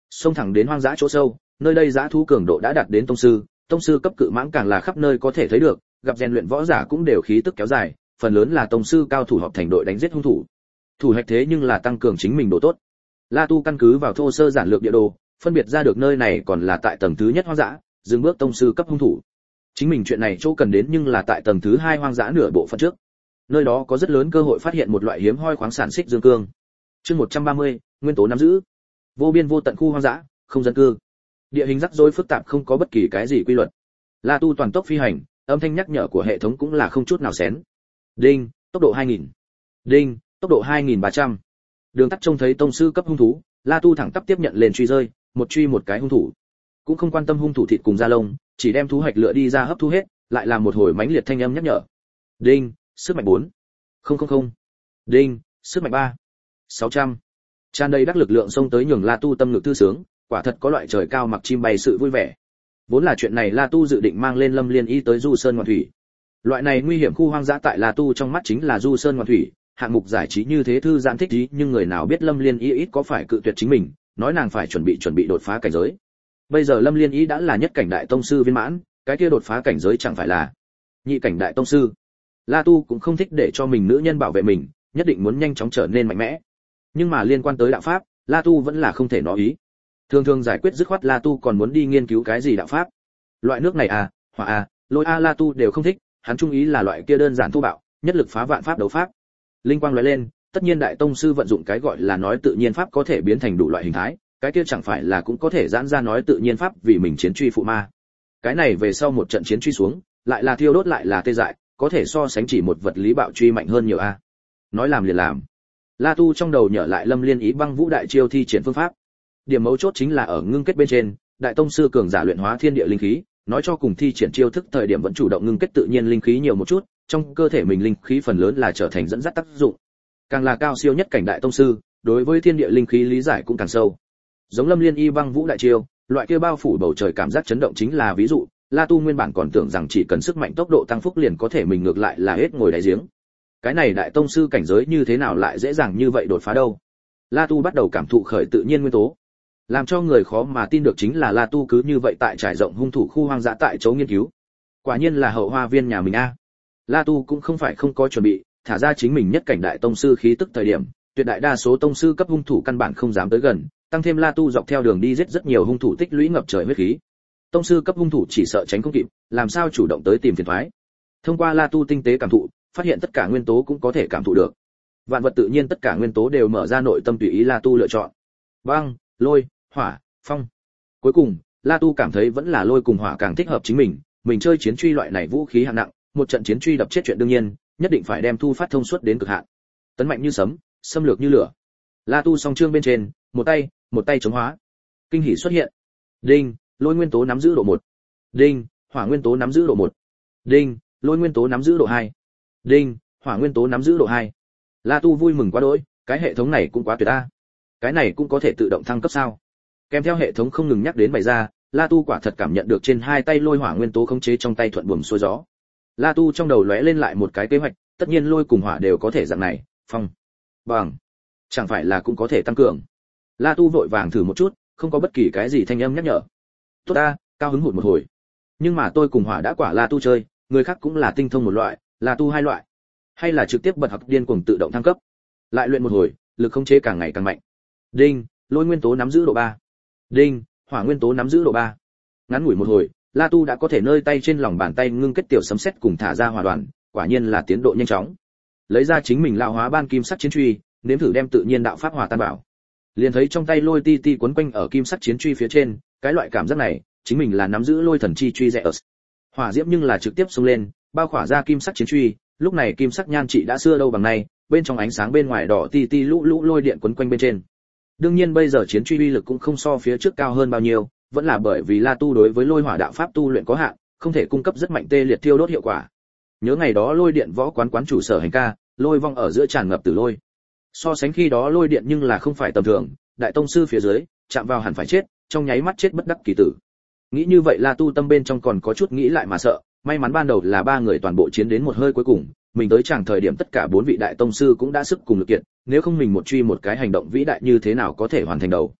Xông thẳng đến hoang dã chỗ sâu, nơi đây dã thú cường độ đã đạt đến tông sư cấp cự mãng càng là khắp nơi có thể thấy được, gặp rèn luyện võ giả cũng đều khí tức kéo dài, phần lớn là tông sư cao thủ họp thành đội đánh giết hung thủ. Thủ hạch thế nhưng là tăng cường chính mình độ tốt. La Tu căn cứ vào thô sơ giản lược địa đồ, phân biệt ra được nơi này còn là tại tầng thứ nhất hoang dã, dừng bước tông sư cấp hung thủ. Chính mình chuyện này chỗ cần đến nhưng là tại tầng thứ hai hoang dã nửa bộ phận trước. Nơi đó có rất lớn cơ hội phát hiện một loại hiếm hoi khoáng sản xích dương cương. Chương 130, nguyên tố nắm giữ. Vô biên vô tận khu hoang dã, không dân cư. Địa hình rắc rối phức tạp không có bất kỳ cái gì quy luật. La Tu toàn tốc phi hành, âm thanh nhắc nhở của hệ thống cũng là không chút nào xén. Đinh, tốc độ 2000. Đinh, tốc độ 2300. Đường tắt trông thấy tông sư cấp hung thú, La Tu thẳng tắp tiếp nhận lên truy rơi, một truy một cái hung thủ. Cũng không quan tâm hung thủ thịt cùng da lông, chỉ đem thú hạch lựa đi ra hấp thu hết, lại làm một hồi mãnh liệt thanh âm nhắc nhở. Đinh, sức mạnh 4. 000. Đinh, sức mạnh 3. 600. Tràn đầy đắc lực lượng xông tới nhường La Tu tâm ngực thư sướng, quả thật có loại trời cao mặc chim bay sự vui vẻ. Vốn là chuyện này La Tu dự định mang lên Lâm Liên Y tới Du Sơn Ngoạn Thủy. Loại này nguy hiểm khu hoang dã tại La Tu trong mắt chính là Du Sơn Ngoạn Thủy, hạng mục giải trí như thế thư giãn thích ý, nhưng người nào biết Lâm Liên Y ít có phải cự tuyệt chính mình, nói nàng phải chuẩn bị đột phá cảnh giới. Bây giờ Lâm Liên Y đã là nhất cảnh đại tông sư viên mãn, cái kia đột phá cảnh giới chẳng phải là nhị cảnh đại tông sư. La Tu cũng không thích để cho mình nữ nhân bảo vệ mình, nhất định muốn nhanh chóng trở nên mạnh mẽ. Nhưng mà liên quan tới đạo pháp, La Tu vẫn là không thể nói ý. Thường giải quyết dứt khoát La Tu còn muốn đi nghiên cứu cái gì đạo pháp. Loại nước này hỏa lôi La Tu đều không thích, hắn trung ý là loại kia đơn giản thô bạo, nhất lực phá vạn pháp đấu pháp. Linh quang lóe lên, tất nhiên đại tông sư vận dụng cái gọi là nói tự nhiên pháp có thể biến thành đủ loại hình thái, cái kia chẳng phải là cũng có thể giãn ra nói tự nhiên pháp vì mình chiến truy phụ ma. Cái này về sau một trận chiến truy xuống, lại là thiêu đốt lại là tê dại, có thể so sánh chỉ một vật lý bạo truy mạnh hơn nhiều a. Nói làm liền làm. La Tu trong đầu nhớ lại Lâm Liên Ý băng vũ đại chiêu thi triển phương pháp. Điểm mấu chốt chính là ở ngưng kết bên trên, đại tông sư cường giả luyện hóa thiên địa linh khí, nói cho cùng thi triển chiêu thức thời điểm vẫn chủ động ngưng kết tự nhiên linh khí nhiều một chút, trong cơ thể mình linh khí phần lớn là trở thành dẫn dắt tác dụng. Càng là cao siêu nhất cảnh đại tông sư, đối với thiên địa linh khí lý giải cũng càng sâu. Giống Lâm Liên Y băng vũ đại chiêu, loại kia bao phủ bầu trời cảm giác chấn động chính là ví dụ. La Tu nguyên bản còn tưởng rằng chỉ cần sức mạnh tốc độ tăng phúc liền có thể mình ngược lại là hết ngồi đáy giếng. Cái này đại tông sư cảnh giới như thế nào lại dễ dàng như vậy đột phá đâu? La Tu bắt đầu cảm thụ khởi tự nhiên nguyên tố. Làm cho người khó mà tin được chính là La Tu cứ như vậy tại trải rộng hung thủ khu hoang dã tại chỗ nghiên cứu. Quả nhiên là hậu hoa viên nhà mình a. La Tu cũng không phải không có chuẩn bị, thả ra chính mình nhất cảnh đại tông sư khí tức thời điểm, tuyệt đại đa số tông sư cấp hung thủ căn bản không dám tới gần, tăng thêm La Tu dọc theo đường đi giết rất nhiều hung thủ tích lũy ngập trời huyết khí. Tông sư cấp hung thủ chỉ sợ tránh không kịp, làm sao chủ động tới tìm phiền toái. Thông qua La Tu tinh tế cảm thụ, phát hiện tất cả nguyên tố cũng có thể cảm thụ được. Vạn vật tự nhiên tất cả nguyên tố đều mở ra nội tâm tùy ý La Tu lựa chọn. Băng, lôi, hỏa, phong. Cuối cùng, La Tu cảm thấy vẫn là lôi cùng hỏa càng thích hợp chính mình chơi chiến truy loại này vũ khí hạng nặng, một trận chiến truy đập chết chuyện đương nhiên, nhất định phải đem thu phát thông suốt đến cực hạn. Tấn mạnh như sấm, xâm lược như lửa. La Tu song chương bên trên, một tay chống hóa. Kinh hỉ xuất hiện. Đinh, lôi nguyên tố nắm giữ độ 1. Đinh, hỏa nguyên tố nắm giữ độ 1. Đinh, lôi nguyên tố nắm giữ độ 2. Đinh, hỏa nguyên tố nắm giữ độ 2. La Tu vui mừng quá đỗi, cái hệ thống này cũng quá tuyệt a. Cái này cũng có thể tự động thăng cấp sao? Kèm theo hệ thống không ngừng nhắc đến bày ra, La Tu quả thật cảm nhận được trên hai tay lôi hỏa nguyên tố khống chế trong tay thuận buồm xuôi gió. La Tu trong đầu lóe lên lại một cái kế hoạch, tất nhiên lôi cùng hỏa đều có thể dạng này, phong, bằng, chẳng phải là cũng có thể tăng cường. La Tu vội vàng thử một chút, không có bất kỳ cái gì thanh âm nhắc nhở. Tốt ta, cao hứng hụt một hồi. Nhưng mà tôi cùng hỏa đã quả La Tu chơi, người khác cũng là tinh thông một loại, La Tu hai loại. Hay là trực tiếp bật học điên cuồng tự động thăng cấp. Lại luyện một hồi, lực khống chế càng ngày càng mạnh. Đinh, lôi nguyên tố nắm giữ độ 3. Đinh, hỏa nguyên tố nắm giữ độ 3. Ngắn ngủi một hồi, La Tu đã có thể nơi tay trên lòng bàn tay ngưng kết tiểu sấm sét cùng thả ra hỏa đoàn, quả nhiên là tiến độ nhanh chóng. Lấy ra chính mình lão hóa ban kim sắc chiến truy, nếm thử đem tự nhiên đạo pháp hòa tan bảo. Liền thấy trong tay lôi ti ti quấn quanh ở kim sắc chiến truy phía trên, cái loại cảm giác này, chính mình là nắm giữ lôi thần chi truy rẻ. Hỏa diễm nhưng là trực tiếp xông lên, bao khỏa ra kim sắc chiến truy, lúc này kim sắc nhan trị đã xưa đâu bằng nay, bên trong ánh sáng bên ngoài đỏ ti ti lũ lũ lôi điện quấn quanh bên trên. Đương nhiên bây giờ chiến truy uy lực cũng không so phía trước cao hơn bao nhiêu, vẫn là bởi vì La Tu đối với lôi hỏa đạo pháp tu luyện có hạn, không thể cung cấp rất mạnh tê liệt thiêu đốt hiệu quả. Nhớ ngày đó lôi điện võ quán quán chủ sở hành ca, lôi vong ở giữa tràn ngập tử lôi. So sánh khi đó lôi điện nhưng là không phải tầm thường, đại tông sư phía dưới, chạm vào hẳn phải chết, trong nháy mắt chết bất đắc kỳ tử. Nghĩ như vậy La Tu tâm bên trong còn có chút nghĩ lại mà sợ, may mắn ban đầu là ba người toàn bộ chiến đến một hơi cuối cùng, mình tới chẳng thời điểm tất cả bốn vị đại tông sư cũng đã sức cùng lực kiện, nếu không mình một truy một cái hành động vĩ đại như thế nào có thể hoàn thành đầu.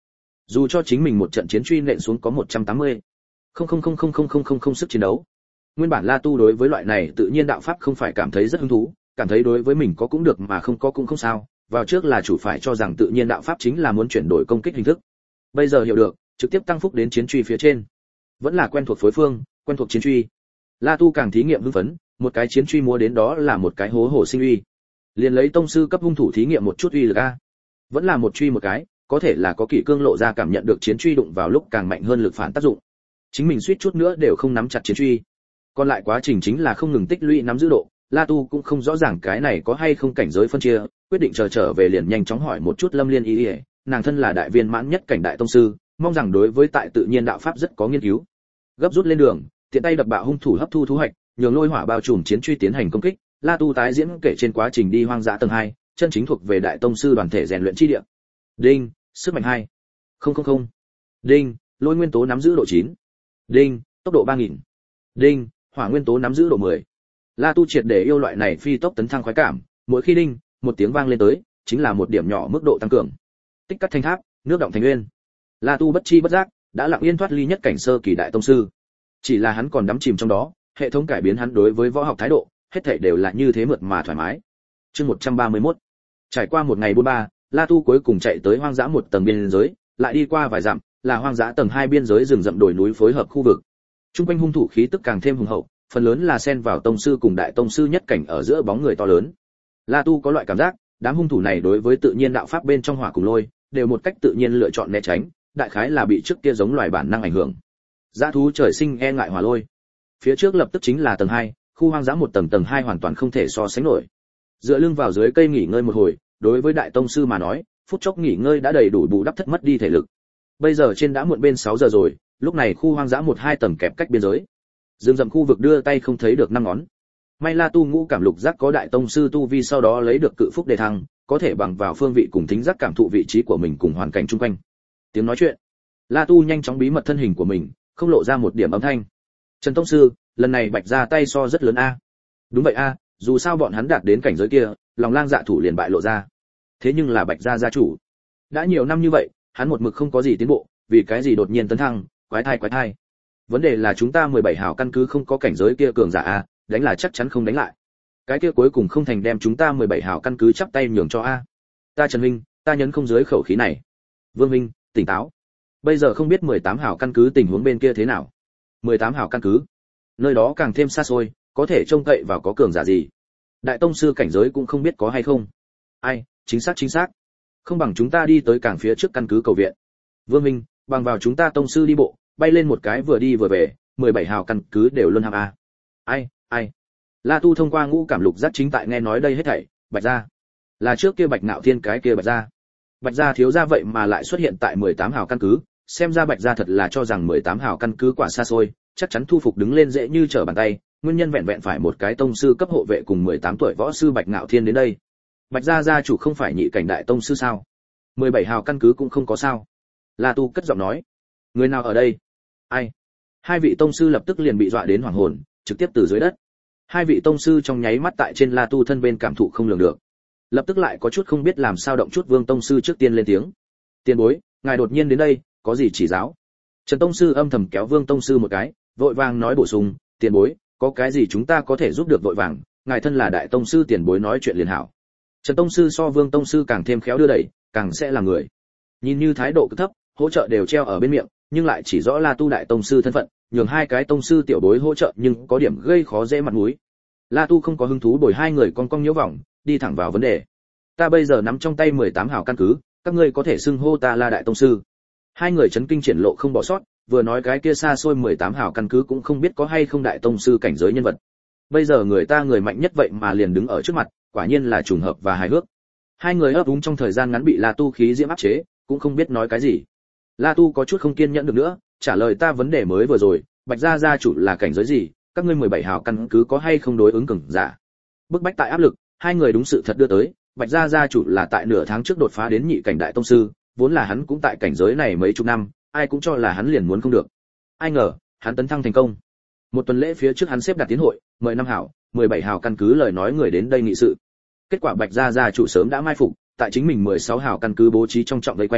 Dù cho chính mình một trận chiến truy nện xuống có 180. Không sức chiến đấu. Nguyên bản La Tu đối với loại này tự nhiên đạo pháp không phải cảm thấy rất hứng thú, cảm thấy đối với mình có cũng được mà không có cũng không sao, vào trước là chủ phải cho rằng tự nhiên đạo pháp chính là muốn chuyển đổi công kích hình thức. Bây giờ hiểu được, trực tiếp tăng phúc đến chiến truy phía trên. Vẫn là quen thuộc phối phương, quen thuộc chiến truy. La Tu càng thí nghiệm hưng phấn, một cái chiến truy múa đến đó là một cái hố hổ sinh uy. Liền lấy tông sư cấp hung thủ thí nghiệm một chút uy lực a. Vẫn là một truy một cái, có thể là có kỷ cương lộ ra cảm nhận được chiến truy đụng vào lúc càng mạnh hơn lực phản tác dụng. Chính mình suýt chút nữa đều không nắm chặt chiến truy. Còn lại quá trình chính là không ngừng tích lũy nắm giữ độ, La Tu cũng không rõ ràng cái này có hay không cảnh giới phân chia, quyết định trở về liền nhanh chóng hỏi một chút Lâm Liên ý, nàng thân là đại viên mãn nhất cảnh đại tông sư, mong rằng đối với tại tự nhiên đạo pháp rất có nghiên cứu. Gấp rút lên đường, tiện tay đập bạo hung thủ hấp thu thú hoạch, nhường lôi hỏa bao trùm chiến truy tiến hành công kích, La Tu tái diễn kể trên quá trình đi hoang dã tầng 2, chân chính thuộc về đại tông sư đoàn thể rèn luyện chi địa. Đinh, sức mạnh 2. 000. Đinh, lôi nguyên tố nắm giữ độ 9. Đinh, tốc độ 3000. Đinh, hỏa nguyên tố nắm giữ độ 10. La Tu triệt để yêu loại này phi tốc tấn thăng khoái cảm, mỗi khi đinh, một tiếng vang lên tới, chính là một điểm nhỏ mức độ tăng cường. Tích cắt thành tháp, nước động thành nguyên. La Tu bất chi bất giác, đã lặng yên thoát ly nhất cảnh sơ kỳ đại tông sư. Chỉ là hắn còn đắm chìm trong đó, hệ thống cải biến hắn đối với võ học thái độ, hết thảy đều là như thế mượt mà thoải mái. Chương 131. Trải qua một ngày buôn ba, La Tu cuối cùng chạy tới hoang dã một tầng biên giới, lại đi qua vài dặm, là hoang dã tầng 2 biên giới rừng rậm đồi núi phối hợp khu vực. Trung quanh hung thủ khí tức càng thêm hùng hậu, phần lớn là xen vào tông sư cùng đại tông sư nhất cảnh ở giữa bóng người to lớn. La Tu có loại cảm giác, đám hung thủ này đối với tự nhiên đạo pháp bên trong hỏa cùng lôi, đều một cách tự nhiên lựa chọn né tránh, đại khái là bị trước kia giống loài bản năng ảnh hưởng. Dã thú trời sinh e ngại hỏa lôi. Phía trước lập tức chính là tầng 2, khu hoang dã một tầng 2 hoàn toàn không thể so sánh nổi. Dựa lưng vào dưới cây nghỉ ngơi một hồi, đối với đại tông sư mà nói, phút chốc nghỉ ngơi đã đầy đủ bù đắp thất mất đi thể lực. Bây giờ trên đã muộn bên 6 giờ rồi, lúc này khu hoang dã 1-2 tầng kẹp cách biên giới. Dương rậm khu vực đưa tay không thấy được 5 ngón. May La Tu ngũ cảm lục giác có đại tông sư tu vi sau đó lấy được cự phúc đề thăng, có thể bằng vào phương vị cùng thính giác cảm thụ vị trí của mình cùng hoàn cảnh xung quanh. Tiếng nói chuyện. La Tu nhanh chóng bí mật thân hình của mình, không lộ ra một điểm âm thanh. Trần tông sư, lần này Bạch ra tay so rất lớn a. Đúng vậy a, dù sao bọn hắn đạt đến cảnh giới kia, lòng lang dạ thủ liền bại lộ ra. Thế nhưng là Bạch gia gia chủ, đã nhiều năm như vậy, hắn một mực không có gì tiến bộ, vì cái gì đột nhiên tấn thăng, quái thai. Vấn đề là chúng ta 17 hảo căn cứ không có cảnh giới kia cường giả a, đánh là chắc chắn không đánh lại. Cái kia cuối cùng không thành đem chúng ta 17 hảo căn cứ chắp tay nhường cho a. Ta Trần Minh, ta nhấn không dưới khẩu khí này. Vương Minh, tỉnh táo. Bây giờ không biết 18 hảo căn cứ tình huống bên kia thế nào. 18 hảo căn cứ, nơi đó càng thêm xa xôi, có thể trông cậy vào có cường giả gì. Đại tông sư cảnh giới cũng không biết có hay không. Ai, chính xác. Không bằng chúng ta đi tới cảng phía trước căn cứ cầu viện. Vương Minh, bằng vào chúng ta tông sư đi bộ, bay lên một cái vừa đi vừa về, 17 hào căn cứ đều luôn ham a. Ai. La Tu thông qua ngũ cảm lục giác chính tại nghe nói đây hết thảy, Bạch gia. Là trước kia Bạch Nạo Thiên cái kia Bạch gia. Bạch gia thiếu gia vậy mà lại xuất hiện tại 18 hào căn cứ, xem ra Bạch gia thật là cho rằng 18 hào căn cứ quả xa xôi, chắc chắn thu phục đứng lên dễ như trở bàn tay, nguyên nhân vẹn vẹn phải một cái tông sư cấp hộ vệ cùng 18 tuổi võ sư Bạch Nạo Thiên đến đây. Bạch gia gia chủ không phải nhị cảnh đại tông sư sao? 17 hào căn cứ cũng không có sao? La Tu cất giọng nói. Người nào ở đây? Ai? Hai vị tông sư lập tức liền bị dọa đến hoảng hồn, trực tiếp từ dưới đất. Hai vị tông sư trong nháy mắt tại trên La Tu thân bên cảm thụ không lường được. Lập tức lại có chút không biết làm sao động chút Vương tông sư trước tiên lên tiếng. Tiền bối, ngài đột nhiên đến đây, có gì chỉ giáo? Trần tông sư âm thầm kéo Vương tông sư một cái, vội vàng nói bổ sung, tiền bối, có cái gì chúng ta có thể giúp được vội vàng, ngài thân là đại tông sư tiền bối nói chuyện liền hảo. Trần tông sư so Vương tông sư càng thêm khéo đưa đẩy, càng sẽ là người. Nhìn như thái độ cực thấp, hỗ trợ đều treo ở bên miệng, nhưng lại chỉ rõ La Tu đại tông sư thân phận, nhường hai cái tông sư tiểu bối hỗ trợ nhưng có điểm gây khó dễ mặt mũi. La Tu không có hứng thú bồi hai người cong nhiễu vòng, đi thẳng vào vấn đề. Ta bây giờ nắm trong tay 18 hào căn cứ, các ngươi có thể xưng hô ta là đại tông sư. Hai người chấn kinh triển lộ không bỏ sót, vừa nói cái kia xa xôi 18 hào căn cứ cũng không biết có hay không đại tông sư cảnh giới nhân vật. Bây giờ người ta người mạnh nhất vậy mà liền đứng ở trước mặt, quả nhiên là trùng hợp và hài hước. Hai người ấp úng trong thời gian ngắn bị La Tu khí diễm áp chế, cũng không biết nói cái gì. La Tu có chút không kiên nhẫn được nữa, trả lời ta vấn đề mới vừa rồi, Bạch gia gia chủ là cảnh giới gì, các ngươi 17 hào căn cứ có hay không đối ứng cường giả. Bức bách tại áp lực, hai người đúng sự thật đưa tới, Bạch gia gia chủ là tại nửa tháng trước đột phá đến nhị cảnh đại tông sư, vốn là hắn cũng tại cảnh giới này mấy chục năm, ai cũng cho là hắn liền muốn không được. Ai ngờ, hắn tấn thăng thành công. Một tuần lễ phía trước hắn xếp đặt tiến hội, mời 5 hào, 17 hào căn cứ lời nói người đến đây nghị sự. Kết quả Bạch gia gia chủ sớm đã mai phục, tại chính mình 16 hào căn cứ bố trí trong trọng vây quanh,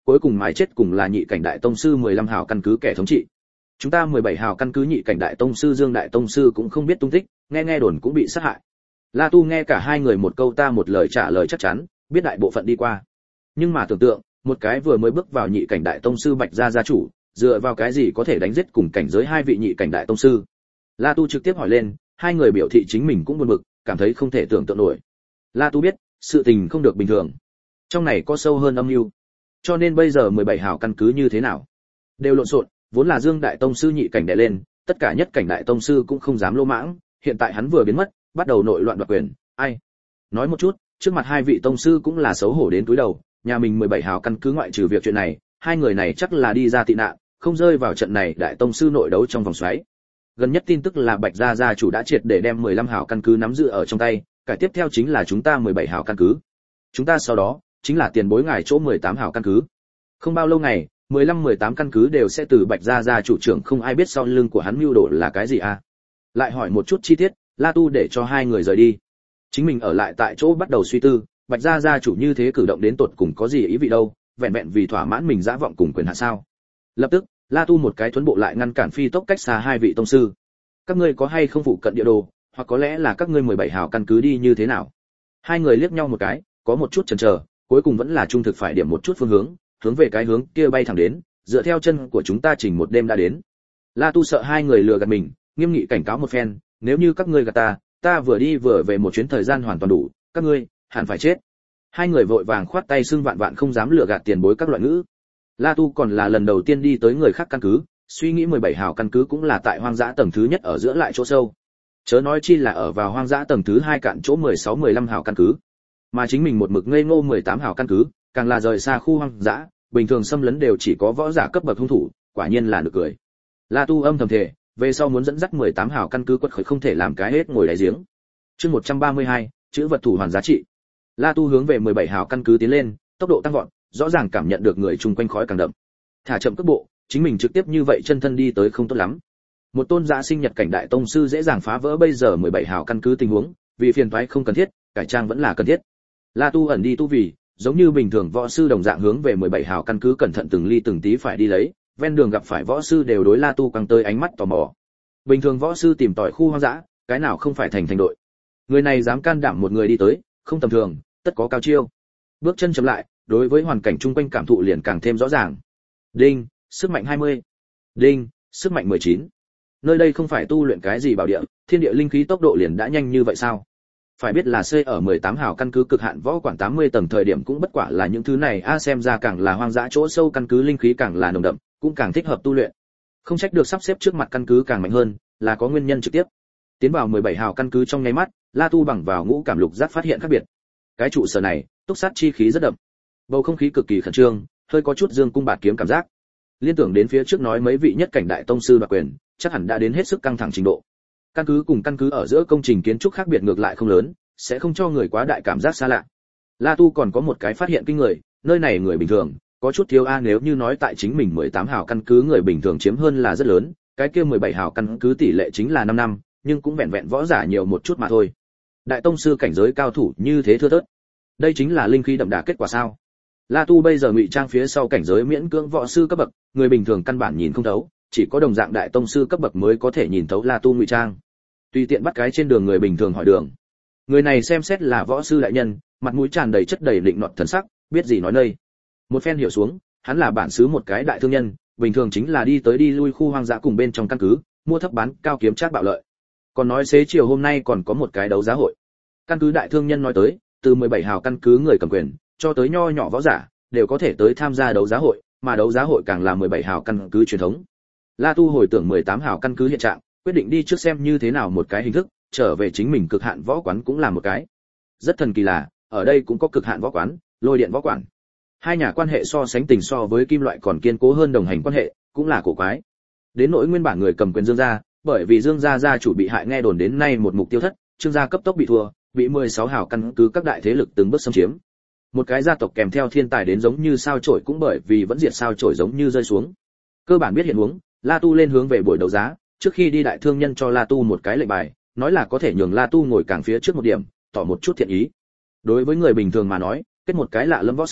cuối cùng mài chết cùng là nhị cảnh đại tông sư 15 hào căn cứ kẻ thống trị. Chúng ta 17 hào căn cứ nhị cảnh đại tông sư Dương đại tông sư cũng không biết tung tích, nghe đồn cũng bị sát hại. La Tu nghe cả hai người một câu ta một lời trả lời chắc chắn, biết đại bộ phận đi qua. Nhưng mà tưởng tượng, một cái vừa mới bước vào nhị cảnh đại tông sư Bạch gia gia chủ, dựa vào cái gì có thể đánh giết cùng cảnh giới hai vị nhị cảnh đại tông sư? La Tu trực tiếp hỏi lên, hai người biểu thị chính mình cũng buồn bực, cảm thấy không thể tưởng tượng nổi. La Tu biết, sự tình không được bình thường. Trong này có sâu hơn âm mưu. Cho nên bây giờ 17 hào căn cứ như thế nào? Đều lộn xộn, vốn là Dương đại tông sư nhị cảnh đè lên, tất cả nhất cảnh đại tông sư cũng không dám lô mãng, hiện tại hắn vừa biến mất, bắt đầu nội loạn đoạt quyền, ai? Nói một chút, trước mặt hai vị tông sư cũng là xấu hổ đến túi đầu, nhà mình 17 hào căn cứ ngoại trừ việc chuyện này, hai người này chắc là đi ra tị nạn, không rơi vào trận này đại tông sư nội đấu trong vòng xoáy. Gần nhất tin tức là Bạch gia gia chủ đã triệt để đem 15 hào căn cứ nắm giữ ở trong tay, cái tiếp theo chính là chúng ta 17 hào căn cứ. Chúng ta sau đó chính là tiền bối ngài chỗ 18 hào căn cứ. Không bao lâu ngày, 15-18 căn cứ đều sẽ từ Bạch gia gia chủ trưởng, không ai biết sau lưng của hắn mưu đồ là cái gì à? Lại hỏi một chút chi tiết, La Tu để cho hai người rời đi. Chính mình ở lại tại chỗ bắt đầu suy tư, Bạch gia gia chủ như thế cử động đến tột cùng có gì ý vị đâu, vẹn vẹn vì thỏa mãn mình dã vọng cùng quyền hạ sao? Lập tức, La Tu một cái thuấn bộ lại ngăn cản phi tốc cách xa hai vị tông sư. Các ngươi có hay không phụ cận địa đồ, hoặc có lẽ là các ngươi 17 hào căn cứ đi như thế nào? Hai người liếc nhau một cái, có một chút chần chờ, cuối cùng vẫn là trung thực phải điểm một chút phương hướng về cái hướng kia bay thẳng đến, dựa theo chân của chúng ta chỉnh một đêm đã đến. La Tu sợ hai người lừa gạt mình, nghiêm nghị cảnh cáo một phen, nếu như các ngươi gạt ta vừa đi vừa về một chuyến thời gian hoàn toàn đủ, các ngươi hẳn phải chết. Hai người vội vàng khoát tay xưng vạn vạn không dám lừa gạt tiền bối các loại ngữ. La Tu còn là lần đầu tiên đi tới người khác căn cứ, suy nghĩ 17 hào căn cứ cũng là tại hoang dã tầng thứ nhất ở giữa lại chỗ sâu. Chớ nói chi là ở vào hoang dã tầng thứ 2 cạn chỗ 16-15 hào căn cứ. Mà chính mình một mực ngây ngô 18 hào căn cứ, càng là rời xa khu hoang dã, bình thường xâm lấn đều chỉ có võ giả cấp bậc hung thủ, quả nhiên là nực cười. La Tu âm thầm thề, về sau muốn dẫn dắt 18 hào căn cứ quật khởi không thể làm cái hết ngồi đáy giếng. Chương 132, chữ vật thủ hoàn giá trị. La Tu hướng về 17 hào căn cứ tiến lên, tốc độ tăng vọt, rõ ràng cảm nhận được người chung quanh khói càng đậm. Thả chậm cước bộ, chính mình trực tiếp như vậy chân thân đi tới không tốt lắm. Một tôn giả sinh nhật cảnh đại tông sư dễ dàng phá vỡ bây giờ 17 hào căn cứ tình huống, vì phiền toái không cần thiết, cải trang vẫn là cần thiết. La Tu ẩn đi tu vì, giống như bình thường võ sư đồng dạng hướng về 17 hào căn cứ cẩn thận từng ly từng tí phải đi lấy, ven đường gặp phải võ sư đều đối La Tu căng tới ánh mắt tò mò. Bình thường võ sư tìm tòi khu hoang dã, cái nào không phải thành đội. Người này dám can đảm một người đi tới, không tầm thường, tất có cao chiêu. Bước chân chậm lại, đối với hoàn cảnh chung quanh cảm thụ liền càng thêm rõ ràng. Đinh, sức mạnh 20. Đinh, sức mạnh 19. Nơi đây không phải tu luyện cái gì bảo địa, thiên địa linh khí tốc độ liền đã nhanh như vậy sao? Phải biết là xây ở 18 hào căn cứ cực hạn võ quản 80 tầng thời điểm cũng bất quả là những thứ này xem ra càng là hoang dã chỗ sâu căn cứ linh khí càng là nồng đậm, cũng càng thích hợp tu luyện. Không trách được sắp xếp trước mặt căn cứ càng mạnh hơn, là có nguyên nhân trực tiếp. Tiến vào 17 hào căn cứ trong nháy mắt, La Tu bằng vào ngũ cảm lục giác phát hiện khác biệt. Cái trụ sở này, túc sát chi khí rất đậm. Bầu không khí cực kỳ khẩn trương, hơi có chút dương cung bạt kiếm cảm giác. Liên tưởng đến phía trước nói mấy vị nhất cảnh đại tông sư đoạt quyền, chắc hẳn đã đến hết sức căng thẳng trình độ. Căn cứ cùng căn cứ ở giữa công trình kiến trúc khác biệt ngược lại không lớn, sẽ không cho người quá đại cảm giác xa lạ. La Tu còn có một cái phát hiện kinh người, nơi này người bình thường có chút thiếu nếu như nói tại chính mình 18 hào căn cứ người bình thường chiếm hơn là rất lớn, cái kia 17 hào căn cứ tỷ lệ chính là 5 năm, nhưng cũng vẹn vẹn võ giả nhiều một chút mà thôi. Đại tông sư cảnh giới cao thủ như thế thưa thớt. Đây chính là linh khí đậm đà kết quả sao? La Tu bây giờ ngụy trang phía sau cảnh giới miễn cưỡng võ sư cấp bậc, người bình thường căn bản nhìn không thấu, chỉ có đồng dạng đại tông sư cấp bậc mới có thể nhìn thấu La Tu ngụy trang. Tùy tiện bắt cái trên đường người bình thường hỏi đường. Người này xem xét là võ sư đại nhân, mặt mũi tràn đầy chất đầy định nọt thần sắc, biết gì nói nấy. Một phen hiểu xuống, hắn là bản xứ một cái đại thương nhân, bình thường chính là đi tới đi lui khu hoang dã cùng bên trong căn cứ, mua thấp bán cao kiếm trác bạo lợi. Còn nói xế chiều hôm nay còn có một cái đấu giá hội. Căn cứ đại thương nhân nói tới, từ 17 hào căn cứ người cầm quyền, cho tới nho nhỏ võ giả, đều có thể tới tham gia đấu giá hội, mà đấu giá hội càng là 17 hào căn cứ truyền thống. La Tu hồi tưởng 18 hào căn cứ hiện trạng, quyết định đi trước xem như thế nào một cái hình thức, trở về chính mình cực hạn võ quán cũng là một cái. Rất thần kỳ là, ở đây cũng có cực hạn võ quán, lôi điện võ quán. Hai nhà quan hệ so sánh tình so với kim loại còn kiên cố hơn đồng hành quan hệ, cũng là cổ quái. Đến nỗi nguyên bản người cầm quyền Dương gia, bởi vì Dương gia gia chủ bị hại nghe đồn đến nay một mục tiêu thất, Trương gia cấp tốc bị thua, bị 16 hào căn cứ các đại thế lực từng bước xâm chiếm. Một cái gia tộc kèm theo thiên tài đến giống như sao chổi cũng bởi vì vẫn diệt sao chổi giống như rơi xuống. Cơ bản biết hiện huống, La Tu lên hướng về buổi đấu giá, trước khi đi đại thương nhân cho La Tu một cái lệnh bài, nói là có thể nhường La Tu ngồi càng phía trước một điểm, tỏ một chút thiện ý. Đối với người bình thường mà nói, kết một cái lạ lẫm võ sư,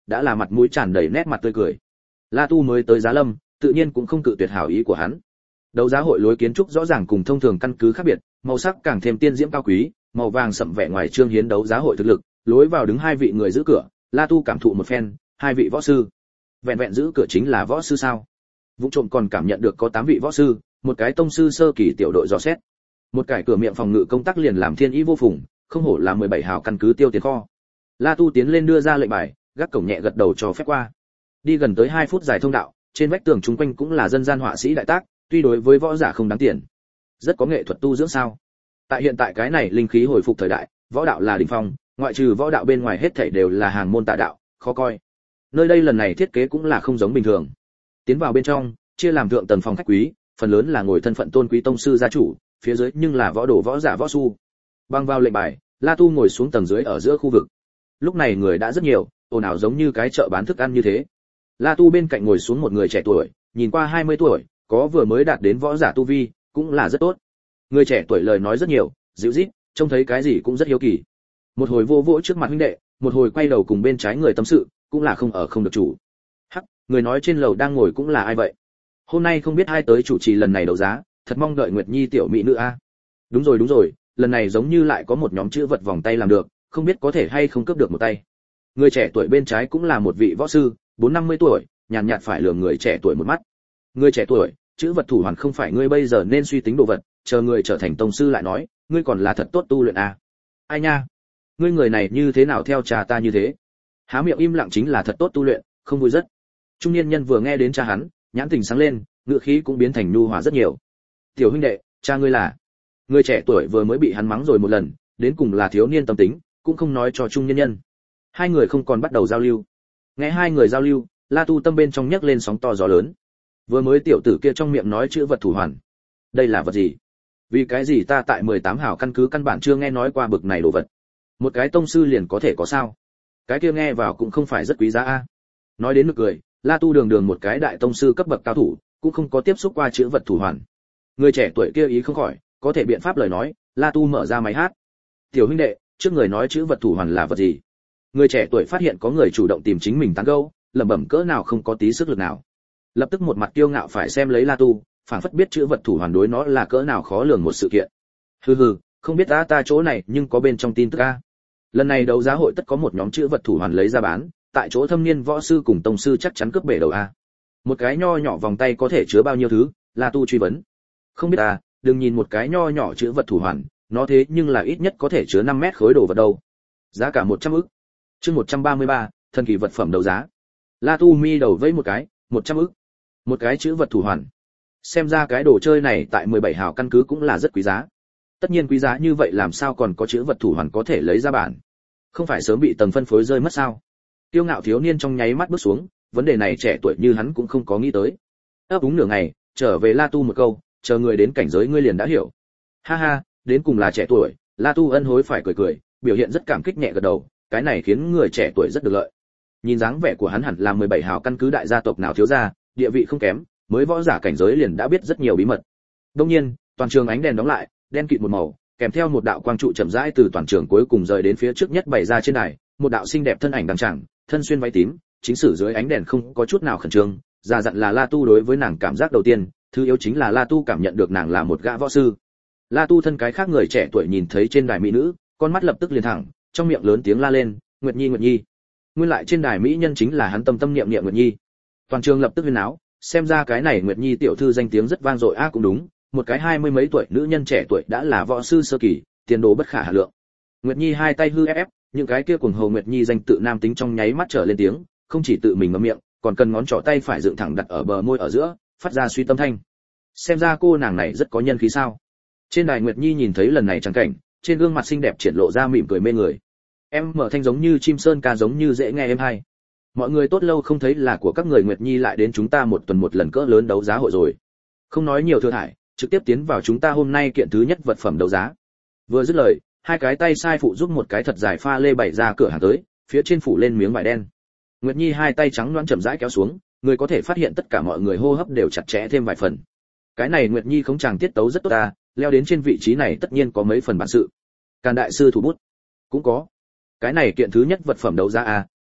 đã là mặt mũi tràn đầy nét mặt tươi cười. La Tu mới tới Giá Lâm, tự nhiên cũng không cự tuyệt hảo ý của hắn. Đấu giá hội lối kiến trúc rõ ràng cùng thông thường căn cứ khác biệt, màu sắc càng thêm tiên diễm cao quý, màu vàng sậm vẻ ngoài trương hiến đấu giá hội thực lực, lối vào đứng hai vị người giữ cửa, La Tu cảm thụ một phen, hai vị võ sư. Vẹn vẹn giữ cửa chính là võ sư sao? Vũ trộm còn cảm nhận được có 8 vị võ sư, một cái tông sư sơ kỳ tiểu đội dò xét. Một cái cửa miệng phòng ngự công tác liền làm thiên ý vô phùng, không hổ là 17 hào căn cứ tiêu tiền kho. La Tu tiến lên đưa ra lệnh bài, gác cổng nhẹ gật đầu cho phép qua. Đi gần tới 2 phút dài thông đạo, trên vách tường chung quanh cũng là dân gian họa sĩ đại tác, tuy đối với võ giả không đáng tiền. Rất có nghệ thuật tu dưỡng sao? Tại hiện tại cái này linh khí hồi phục thời đại, võ đạo là đỉnh phong, ngoại trừ võ đạo bên ngoài hết thảy đều là hàng môn tà đạo, khó coi. Nơi đây lần này thiết kế cũng là không giống bình thường. Tiến vào bên trong, chia làm thượng tầng phòng khách quý, phần lớn là ngồi thân phận tôn quý tông sư gia chủ, phía dưới nhưng là võ đồ võ giả võ su. Băng vào lệnh bài, La Tu ngồi xuống tầng dưới ở giữa khu vực. Lúc này người đã rất nhiều, ồn ào giống như cái chợ bán thức ăn như thế. La Tu bên cạnh ngồi xuống một người trẻ tuổi, nhìn qua 20 tuổi, có vừa mới đạt đến võ giả tu vi, cũng là rất tốt. Người trẻ tuổi lời nói rất nhiều, dịu dít, trông thấy cái gì cũng rất hiếu kỳ. Một hồi vô vỗ trước mặt huynh đệ, một hồi quay đầu cùng bên trái người tâm sự, cũng là không ở không được chủ. Hắc, người nói trên lầu đang ngồi cũng là ai vậy? Hôm nay không biết ai tới chủ trì lần này đấu giá, thật mong đợi Nguyệt Nhi tiểu mỹ nữ a. Đúng rồi, lần này giống như lại có một nhóm chữ vật vòng tay làm được, không biết có thể hay không cướp được một tay. Người trẻ tuổi bên trái cũng là một vị võ sư, 4-50 tuổi, nhàn nhạt phải lườm người trẻ tuổi một mắt. Người trẻ tuổi, chữ vật thủ hoàn không phải ngươi bây giờ nên suy tính đồ vật, chờ người trở thành tông sư lại nói, ngươi còn là thật tốt tu luyện a. Ai nha, ngươi người này như thế nào theo cha ta như thế? Há miệng im lặng chính là thật tốt tu luyện, không vui rất. Trung niên nhân vừa nghe đến cha hắn, nhãn tình sáng lên, ngữ khí cũng biến thành nhu hòa rất nhiều. Tiểu huynh đệ, cha ngươi là? Người trẻ tuổi vừa mới bị hắn mắng rồi một lần, đến cùng là thiếu niên tâm tính, cũng không nói cho trung niên nhân. Hai người không còn bắt đầu giao lưu. Nghe hai người giao lưu, La Tu tâm bên trong nhấc lên sóng to gió lớn. Vừa mới tiểu tử kia trong miệng nói chữ vật thủ hoàn. Đây là vật gì? Vì cái gì ta tại 18 hào căn cứ căn bản chưa nghe nói qua bực này đồ vật. Một cái tông sư liền có thể có sao? Cái kia nghe vào cũng không phải rất quý giá a. Nói đến nực cười, La Tu đường một cái đại tông sư cấp bậc cao thủ, cũng không có tiếp xúc qua chữ vật thủ hoàn. Người trẻ tuổi kia ý không khỏi, có thể biện pháp lời nói, La Tu mở ra máy hát. Tiểu huynh đệ, trước người nói chữ vật thủ hoàn là vật gì? Người trẻ tuổi phát hiện có người chủ động tìm chính mình tán gẫu, lẩm bẩm cỡ nào không có tí sức lực nào. Lập tức một mặt kiêu ngạo phải xem lấy La Tu, phảng phất biết chữ vật thủ hoàn đối nó là cỡ nào khó lường một sự kiện. Hừ, không biết ta chỗ này nhưng có bên trong tin tức a. Lần này đấu giá hội tất có một nhóm chữ vật thủ hoàn lấy ra bán, tại chỗ thâm niên võ sư cùng tông sư chắc chắn cướp bể đầu a. Một cái nho nhỏ vòng tay có thể chứa bao nhiêu thứ? La Tu truy vấn. Không biết à, đừng nhìn một cái nho nhỏ chữ vật thủ hoàn, nó thế nhưng là ít nhất có thể chứa 5 mét khối đồ vật đâu. Giá cả 100 ức. Chương 133, thần kỳ vật phẩm đấu giá. La Tu mi đầu vẫy một cái, 100 ức. Một cái chữ vật thủ hoàn. Xem ra cái đồ chơi này tại 17 hào căn cứ cũng là rất quý giá. Tất nhiên quý giá như vậy làm sao còn có chữ vật thủ hoàn có thể lấy ra bản? Không phải sớm bị tầng phân phối rơi mất sao? Tiêu ngạo thiếu niên trong nháy mắt bước xuống, vấn đề này trẻ tuổi như hắn cũng không có nghĩ tới. Ấp úng nửa ngày, trở về La Tu một câu, chờ người đến cảnh giới ngươi liền đã hiểu. Ha ha, đến cùng là trẻ tuổi, La Tu ân hối phải cười, biểu hiện rất cảm kích nhẹ gật đầu, cái này khiến người trẻ tuổi rất được lợi. Nhìn dáng vẻ của hắn hẳn là 17 hào căn cứ đại gia tộc nào thiếu gia, địa vị không kém, mới võ giả cảnh giới liền đã biết rất nhiều bí mật. Đương nhiên, toàn trường ánh đèn đóng lại, đen kịt một màu, kèm theo một đạo quang trụ chậm rãi từ toàn trường cuối cùng rời đến phía trước nhất bày ra trên đài, một đạo xinh đẹp thân ảnh đằng chẳng, thân xuyên váy tím, chính sử dưới ánh đèn không có chút nào khẩn trương, ra dặn là La Tu đối với nàng cảm giác đầu tiên, thứ yếu chính là La Tu cảm nhận được nàng là một gã võ sư. La Tu thân cái khác người trẻ tuổi nhìn thấy trên đài mỹ nữ, con mắt lập tức liền thẳng, trong miệng lớn tiếng la lên, Nguyệt Nhi, Nguyệt Nhi. Nguyên lại trên đài mỹ nhân chính là hắn tâm niệm Nguyệt Nhi. Toàn trường lập tức huyên náo, xem ra cái này Nguyệt Nhi tiểu thư danh tiếng rất vang dội cũng đúng, một cái 20 mấy tuổi nữ nhân trẻ tuổi đã là võ sư sơ kỳ, tiền đồ bất khả hà lượng. Nguyệt Nhi hai tay hư ép, những cái kia cuồng hồ Nguyệt Nhi danh tự nam tính trong nháy mắt trở lên tiếng, không chỉ tự mình ngậm miệng, còn cần ngón trỏ tay phải dựng thẳng đặt ở bờ môi ở giữa, phát ra suy tâm thanh. Xem ra cô nàng này rất có nhân khí sao? Trên đài Nguyệt Nhi nhìn thấy lần này trắng cảnh, trên gương mặt xinh đẹp triển lộ ra mỉm cười mê người. Em mở thanh giống như chim sơn ca giống như dễ nghe em hay. Mọi người tốt lâu không thấy là của các người Nguyệt Nhi lại đến chúng ta một tuần một lần cỡ lớn đấu giá hội rồi. Không nói nhiều thừa thải, trực tiếp tiến vào chúng ta hôm nay kiện thứ nhất vật phẩm đấu giá. Vừa dứt lời, hai cái tay sai phụ giúp một cái thật dài pha lê bày ra cửa hàng tới, phía trên phủ lên miếng vải đen. Nguyệt Nhi hai tay trắng nõn chậm rãi kéo xuống, người có thể phát hiện tất cả mọi người hô hấp đều chặt chẽ thêm vài phần. Cái này Nguyệt Nhi không chàng tiết tấu rất tốt ta, leo đến trên vị trí này tất nhiên có mấy phần bản sự. Càn đại sư thủ bút cũng có. Cái này kiện thứ nhất vật phẩm đấu giá a,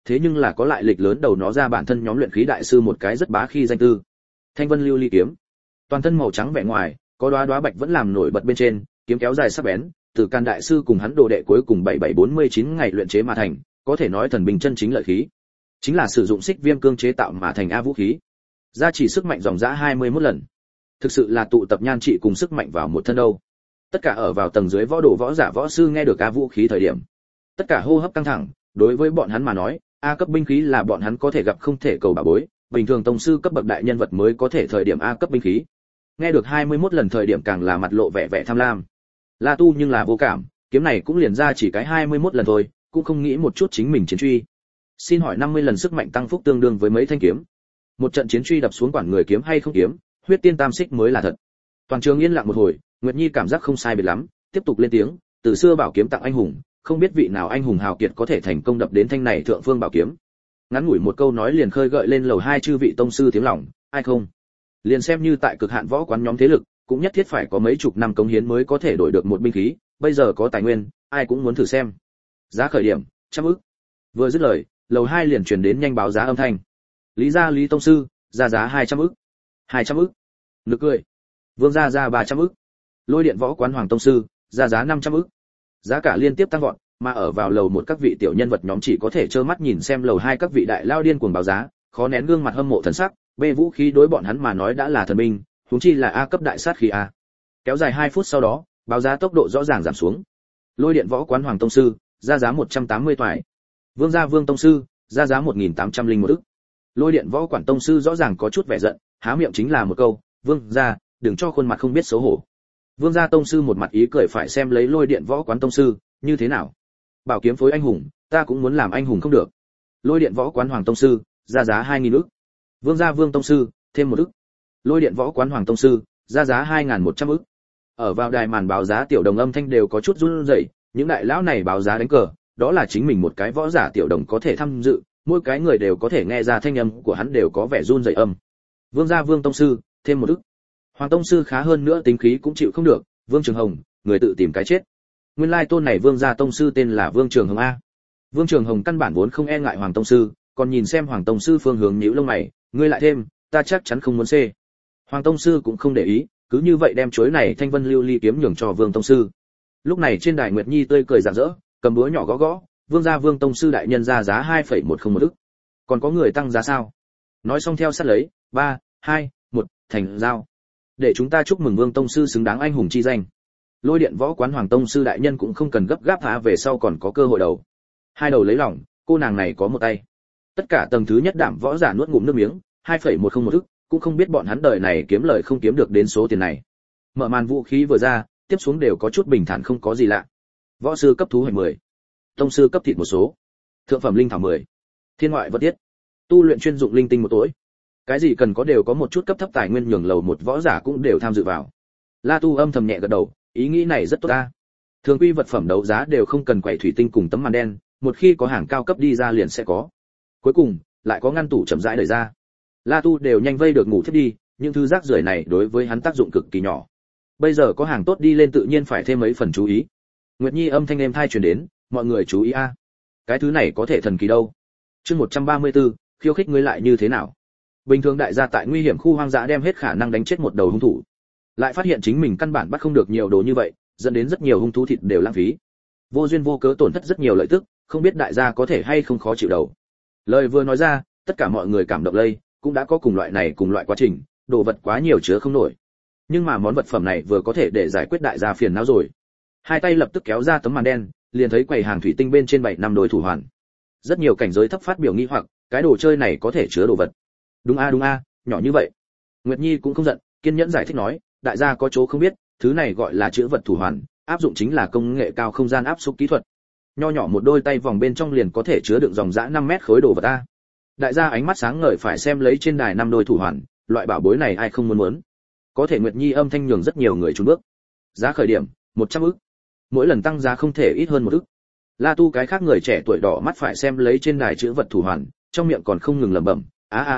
thế nhưng là có lại lịch lớn đầu nó ra bản thân nhóm luyện khí đại sư một cái rất bá khí danh tư. Thanh Vân Lưu Ly kiếm, toàn thân màu trắng vẻ ngoài, có đóa đóa bạch vẫn làm nổi bật bên trên, kiếm kéo dài sắc bén, từ Can đại sư cùng hắn đồ đệ cuối cùng 7749 ngày luyện chế mà thành, có thể nói thần bình chân chính lợi khí. Chính là sử dụng xích viêm cương chế tạo mà thành a vũ khí. Gia chỉ sức mạnh dòng dã 21 lần. Thực sự là tụ tập nhan trị cùng sức mạnh vào một thân đâu. Tất cả ở vào tầng dưới võ đồ võ giả võ sư nghe được a vũ khí thời điểm, tất cả hô hấp căng thẳng, đối với bọn hắn mà nói, a cấp binh khí là bọn hắn có thể gặp không thể cầu bảo bối, bình thường tông sư cấp bậc đại nhân vật mới có thể thời điểm a cấp binh khí. Nghe được 21 lần thời điểm càng là mặt lộ vẻ vẻ tham lam. La Tu nhưng là vô cảm, kiếm này cũng liền ra chỉ cái 21 lần thôi, cũng không nghĩ một chút chính mình chiến truy. Xin hỏi 50 lần sức mạnh tăng phúc tương đương với mấy thanh kiếm? Một trận chiến truy đập xuống quản người kiếm hay không kiếm, huyết tiên tam xích mới là thật. Toàn trường yên lặng một hồi, Nguyệt Nhi cảm giác không sai biệt lắm, tiếp tục lên tiếng, từ xưa bảo kiếm tặng anh hùng, không biết vị nào anh hùng hào kiệt có thể thành công đập đến thanh này thượng phương bảo kiếm. Ngắn ngủi một câu nói liền khơi gợi lên lầu hai chư vị tông sư tiếng lòng, ai không? Liền xem như tại cực hạn võ quán nhóm thế lực, cũng nhất thiết phải có mấy chục năm cống hiến mới có thể đổi được một binh khí, bây giờ có tài nguyên, ai cũng muốn thử xem. Giá khởi điểm, 100 ức. Vừa dứt lời, lầu 2 liền truyền đến nhanh báo giá âm thanh. Lý gia Lý tông sư, ra giá 200 ức. 200 ức. Nực cười. Vương gia ra 300 ức. Lôi điện võ quán Hoàng tông sư, ra giá 500 ức. Giá cả liên tiếp tăng vọt, mà ở vào lầu một các vị tiểu nhân vật nhóm chỉ có thể trơ mắt nhìn xem lầu 2 các vị đại lao điên cuồng báo giá, khó nén gương mặt hâm mộ thần sắc, bê vũ khí đối bọn hắn mà nói đã là thần binh, huống chi là a cấp đại sát khí a. Kéo dài 2 phút sau đó, báo giá tốc độ rõ ràng giảm xuống. Lôi điện võ quán Hoàng tông sư, ra giá 180 toại. Vương gia Vương tông sư, ra giá 1801 ức. Lôi điện võ quản tông sư rõ ràng có chút vẻ giận, há miệng chính là một câu, "Vương gia, đừng cho khuôn mặt không biết xấu hổ." Vương gia tông sư một mặt ý cười phải xem lấy lôi điện võ quán tông sư, như thế nào? Bảo kiếm phối anh hùng, ta cũng muốn làm anh hùng không được. Lôi điện võ quán Hoàng tông sư, ra giá 2000 ức. Vương gia Vương tông sư, thêm 1 ức. Lôi điện võ quán Hoàng tông sư, ra giá 2100 ức. Ở vào đài màn báo giá tiểu đồng âm thanh đều có chút run rẩy, những đại lão này báo giá đánh cờ, đó là chính mình một cái võ giả tiểu đồng có thể tham dự, mỗi cái người đều có thể nghe ra thanh âm của hắn đều có vẻ run rẩy âm. Vương gia Vương tông sư, thêm 1 ức. Hoàng tông sư khá hơn nữa tính khí cũng chịu không được, Vương Trường Hồng, người tự tìm cái chết. Nguyên lai tôn này Vương gia tông sư tên là Vương Trường Hồng a. Vương Trường Hồng căn bản vốn không e ngại Hoàng tông sư, còn nhìn xem Hoàng tông sư phương hướng nhíu lông mày, ngươi lại thêm, ta chắc chắn không muốn xê. Hoàng tông sư cũng không để ý, cứ như vậy đem chuối này Thanh Vân Lưu Ly kiếm nhường cho Vương tông sư. Lúc này trên đài Nguyệt Nhi tươi cười rạng rỡ, cầm búa nhỏ gõ gõ, Vương gia Vương tông sư đại nhân ra giá 2,101 ức. Còn có người tăng giá sao? Nói xong theo sát lấy, 3, 2, 1, thành giao. Để chúng ta chúc mừng Vương tông sư xứng đáng anh hùng chi danh. Lôi điện võ quán Hoàng tông sư đại nhân cũng không cần gấp gáp thả về sau còn có cơ hội đầu. Hai đầu lấy lòng, cô nàng này có một tay. Tất cả tầng thứ nhất đạm võ giả nuốt ngụm nước miếng, 2,101 ức, cũng không biết bọn hắn đời này kiếm lời không kiếm được đến số tiền này. Mở màn vũ khí vừa ra, tiếp xuống đều có chút bình thản không có gì lạ. Võ sư cấp thú hoạch 10, tông sư cấp thịt một số, thượng phẩm linh thảo 10, thiên ngoại vật tiết, tu luyện chuyên dụng linh tinh một tối. Cái gì cần có đều có một chút cấp thấp tài nguyên nhường lầu một võ giả cũng đều tham dự vào. La Tu âm thầm nhẹ gật đầu, ý nghĩ này rất tốt ta. Thường quy vật phẩm đấu giá đều không cần quậy thủy tinh cùng tấm màn đen, một khi có hàng cao cấp đi ra liền sẽ có. Cuối cùng, lại có ngăn tủ chậm rãi đẩy ra. La Tu đều nhanh vây được ngủ thiết đi, những thứ rác rưởi này đối với hắn tác dụng cực kỳ nhỏ. Bây giờ có hàng tốt đi lên tự nhiên phải thêm mấy phần chú ý. Nguyệt Nhi âm thanh êm thai truyền đến, mọi người chú ý a. Cái thứ này có thể thần kỳ đâu. Chương 134, khiêu khích ngươi lại như thế nào? Bình thường đại gia tại nguy hiểm khu hoang dã đem hết khả năng đánh chết một đầu hung thủ. Lại phát hiện chính mình căn bản bắt không được nhiều đồ như vậy, dẫn đến rất nhiều hung thú thịt đều lãng phí. Vô duyên vô cớ tổn thất rất nhiều lợi tức, không biết đại gia có thể hay không khó chịu đầu. Lời vừa nói ra, tất cả mọi người cảm động lây, cũng đã có cùng loại này cùng loại quá trình, đồ vật quá nhiều chứa không nổi. Nhưng mà món vật phẩm này vừa có thể để giải quyết đại gia phiền não rồi. Hai tay lập tức kéo ra tấm màn đen, liền thấy quầy hàng thủy tinh bên trên 7-5 đôi thủ hoàn. Rất nhiều cảnh giới thấp phát biểu nghi hoặc, cái đồ chơi này có thể chứa đồ vật. Đúng a, nhỏ như vậy. Nguyệt Nhi cũng không giận, kiên nhẫn giải thích nói, đại gia có chỗ không biết, thứ này gọi là chứa vật thủ hoàn, áp dụng chính là công nghệ cao không gian áp xúc kỹ thuật. Nho nhỏ một đôi tay vòng bên trong liền có thể chứa đựng dòng dã 5 mét khối đồ vật a. Đại gia ánh mắt sáng ngời phải xem lấy trên đài 5 đôi thủ hoàn, loại bảo bối này ai không muốn. Có thể Nguyệt Nhi âm thanh nhường rất nhiều người chùn bước. Giá khởi điểm 100 ức. Mỗi lần tăng giá không thể ít hơn 1 ức. La Tu cái khác người trẻ tuổi đỏ mắt phải xem lấy trên đài chữ vật thủ hoàn, trong miệng còn không ngừng lẩm bẩm,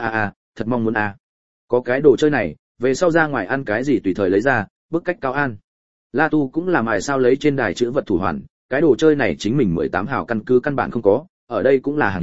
thật mong muốn a. Có cái đồ chơi này, về sau ra ngoài ăn cái gì tùy thời lấy ra, bức cách cao an. La Tu cũng làm mài sao lấy trên đài chữ vật thủ hoàn, cái đồ chơi này chính mình 18 hào căn cứ căn bản không có, ở đây cũng là hàng hiếm,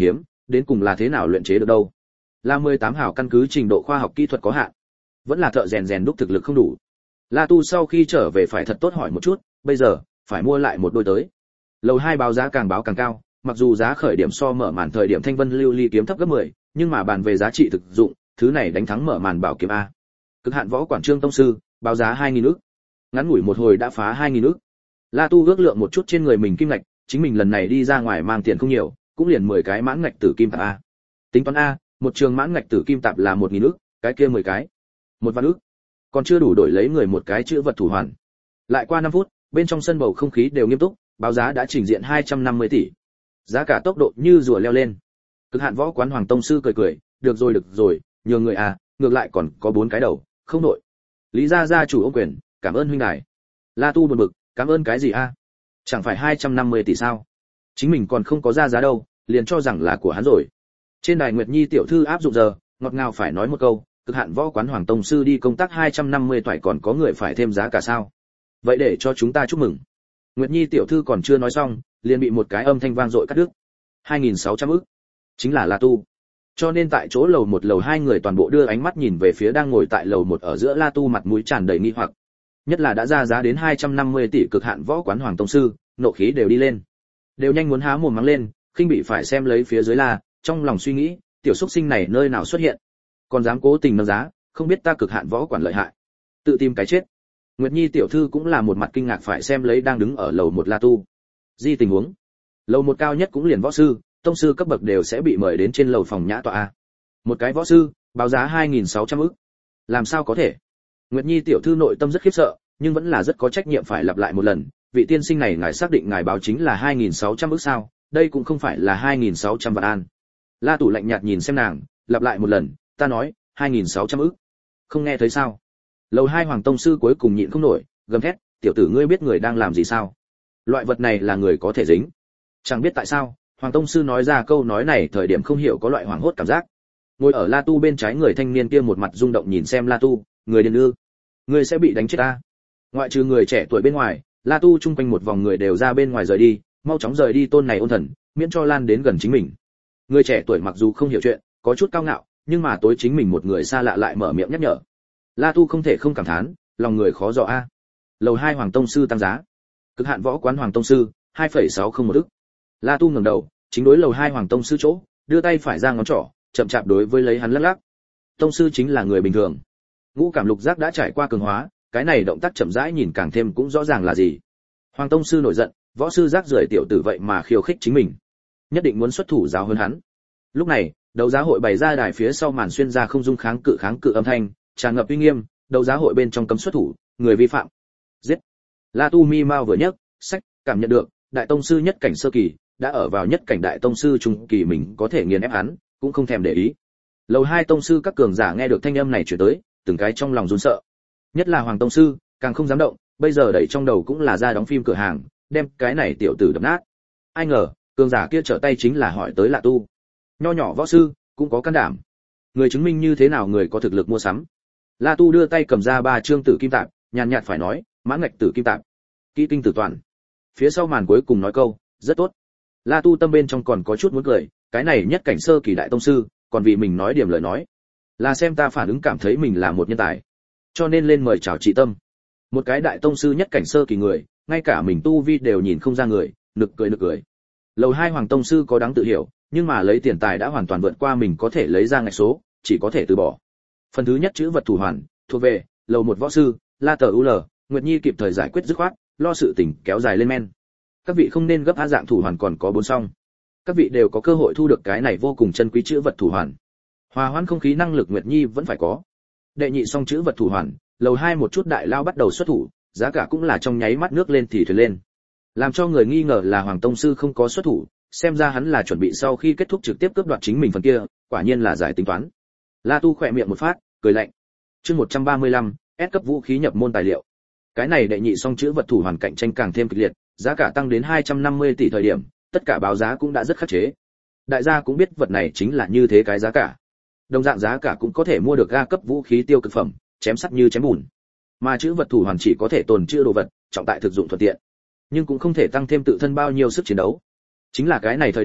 đến cùng là thế nào luyện chế được đâu? Là 18 hào căn cứ trình độ khoa học kỹ thuật có hạn, vẫn là thợ rèn rèn đúc thực lực không đủ. La Tu sau khi trở về phải thật tốt hỏi một chút, bây giờ phải mua lại một đôi tới. Lầu 2 báo giá càng báo càng cao, mặc dù giá khởi điểm so mở màn thời điểm thanh vân lưu ly kiếm thấp gấp 10, nhưng mà bàn về giá trị thực dụng, thứ này đánh thắng mở màn bảo kiếm a. Cực hạn võ quản trương tông sư, báo giá 2000 ức. Ngắn ngủi một hồi đã phá 2000 ức. La Tu ước lượng một chút trên người mình kim ngạch, chính mình lần này đi ra ngoài mang tiền không nhiều, cũng liền 10 cái mãn ngạch tử kim tạp a. Tính toán a, một trường mãn ngạch tử kim tạp là 1000 ức, cái kia 10 cái, 1 vạn ức. Còn chưa đủ đổi lấy người một cái chữ vật thủ hoàn. Lại qua 5 phút, bên trong sân bầu không khí đều nghiêm túc, báo giá đã trình diện 250 tỷ. Giá cả tốc độ như rùa leo lên. Cực hạn võ quán Hoàng tông sư cười cười, được rồi, nhường người à, ngược lại còn có 4 cái đầu, không nội. Lý gia gia chủ ôm quyền, cảm ơn huynh đài. La Tu buồn bực, cảm ơn cái gì a? Chẳng phải 250 tỷ sao? Chính mình còn không có ra giá đâu, liền cho rằng là của hắn rồi. Trên đài Nguyệt Nhi tiểu thư áp dụng giờ, ngọt ngào phải nói một câu, cực hạn võ quán Hoàng tông sư đi công tác 250 toại còn có người phải thêm giá cả sao? Vậy để cho chúng ta chúc mừng. Nguyệt Nhi tiểu thư còn chưa nói xong, liền bị một cái âm thanh vang dội cắt đứt. 2600 ức. Chính là La Tu. Cho nên tại chỗ lầu 1 lầu 2 người toàn bộ đưa ánh mắt nhìn về phía đang ngồi tại lầu 1 ở giữa La Tu mặt mũi tràn đầy nghi hoặc. Nhất là đã ra giá đến 250 tỷ cực hạn võ quán Hoàng tông sư, nộ khí đều đi lên. Đều nhanh muốn há mồm mắng lên, khinh bị phải xem lấy phía dưới La, trong lòng suy nghĩ, tiểu xúc sinh này nơi nào xuất hiện, còn dám cố tình nâng giá, không biết ta cực hạn võ quản lợi hại, tự tìm cái chết. Nguyệt Nhi tiểu thư cũng là một mặt kinh ngạc phải xem lấy đang đứng ở lầu 1 La Tu. Di tình huống, lầu 1 cao nhất cũng liền võ sư, tông sư cấp bậc đều sẽ bị mời đến trên lầu phòng nhã tọa a. Một cái võ sư, báo giá 2600 ức. Làm sao có thể? Nguyệt Nhi tiểu thư nội tâm rất khiếp sợ, nhưng vẫn là rất có trách nhiệm phải lặp lại một lần, vị tiên sinh này ngài xác định ngài báo chính là 2600 ức sao? Đây cũng không phải là 2600 vạn an. La Tủ lạnh nhạt nhìn xem nàng, lặp lại một lần, ta nói, 2600 ức. Không nghe thấy sao? Lầu 2 Hoàng tông sư cuối cùng nhịn không nổi, gầm thét, tiểu tử ngươi biết người đang làm gì sao? Loại vật này là người có thể dính. Chẳng biết tại sao, Hoàng tông sư nói ra câu nói này thời điểm không hiểu có loại hoảng hốt cảm giác. Ngồi ở La Tu bên trái người thanh niên kia một mặt rung động nhìn xem La Tu, người điên ư? Ngươi sẽ bị đánh chết ta. Ngoại trừ người trẻ tuổi bên ngoài, La Tu chung quanh một vòng người đều ra bên ngoài rời đi, mau chóng rời đi tôn này ôn thần, miễn cho lan đến gần chính mình. Người trẻ tuổi mặc dù không hiểu chuyện, có chút cao ngạo, nhưng mà tối chính mình một người xa lạ lại mở miệng nhắc nhở. La Tu không thể không cảm thán, lòng người khó dò a. Lầu 2 Hoàng tông sư tăng giá. Cực hạn võ quán Hoàng tông sư, 2,601 ức. La Tu ngẩng đầu, chính đối lầu 2 Hoàng tông sư chỗ, đưa tay phải ra ngón trỏ, chậm chạp đối với lấy hắn lắc lắc. Tông sư chính là người bình thường. Ngũ cảm lục giác đã trải qua cường hóa, cái này động tác chậm rãi nhìn càng thêm cũng rõ ràng là gì. Hoàng tông sư nổi giận, võ sư rác rưởi tiểu tử vậy mà khiêu khích chính mình, nhất định muốn xuất thủ giáo hơn hắn. Lúc này, đấu giá hội bày ra đài phía sau màn xuyên ra không dung kháng cự âm thanh, tràn ngập uy nghiêm, đấu giá hội bên trong cấm xuất thủ, người vi phạm giết. La Tu mi mau vừa nhấc, sách, cảm nhận được, đại tông sư nhất cảnh sơ kỳ, đã ở vào nhất cảnh đại tông sư trung kỳ mình có thể nghiền ép hắn, cũng không thèm để ý. Lầu 2 tông sư các cường giả nghe được thanh âm này truyền tới, từng cái trong lòng run sợ. Nhất là Hoàng tông sư, càng không dám động, bây giờ đẩy trong đầu cũng là ra đóng phim cửa hàng, đem cái này tiểu tử đập nát. Ai ngờ, cường giả kia trở tay chính là hỏi tới La Tu. Nho nhỏ võ sư, cũng có can đảm. Người chứng minh như thế nào người có thực lực mua sắm. La Tu đưa tay cầm ra 3 trương tử kim tạp, nhàn nhạt phải nói, mãn ngạch tử kim tạp, kỹ kinh tử toàn. Phía sau màn cuối cùng nói câu, rất tốt. La Tu tâm bên trong còn có chút muốn cười, cái này nhất cảnh sơ kỳ đại tông sư, còn vì mình nói điểm lời nói, là xem ta phản ứng cảm thấy mình là một nhân tài, cho nên lên mời chào chị tâm. Một cái đại tông sư nhất cảnh sơ kỳ người, ngay cả mình tu vi đều nhìn không ra người, nực cười. Lầu 2 Hoàng tông sư có đáng tự hiểu, nhưng mà lấy tiền tài đã hoàn toàn vượt qua mình có thể lấy ra ngạch số, chỉ có thể từ bỏ. Phần thứ nhất chữ vật thủ hoàn, thuộc về lầu 1 võ sư, La Tờ UL, Nguyệt Nhi kịp thời giải quyết dứt khoát, lo sự tình kéo dài lên men. Các vị không nên gấp á, dạng thủ hoàn còn có 4 song. Các vị đều có cơ hội thu được cái này vô cùng chân quý chữ vật thủ hoàn. Hòa hoãn không khí năng lực Nguyệt Nhi vẫn phải có. Đệ nhị song chữ vật thủ hoàn, lầu 2 một chút đại lao bắt đầu xuất thủ, giá cả cũng là trong nháy mắt nước lên thì thuyền lên. Làm cho người nghi ngờ là Hoàng tông sư không có xuất thủ, xem ra hắn là chuẩn bị sau khi kết thúc trực tiếp cướp đoạt chính mình phần kia, quả nhiên là giải tính toán. La Tu khỏe miệng một phát, cười lạnh. Chương 135, S cấp vũ khí nhập môn tài liệu. Cái này đệ nhị song chữ vật thủ hoàn cạnh tranh càng thêm kịch liệt, giá cả tăng đến 250 tỷ thời điểm, tất cả báo giá cũng đã rất khắc chế. Đại gia cũng biết vật này chính là như thế cái giá cả. Đồng dạng giá cả cũng có thể mua được ga cấp vũ khí tiêu cực phẩm, chém sắt như chém bùn. Mà chữ vật thủ hoàn chỉ có thể tồn trữ đồ vật, trọng tại thực dụng thuận tiện, nhưng cũng không thể tăng thêm tự thân bao nhiêu sức chiến đấu. Chính là cái này thời điểm,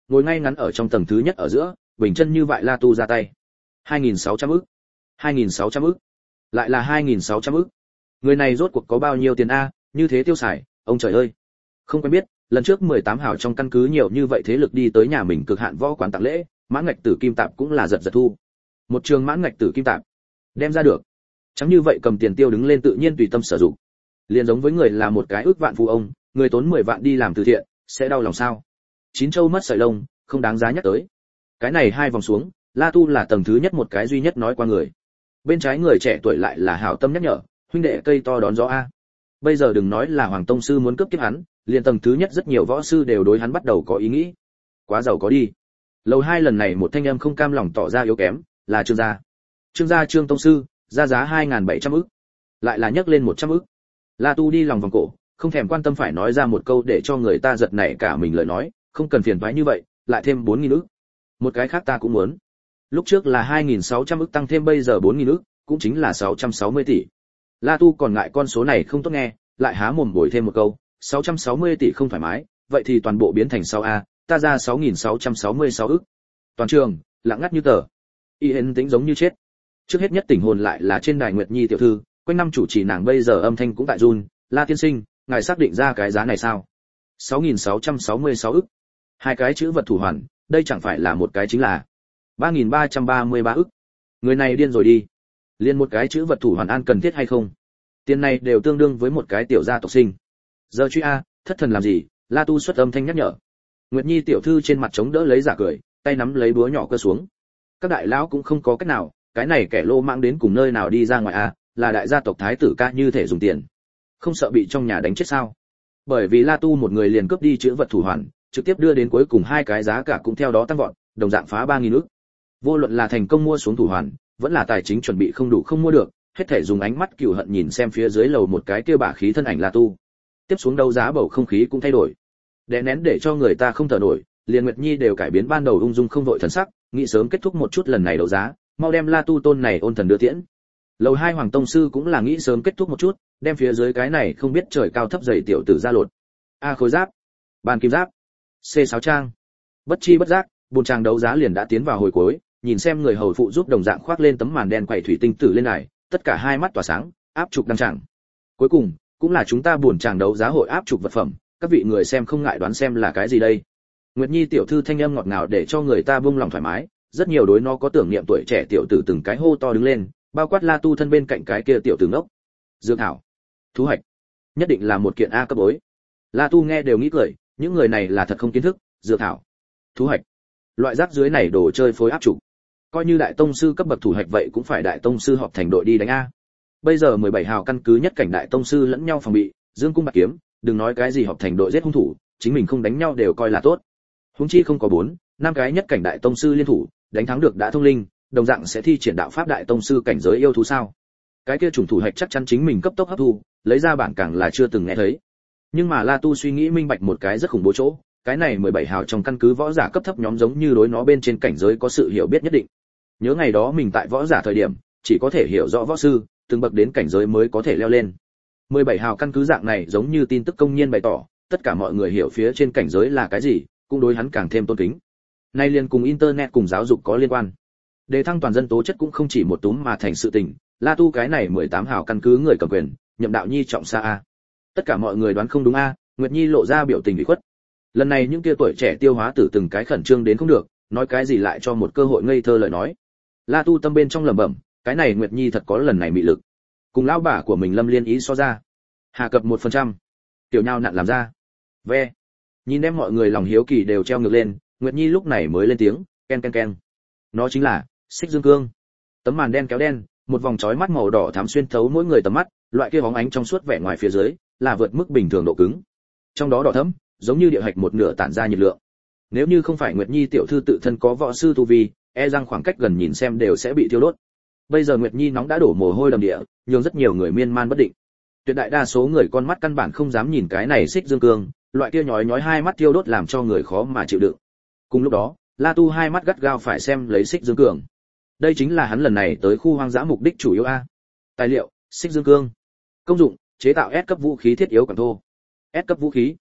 ngồi ngay ngắn ở trong tầng thứ nhất ở giữa, bình chân như vậy La Tu ra tay. 2.600 ức. 2.600 ức. Lại là 2.600 ức. Người này rốt cuộc có bao nhiêu tiền a, như thế tiêu xài, ông trời ơi. Không quen biết, lần trước 18 hào trong căn cứ nhiều như vậy thế lực đi tới nhà mình cực hạn võ quán tặng lễ, mãn ngạch tử kim tạp cũng là giật giật thu. Một trường mãn ngạch tử kim tạp, đem ra được. Chẳng như vậy cầm tiền tiêu đứng lên tự nhiên tùy tâm sử dụng. Liền giống với người là một cái ước vạn phú ông, người tốn 10 vạn đi làm từ thiện, sẽ đau lòng sao? Chín châu mất sợi lông, không đáng giá nhắc tới. Cái này hai vòng xuống, La Tu là tầng thứ nhất một cái duy nhất nói qua người. Bên trái người trẻ tuổi lại là hảo tâm nhắc nhở, huynh đệ cây to đón gió a. Bây giờ đừng nói là Hoàng tông sư muốn cướp kiếp hắn, liền tầng thứ nhất rất nhiều võ sư đều đối hắn bắt đầu có ý nghĩ. Quá giàu có đi. Lầu 2 lần này một thanh âm không cam lòng tỏ ra yếu kém, là Trương gia. Trương gia Trương tông sư, ra giá 2.700 ức. Lại là nhấc lên 100 ức. La Tu đi lòng vòng cổ, không thèm quan tâm phải nói ra một câu để cho người ta giật nảy cả mình lời nói, không cần phiền toái như vậy, lại thêm 4.000 ức. Một cái khác ta cũng muốn. Lúc trước là 2.600 ức tăng thêm bây giờ 4.000 ức, cũng chính là 660 tỷ. La Tu còn ngại con số này không tốt nghe, lại há mồm bồi thêm một câu, 660 tỷ không thoải mái, vậy thì toàn bộ biến thành 6A, ta ra 6.666 ức. Toàn trường, lặng ngắt như tờ. Y Hên tĩnh giống như chết. Trước hết nhất tỉnh hồn lại là trên đài Nguyệt Nhi tiểu thư, quanh năm chủ trì nàng bây giờ âm thanh cũng tại run, La tiên sinh, ngài xác định ra cái giá này sao? 6.666 ức. Hai cái chữ vật thủ hoàn, đây chẳng phải là một cái chính là 3.333 ức. Người này điên rồi đi. Liên một cái chữ vật thủ hoàn an cần thiết hay không? Tiền này đều tương đương với một cái tiểu gia tộc sinh. Giờ truy a, thất thần làm gì? La Tu xuất âm thanh nhắc nhở. Nguyệt Nhi tiểu thư trên mặt chống đỡ lấy giả cười, tay nắm lấy búa nhỏ cơ xuống. Các đại lão cũng không có cách nào, cái này kẻ lô mang đến cùng nơi nào đi ra ngoài a, là đại gia tộc thái tử ca như thể dùng tiền. Không sợ bị trong nhà đánh chết sao? Bởi vì La Tu một người liền cướp đi chữ vật thủ hoàn, trực tiếp đưa đến cuối cùng hai cái giá cả cũng theo đó tăng vọt, đồng dạng phá 3.000 ức. Vô luận là thành công mua xuống thủ hoàn, vẫn là tài chính chuẩn bị không đủ không mua được, hết thể dùng ánh mắt cừu hận nhìn xem phía dưới lầu một cái kia bả khí thân ảnh La Tu. Tiếp xuống đấu giá bầu không khí cũng thay đổi. Đè nén để cho người ta không thở nổi, liền Nguyệt Nhi đều cải biến ban đầu ung dung không vội thần sắc, nghĩ sớm kết thúc một chút lần này đấu giá, mau đem La Tu tôn này ôn thần đưa tiễn. Lầu 2 Hoàng tông sư cũng là nghĩ sớm kết thúc một chút, đem phía dưới cái này không biết trời cao thấp dày tiểu tử ra lột. A khối giáp, bàn kim giáp, C sáo trang. Bất chi bất giác, buồn tràng đấu giá liền đã tiến vào hồi cuối, nhìn xem người hầu phụ giúp đồng dạng khoác lên tấm màn đen quẩy thủy tinh tử lên này, tất cả hai mắt tỏa sáng, áp trục đăng tràng. Cuối cùng, cũng là chúng ta buồn tràng đấu giá hội áp trục vật phẩm, các vị người xem không ngại đoán xem là cái gì đây. Nguyệt Nhi tiểu thư thanh âm ngọt ngào để cho người ta buông lòng thoải mái, rất nhiều đối nó có tưởng niệm tuổi trẻ tiểu tử từng cái hô to đứng lên, bao quát La Tu thân bên cạnh cái kia tiểu tử ngốc. Dương thảo, thú hạch, nhất định là một kiện A cấp bối. La Tu nghe đều nghĩ cười, những người này là thật không kiến thức, dược thảo, thú hạch, loại rác dưới này đồ chơi phối áp trục. Coi như đại tông sư cấp bậc thủ hạch vậy cũng phải đại tông sư họp thành đội đi đánh a. Bây giờ 17 hào căn cứ nhất cảnh đại tông sư lẫn nhau phòng bị, dương cung bạc kiếm, đừng nói cái gì họp thành đội giết hung thủ, chính mình không đánh nhau đều coi là tốt. Huống chi không có 4, 5 cái nhất cảnh đại tông sư liên thủ, đánh thắng được đã thông linh, đồng dạng sẽ thi triển đạo pháp đại tông sư cảnh giới yêu thú sao? Cái kia chủng thủ hạch chắc chắn chính mình cấp tốc hấp thu, lấy ra bản càng là chưa từng nghe thấy. Nhưng mà La Tu suy nghĩ minh bạch một cái rất khủng bố chỗ, cái này 17 hào trong căn cứ võ giả cấp thấp nhóm giống như đối nó bên trên cảnh giới có sự hiểu biết nhất định. Nhớ ngày đó mình tại võ giả thời điểm, chỉ có thể hiểu rõ võ sư, từng bậc đến cảnh giới mới có thể leo lên. 17 hào căn cứ dạng này giống như tin tức công nhiên bày tỏ, tất cả mọi người hiểu phía trên cảnh giới là cái gì, cũng đối hắn càng thêm tôn kính. Nay liền cùng internet cùng giáo dục có liên quan. Đề thăng toàn dân tố chất cũng không chỉ một túm mà thành sự tình, La Tu cái này 18 hào căn cứ người cầm quyền, Nhậm Đạo Nhi trọng xa a. Tất cả mọi người đoán không đúng a, Nguyệt Nhi lộ ra biểu tình ủy khuất. Lần này những kia tuổi trẻ tiêu hóa tử từng cái khẩn trương đến không được, nói cái gì lại cho một cơ hội ngây thơ lời nói. La Tu tâm bên trong lẩm bẩm, cái này Nguyệt Nhi thật có lần này mị lực. Cùng lão bà của mình Lâm Liên ý so ra, hà cập 1%. Tiểu nhau nặn làm ra. Ve. Nhìn em mọi người lòng hiếu kỳ đều treo ngược lên, Nguyệt Nhi lúc này mới lên tiếng, ken ken ken. Nó chính là Xích Dương Cương. Tấm màn đen kéo đen, một vòng chói mắt màu đỏ thắm xuyên thấu mỗi người tầm mắt, loại kia bóng ánh trong suốt vẻ ngoài phía dưới, là vượt mức bình thường độ cứng. Trong đó đỏ thẫm, giống như địa hạch một nửa tản ra nhiệt lượng. Nếu như không phải Nguyệt Nhi tiểu thư tự thân có võ sư tu vi, e rằng khoảng cách gần nhìn xem đều sẽ bị thiêu đốt. Bây giờ Nguyệt Nhi nóng đã đổ mồ hôi đầm địa, nhường rất nhiều người miên man bất định. Tuyệt đại đa số người con mắt căn bản không dám nhìn cái này Xích Dương Cương, loại kia nhói nhói hai mắt thiêu đốt làm cho người khó mà chịu đựng. Cùng lúc đó, La Tu hai mắt gắt gao phải xem lấy Xích Dương Cương. Đây chính là hắn lần này tới khu hoang dã mục đích chủ yếu a. Tài liệu: Xích Dương Cương. Công dụng: chế tạo S cấp vũ khí thiết yếu quản thô. S cấp vũ khí.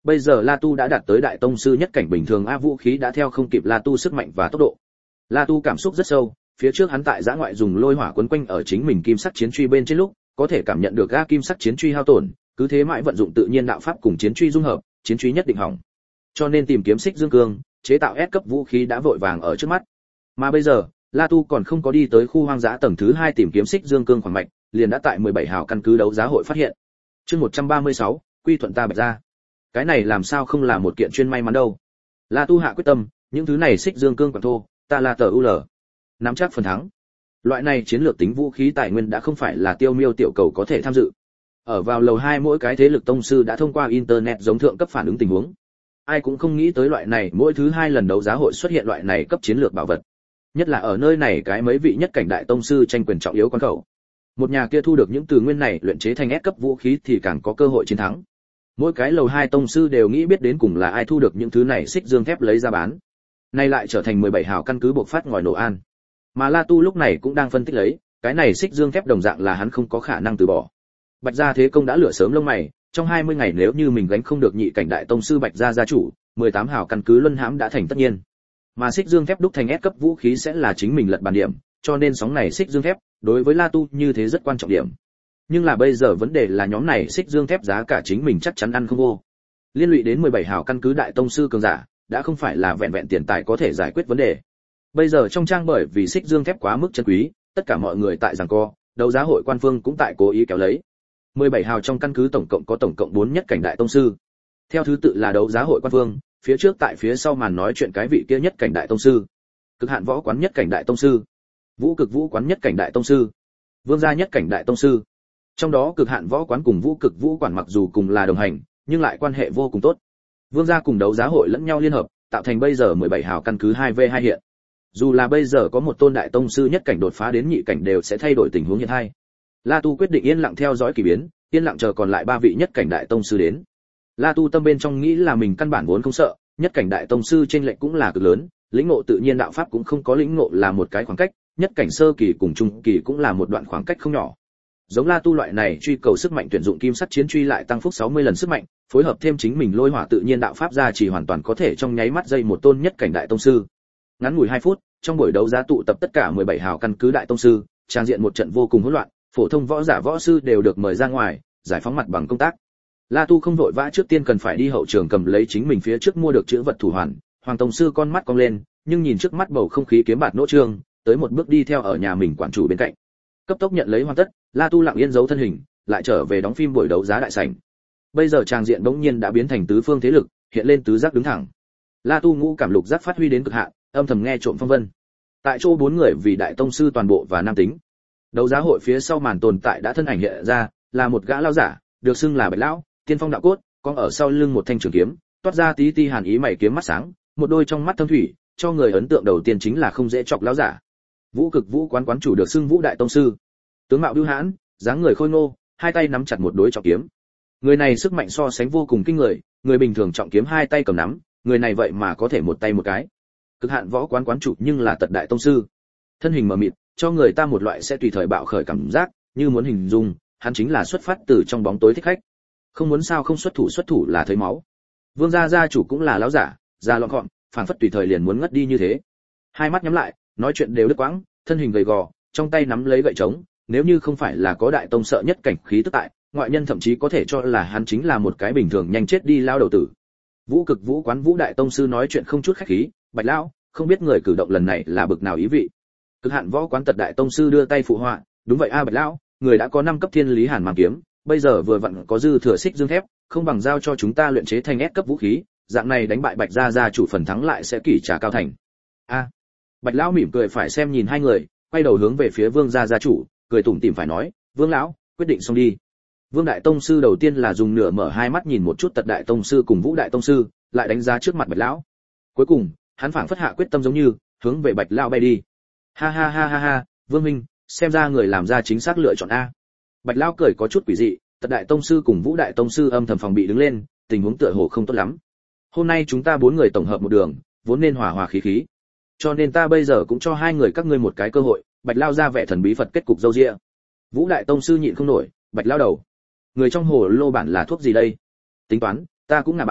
Bây giờ La Tu đã đạt tới đại tông sư nhất cảnh bình thường, vũ khí đã theo không kịp La Tu sức mạnh và tốc độ. La Tu cảm xúc rất sâu, phía trước hắn tại giã ngoại dùng lôi hỏa quấn quanh ở chính mình kim sắc chiến truy bên trên lúc, có thể cảm nhận được kim sắc chiến truy hao tổn, cứ thế mãi vận dụng tự nhiên đạo pháp cùng chiến truy dung hợp, chiến truy nhất định hỏng. Cho nên tìm kiếm xích dương cương, chế tạo S cấp vũ khí đã vội vàng ở trước mắt. Mà bây giờ, La Tu còn không có đi tới khu hoang dã tầng thứ 2 tìm kiếm xích dương cương khoảng mạch, liền đã tại 17 hào căn cứ đấu giá hội phát hiện. Chương 136, quy thuận ta Bạch gia. Cái này làm sao không là một kiện chuyên may mắn đâu. La Tu hạ quyết tâm, những thứ này xích dương cương quản thô, ta là tờ UL. Nắm chắc phần thắng. Loại này chiến lược tính vũ khí tài nguyên đã không phải là tiêu miêu tiểu cầu có thể tham dự. Ở vào lầu 2 mỗi cái thế lực tông sư đã thông qua internet giống thượng cấp phản ứng tình huống. Ai cũng không nghĩ tới loại này mỗi thứ 2 lần đấu giá hội xuất hiện loại này cấp chiến lược bảo vật. Nhất là ở nơi này cái mấy vị nhất cảnh đại tông sư tranh quyền trọng yếu quan khẩu. Một nhà kia thu được những từ nguyên này luyện chế thành S cấp vũ khí thì càng có cơ hội chiến thắng. Mỗi cái lầu 2 tông sư đều nghĩ biết đến cùng là ai thu được những thứ này xích dương thép lấy ra bán. Nay lại trở thành 17 hào căn cứ bộc phát ngòi nổ an. Mà La Tu lúc này cũng đang phân tích lấy, cái này xích dương thép đồng dạng là hắn không có khả năng từ bỏ. Bạch gia thế công đã lửa sớm lông mày, trong 20 ngày nếu như mình gánh không được nhị cảnh đại tông sư Bạch gia gia chủ, 18 hào căn cứ luân hãm đã thành tất nhiên. Mà xích dương thép đúc thành S cấp vũ khí sẽ là chính mình lật bàn điểm, cho nên sóng này xích dương thép đối với La Tu như thế rất quan trọng điểm. Nhưng là bây giờ vấn đề là nhóm này xích dương thép giá cả chính mình chắc chắn ăn không vô. Liên lụy đến 17 hào căn cứ đại tông sư cường giả, đã không phải là vẹn vẹn tiền tài có thể giải quyết vấn đề. Bây giờ trong trang bởi vì xích dương thép quá mức chân quý, tất cả mọi người tại giằng co, đấu giá hội quan phương cũng tại cố ý kéo lấy. 17 hào trong căn cứ tổng cộng 4 nhất cảnh đại tông sư. Theo thứ tự là đấu giá hội quan phương, phía trước tại phía sau màn nói chuyện cái vị kia nhất cảnh đại tông sư, Cực hạn võ quán nhất cảnh đại tông sư, Vũ cực vũ quán nhất cảnh đại tông sư, Vương gia nhất cảnh đại tông sư. Trong đó Cực hạn võ quán cùng Vũ cực vũ quán mặc dù cùng là đồng hành, nhưng lại quan hệ vô cùng tốt. Vương gia cùng đấu giá hội lẫn nhau liên hợp, tạo thành bây giờ 17 hào căn cứ 2v2 hiện. Dù là bây giờ có một tôn đại tông sư nhất cảnh đột phá đến nhị cảnh đều sẽ thay đổi tình huống hiện hai. La Tu quyết định yên lặng theo dõi kỳ biến, yên lặng chờ còn lại 3 vị nhất cảnh đại tông sư đến. La Tu tâm bên trong nghĩ là mình căn bản vốn không sợ, nhất cảnh đại tông sư trên lệnh cũng là cực lớn, lĩnh ngộ tự nhiên đạo pháp cũng không có lĩnh ngộ là một cái khoảng cách, nhất cảnh sơ kỳ cùng trung kỳ cũng là một đoạn khoảng cách không nhỏ. Giống La Tu loại này truy cầu sức mạnh tuyển dụng kim sắt chiến truy lại tăng phúc 60 lần sức mạnh, phối hợp thêm chính mình lôi hỏa tự nhiên đạo pháp ra chỉ hoàn toàn có thể trong nháy mắt dây một tôn nhất cảnh đại tông sư. Ngắn ngủi 2 phút, trong buổi đấu giá tụ tập tất cả 17 hào căn cứ đại tông sư, trang diện một trận vô cùng hỗn loạn, phổ thông võ giả võ sư đều được mời ra ngoài, giải phóng mặt bằng công tác. La Tu không vội vã, trước tiên cần phải đi hậu trường cầm lấy chính mình phía trước mua được chữ vật thủ hoàn. Hoàng tông sư con mắt cong lên, nhưng nhìn trước mắt bầu không khí kiếm bạt nỗ trương, tới một bước đi theo ở nhà mình quản chủ bên cạnh. Cấp tốc nhận lấy hoàn tất, La Tu lặng yên giấu thân hình, lại trở về đóng phim buổi đấu giá đại sảnh. Bây giờ trang diện bỗng nhiên đã biến thành tứ phương thế lực, hiện lên tứ giác đứng thẳng. La Tu ngũ cảm lục giác phát huy đến cực hạn, âm thầm nghe trộm phong vân. Tại chỗ 4 người vì đại tông sư toàn bộ và nam tính. Đấu giá hội phía sau màn tồn tại đã thân ảnh hiện ra, là một gã lão giả, được xưng là Bạch lão, tiên phong đạo cốt, con ở sau lưng một thanh trường kiếm, toát ra tí ti hàn ý, mày kiếm mắt sáng, một đôi trong mắt thâm thủy, cho người ấn tượng đầu tiên chính là không dễ chọc lão giả. Vũ cực vũ quán quán chủ được xưng Vũ đại tông sư. Tướng mạo bưu hãn, dáng người khôi ngô, hai tay nắm chặt một đối trọng kiếm. Người này sức mạnh so sánh vô cùng kinh người, người bình thường trọng kiếm hai tay cầm nắm, người này vậy mà có thể một tay một cái. Cực hạn võ quán quán chủ nhưng là tật đại tông sư. Thân hình mờ mịt, cho người ta một loại sẽ tùy thời bạo khởi cảm giác, như muốn hình dung, hắn chính là xuất phát từ trong bóng tối thích khách. Không muốn sao không xuất thủ là thấy máu. Vương gia gia chủ cũng là lão giả, da lọn gọn, phảng phất tùy thời liền muốn ngất đi như thế. Hai mắt nhắm lại, nói chuyện đều đứt quãng, thân hình gầy gò, trong tay nắm lấy gậy trống, nếu như không phải là có đại tông sợ nhất cảnh khí tức tại, ngoại nhân thậm chí có thể cho là hắn chính là một cái bình thường nhanh chết đi lao đầu tử. Vũ cực vũ quán Vũ đại tông sư nói chuyện không chút khách khí, Bạch lão, không biết người cử động lần này là bực nào ý vị. Cực hạn võ quán tật đại tông sư đưa tay phụ họa, đúng vậy a Bạch lão, người đã có 5 cấp thiên lý hàn mang kiếm, bây giờ vừa vặn có dư thừa xích dương thép, không bằng giao cho chúng ta luyện chế thành S cấp vũ khí, dạng này đánh bại Bạch gia gia chủ phần thắng lại sẽ kỷ trả cao thành. A. Bạch lão mỉm cười phải xem nhìn hai người, quay đầu hướng về phía Vương gia gia chủ, cười tủm tỉm phải nói, Vương lão, quyết định xong đi. Vương đại tông sư đầu tiên là dùng nửa mở hai mắt nhìn một chút tật đại tông sư cùng Vũ đại tông sư, lại đánh giá trước mặt Bạch lão. Cuối cùng, hắn phảng phất hạ quyết tâm giống như, hướng về Bạch lão bay đi. Ha ha ha ha ha, Vương minh, xem ra người làm ra chính xác lựa chọn a. Bạch lão cười có chút quỷ dị, tật đại tông sư cùng Vũ đại tông sư âm thầm phòng bị đứng lên, tình huống tựa hồ không tốt lắm. Hôm nay chúng ta 4 người tổng hợp một đường, vốn nên hòa hòa khí khí. Cho nên ta bây giờ cũng cho hai người các ngươi một cái cơ hội. Bạch lão ra vẻ thần bí Phật kết cục dâu dịa. Vũ đại tông sư nhịn không nổi, Bạch lão đầu, người trong hồ lô bản là thuốc gì đây? Tính toán, ta cũng ngả bài,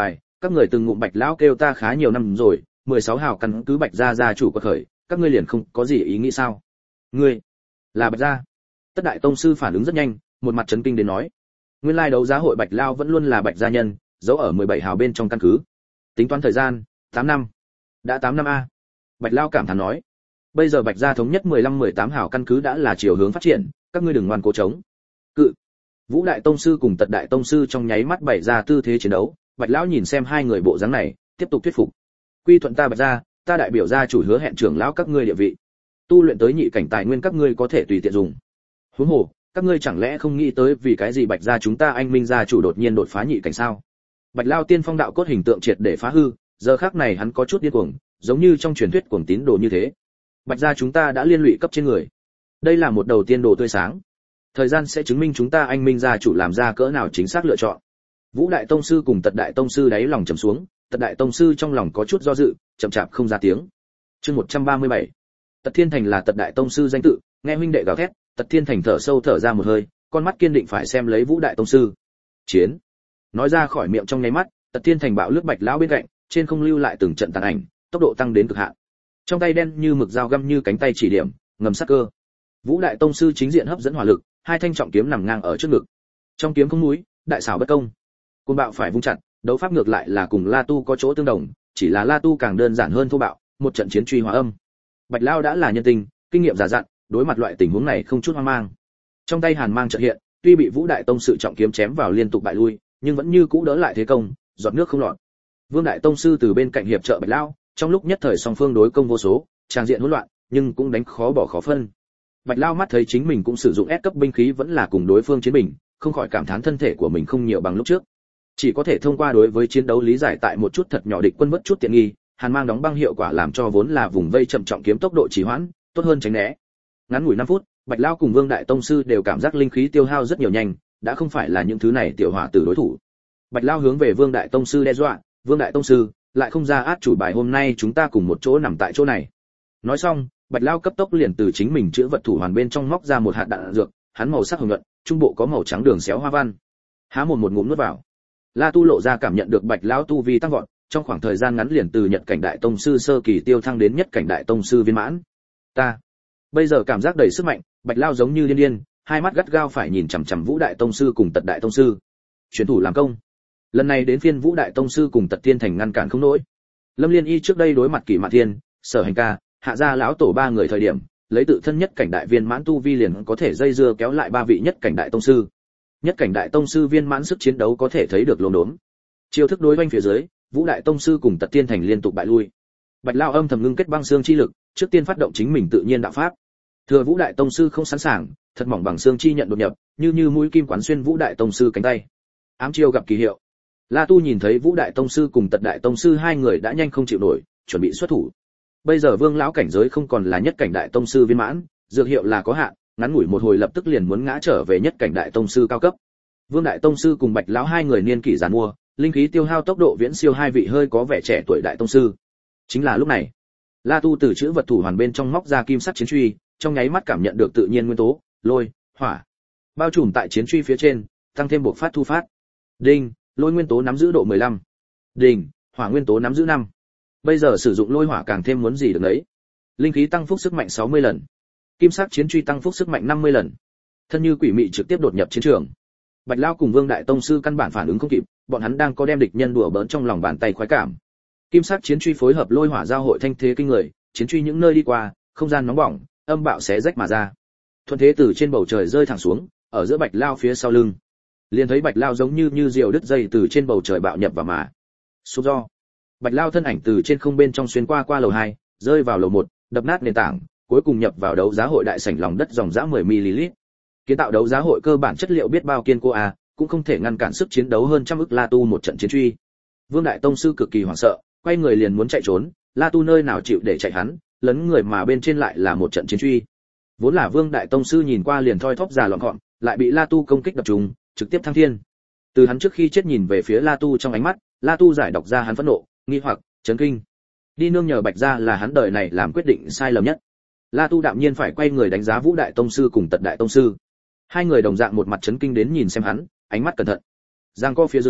các người từng ngụm Bạch lão kêu ta khá nhiều năm rồi, 16 hào căn cứ Bạch gia chủ quật khởi, các ngươi liền không có gì ý nghĩ sao? Ngươi là Bạch gia? Tất đại tông sư phản ứng rất nhanh, một mặt chấn kinh đến nói, nguyên lai đấu giá hội Bạch lão vẫn luôn là Bạch gia nhân, giấu ở 17 hào bên trong căn cứ. Tính toán thời gian, 8 năm. Đã 8 năm a. Bạch lão cảm thán nói, bây giờ Bạch gia thống nhất 15-18 hào căn cứ đã là chiều hướng phát triển, các ngươi đừng ngoan cố chống. Cự. Vũ đại tông sư cùng Tật đại tông sư trong nháy mắt bày ra tư thế chiến đấu, Bạch lão nhìn xem hai người bộ dáng này, tiếp tục thuyết phục. Quy thuận ta Bạch gia, ta đại biểu gia chủ hứa hẹn trưởng lão các ngươi địa vị. Tu luyện tới nhị cảnh tài nguyên các ngươi có thể tùy tiện dùng. Huống hồ, các ngươi chẳng lẽ không nghĩ tới vì cái gì Bạch gia chúng ta anh minh gia chủ đột nhiên đột phá nhị cảnh sao? Bạch lão tiên phong đạo cốt hình tượng triệt để phá hư, giờ khắc này hắn có chút điên cuồng, giống như trong truyền thuyết cuồng tín đồ như thế. Bạch gia chúng ta đã liên lụy cấp trên người. Đây là một đầu tiên đồ tươi sáng. Thời gian sẽ chứng minh chúng ta anh minh gia chủ làm ra cỡ nào chính xác lựa chọn. Vũ đại tông sư cùng Tật đại tông sư đáy lòng trầm xuống, Tật đại tông sư trong lòng có chút do dự, chậm chạp không ra tiếng. Chương 137. Tật Thiên Thành là Tật đại tông sư danh tự, nghe huynh đệ gào thét, Tật Thiên Thành thở sâu thở ra một hơi, con mắt kiên định phải xem lấy Vũ đại tông sư. Chiến. Nói ra khỏi miệng trong nháy mắt, Tật Thiên Thành bạo lướt Bạch lão bên cạnh, trên không lưu lại từng trận tàn ảnh, tốc độ tăng đến cực hạn. Trong tay đen như mực dao găm như cánh tay chỉ điểm, ngầm sát cơ. Vũ đại tông sư chính diện hấp dẫn hỏa lực, hai thanh trọng kiếm nằm ngang ở trước ngực. Trong kiếm không núi, đại xảo bất công. Côn bạo phải vung chặt, đấu pháp ngược lại là cùng La Tu có chỗ tương đồng, chỉ là La Tu càng đơn giản hơn thô bạo, một trận chiến truy hóa âm. Bạch Lao đã là nhân tình, kinh nghiệm già dặn, đối mặt loại tình huống này không chút hoang mang. Trong tay hàn mang chợt hiện, tuy bị Vũ đại tông sư trọng kiếm chém vào liên tục bại lui, nhưng vẫn như cũ đỡ lại thế công, giọt nước không lọt. Vương đại tông sư từ bên cạnh hiệp trợ Bạch Lao, trong lúc nhất thời song phương đối công vô số, trang diện hỗn loạn, nhưng cũng đánh khó bỏ khó phân. Bạch Lao mắt thấy chính mình cũng sử dụng S cấp binh khí vẫn là cùng đối phương chiến bình, không khỏi cảm thán thân thể của mình không nhiều bằng lúc trước. Chỉ có thể thông qua đối với chiến đấu lý giải tại một chút thật nhỏ địch quân mất chút tiện nghi, hàn mang đóng băng hiệu quả làm cho vốn là vùng vây chậm trọng kiếm tốc độ trì hoãn, tốt hơn tránh né. Ngắn ngủi 5 phút, Bạch Lao cùng Vương đại tông sư đều cảm giác linh khí tiêu hao rất nhiều nhanh, đã không phải là những thứ này tiểu hỏa tử đối thủ. Bạch Lao hướng về Vương đại tông sư đe dọa, "Vương đại tông sư, lại không ra át chủ bài hôm nay chúng ta cùng một chỗ nằm tại chỗ này." Nói xong, Bạch Lao cấp tốc liền từ chính mình chữa vật thủ hoàn bên trong móc ra một hạt đạn dược, hắn màu sắc hồng nhuận, trung bộ có màu trắng đường xéo hoa văn. Há mồm một ngụm nuốt vào. La Tu lộ ra cảm nhận được Bạch Lão tu vi tăng vọt, trong khoảng thời gian ngắn liền từ Nhật cảnh đại tông sư sơ kỳ tiêu thăng đến Nhất cảnh đại tông sư viên mãn. Ta bây giờ cảm giác đầy sức mạnh, Bạch Lão giống như điên điên, hai mắt gắt gao phải nhìn chằm chằm Vũ đại tông sư cùng Tật đại tông sư. Chuyển thủ làm công. Lần này đến phiên Vũ đại tông sư cùng Tật Thiên Thành ngăn cản không nổi. Lâm Liên Y trước đây đối mặt Kỷ Mạn Thiên, Sở Hành Ca, Hạ gia lão tổ ba người thời điểm, lấy tự thân nhất cảnh đại viên mãn tu vi liền có thể dây dưa kéo lại ba vị nhất cảnh đại tông sư. Nhất cảnh đại tông sư viên mãn sức chiến đấu có thể thấy được lồn đốn. Chiêu thức đối oanh phía dưới, Vũ đại tông sư cùng Tật Thiên Thành liên tục bại lui. Bạch Lao âm thầm ngưng kết băng xương chi lực, trước tiên phát động chính mình tự nhiên đạo pháp. Thừa Vũ đại tông sư không sẵn sàng, thật mỏng bằng xương chi nhận đột nhập, như mũi kim quán xuyên Vũ đại tông sư cánh tay. Ám chiêu gặp kỳ hiệu. La Tu nhìn thấy Vũ đại tông sư cùng Tật đại tông sư hai người đã nhanh không chịu nổi, chuẩn bị xuất thủ. Bây giờ Vương lão cảnh giới không còn là nhất cảnh đại tông sư viên mãn, dược hiệu là có hạn, ngắn ngủi một hồi lập tức liền muốn ngã trở về nhất cảnh đại tông sư cao cấp. Vương đại tông sư cùng Bạch lão hai người niên kỷ giàn mua, linh khí tiêu hao tốc độ viễn siêu hai vị hơi có vẻ trẻ tuổi đại tông sư. Chính là lúc này, La Tu từ chữ vật thủ hoàn bên trong móc ra kim sắc chiến truy, trong nháy mắt cảm nhận được tự nhiên nguyên tố, lôi, hỏa, bao trùm tại chiến truy phía trên, tăng thêm bộc phát thu phát. Đinh, lôi nguyên tố nắm giữ độ 15. Đinh, hỏa nguyên tố nắm giữ 5. Bây giờ sử dụng lôi hỏa càng thêm muốn gì được đấy. Linh khí tăng phúc sức mạnh 60 lần. Kim sắc chiến truy tăng phúc sức mạnh 50 lần. Thân như quỷ mị trực tiếp đột nhập chiến trường. Bạch Lao cùng Vương đại tông sư căn bản phản ứng không kịp, bọn hắn đang có đem địch nhân đùa bỡn trong lòng bàn tay khoái cảm. Kim sắc chiến truy phối hợp lôi hỏa giao hội thanh thế kinh người, chiến truy những nơi đi qua, không gian nóng bỏng, âm bạo xé rách mà ra. Thuận thế từ trên bầu trời rơi thẳng xuống, ở giữa Bạch Lao phía sau lưng. Liền thấy Bạch Lao giống như diều đứt dây từ trên bầu trời bạo nhập vào mà. Sụp do. Bạch Lao thân ảnh từ trên không bên trong xuyên qua lầu 2, rơi vào lầu 1, đập nát nền tảng, cuối cùng nhập vào đấu giá hội đại sảnh lòng đất dòng dã 10 ml. Kiến tạo đấu giá hội cơ bản chất liệu biết bao kiên cố cũng không thể ngăn cản sức chiến đấu hơn trăm ức La Tu một trận chiến truy. Vương đại tông sư cực kỳ hoảng sợ, quay người liền muốn chạy trốn, La Tu nơi nào chịu để chạy hắn, lấn người mà bên trên lại là một trận chiến truy. Vốn là Vương đại tông sư nhìn qua liền thoi thóp già loạn gọn, lại bị La Tu công kích đập trúng, trực tiếp thăng thiên. Từ hắn trước khi chết nhìn về phía La Tu trong ánh mắt, La Tu giải đọc ra hắn phẫn nộ, nghi hoặc, chấn kinh. Đi nương nhờ Bạch gia là hắn đời này làm quyết định sai lầm nhất. La Tu đạm nhiên phải quay người đánh giá Vũ đại tông sư cùng Tật đại tông sư. Hai người đồng dạng một mặt chấn kinh đến nhìn xem hắn, ánh mắt cẩn thận. Giang co phía dưới,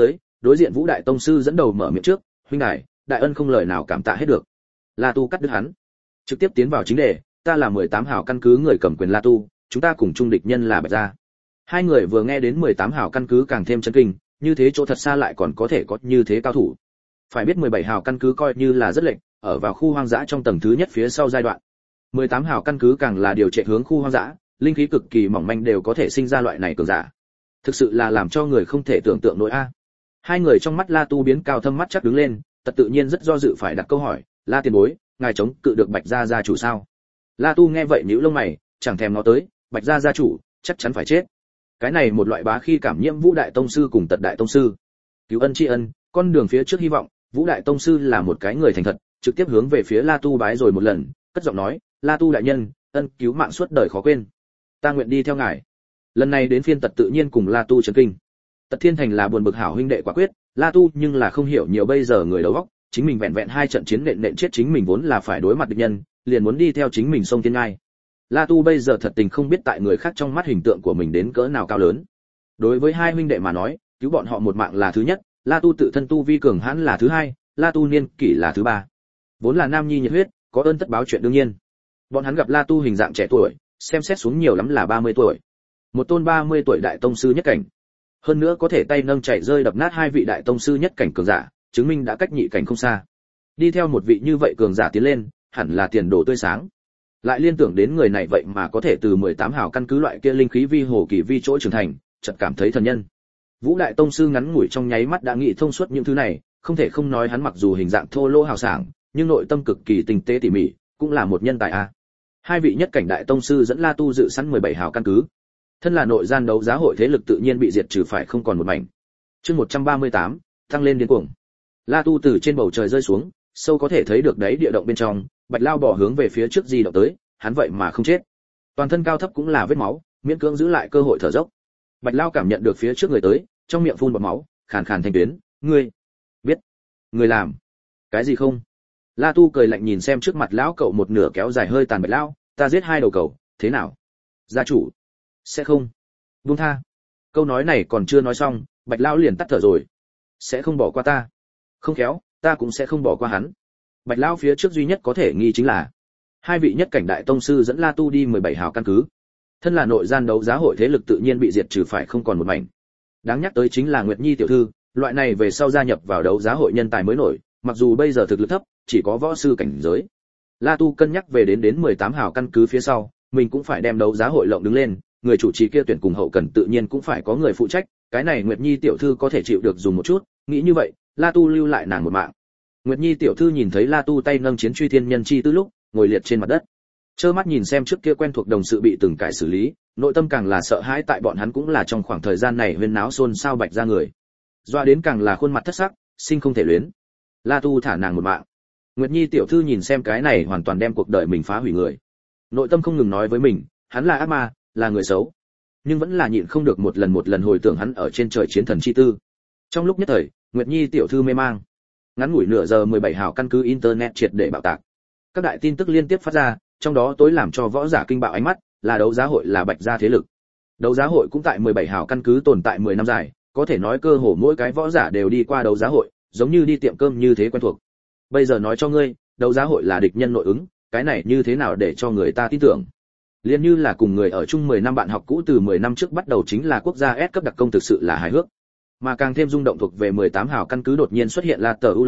đối diện Vũ đại tông sư dẫn đầu mở miệng trước, huynh đài, đại ân không lời nào cảm tạ hết được. La Tu cắt đứt hắn, trực tiếp tiến vào chính đề, ta là 18 hào căn cứ người cầm quyền La Tu, chúng ta cùng chung địch nhân là Bạch gia. Hai người vừa nghe đến 18 hào căn cứ càng thêm chấn kinh, như thế chỗ thật xa lại còn có thể có như thế cao thủ. Phải biết 17 hào căn cứ coi như là rất lệch, ở vào khu hoang dã trong tầng thứ nhất phía sau giai đoạn. 18 hào căn cứ càng là điều chạy hướng khu hoang dã, linh khí cực kỳ mỏng manh đều có thể sinh ra loại này cường giả. Thực sự là làm cho người không thể tưởng tượng nổi a. Hai người trong mắt La Tu biến cao thâm mắt chắc đứng lên, tật tự nhiên rất do dự phải đặt câu hỏi, La tiền bối, ngài chống cự được Bạch gia gia chủ sao? La Tu nghe vậy nhíu lông mày, chẳng thèm nó tới, Bạch gia gia chủ chắc chắn phải chết. Cái này một loại bá khi cảm nhiễm Vũ đại tông sư cùng Tật đại tông sư. Cứu ân tri ân, con đường phía trước hy vọng, Vũ đại tông sư là một cái người thành thật, trực tiếp hướng về phía La Tu bái rồi một lần, cất giọng nói, La Tu đại nhân, ân cứu mạng suốt đời khó quên. Ta nguyện đi theo ngài. Lần này đến phiên Tật tự nhiên cùng La Tu chấn kinh. Tật Thiên Thành là buồn bực hảo huynh đệ quả quyết, La Tu nhưng là không hiểu nhiều bây giờ người đầu óc, chính mình vẹn vẹn 2 trận chiến nện chết chính mình vốn là phải đối mặt địch nhân, liền muốn đi theo chính mình sông thiên ngai. La Tu bây giờ thật tình không biết tại người khác trong mắt hình tượng của mình đến cỡ nào cao lớn. Đối với hai huynh đệ mà nói, cứu bọn họ một mạng là thứ nhất, La Tu tự thân tu vi cường hãn là thứ hai, La Tu niên kỷ là thứ ba. Vốn là nam nhi nhiệt huyết, có ơn tất báo chuyện đương nhiên. Bọn hắn gặp La Tu hình dạng trẻ tuổi, xem xét xuống nhiều lắm là 30 tuổi. Một tôn 30 tuổi đại tông sư nhất cảnh. Hơn nữa có thể tay nâng chảy rơi đập nát 2 vị đại tông sư nhất cảnh cường giả, chứng minh đã cách nhị cảnh không xa. Đi theo một vị như vậy cường giả tiến lên, hẳn là tiền đồ tươi sáng. Lại liên tưởng đến người này vậy mà có thể từ 18 hào căn cứ loại kia linh khí vi hồ kỳ vi chỗ trưởng thành, chợt cảm thấy thần nhân. Vũ đại tông sư ngắn ngủi trong nháy mắt đã nghĩ thông suốt những thứ này, không thể không nói hắn mặc dù hình dạng thô lỗ hào sảng, nhưng nội tâm cực kỳ tinh tế tỉ mỉ, cũng là một nhân tài a. Hai vị nhất cảnh đại tông sư dẫn La Tu dự sẵn 17 hào căn cứ. Thân là nội gian đấu giá hội thế lực tự nhiên bị diệt trừ phải không còn một mảnh. Chương 138, tăng lên điên cuồng. La Tu từ trên bầu trời rơi xuống, sâu có thể thấy được đáy địa động bên trong, Bạch Lao bò hướng về phía trước di động tới, hắn vậy mà không chết. Toàn thân cao thấp cũng là vết máu, miễn cưỡng giữ lại cơ hội thở dốc. Bạch Lao cảm nhận được phía trước người tới, trong miệng phun bọt máu, khàn khàn thanh tuyến, "Ngươi biết, ngươi làm cái gì không?" La Tu cười lạnh nhìn xem trước mặt lão cậu một nửa kéo dài hơi tàn Bạch Lao, "Ta giết 2 đầu cậu, thế nào?" "Gia chủ, sẽ không buông tha." Câu nói này còn chưa nói xong, Bạch Lao liền tắt thở rồi. "Sẽ không bỏ qua ta." "Không khéo, ta cũng sẽ không bỏ qua hắn." Bạch Lao phía trước duy nhất có thể nghi chính là 2 vị nhất cảnh đại tông sư dẫn La Tu đi 17 hào căn cứ. Thân là nội gian đấu giá hội thế lực tự nhiên bị diệt trừ phải không còn một mảnh. Đáng nhắc tới chính là Nguyệt Nhi tiểu thư, loại này về sau gia nhập vào đấu giá hội nhân tài mới nổi, mặc dù bây giờ thực lực thấp, chỉ có võ sư cảnh giới. La Tu cân nhắc về đến 18 hào căn cứ phía sau, mình cũng phải đem đấu giá hội lộng đứng lên, người chủ trì kia tuyển cùng hậu cần tự nhiên cũng phải có người phụ trách, cái này Nguyệt Nhi tiểu thư có thể chịu được dùng một chút, nghĩ như vậy, La Tu lưu lại nàng một mạng. Nguyệt Nhi tiểu thư nhìn thấy La Tu tay nâng chiến truy thiên nhân chi tư lúc, ngồi liệt trên mặt đất. Trơ mắt nhìn xem trước kia quen thuộc đồng sự bị từng cải xử lý, nội tâm càng là sợ hãi tại bọn hắn cũng là trong khoảng thời gian này huyên náo xôn xao Bạch ra người. Doa đến càng là khuôn mặt thất sắc, sinh không thể luyến. La Tu thả nàng một mạng. Nguyệt Nhi tiểu thư nhìn xem cái này hoàn toàn đem cuộc đời mình phá hủy người. Nội tâm không ngừng nói với mình, hắn là ác ma, là người xấu. Nhưng vẫn là nhịn không được một lần hồi tưởng hắn ở trên trời chiến thần chi tư. Trong lúc nhất thời, Nguyệt Nhi tiểu thư mê mang. Ngắn ngủi nửa giờ 17 hào căn cứ internet triệt để bạo tạc. Các đại tin tức liên tiếp phát ra, trong đó tối làm cho võ giả kinh bạo ánh mắt là đấu giá hội là Bạch gia thế lực. Đấu giá hội cũng tại 17 hào căn cứ tồn tại 10 năm dài, có thể nói cơ hồ mỗi cái võ giả đều đi qua đấu giá hội, giống như đi tiệm cơm như thế quen thuộc. Bây giờ nói cho ngươi, đấu giá hội là địch nhân nội ứng, cái này như thế nào để cho người ta tin tưởng? Liên như là cùng người ở chung 10 năm bạn học cũ từ 10 năm trước bắt đầu chính là quốc gia S cấp đặc công thực sự là hài hước. Mà càng thêm rung động thuộc về 18 hào căn cứ đột nhiên xuất hiện là tờ UL.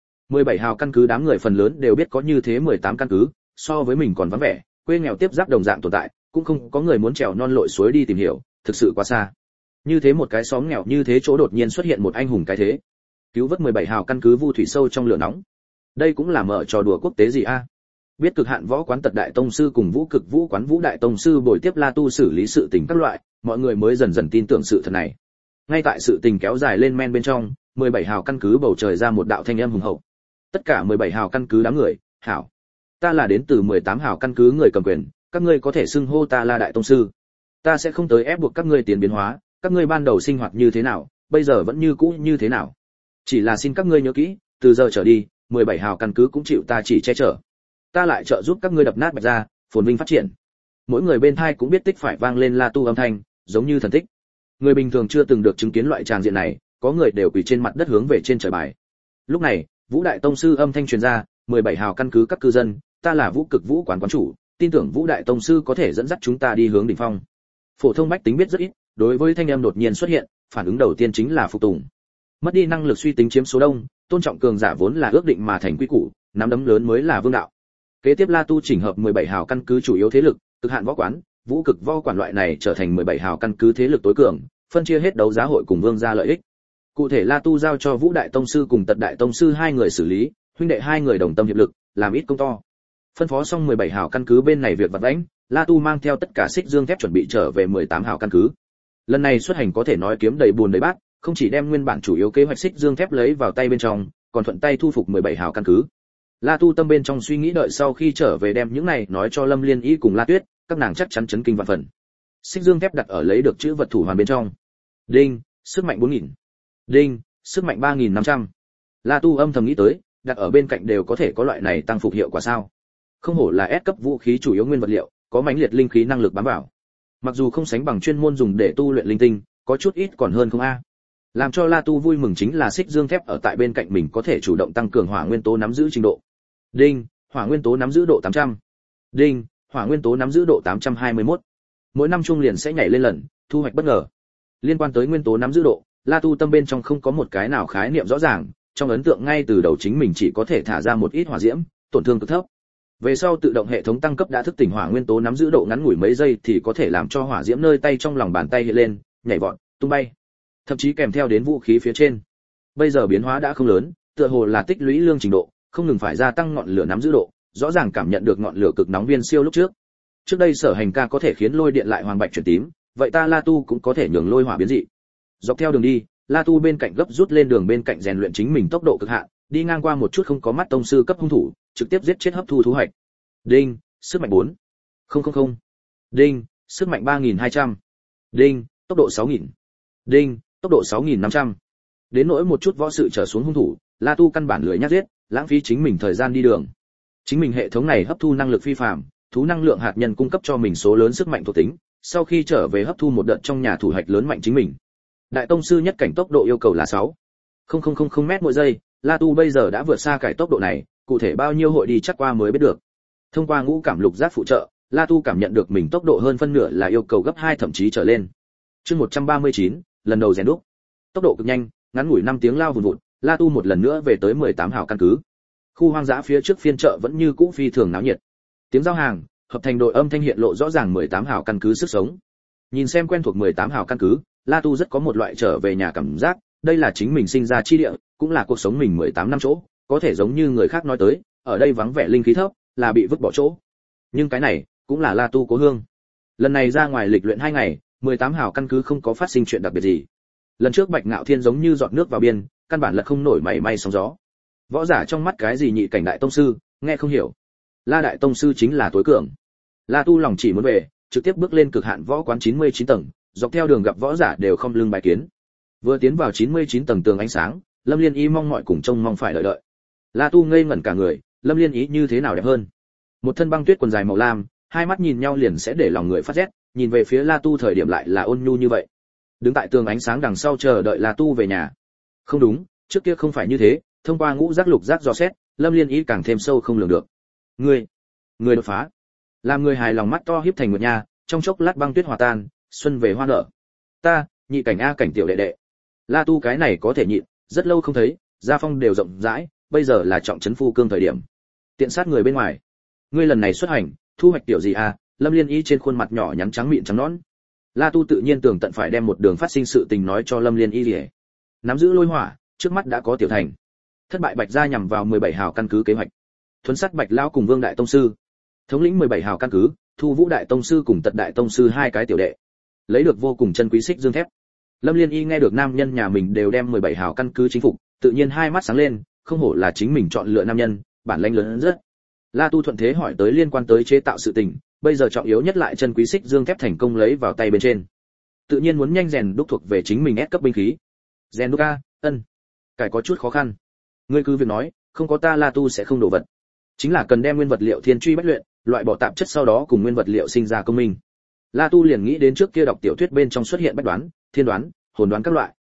17 hào căn cứ đám người phần lớn đều biết có như thế 18 căn cứ, so với mình còn vắng vẻ, quê nghèo tiếp giáp đồng dạng tồn tại, cũng không có người muốn trèo non lội suối đi tìm hiểu, thực sự quá xa. Như thế một cái xóm nghèo như thế chỗ đột nhiên xuất hiện một anh hùng cái thế. Cứu vớt 17 hào căn cứ vu thủy sâu trong lửa nóng. Đây cũng là mở trò đùa quốc tế gì a? Biết cực hạn võ quán Tật đại tông sư cùng vũ cực vũ quán Vũ đại tông sư bồi tiếp La Tu xử lý sự tình các loại, mọi người mới dần dần tin tưởng sự thật này. Ngay tại sự tình kéo dài lên men bên trong, 17 hào căn cứ bầu trời ra một đạo thanh âm hùng hậu. Tất cả 17 hào căn cứ đám người, hảo. Ta là đến từ 18 hào căn cứ người cầm quyền, các ngươi có thể xưng hô ta là đại tông sư. Ta sẽ không tới ép buộc các ngươi tiến biến hóa, các ngươi ban đầu sinh hoạt như thế nào, bây giờ vẫn như cũ như thế nào. Chỉ là xin các ngươi nhớ kỹ, từ giờ trở đi, 17 hào căn cứ cũng chịu ta chỉ che chở. Ta lại trợ giúp các ngươi đập nát Bạch gia, phồn vinh phát triển. Mỗi người bên thai cũng biết tích phải vang lên La Tu âm thanh, giống như thần tích. Người bình thường chưa từng được chứng kiến loại tràng diện này, có người đều quỳ trên mặt đất hướng về trên trời bài. Lúc này, Vũ đại tông sư âm thanh truyền ra, 17 hào căn cứ các cư dân, ta là Vũ Cực Vũ quán quán chủ, tin tưởng Vũ đại tông sư có thể dẫn dắt chúng ta đi hướng đỉnh phong. Phổ thông bách tính biết rất ít, đối với thanh âm đột nhiên xuất hiện, phản ứng đầu tiên chính là phục tùng. Mất đi năng lực suy tính chiếm số đông, tôn trọng cường giả vốn là ước định mà thành quy củ, nắm đấm lớn mới là vương đạo. Kế tiếp La Tu chỉnh hợp 17 hào căn cứ chủ yếu thế lực, Cực hạn võ quán, Vũ Cực võ quản loại này trở thành 17 hào căn cứ thế lực tối cường, phân chia hết đấu giá hội cùng vương gia lợi ích. Cụ thể La Tu giao cho Vũ đại tông sư cùng Tật đại tông sư hai người xử lý, huynh đệ hai người đồng tâm hiệp lực, làm ít công to. Phân phó xong 17 hào căn cứ bên này việc vặt vãnh, La Tu mang theo tất cả xích dương thép chuẩn bị trở về 18 hào căn cứ. Lần này xuất hành có thể nói kiếm đầy buồn đầy bát, không chỉ đem nguyên bản chủ yếu kế hoạch xích dương thép lấy vào tay bên trong, còn thuận tay thu phục 17 hào căn cứ. La Tu tâm bên trong suy nghĩ đợi sau khi trở về đem những này nói cho Lâm Liên Y cùng La Tuyết, các nàng chắc chắn chấn kinh vạn phần. Xích dương thép đặt ở lấy được chữ vật thủ hoàn bên trong. Đinh, sức mạnh 4000. Đinh, sức mạnh 3500. La Tu âm thầm nghĩ tới, đặt ở bên cạnh đều có thể có loại này tăng phục hiệu quả sao? Không hổ là S cấp vũ khí chủ yếu nguyên vật liệu, có mãnh liệt linh khí năng lực bám vào. Mặc dù không sánh bằng chuyên môn dùng để tu luyện linh tinh, có chút ít còn hơn không a. Làm cho La Tu vui mừng chính là xích dương thép ở tại bên cạnh mình có thể chủ động tăng cường hỏa nguyên tố nắm giữ trình độ. Đinh, hỏa nguyên tố nắm giữ độ 800. Đinh, hỏa nguyên tố nắm giữ độ 821. Mỗi năm chung liền sẽ nhảy lên lần, thu hoạch bất ngờ. Liên quan tới nguyên tố nắm giữ độ, La Tu tâm bên trong không có một cái nào khái niệm rõ ràng, trong ấn tượng ngay từ đầu chính mình chỉ có thể thả ra một ít hỏa diễm, tổn thương cực thấp. Về sau tự động hệ thống tăng cấp đã thức tỉnh hỏa nguyên tố nắm giữ độ ngắn ngủi mấy giây thì có thể làm cho hỏa diễm nơi tay trong lòng bàn tay hiện lên, nhảy vọt, tung bay, thậm chí kèm theo đến vũ khí phía trên. Bây giờ biến hóa đã không lớn, tựa hồ là tích lũy lương trình độ, không ngừng phải gia tăng ngọn lửa nắm giữ độ, rõ ràng cảm nhận được ngọn lửa cực nóng viên siêu lúc trước. Trước đây Sở Hành ca có thể khiến lôi điện lại hoàng bạch chuyển tím, vậy ta La Tu cũng có thể nhường lôi hỏa biến dị. Dọc theo đường đi, La Tu bên cạnh gấp rút lên đường bên cạnh rèn luyện chính mình tốc độ cực hạn, đi ngang qua một chút không có mắt tông sư cấp hung thủ, trực tiếp giết chết hấp thu thú hoạch. Đinh, sức mạnh 4. 000. Đinh, sức mạnh 3200. Đinh, tốc độ 6000. Đinh, tốc độ 6500. Đến nỗi một chút võ sự trở xuống hung thủ, La Tu căn bản lười nhác giết, lãng phí chính mình thời gian đi đường. Chính mình hệ thống này hấp thu năng lực phi phàm, thú năng lượng hạt nhân cung cấp cho mình số lớn sức mạnh thuộc tính, sau khi trở về hấp thu một đợt trong nhà thủ hạch lớn mạnh chính mình. Đại tông sư nhất cảnh tốc độ yêu cầu là 6,000 mét mỗi giây, La Tu bây giờ đã vượt xa cải tốc độ này, cụ thể bao nhiêu hội đi chắc qua mới biết được. Thông qua ngũ cảm lục giác phụ trợ, La Tu cảm nhận được mình tốc độ hơn phân nửa là yêu cầu gấp 2 thậm chí trở lên. Chương 139, lần đầu rèn đúc. Tốc độ cực nhanh, ngắn ngủi 5 tiếng lao vùn vụt, La Tu một lần nữa về tới 18 hào căn cứ. Khu hoang dã phía trước phiên chợ vẫn như cũ phi thường náo nhiệt. Tiếng giao hàng, hợp thành đội âm thanh hiện lộ rõ ràng 18 hào căn cứ sức sống. Nhìn xem quen thuộc 18 hào căn cứ, La Tu rất có một loại trở về nhà cảm giác, đây là chính mình sinh ra chi địa, cũng là cuộc sống mình 18 năm chỗ, có thể giống như người khác nói tới, ở đây vắng vẻ linh khí thấp, là bị vứt bỏ chỗ. Nhưng cái này, cũng là La Tu cố hương. Lần này ra ngoài lịch luyện 2 ngày, 18 hào căn cứ không có phát sinh chuyện đặc biệt gì. Lần trước Bạch Ngạo Thiên giống như giọt nước vào biên, căn bản là không nổi mảy may sóng gió. Võ giả trong mắt cái gì nhị cảnh đại tông sư, nghe không hiểu. La đại tông sư chính là tối cường. La Tu lòng chỉ muốn về, trực tiếp bước lên cực hạn võ quán 99 tầng, dọc theo đường gặp võ giả đều không lưng bài kiến. Vừa tiến vào 99 tầng tường ánh sáng, Lâm Liên Ý mong mọi cùng trông mong phải đợi đợi. La Tu ngây ngẩn cả người, Lâm Liên Ý như thế nào đẹp hơn. Một thân băng tuyết quần dài màu lam, hai mắt nhìn nhau liền sẽ để lòng người phát rét, nhìn về phía La Tu thời điểm lại là ôn nhu như vậy. Đứng tại tường ánh sáng đằng sau chờ đợi La Tu về nhà. Không đúng, trước kia không phải như thế, thông qua ngũ giác lục giác dò xét, Lâm Liên Ý càng thêm sâu không lường được. Người đột phá. Làm người hài lòng mắt to híp thành một nha, trong chốc lát băng tuyết hòa tan, xuân về hoa nở. Ta, nhị cảnh a cảnh tiểu đệ đệ. La Tu cái này có thể nhịn, rất lâu không thấy, gia phong đều rộng rãi, bây giờ là trọng trấn phu cương thời điểm. Tiện sát người bên ngoài. Ngươi lần này xuất hành, thu hoạch tiểu gì a? Lâm Liên Y trên khuôn mặt nhỏ nhắn trắng mịn trắng nõn. La Tu tự nhiên tưởng tận phải đem một đường phát sinh sự tình nói cho Lâm Liên Y liễu. Nắm giữ lôi hỏa, trước mắt đã có tiểu thành. Thất bại Bạch gia nhằm vào 17 hào căn cứ kế hoạch. Thuấn sát Bạch lão cùng Vương đại tông sư. Thống lĩnh 17 hào căn cứ, thu Vũ đại tông sư cùng Tật đại tông sư hai cái tiểu đệ. Lấy được vô cùng chân quý xích dương thép. Lâm Liên Y nghe được nam nhân nhà mình đều đem 17 hào căn cứ chính phục, tự nhiên hai mắt sáng lên, không hổ là chính mình chọn lựa nam nhân, bản lĩnh lớn rất. La Tu thuận thế hỏi tới liên quan tới chế tạo sự tình, bây giờ trọng yếu nhất lại chân quý xích dương thép thành công lấy vào tay bên trên. Tự nhiên muốn nhanh rèn đúc thuộc về chính mình ép cấp binh khí. Rèn đúc a, cải có chút khó khăn. Ngươi cứ việc nói, không có ta La Tu sẽ không đổ vật. Chính là cần đem nguyên vật liệu thiên truy bách luyện, loại bỏ tạp chất sau đó cùng nguyên vật liệu sinh ra công minh. La Tu liền nghĩ đến trước kia đọc tiểu thuyết bên trong xuất hiện bách đoán, thiên đoán, hồn đoán các loại.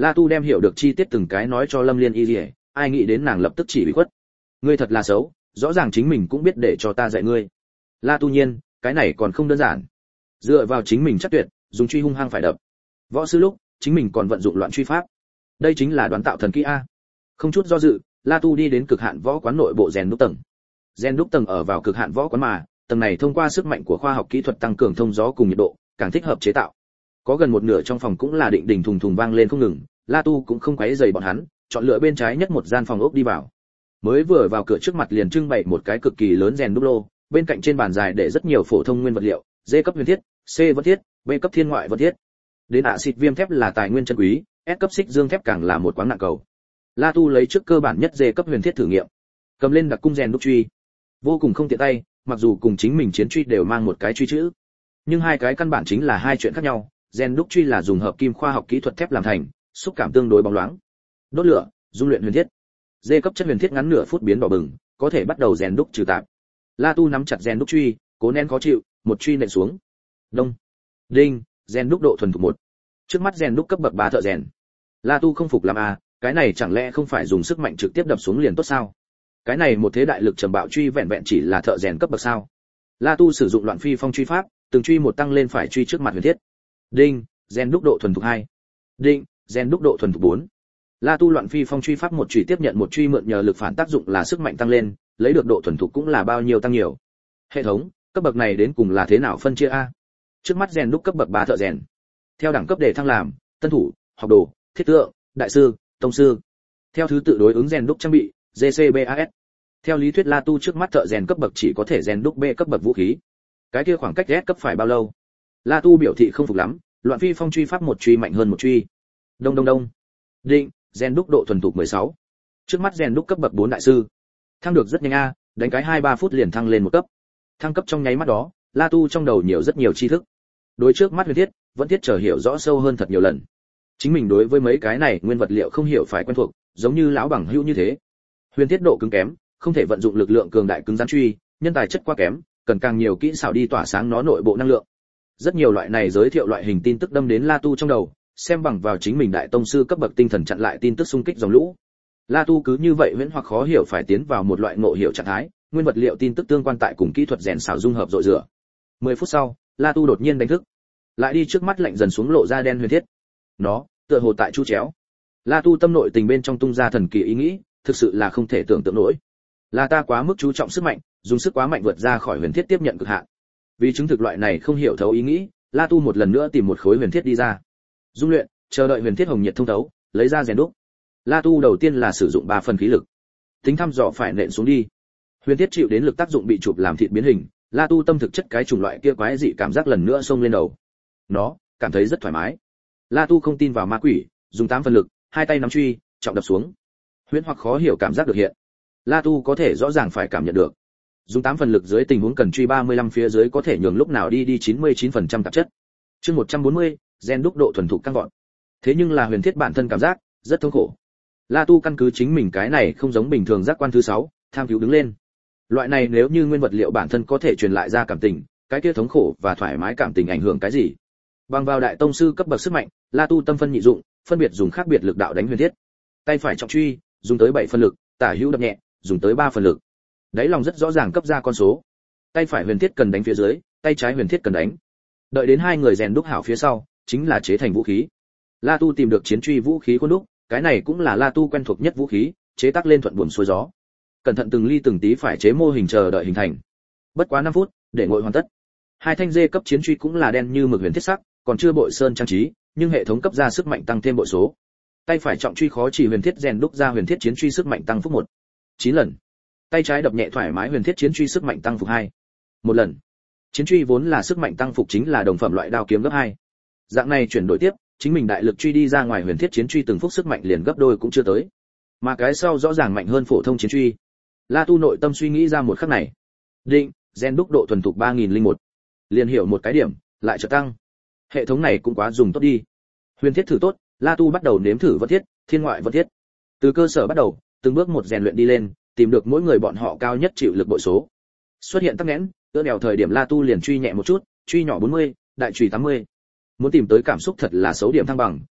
La Tu đem hiểu được chi tiết từng cái nói cho Lâm Liên Y Lìa, ai nghĩ đến nàng lập tức chỉ bị khuất. Ngươi thật là xấu, rõ ràng chính mình cũng biết để cho ta dạy ngươi. La Tu nhiên, cái này còn không đơn giản. Dựa vào chính mình chắc tuyệt, dùng truy hung hăng phải đập. Võ sư lúc, chính mình còn vận dụng loạn truy pháp. Đây chính là đoán tạo thần kỹ a. Không chút do dự, La Tu đi đến cực hạn võ quán nội bộ rèn đúc tầng. Rèn đúc tầng ở vào cực hạn võ quán mà, tầng này thông qua sức mạnh của khoa học kỹ thuật tăng cường thông gió cùng nhiệt độ, càng thích hợp chế tạo. Có gần một nửa trong phòng cũng là định đỉnh thùng thùng vang lên không ngừng, La Tu cũng không quấy rầy bọn hắn, chọn lựa bên trái nhất một gian phòng ốc đi vào. Mới vừa vào cửa trước mặt liền trưng bày một cái cực kỳ lớn rèn đúc lô, bên cạnh trên bàn dài để rất nhiều phổ thông nguyên vật liệu, D cấp huyền thiết, C vân thiết, B cấp thiên ngoại vân thiết. Đến xịt viêm thép là tài nguyên chân quý, S cấp xích dương thép càng là một quáng nặng cầu. La Tu lấy trước cơ bản nhất D cấp huyền thiết thử nghiệm, cầm lên đặc cung rèn đúc truy, vô cùng không tiện tay, mặc dù cùng chính mình chiến truy đều mang một cái truy chữ, nhưng hai cái căn bản chính là hai chuyện khác nhau. Rèn đúc truy là dùng hợp kim khoa học kỹ thuật thép làm thành, xúc cảm tương đối bóng loáng. Đốt lửa, dung luyện huyền thiết. D cấp chất huyền thiết ngắn nửa phút biến đỏ bừng, có thể bắt đầu rèn đúc trừ tạp. La Tu nắm chặt rèn đúc truy, cố nén khó chịu, một truy nện xuống. Đông, đinh, rèn đúc độ thuần thục 1. Trước mắt rèn đúc cấp bậc 3 thợ rèn. La Tu không phục làm cái này chẳng lẽ không phải dùng sức mạnh trực tiếp đập xuống liền tốt sao? Cái này một thế đại lực trầm bạo truy vẹn vẹn chỉ là thợ rèn cấp bậc sao? La Tu sử dụng loạn phi phong truy pháp, từng truy một tăng lên phải truy trước mặt huyền thiết. Đinh, rèn đúc độ thuần thục 2. Đinh, rèn đúc độ thuần thục 4. La Tu loạn phi phong truy pháp một truy tiếp nhận một truy mượn nhờ lực phản tác dụng là sức mạnh tăng lên, lấy được độ thuần thục cũng là bao nhiêu tăng nhiều. Hệ thống, cấp bậc này đến cùng là thế nào phân chia a? Trước mắt rèn đúc cấp bậc 3 thợ rèn. Theo đẳng cấp để thăng làm, tân thủ, học đồ, thiết tượng, đại sư, tông sư. Theo thứ tự đối ứng rèn đúc trang bị, GCBAS. Theo lý thuyết La Tu trước mắt thợ rèn cấp bậc chỉ có thể rèn đúc B cấp bậc vũ khí. Cái kia khoảng cách S cấp phải bao lâu? La Tu biểu thị không phục lắm, loạn phi phong truy pháp một truy mạnh hơn một truy. Đông đông đông. Định, rèn đúc độ thuần thục 16. Trước mắt rèn đúc cấp bậc 4 đại sư. Thăng được rất nhanh đánh cái 2-3 phút liền thăng lên một cấp. Thăng cấp trong nháy mắt đó, La Tu trong đầu nhiều rất nhiều tri thức. Đối trước mắt huyền thiết, vẫn thiết trở hiểu rõ sâu hơn thật nhiều lần. Chính mình đối với mấy cái này nguyên vật liệu không hiểu phải quen thuộc, giống như lão bằng hữu như thế. Huyền thiết độ cứng kém, không thể vận dụng lực lượng cường đại cứng rắn truy, nhân tài chất quá kém, cần càng nhiều kỹ xảo đi tỏa sáng nó nội bộ năng lượng. Rất nhiều loại này giới thiệu loại hình tin tức đâm đến La Tu trong đầu, xem bằng vào chính mình đại tông sư cấp bậc tinh thần chặn lại tin tức xung kích dòng lũ. La Tu cứ như vậy huyễn hoặc khó hiểu phải tiến vào một loại ngộ hiểu trạng thái, nguyên vật liệu tin tức tương quan tại cùng kỹ thuật rèn xảo dung hợp rọi rửa. 10 phút sau, La Tu đột nhiên đánh thức. Lại đi trước mắt lạnh dần xuống lộ ra đen huyền thiết. Nó, tựa hồ tại chu chéo. La Tu tâm nội tình bên trong tung ra thần kỳ ý nghĩ, thực sự là không thể tưởng tượng nổi. Là ta quá mức chú trọng sức mạnh, dùng sức quá mạnh vượt ra khỏi huyền thiết tiếp nhận cực hạn. Vì chứng thực loại này không hiểu thấu ý nghĩ, La Tu một lần nữa tìm một khối huyền thiết đi ra. Dung luyện, chờ đợi huyền thiết hồng nhiệt thông thấu, lấy ra rèn đúc. La Tu đầu tiên là sử dụng 3 phần khí lực. Tính thăm dò phải nện xuống đi. Huyền thiết chịu đến lực tác dụng bị chụp làm thịt biến hình, La Tu tâm thực chất cái chủng loại kia quái dị cảm giác lần nữa xông lên đầu. Nó cảm thấy rất thoải mái. La Tu không tin vào ma quỷ, dùng 8 phần lực, hai tay nắm truy, trọng đập xuống. Huyễn hoặc khó hiểu cảm giác được hiện. La Tu có thể rõ ràng phải cảm nhận được. Dùng 8 phần lực dưới tình huống cần truy 35 phía dưới có thể nhường lúc nào đi 99% tạp chất. Chương 140, gen đúc độ thuần thục tăng vọt. Thế nhưng là huyền thiết bản thân cảm giác rất thống khổ. La Tu căn cứ chính mình cái này không giống bình thường giác quan thứ 6, tham cứu đứng lên. Loại này nếu như nguyên vật liệu bản thân có thể truyền lại ra cảm tình, cái kia thống khổ và thoải mái cảm tình ảnh hưởng cái gì? Bằng vào đại tông sư cấp bậc sức mạnh, La Tu tâm phân nhị dụng, phân biệt dùng khác biệt lực đạo đánh huyền thiết. Tay phải trọng truy, dùng tới 7 phần lực, tả hữu đập nhẹ, dùng tới 3 phần lực. Đấy lòng rất rõ ràng cấp ra con số. Tay phải huyền thiết cần đánh phía dưới, tay trái huyền thiết cần đánh. Đợi đến hai người rèn đúc hảo phía sau, chính là chế thành vũ khí. La Tu tìm được chiến truy vũ khí khuôn đúc, cái này cũng là La Tu quen thuộc nhất vũ khí, chế tác lên thuận buồm xuôi gió. Cẩn thận từng ly từng tí phải chế mô hình chờ đợi hình thành. Bất quá 5 phút, để ngội hoàn tất. Hai thanh dê cấp chiến truy cũng là đen như mực huyền thiết sắc, còn chưa bội sơn trang trí, nhưng hệ thống cấp ra sức mạnh tăng thêm bội số. Tay phải trọng truy khó chỉ huyền thiết rèn đúc ra huyền thiết chiến truy sức mạnh tăng phúc 1. 9 lần. Tay trái đập nhẹ thoải mái huyền thiết chiến truy sức mạnh tăng phục 2. 1 lần. Chiến truy vốn là sức mạnh tăng phục chính là đồng phẩm loại đao kiếm gấp 2. Dạng này chuyển đổi tiếp, chính mình đại lực truy đi ra ngoài huyền thiết chiến truy từng phút sức mạnh liền gấp đôi cũng chưa tới. Mà cái sau rõ ràng mạnh hơn phổ thông chiến truy. La Tu nội tâm suy nghĩ ra một khắc này. Định, gen đúc độ thuần thục 3001. Liền hiểu một cái điểm, lại trở tăng. Hệ thống này cũng quá dùng tốt đi. Huyền thiết thử tốt, La Tu bắt đầu nếm thử vật thiết, thiên ngoại vật thiết. Từ cơ sở bắt đầu, từng bước một rèn luyện đi lên, tìm được mỗi người bọn họ cao nhất chịu lực bội số. Xuất hiện tắc nghẽn, tựa đèo thời điểm La Tu liền truy nhẹ một chút, truy nhỏ 40, đại truy 80. Muốn tìm tới cảm xúc thật là xấu điểm thăng bằng,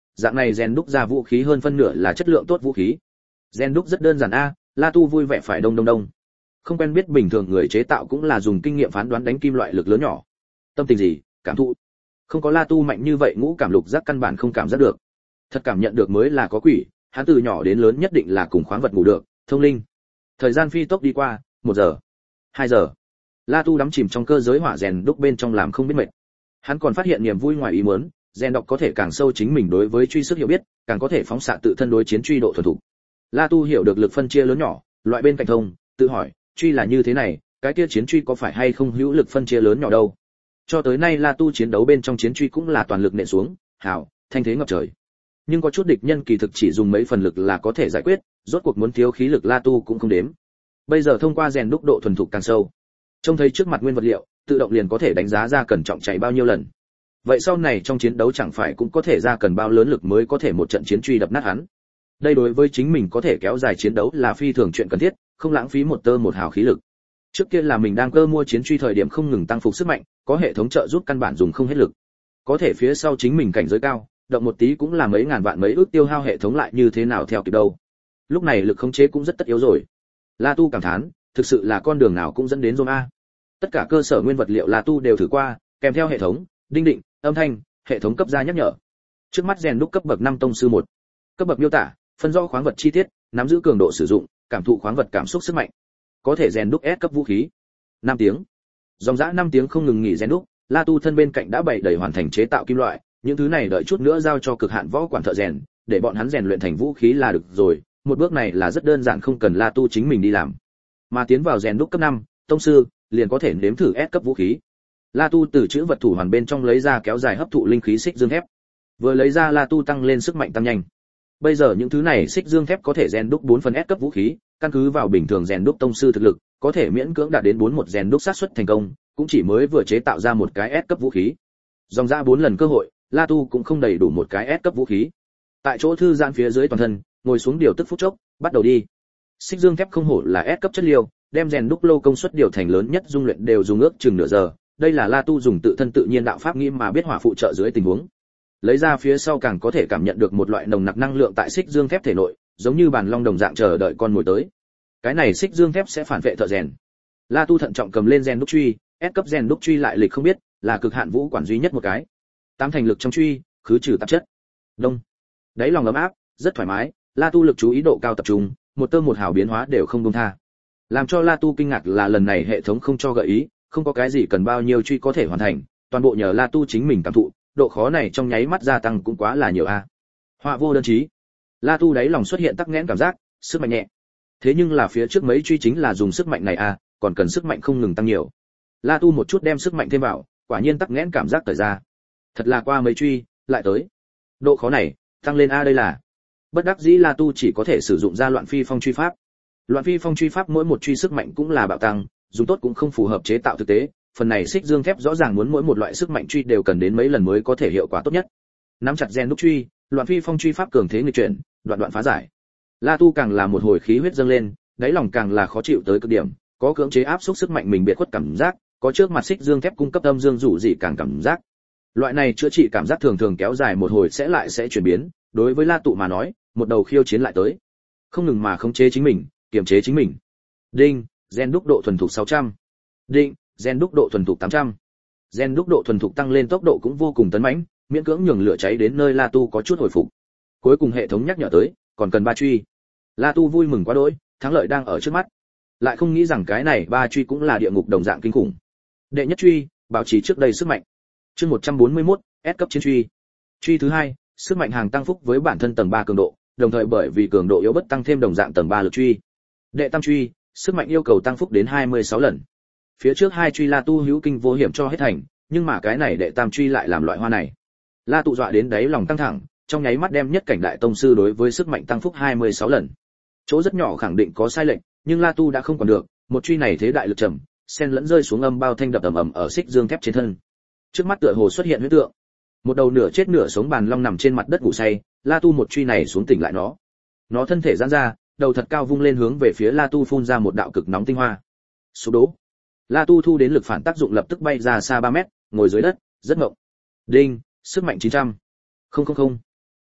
dạng này rèn đúc ra vũ khí hơn phân nửa là chất lượng tốt vũ khí. Rèn đúc rất đơn giản a, La Tu vui vẻ phải đông đông đông. Không quen biết bình thường người chế tạo cũng là dùng kinh nghiệm phán đoán đánh kim loại lực lớn nhỏ. Tâm tình gì, cảm thụ. Không có La Tu mạnh như vậy ngũ cảm lục giác căn bản không cảm giác được. Thật cảm nhận được mới là có quỷ, hắn từ nhỏ đến lớn nhất định là cùng khoáng vật ngủ được, thông linh. Thời gian phi tốc đi qua, 1 giờ, 2 giờ. La Tu đắm chìm trong cơ giới hỏa rèn đúc bên trong làm không biết mệt. Hắn còn phát hiện niềm vui ngoài ý muốn, rèn đọc có thể càng sâu chính mình đối với truy sức hiểu biết, càng có thể phóng xạ tự thân đối chiến truy độ thuần thục. La Tu hiểu được lực phân chia lớn nhỏ, loại bên cạnh thông, tự hỏi, truy là như thế này, cái kia chiến truy có phải hay không hữu lực phân chia lớn nhỏ đâu. Cho tới nay La Tu chiến đấu bên trong chiến truy cũng là toàn lực nện xuống, hảo, thanh thế ngập trời. Nhưng có chút địch nhân kỳ thực chỉ dùng mấy phần lực là có thể giải quyết, rốt cuộc muốn thiếu khí lực La Tu cũng không đếm. Bây giờ thông qua rèn đúc độ thuần thục càng sâu, trông thấy trước mặt nguyên vật liệu, tự động liền có thể đánh giá ra cần trọng chạy bao nhiêu lần. Vậy sau này trong chiến đấu chẳng phải cũng có thể ra cần bao lớn lực mới có thể một trận chiến truy đập nát hắn. Đây đối với chính mình có thể kéo dài chiến đấu là phi thường chuyện cần thiết, không lãng phí một tơ một hào khí lực. Trước kia là mình đang cơ mua chiến truy thời điểm không ngừng tăng phục sức mạnh, có hệ thống trợ giúp căn bản dùng không hết lực. Có thể phía sau chính mình cảnh giới cao, động một tí cũng là mấy ngàn vạn mấy ước tiêu hao hệ thống lại như thế nào theo kịp đâu. Lúc này lực khống chế cũng rất tất yếu rồi. La Tu cảm thán, thực sự là con đường nào cũng dẫn đến Rome a. Tất cả cơ sở nguyên vật liệu La Tu đều thử qua, kèm theo hệ thống, đinh định, âm thanh, hệ thống cấp ra nhắc nhở. Trước mắt rèn đúc cấp bậc 5 tông sư 1. Cấp bậc miêu tả, phân rõ khoáng vật chi tiết, nắm giữ cường độ sử dụng, cảm thụ khoáng vật cảm xúc sức mạnh. Có thể rèn đúc S cấp vũ khí. 5 tiếng. Dòng dã 5 tiếng không ngừng nghỉ rèn đúc, La Tu thân bên cạnh đã bày đầy hoàn thành chế tạo kim loại, những thứ này đợi chút nữa giao cho cực hạn võ quản thợ rèn, để bọn hắn rèn luyện thành vũ khí là được rồi, một bước này là rất đơn giản không cần La Tu chính mình đi làm. Mà tiến vào rèn đúc cấp 5, tông sư, liền có thể nếm thử S cấp vũ khí. La Tu từ chữ vật thủ hoàn bên trong lấy ra kéo dài hấp thụ linh khí xích dương thép. Vừa lấy ra La Tu tăng lên sức mạnh tăng nhanh. Bây giờ những thứ này xích dương thép có thể rèn đúc 4 phần S cấp vũ khí, căn cứ vào bình thường rèn đúc tông sư thực lực, có thể miễn cưỡng đạt đến 41 rèn đúc xác suất thành công, cũng chỉ mới vừa chế tạo ra một cái S cấp vũ khí. Dòng ra 4 lần cơ hội, La Tu cũng không đầy đủ một cái S cấp vũ khí. Tại chỗ thư giãn phía dưới toàn thân, ngồi xuống điều tức phút chốc, bắt đầu đi. Xích dương thép không hổ là S cấp chất liệu, đem rèn đúc lô công suất điều thành lớn nhất dung luyện đều dùng ước chừng nửa giờ. Đây là La Tu dùng tự thân tự nhiên đạo pháp nghĩ mà biết hỏa phụ trợ dưới tình huống. Lấy ra phía sau càng có thể cảm nhận được một loại nồng nặc năng lượng tại xích dương thép thể nội, giống như bàn long đồng dạng chờ đợi con mồi tới. Cái này xích dương thép sẽ phản vệ thợ rèn. La Tu thận trọng cầm lên rèn đúc truy, S cấp rèn đúc truy lại lịch không biết, là cực hạn vũ quản duy nhất một cái. Tám thành lực trong truy, khứ trừ tạp chất. Đông. Đáy lòng ấm áp, rất thoải mái, La Tu lực chú ý độ cao tập trung, một tơ một hào biến hóa đều không buông tha. Làm cho La Tu kinh ngạc là lần này hệ thống không cho gợi ý, không có cái gì cần bao nhiêu truy có thể hoàn thành, toàn bộ nhờ La Tu chính mình cảm thụ, độ khó này trong nháy mắt gia tăng cũng quá là nhiều a. Họa vô đơn chí. La Tu đáy lòng xuất hiện tắc nghẽn cảm giác, sức mạnh nhẹ. Thế nhưng là phía trước mấy truy chính là dùng sức mạnh này a, còn cần sức mạnh không ngừng tăng nhiều. La Tu một chút đem sức mạnh thêm vào, quả nhiên tắc nghẽn cảm giác thời ra. Thật là qua mấy truy, lại tới. Độ khó này, tăng lên a đây là. Bất đắc dĩ La Tu chỉ có thể sử dụng ra loạn phi phong truy pháp. Loạn phi phong truy pháp mỗi một truy sức mạnh cũng là bạo tăng, dùng tốt cũng không phù hợp chế tạo thực tế, phần này xích dương thép rõ ràng muốn mỗi một loại sức mạnh truy đều cần đến mấy lần mới có thể hiệu quả tốt nhất. Nắm chặt gen đúc truy, loạn phi phong truy pháp cường thế nghịch chuyển, đoạn đoạn phá giải. La Tu càng là một hồi khí huyết dâng lên, đáy lòng càng là khó chịu tới cực điểm, có cưỡng chế áp xúc sức mạnh mình biệt khuất cảm giác, có trước mặt xích dương thép cung cấp âm dương rủ dị càng cảm giác. Loại này chữa trị cảm giác thường thường kéo dài một hồi sẽ chuyển biến, đối với La Tụ mà nói, một đầu khiêu chiến lại tới. Không ngừng mà khống chế chính mình, kiềm chế chính mình. Đinh, gen đúc độ thuần thục 600. Đinh, gen đúc độ thuần thục 800. Gen đúc độ thuần thục tăng lên tốc độ cũng vô cùng tấn mãnh, miễn cưỡng nhường lửa cháy đến nơi La Tu có chút hồi phục. Cuối cùng hệ thống nhắc nhở tới, còn cần 3 truy. La Tu vui mừng quá đỗi, thắng lợi đang ở trước mắt. Lại không nghĩ rằng cái này 3 truy cũng là địa ngục đồng dạng kinh khủng. Đệ nhất truy, bảo trì trước đây sức mạnh. Chương 141, S cấp chiến truy. Truy thứ 2, sức mạnh hàng tăng phúc với bản thân tầng 3 cường độ, đồng thời bởi vì cường độ yếu bất tăng thêm đồng dạng tầng 3 lực truy. Đệ tam truy, sức mạnh yêu cầu tăng phúc đến 26 lần. Phía trước 2 truy La Tu hữu kinh vô hiểm cho hết thành, nhưng mà cái này đệ tam truy lại làm loại hoa này. La Tụ dọa đến đáy lòng căng thẳng, trong nháy mắt đem nhất cảnh đại tông sư đối với sức mạnh tăng phúc 26 lần. Chỗ rất nhỏ khẳng định có sai lệch, nhưng La Tu đã không còn được, một truy này thế đại lực trầm, xen lẫn rơi xuống âm bao thanh đập ầm ầm ở xích dương thép trên thân. Trước mắt tựa hồ xuất hiện huyễn tượng. Một đầu nửa chết nửa sống bàn long nằm trên mặt đất ngủ say, La Tu một truy này xuống tỉnh lại nó. Nó thân thể giãn ra, đầu thật cao vung lên hướng về phía La Tu phun ra một đạo cực nóng tinh hoa. Sụp đổ. La Tu thu đến lực phản tác dụng lập tức bay ra xa 3 mét, ngồi dưới đất, rất ngộng. Đinh, sức mạnh 900. 000.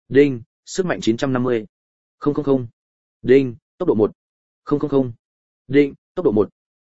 Đinh, sức mạnh 950. 000. Đinh, tốc độ 1. 000. Đinh, tốc độ 1.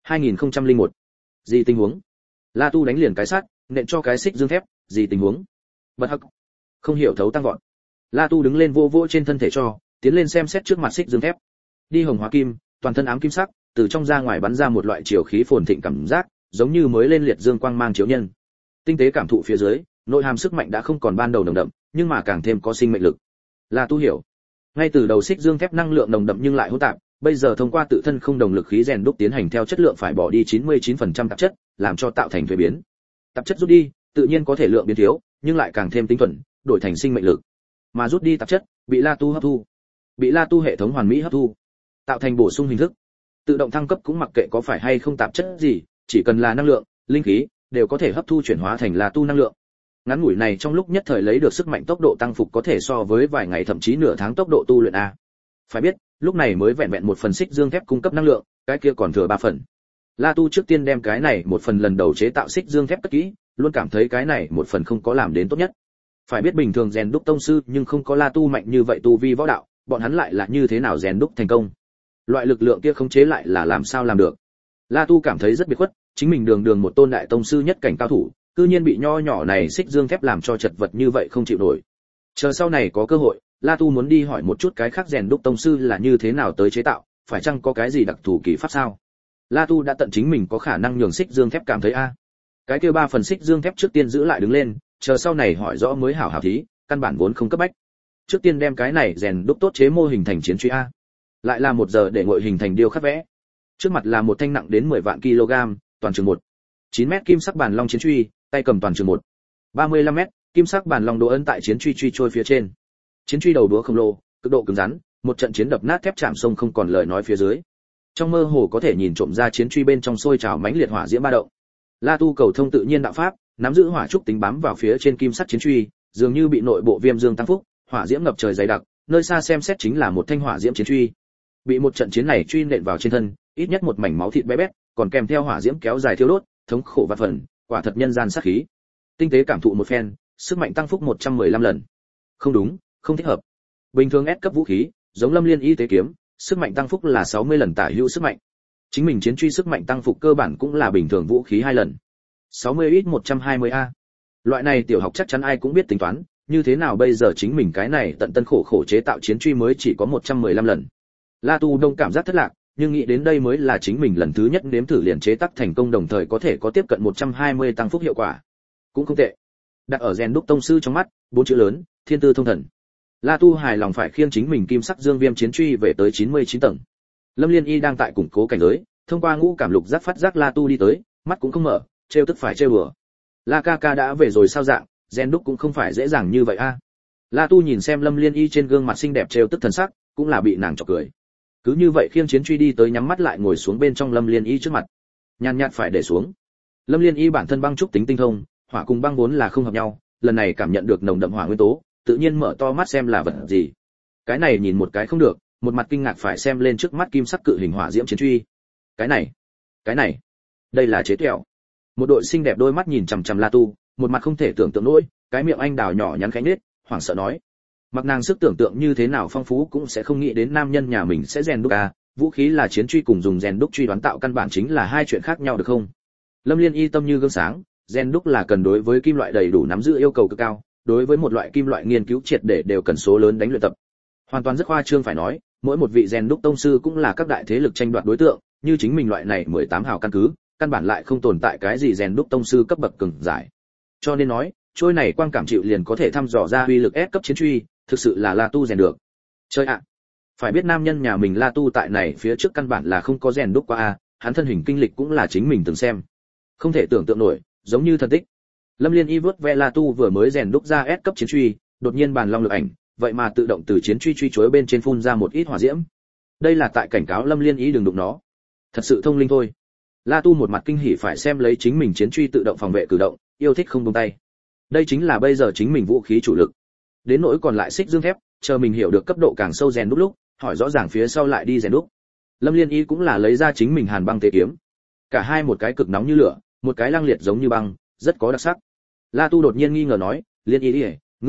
2001. Gì tình huống? La Tu đánh liền cái sắt, nện cho cái xích dương thép, gì tình huống? Bật hắc. Không hiểu thấu tăng vọt. La Tu đứng lên vô vô trên thân thể cho, tiến lên xem xét trước mặt xích dương thép. Đi hồng hóa kim, toàn thân ám kim sắc, từ trong ra ngoài bắn ra một loại chiều khí phồn thịnh cảm giác, giống như mới lên liệt dương quang mang chiếu nhân. Tinh tế cảm thụ phía dưới, nội hàm sức mạnh đã không còn ban đầu nồng đậm, nhưng mà càng thêm có sinh mệnh lực. La Tu hiểu. Ngay từ đầu xích dương thép năng lượng nồng đậm nhưng lại hỗn tạp, bây giờ thông qua tự thân không đồng lực khí rèn đúc tiến hành theo chất lượng phải bỏ đi 99% tạp chất, làm cho tạo thành thuế biến. Tạp chất rút đi, tự nhiên có thể lượng biến thiếu, nhưng lại càng thêm tinh thuần, đổi thành sinh mệnh lực. Mà rút đi tạp chất, bị La Tu hấp thu. Bị La Tu hệ thống hoàn mỹ hấp thu, tạo thành bổ sung hình thức. Tự động thăng cấp cũng mặc kệ có phải hay không tạp chất gì, chỉ cần là năng lượng, linh khí, đều có thể hấp thu chuyển hóa thành La Tu năng lượng. Ngắn ngủi này trong lúc nhất thời lấy được sức mạnh tốc độ tăng phục có thể so với vài ngày thậm chí nửa tháng tốc độ tu luyện a. Phải biết, lúc này mới vẹn vẹn một phần xích dương thép cung cấp năng lượng, cái kia còn thừa 3 phần. La Tu trước tiên đem cái này một phần lần đầu chế tạo xích dương thép cất kỹ, luôn cảm thấy cái này một phần không có làm đến tốt nhất. Phải biết bình thường rèn đúc tông sư nhưng không có La Tu mạnh như vậy tu vi võ đạo, bọn hắn lại là như thế nào rèn đúc thành công. Loại lực lượng kia khống chế lại là làm sao làm được. La Tu cảm thấy rất biệt khuất, chính mình đường đường một tôn đại tông sư nhất cảnh cao thủ, cư nhiên bị nho nhỏ này xích dương thép làm cho chật vật như vậy không chịu nổi. Chờ sau này có cơ hội, La Tu muốn đi hỏi một chút cái khác rèn đúc tông sư là như thế nào tới chế tạo, phải chăng có cái gì đặc thù kỳ pháp sao? La Tu đã tận chính mình có khả năng nhường xích dương thép cảm thấy a. Cái kia 3 phần xích dương thép trước tiên giữ lại đứng lên, chờ sau này hỏi rõ mới hảo hảo thí, căn bản vốn không cấp bách. Trước tiên đem cái này rèn đúc tốt chế mô hình thành chiến truy a. Lại là 1 giờ để ngội hình thành điêu khắc vẽ. Trước mặt là một thanh nặng đến 10 vạn kg, toàn trường 9 mét kim sắc bàn long chiến truy, tay cầm toàn trường 35 mét, kim sắc bàn long đồ ấn tại chiến truy truy trôi phía trên. Chiến truy đầu đũa khổng lồ, cực độ cứng rắn, một trận chiến đập nát thép chạm sông không còn lời nói phía dưới. Trong mơ hồ có thể nhìn trộm ra chiến truy bên trong sôi trào mãnh liệt hỏa diễm ba động. La Tu cầu thông tự nhiên đạo pháp, nắm giữ hỏa trúc tính bám vào phía trên kim sắt chiến truy, dường như bị nội bộ viêm dương tăng phúc, hỏa diễm ngập trời dày đặc, nơi xa xem xét chính là một thanh hỏa diễm chiến truy. Bị một trận chiến này truy nện vào trên thân, ít nhất một mảnh máu thịt bé bét, còn kèm theo hỏa diễm kéo dài thiêu đốt, thống khổ vạn phần, quả thật nhân gian sát khí. Tinh tế cảm thụ một phen, sức mạnh tăng phúc 115 lần. Không đúng, không thích hợp. Bình thường S cấp vũ khí, giống Lâm Liên y tế kiếm, sức mạnh tăng phúc là 60 lần tả hữu sức mạnh. Chính mình chiến truy sức mạnh tăng phúc cơ bản cũng là bình thường vũ khí 2 lần. 60 ít 120a. Loại này tiểu học chắc chắn ai cũng biết tính toán, như thế nào bây giờ chính mình cái này tận tân khổ khổ chế tạo chiến truy mới chỉ có 115 lần. La Tu Đông cảm giác thất lạc, nhưng nghĩ đến đây mới là chính mình lần thứ nhất nếm thử liền chế tác thành công đồng thời có thể có tiếp cận 120 tăng phúc hiệu quả. Cũng không tệ. Đặt ở rèn đúc tông sư trong mắt, 4 chữ lớn, thiên tư thông thần. La Tu hài lòng phải khiêng chính mình kim sắc dương viêm chiến truy về tới 99 tầng. Lâm Liên Y đang tại củng cố cảnh giới, thông qua ngũ cảm lục giác phát giác La Tu đi tới, mắt cũng không mở, trêu tức phải trêu đùa. La ca ca đã về rồi sao dạng, rèn đúc cũng không phải dễ dàng như vậy a. La Tu nhìn xem Lâm Liên Y trên gương mặt xinh đẹp trêu tức thần sắc, cũng là bị nàng chọc cười. Cứ như vậy khiêng chiến truy đi tới nhắm mắt lại ngồi xuống bên trong Lâm Liên Y trước mặt. Nhàn nhạt phải để xuống. Lâm Liên Y bản thân băng trúc tính tinh thông, hỏa cùng băng vốn là không hợp nhau, lần này cảm nhận được nồng đậm hỏa nguyên tố, tự nhiên mở to mắt xem là vật gì. Cái này nhìn một cái không được, một mặt kinh ngạc phải xem lên trước mắt kim sắc cự hình hỏa diễm chiến truy. Cái này, đây là chế kẹo. Một đội xinh đẹp đôi mắt nhìn chằm chằm La Tu, một mặt không thể tưởng tượng nổi, cái miệng anh đào nhỏ nhắn khẽ nhếch, hoảng sợ nói: mặc nàng sức tưởng tượng như thế nào phong phú cũng sẽ không nghĩ đến nam nhân nhà mình sẽ rèn đúc à, vũ khí là chiến truy cùng dùng rèn đúc truy đoán tạo căn bản chính là hai chuyện khác nhau được không? Lâm Liên Y tâm như gương sáng, rèn đúc là cần đối với kim loại đầy đủ nắm giữ yêu cầu cực cao, đối với một loại kim loại nghiên cứu triệt để đều cần số lớn đánh luyện tập. Hoàn toàn rất khoa trương phải nói, mỗi một vị rèn đúc tông sư cũng là các đại thế lực tranh đoạt đối tượng, như chính mình loại này 18 hào căn cứ, căn bản lại không tồn tại cái gì rèn đúc tông sư cấp bậc cường giải. Cho nên nói, trôi này quang cảm chịu liền có thể thăm dò ra uy lực S cấp chiến truy, thực sự là La Tu rèn được. Chơi ạ. Phải biết nam nhân nhà mình La Tu tại này phía trước căn bản là không có rèn đúc qua a, hắn thân hình kinh lịch cũng là chính mình từng xem. Không thể tưởng tượng nổi, giống như thần tích. Lâm Liên Y vuốt ve La Tu vừa mới rèn đúc ra S cấp chiến truy, đột nhiên bàn long lực ảnh, vậy mà tự động từ chiến truy truy chuối bên trên phun ra một ít hỏa diễm. Đây là tại cảnh cáo Lâm Liên Y đừng đụng nó. Thật sự thông linh thôi. La Tu một mặt kinh hỉ phải xem lấy chính mình chiến truy tự động phòng vệ cử động, yêu thích không buông tay. Đây chính là bây giờ chính mình vũ khí chủ lực. Đến nỗi còn lại xích dương thép, chờ mình hiểu được cấp độ càng sâu rèn đúc lúc, hỏi rõ ràng phía sau lại đi rèn đúc. Lâm Liên Y cũng là lấy ra chính mình hàn băng tế kiếm. Cả hai một cái cực nóng như lửa, một cái lăng liệt giống như băng, rất có đặc sắc. La Tu đột nhiên nghi ngờ nói, Liên Y, ngươi nói,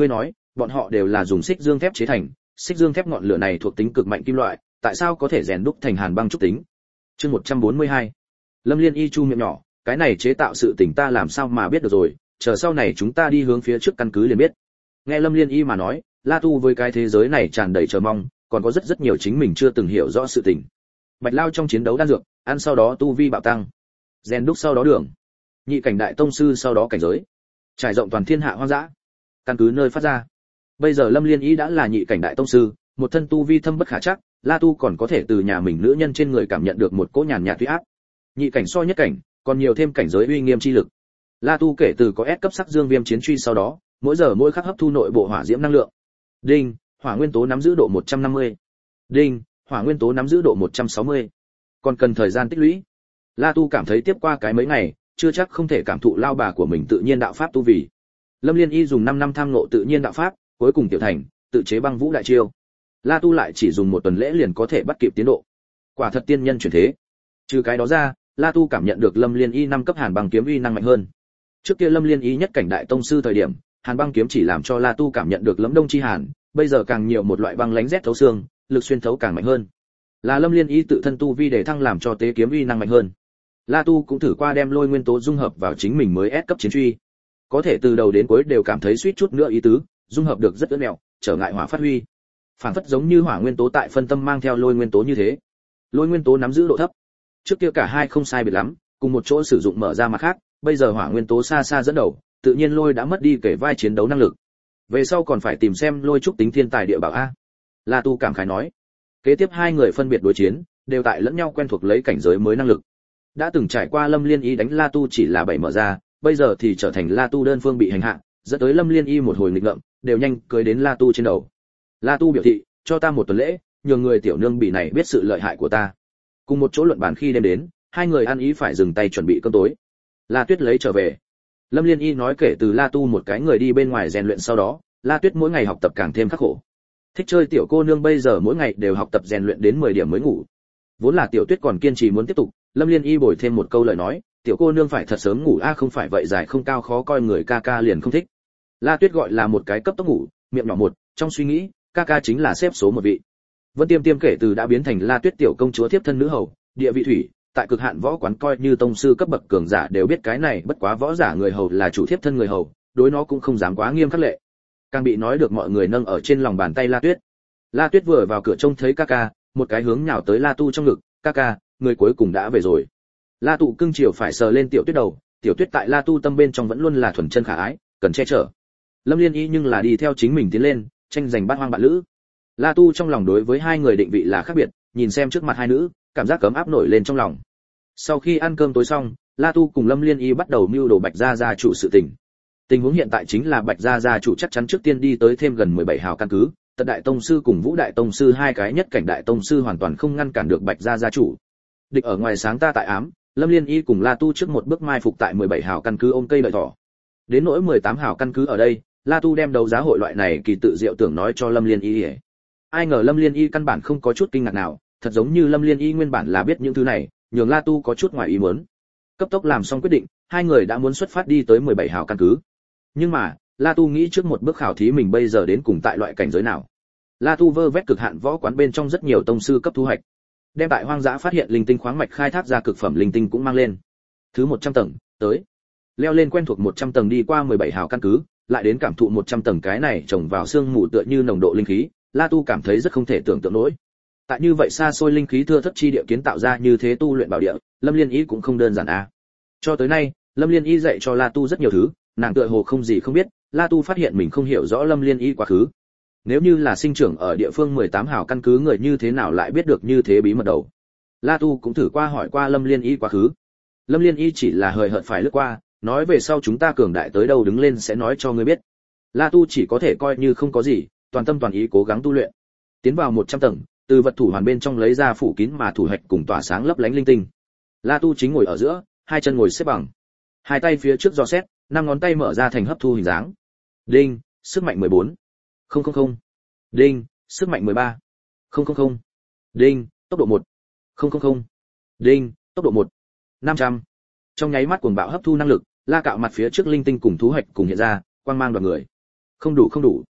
bọn họ đều là dùng xích dương thép chế thành, xích dương thép ngọn lửa này thuộc tính cực mạnh kim loại, tại sao có thể rèn đúc thành hàn băng trúc tính. Chương 142. Lâm Liên Y chu miệng nhỏ, cái này chế tạo sự tình ta làm sao mà biết được rồi, chờ sau này chúng ta đi hướng phía trước căn cứ liền biết. Nghe Lâm Liên Y mà nói, La Tu với cái thế giới này tràn đầy chờ mong, còn có rất nhiều chính mình chưa từng hiểu rõ sự tình. Bạch Lao trong chiến đấu đan dược, ăn sau đó tu vi bạo tăng, rèn đúc sau đó đường, nhị cảnh đại tông sư sau đó cảnh giới, trải rộng toàn thiên hạ hoang dã, căn cứ nơi phát ra. Bây giờ Lâm Liên Y đã là nhị cảnh đại tông sư, một thân tu vi thâm bất khả trắc, La Tu còn có thể từ nhà mình nữ nhân trên người cảm nhận được một cỗ nhàn nhạt uy áp. Nhị cảnh so nhất cảnh, còn nhiều thêm cảnh giới uy nghiêm chi lực. La Tu kể từ có S cấp sắc dương viêm chiến truy sau đó, mỗi giờ mỗi khắc hấp thu nội bộ hỏa diễm năng lượng. Đinh, hỏa nguyên tố nắm giữ độ 150. Đinh, hỏa nguyên tố nắm giữ độ 160. Còn cần thời gian tích lũy. La Tu cảm thấy tiếp qua cái mấy ngày, chưa chắc không thể cảm thụ lao bà của mình tự nhiên đạo pháp tu vì. Lâm Liên Y dùng 5 năm tham ngộ tự nhiên đạo pháp, cuối cùng tiểu thành, tự chế băng vũ đại chiêu. La Tu lại chỉ dùng một tuần lễ liền có thể bắt kịp tiến độ. Quả thật tiên nhân chuyển thế. Trừ cái đó ra, La Tu cảm nhận được Lâm Liên Y 5 cấp hàn băng kiếm uy năng mạnh hơn. Trước kia Lâm Liên Y nhất cảnh đại tông sư thời điểm, hàn băng kiếm chỉ làm cho La Tu cảm nhận được lấm đông chi hàn, bây giờ càng nhiều một loại băng lánh rét thấu xương, lực xuyên thấu càng mạnh hơn. Là Lâm Liên Y tự thân tu vi để thăng làm cho tế kiếm uy năng mạnh hơn. La Tu cũng thử qua đem lôi nguyên tố dung hợp vào chính mình mới S cấp chiến truy. Có thể từ đầu đến cuối đều cảm thấy suýt chút nữa ý tứ, dung hợp được rất ưỡn mẹo, trở ngại hỏa phát huy. Phản phất giống như hỏa nguyên tố tại phân tâm mang theo lôi nguyên tố như thế. Lôi nguyên tố nắm giữ độ thấp. Trước kia cả hai không sai biệt lắm, cùng một chỗ sử dụng mở ra mặt khác, bây giờ hỏa nguyên tố xa xa dẫn đầu, tự nhiên lôi đã mất đi kể vai chiến đấu năng lực. Về sau còn phải tìm xem lôi trúc tính thiên tài địa bảo a. La Tu cảm khái nói. Kế tiếp hai người phân biệt đối chiến, đều tại lẫn nhau quen thuộc lấy cảnh giới mới năng lực. Đã từng trải qua Lâm Liên Y đánh La Tu chỉ là 7 mở ra, bây giờ thì trở thành La Tu đơn phương bị hành hạ, dẫn tới Lâm Liên Y một hồi nghịch ngợm, đều nhanh cưới đến La Tu trên đầu. La Tu biểu thị, cho ta một tuần lễ, nhường người tiểu nương bị này biết sự lợi hại của ta. Cùng một chỗ luận bàn khi đêm đến, hai người ăn ý phải dừng tay chuẩn bị cơm tối. La Tuyết lấy trở về. Lâm Liên Y nói kể từ La Tu một cái người đi bên ngoài rèn luyện sau đó, La Tuyết mỗi ngày học tập càng thêm khắc khổ. Thích chơi tiểu cô nương bây giờ mỗi ngày đều học tập rèn luyện đến 10 điểm mới ngủ. Vốn là Tiểu Tuyết còn kiên trì muốn tiếp tục, Lâm Liên Y bồi thêm một câu lời nói, tiểu cô nương phải thật sớm ngủ a, không phải vậy dài không cao khó coi người ca ca liền không thích. La Tuyết gọi là một cái cấp tốc ngủ, miệng nhỏ một, trong suy nghĩ, ca ca chính là xếp số một vị. Vân Tiêm Tiêm kể từ đã biến thành La Tuyết tiểu công chúa tiếp thân nữ hầu, địa vị thủy, tại cực hạn võ quán coi như tông sư cấp bậc cường giả đều biết cái này, bất quá võ giả người hầu là chủ thiếp thân người hầu, đối nó cũng không dám quá nghiêm khắc lệ. Càng bị nói được mọi người nâng ở trên lòng bàn tay La Tuyết. La Tuyết vừa vào cửa trông thấy ca ca, một cái hướng nhào tới La Tu trong ngực, ca ca, người cuối cùng đã về rồi. La Tu cưng chiều phải sờ lên Tiểu Tuyết đầu, Tiểu Tuyết tại La Tu tâm bên trong vẫn luôn là thuần chân khả ái, cần che chở. Lâm Liên Y nhưng là đi theo chính mình tiến lên, tranh giành bát hoang bạn lữ. La Tu trong lòng đối với hai người định vị là khác biệt, nhìn xem trước mặt hai nữ, cảm giác cấm áp nổi lên trong lòng. Sau khi ăn cơm tối xong, La Tu cùng Lâm Liên Y bắt đầu mưu đồ Bạch gia gia chủ sự tình. Tình huống hiện tại chính là Bạch gia gia chủ chắc chắn trước tiên đi tới thêm gần 17 hào căn cứ, Tật đại tông sư cùng Vũ đại tông sư hai cái nhất cảnh đại tông sư hoàn toàn không ngăn cản được Bạch gia gia chủ. Địch ở ngoài sáng ta tại ám, Lâm Liên Y cùng La Tu trước một bước mai phục tại 17 hào căn cứ ôm cây đợi thỏ. Đến nỗi 18 hào căn cứ ở đây, La Tu đem đấu giá hội loại này kỳ tự diệu tưởng nói cho Lâm Liên Y. Ai ngờ Lâm Liên Y căn bản không có chút kinh ngạc nào, thật giống như Lâm Liên Y nguyên bản là biết những thứ này, nhường La Tu có chút ngoài ý muốn. Cấp tốc làm xong quyết định, hai người đã muốn xuất phát đi tới 17 hào căn cứ. Nhưng mà, La Tu nghĩ trước một bước khảo thí mình bây giờ đến cùng tại loại cảnh giới nào. La Tu vơ vét cực hạn võ quán bên trong rất nhiều tông sư cấp thu hoạch. Đem tại hoang dã phát hiện linh tinh khoáng mạch khai thác ra cực phẩm linh tinh cũng mang lên. Thứ 100 tầng, tới. Leo lên quen thuộc 100 tầng đi qua 17 hào căn cứ, lại đến cảm thụ 100 tầng cái này trồng vào xương mù tựa như nồng độ linh khí, La Tu cảm thấy rất không thể tưởng tượng nổi. Tại như vậy xa xôi linh khí thưa thất chi địa kiến tạo ra như thế tu luyện bảo địa, Lâm Liên Y cũng không đơn giản a. Cho tới nay, Lâm Liên Y dạy cho La Tu rất nhiều thứ, nàng tựa hồ không gì không biết, La Tu phát hiện mình không hiểu rõ Lâm Liên Y quá khứ. Nếu như là sinh trưởng ở địa phương 18 hào căn cứ người như thế nào lại biết được như thế bí mật đầu. La Tu cũng thử qua hỏi qua Lâm Liên Y quá khứ. Lâm Liên Y chỉ là hời hợt phải lướt qua, nói về sau chúng ta cường đại tới đâu đứng lên sẽ nói cho ngươi biết. La Tu chỉ có thể coi như không có gì, toàn tâm toàn ý cố gắng tu luyện. Tiến vào 100 tầng, từ vật thủ hoàn bên trong lấy ra phủ kín mà thủ hạch cùng tỏa sáng lấp lánh linh tinh. La Tu chính ngồi ở giữa, hai chân ngồi xếp bằng, hai tay phía trước dò xét, năm ngón tay mở ra thành hấp thu hình dáng. Đinh, sức mạnh 14. 000. Đinh, sức mạnh 13. 000. Đinh, tốc độ 1. 000. Đinh, tốc độ 1. 500. Trong nháy mắt cuồng bạo hấp thu năng lực, La Cạo mặt phía trước linh tinh cùng thú hạch cùng hiện ra, quang mang đoàn người. Không đủ.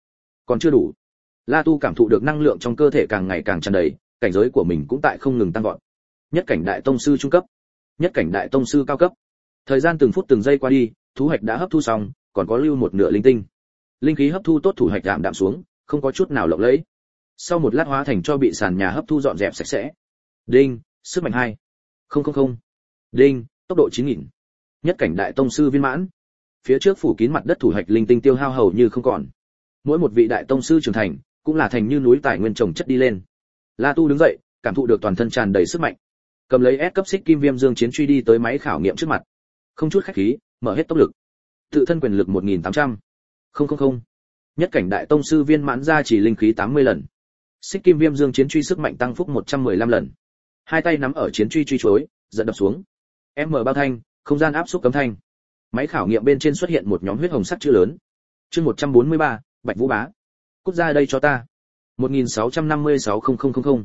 còn chưa đủ. La Tu cảm thụ được năng lượng trong cơ thể càng ngày càng tràn đầy, cảnh giới của mình cũng tại không ngừng tăng vọt. Nhất cảnh đại tông sư trung cấp, nhất cảnh đại tông sư cao cấp. Thời gian từng phút từng giây qua đi, thu hoạch đã hấp thu xong, còn có lưu một nửa linh tinh. Linh khí hấp thu tốt thủ hoạch đạm xuống, không có chút nào lộng lẫy. Sau một lát hóa thành cho bị sàn nhà hấp thu dọn dẹp sạch sẽ. Đinh, sức mạnh 2. 000. Đinh, tốc độ 9000. Nhất cảnh đại tông sư viên mãn. Phía trước phủ kín mặt đất thủ hoạch linh tinh tiêu hao hầu như không còn. Mỗi một vị đại tông sư trưởng thành, cũng là thành như núi tài nguyên trồng chất đi lên. La Tu đứng dậy, cảm thụ được toàn thân tràn đầy sức mạnh. Cầm lấy S cấp xích kim viêm dương chiến truy đi tới máy khảo nghiệm trước mặt. Không chút khách khí, mở hết tốc lực. Tự thân quyền lực 1800. 000. Nhất cảnh đại tông sư viên mãn ra chỉ linh khí 80 lần. Xích kim viêm dương chiến truy sức mạnh tăng phúc 115 lần. Hai tay nắm ở chiến truy truy chối, giật đập xuống. M bao thanh, không gian áp xúc cấm thanh. Máy khảo nghiệm bên trên xuất hiện một nhóm huyết hồng sắc chữ lớn. Chương 143, Bạch Vũ Bá. Cút ra đây cho ta. 1656,000.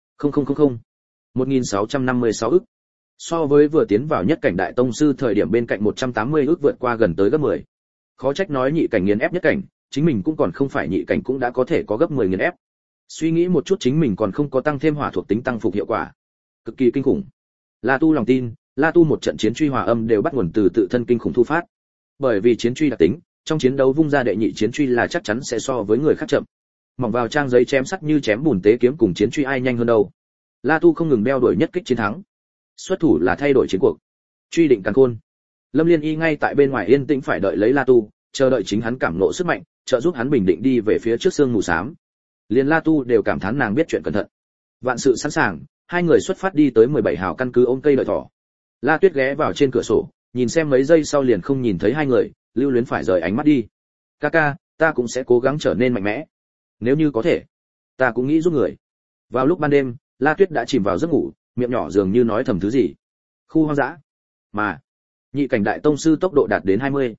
1656 ức. So với vừa tiến vào nhất cảnh đại tông sư thời điểm bên cạnh 180 ức vượt qua gần tới gấp 10. Khó trách nói nhị cảnh nghiền ép nhất cảnh, chính mình cũng còn không phải nhị cảnh cũng đã có thể có gấp 10 nghiền ép. Suy nghĩ một chút chính mình còn không có tăng thêm hỏa thuộc tính tăng phục hiệu quả. Cực kỳ kinh khủng. La Tu lòng tin, La Tu một trận chiến truy hòa âm đều bắt nguồn từ tự thân kinh khủng thu phát. Bởi vì chiến truy đặc tính, trong chiến đấu vung ra đệ nhị chiến truy là chắc chắn sẽ so với người khác chậm. Mỏng vào trang giấy chém sắt như chém bùn tế kiếm cùng chiến truy ai nhanh hơn đâu. La Tu không ngừng đeo đuổi nhất kích chiến thắng. Xuất thủ là thay đổi chiến cuộc. Truy định càn khôn. Lâm Liên Y ngay tại bên ngoài yên tĩnh phải đợi lấy La Tu, chờ đợi chính hắn cảm ngộ sức mạnh, trợ giúp hắn bình định đi về phía trước sương mù xám. Liên La Tu đều cảm thán nàng biết chuyện cẩn thận. Vạn sự sẵn sàng, hai người xuất phát đi tới 17 hào căn cứ ôm cây đợi thỏ. La Tuyết ghé vào trên cửa sổ, nhìn xem mấy giây sau liền không nhìn thấy hai người, lưu luyến phải rời ánh mắt đi. Kaka, ta cũng sẽ cố gắng trở nên mạnh mẽ. Nếu như có thể, ta cũng nghĩ giúp người. Vào lúc ban đêm, La Tuyết đã chìm vào giấc ngủ, miệng nhỏ dường như nói thầm thứ gì. Khu hoang dã. Mà, nhị cảnh đại tông sư tốc độ đạt đến 20.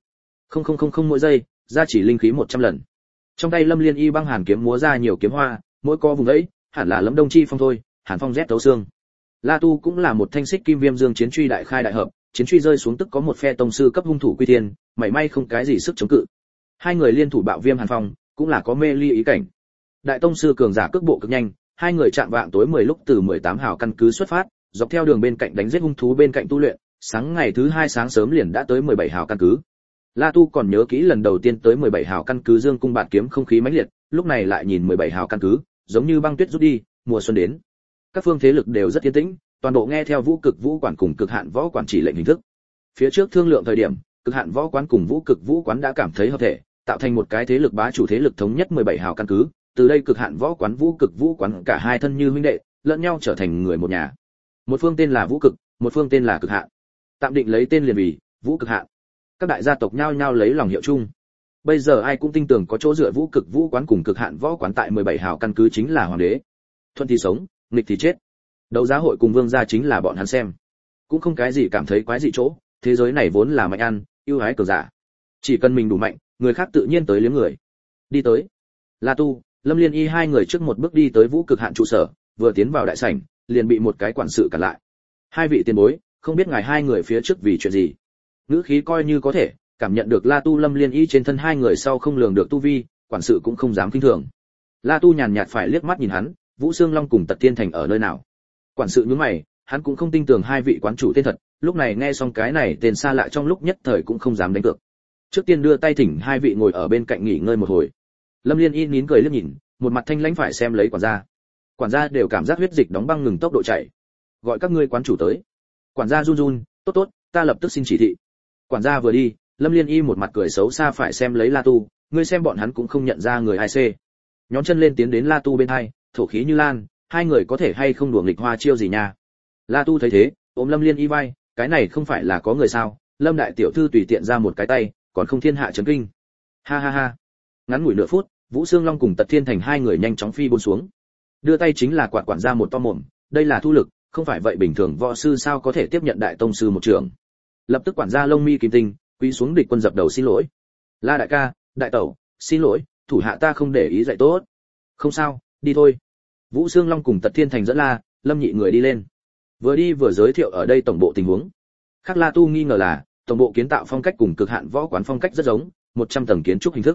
000 mỗi giây, gia chỉ linh khí 100 lần. Trong tay Lâm Liên Y băng hàn kiếm múa ra nhiều kiếm hoa, mỗi co vùng ấy, hẳn là Lâm Đông Chi phong thôi, hàn phong rét thấu xương. La Tu cũng là một thanh xích kim viêm dương chiến truy đại khai đại hợp, chiến truy rơi xuống tức có một phe tông sư cấp hung thủ quy thiên, mảy may không cái gì sức chống cự. Hai người liên thủ bạo viêm hàn phong, cũng là có mê ly ý cảnh. Đại tông sư cường giả cước bộ cực nhanh, hai người chạm vạng tối 10 lúc từ 18 hào căn cứ xuất phát, dọc theo đường bên cạnh đánh giết hung thú bên cạnh tu luyện, sáng ngày thứ hai sáng sớm liền đã tới 17 hào căn cứ. La Tu còn nhớ kỹ lần đầu tiên tới 17 hào căn cứ dương cung bạt kiếm không khí mãnh liệt, lúc này lại nhìn 17 hào căn cứ, giống như băng tuyết rút đi, mùa xuân đến. Các phương thế lực đều rất yên tĩnh, toàn bộ nghe theo vũ cực vũ quản cùng cực hạn võ quản chỉ lệnh hình thức. Phía trước thương lượng thời điểm, cực hạn võ quán cùng vũ cực vũ quán đã cảm thấy hợp thể, tạo thành một cái thế lực bá chủ thế lực thống nhất 17 hào căn cứ, từ đây cực hạn võ quán vũ cực vũ quán cả hai thân như huynh đệ, lẫn nhau trở thành người một nhà. Một phương tên là vũ cực, một phương tên là cực hạn. Tạm định lấy tên liền vì vũ cực hạn. Các đại gia tộc nhao nhao lấy lòng hiệu chung. Bây giờ ai cũng tin tưởng có chỗ dựa vũ cực vũ quán cùng cực hạn võ quán tại 17 hào căn cứ chính là hoàng đế. Thuận thì sống, nghịch thì chết. Đấu giá hội cùng vương gia chính là bọn hắn xem. Cũng không cái gì cảm thấy quái dị chỗ, thế giới này vốn là mạnh ăn, ưu ái cường giả. Chỉ cần mình đủ mạnh, người khác tự nhiên tới liếm người. Đi tới. La Tu, Lâm Liên Y hai người trước một bước đi tới vũ cực hạn trụ sở, vừa tiến vào đại sảnh, liền bị một cái quản sự cản lại. Hai vị tiền bối, không biết ngài hai người phía trước vì chuyện gì. Ngữ khí coi như có thể, cảm nhận được La Tu Lâm Liên Y trên thân hai người sau không lường được tu vi, quản sự cũng không dám kinh thường. La Tu nhàn nhạt phải liếc mắt nhìn hắn, Vũ Xương Long cùng Tật Thiên Thành ở nơi nào? Quản sự nhướng mày, hắn cũng không tin tưởng hai vị quán chủ tên thật, lúc này nghe xong cái này tên xa lạ trong lúc nhất thời cũng không dám đánh cược. Trước tiên đưa tay thỉnh hai vị ngồi ở bên cạnh nghỉ ngơi một hồi. Lâm Liên Y nín cười liếc nhìn, một mặt thanh lãnh phải xem lấy quản gia. Quản gia đều cảm giác huyết dịch đóng băng ngừng tốc độ chảy. Gọi các ngươi quán chủ tới. Quản gia run run, tốt tốt, ta lập tức xin chỉ thị. Quản gia vừa đi, Lâm Liên Y một mặt cười xấu xa phải xem lấy La Tu, ngươi xem bọn hắn cũng không nhận ra người ai xê. Nhón chân lên tiến đến La Tu bên hai, thổ khí như lan, hai người có thể hay không đùa nghịch hoa chiêu gì nha. La Tu thấy thế, ôm Lâm Liên Y vai, cái này không phải là có người sao? Lâm đại tiểu thư tùy tiện ra một cái tay, còn không thiên hạ chấn kinh. Ha ha ha. Ngắn ngủi nửa phút, Vũ Xương Long cùng Tật Thiên Thành hai người nhanh chóng phi buôn xuống. Đưa tay chính là quạt quản gia một to mồm, đây là thu lực, không phải vậy bình thường võ sư sao có thể tiếp nhận đại tông sư một trường. Lập tức quản gia lông mi kim tinh, quỳ xuống địch quân dập đầu xin lỗi. La đại ca, đại tẩu, xin lỗi, thủ hạ ta không để ý dạy tốt. Không sao, đi thôi. Vũ Xương Long cùng Tật Thiên Thành dẫn La, Lâm nhị người đi lên. Vừa đi vừa giới thiệu ở đây tổng bộ tình huống. Khác La Tu nghi ngờ là, tổng bộ kiến tạo phong cách cùng cực hạn võ quán phong cách rất giống, 100 tầng kiến trúc hình thức.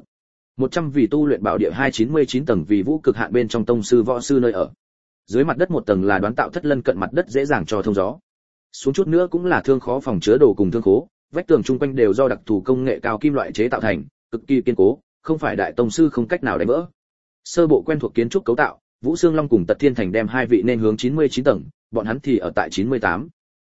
100 vì tu luyện bảo địa 299 tầng vì vũ cực hạn bên trong tông sư võ sư nơi ở. Dưới mặt đất một tầng là đoán tạo thất lân cận mặt đất dễ dàng cho thông gió. Xuống chút nữa cũng là thương khó phòng chứa đồ cùng thương khố, vách tường chung quanh đều do đặc thù công nghệ cao kim loại chế tạo thành, cực kỳ kiên cố, không phải đại tông sư không cách nào đánh vỡ. Sơ bộ quen thuộc kiến trúc cấu tạo, Vũ Xương Long cùng Tật Thiên Thành đem hai vị nên hướng 99 tầng, bọn hắn thì ở tại 98,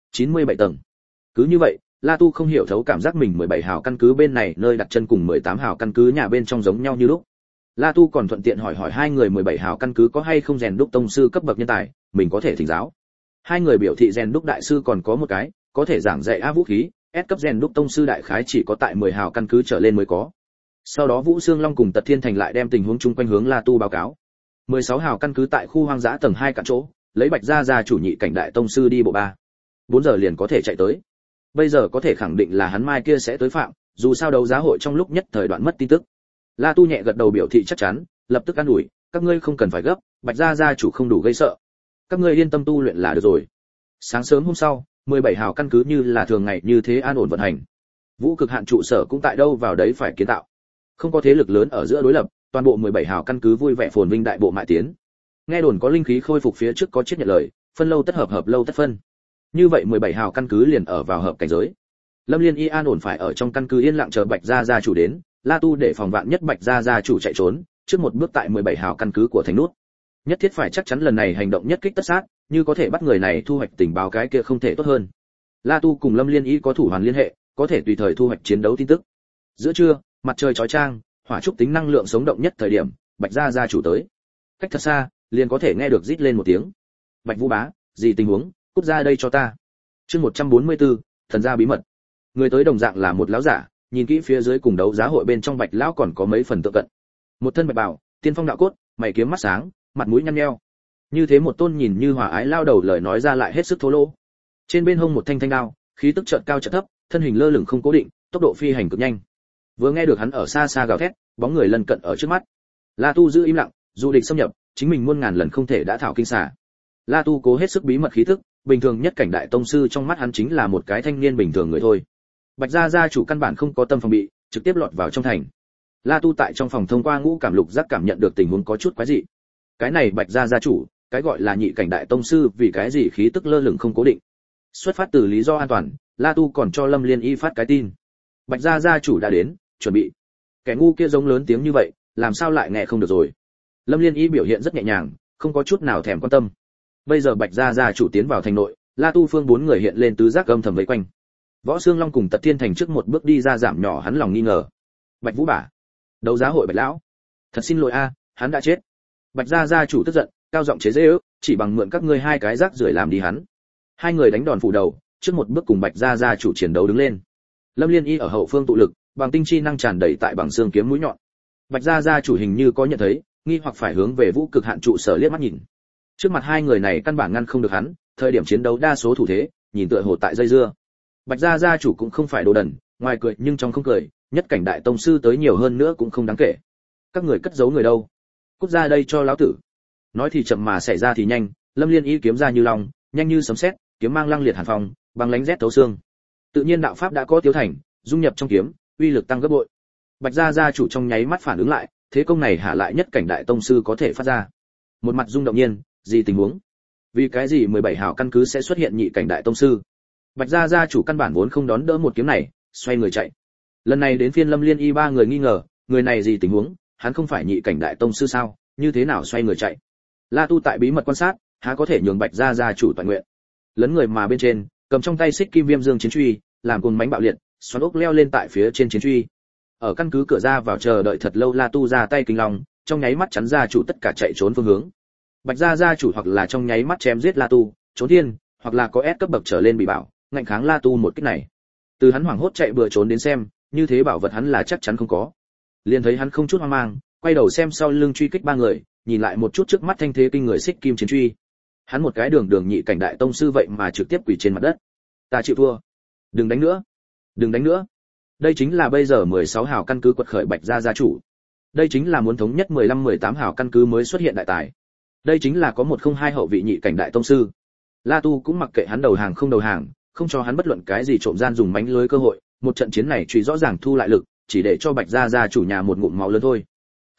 97 tầng. Cứ như vậy, La Tu không hiểu thấu cảm giác mình 17 hào căn cứ bên này nơi đặt chân cùng 18 hào căn cứ nhà bên trong giống nhau như lúc. La Tu còn thuận tiện hỏi hai người 17 hào căn cứ có hay không rèn đúc tông sư cấp bậc nhân tài, mình có thể thỉnh giáo. Hai người biểu thị rèn đúc đại sư còn có một cái, có thể giảng dạy vũ khí, S cấp rèn đúc tông sư đại khái chỉ có tại 10 hào căn cứ trở lên mới có. Sau đó Vũ Xương Long cùng Tật Thiên Thành lại đem tình huống chung quanh hướng La Tu báo cáo. 16 hào căn cứ tại khu hoang dã tầng 2 cạn chỗ, lấy Bạch gia chủ nhị cảnh đại tông sư đi bộ 4 giờ liền có thể chạy tới. Bây giờ có thể khẳng định là hắn mai kia sẽ tới phạm, dù sao đấu giá hội trong lúc nhất thời đoạn mất tin tức. La Tu nhẹ gật đầu biểu thị chắc chắn, lập tức an ủi, các ngươi không cần phải gấp, Bạch gia chủ không đủ gây sợ. Các ngươi yên tâm tu luyện là được rồi. Sáng sớm hôm sau, 17 hào căn cứ như là thường ngày như thế an ổn vận hành. Vũ cực hạn trụ sở cũng tại đâu vào đấy phải kiến tạo. Không có thế lực lớn ở giữa đối lập, toàn bộ 17 hào căn cứ vui vẻ phồn vinh đại bộ mại tiến. Nghe đồn có linh khí khôi phục phía trước có chết nhận lời, phân lâu tất hợp lâu tất phân. Như vậy 17 hào căn cứ liền ở vào hợp cảnh giới. Lâm Liên Y an ổn phải ở trong căn cứ yên lặng chờ Bạch gia chủ đến, La Tu để phòng vạn nhất Bạch gia chủ chạy trốn, trước một bước tại 17 hào căn cứ của thành nút. Nhất thiết phải chắc chắn lần này hành động nhất kích tất sát, như có thể bắt người này thu hoạch tình báo cái kia không thể tốt hơn. La Tu cùng Lâm Liên Y có thủ hoàn liên hệ, có thể tùy thời thu hoạch chiến đấu tin tức. Giữa trưa, mặt trời chói chang, hỏa trúc tính năng lượng sống động nhất thời điểm, Bạch gia chủ tới. Cách thật xa, liền có thể nghe được rít lên một tiếng. Bạch Vũ bá, gì tình huống, cút ra đây cho ta. Chương 144, thần gia bí mật. Người tới đồng dạng là một lão giả, nhìn kỹ phía dưới cùng đấu giá hội bên trong Bạch lão còn có mấy phần tượng cận. Một thân bạch bào, tiên phong đạo cốt, mày kiếm mắt sáng, mặt mũi nhăn nheo. Như thế một tôn nhìn như hòa ái lao đầu lời nói ra lại hết sức thô lỗ. Trên bên hông một thanh thanh đao, khí tức chợt cao chợt thấp, thân hình lơ lửng không cố định, tốc độ phi hành cực nhanh. Vừa nghe được hắn ở xa xa gào thét, bóng người lần cận ở trước mắt. La Tu giữ im lặng, dù địch xâm nhập, chính mình muôn ngàn lần không thể đã thảo kinh xả. La Tu cố hết sức bí mật khí tức, bình thường nhất cảnh đại tông sư trong mắt hắn chính là một cái thanh niên bình thường người thôi. Bạch gia chủ căn bản không có tâm phòng bị, trực tiếp lọt vào trong thành. La Tu tại trong phòng thông qua ngũ cảm lục giác cảm nhận được tình huống có chút quái dị. Cái này Bạch gia chủ, cái gọi là nhị cảnh đại tông sư vì cái gì khí tức lơ lửng không cố định. Xuất phát từ lý do an toàn, La Tu còn cho Lâm Liên Y phát cái tin. Bạch gia chủ đã đến, chuẩn bị. Kẻ ngu kia giống lớn tiếng như vậy, làm sao lại nghe không được rồi. Lâm Liên Y biểu hiện rất nhẹ nhàng, không có chút nào thèm quan tâm. Bây giờ Bạch gia chủ tiến vào thành nội, La Tu Phương bốn người hiện lên tứ giác âm thầm vây quanh. Võ Xương Long cùng Tật Thiên Thành trước một bước đi ra giảm nhỏ hắn lòng nghi ngờ. Bạch Vũ bả, đấu giá hội Bạch lão, thật xin lỗi a, hắn đã chết. Bạch gia chủ tức giận, cao giọng chế giễu, chỉ bằng mượn các ngươi hai cái rác rưởi làm đi hắn. Hai người đánh đòn phủ đầu, trước một bước cùng Bạch gia chủ chiến đấu đứng lên. Lâm Liên Y ở hậu phương tụ lực, bằng tinh chi năng tràn đầy tại bằng xương kiếm mũi nhọn. Bạch gia chủ hình như có nhận thấy, nghi hoặc phải hướng về Vũ cực hạn trụ sở liếc mắt nhìn. Trước mặt hai người này căn bản ngăn không được hắn, thời điểm chiến đấu đa số thủ thế, nhìn tựa hồ tại dây dưa. Bạch gia chủ cũng không phải đồ đần, ngoài cười nhưng trong không cười, nhất cảnh đại tông sư tới nhiều hơn nữa cũng không đáng kể. Các người cất giấu người đâu? Cút ra đây cho lão tử. Nói thì chậm mà xảy ra thì nhanh, Lâm Liên Y kiếm ra như long, nhanh như sấm sét, kiếm mang lăng liệt hàn phong, băng lánh rét thấu xương. Tự nhiên đạo pháp đã có tiêu thành, dung nhập trong kiếm, uy lực tăng gấp bội. Bạch gia chủ trong nháy mắt phản ứng lại, thế công này hạ lại nhất cảnh đại tông sư có thể phát ra. Một mặt rung động nhiên, gì tình huống? Vì cái gì 17 hào căn cứ sẽ xuất hiện nhị cảnh đại tông sư? Bạch gia chủ căn bản vốn không đón đỡ một kiếm này, xoay người chạy. Lần này đến phiên Lâm Liên Y ba người nghi ngờ, người này gì tình huống, hắn không phải nhị cảnh đại tông sư sao, như thế nào xoay người chạy? La Tu tại bí mật quan sát, há có thể nhường Bạch gia chủ toàn nguyện. Lấn người mà bên trên, cầm trong tay xích kim viêm dương chiến truy, làm cồn mánh bạo liệt, xoắn ốc leo lên tại phía trên chiến truy. Ở căn cứ cửa ra vào chờ đợi thật lâu La Tu ra tay kinh long, trong nháy mắt chắn gia chủ tất cả chạy trốn phương hướng. Bạch gia chủ hoặc là trong nháy mắt chém giết La Tu, trốn thiên, hoặc là có S cấp bậc trở lên bị bảo, ngạnh kháng La Tu một kích này. Từ hắn hoảng hốt chạy bừa trốn đến xem, như thế bảo vật hắn là chắc chắn không có. Liền thấy hắn không chút hoang mang, quay đầu xem sau lưng truy kích ba người, nhìn lại một chút trước mắt thanh thế kinh người xích kim chiến truy. Hắn một cái đường nhị cảnh đại tông sư vậy mà trực tiếp quỳ trên mặt đất. Ta chịu thua. Đừng đánh nữa. Đừng đánh nữa. Đây chính là bây giờ 16 hào căn cứ quật khởi Bạch gia chủ. Đây chính là muốn thống nhất 15-18 hào căn cứ mới xuất hiện đại tài. Đây chính là có 102 hậu vị nhị cảnh đại tông sư. La Tu cũng mặc kệ hắn đầu hàng không đầu hàng, không cho hắn bất luận cái gì trộm gian dùng mánh lưới cơ hội, một trận chiến này truy rõ ràng thu lại lực, chỉ để cho Bạch gia chủ nhà một ngụm máu lớn thôi.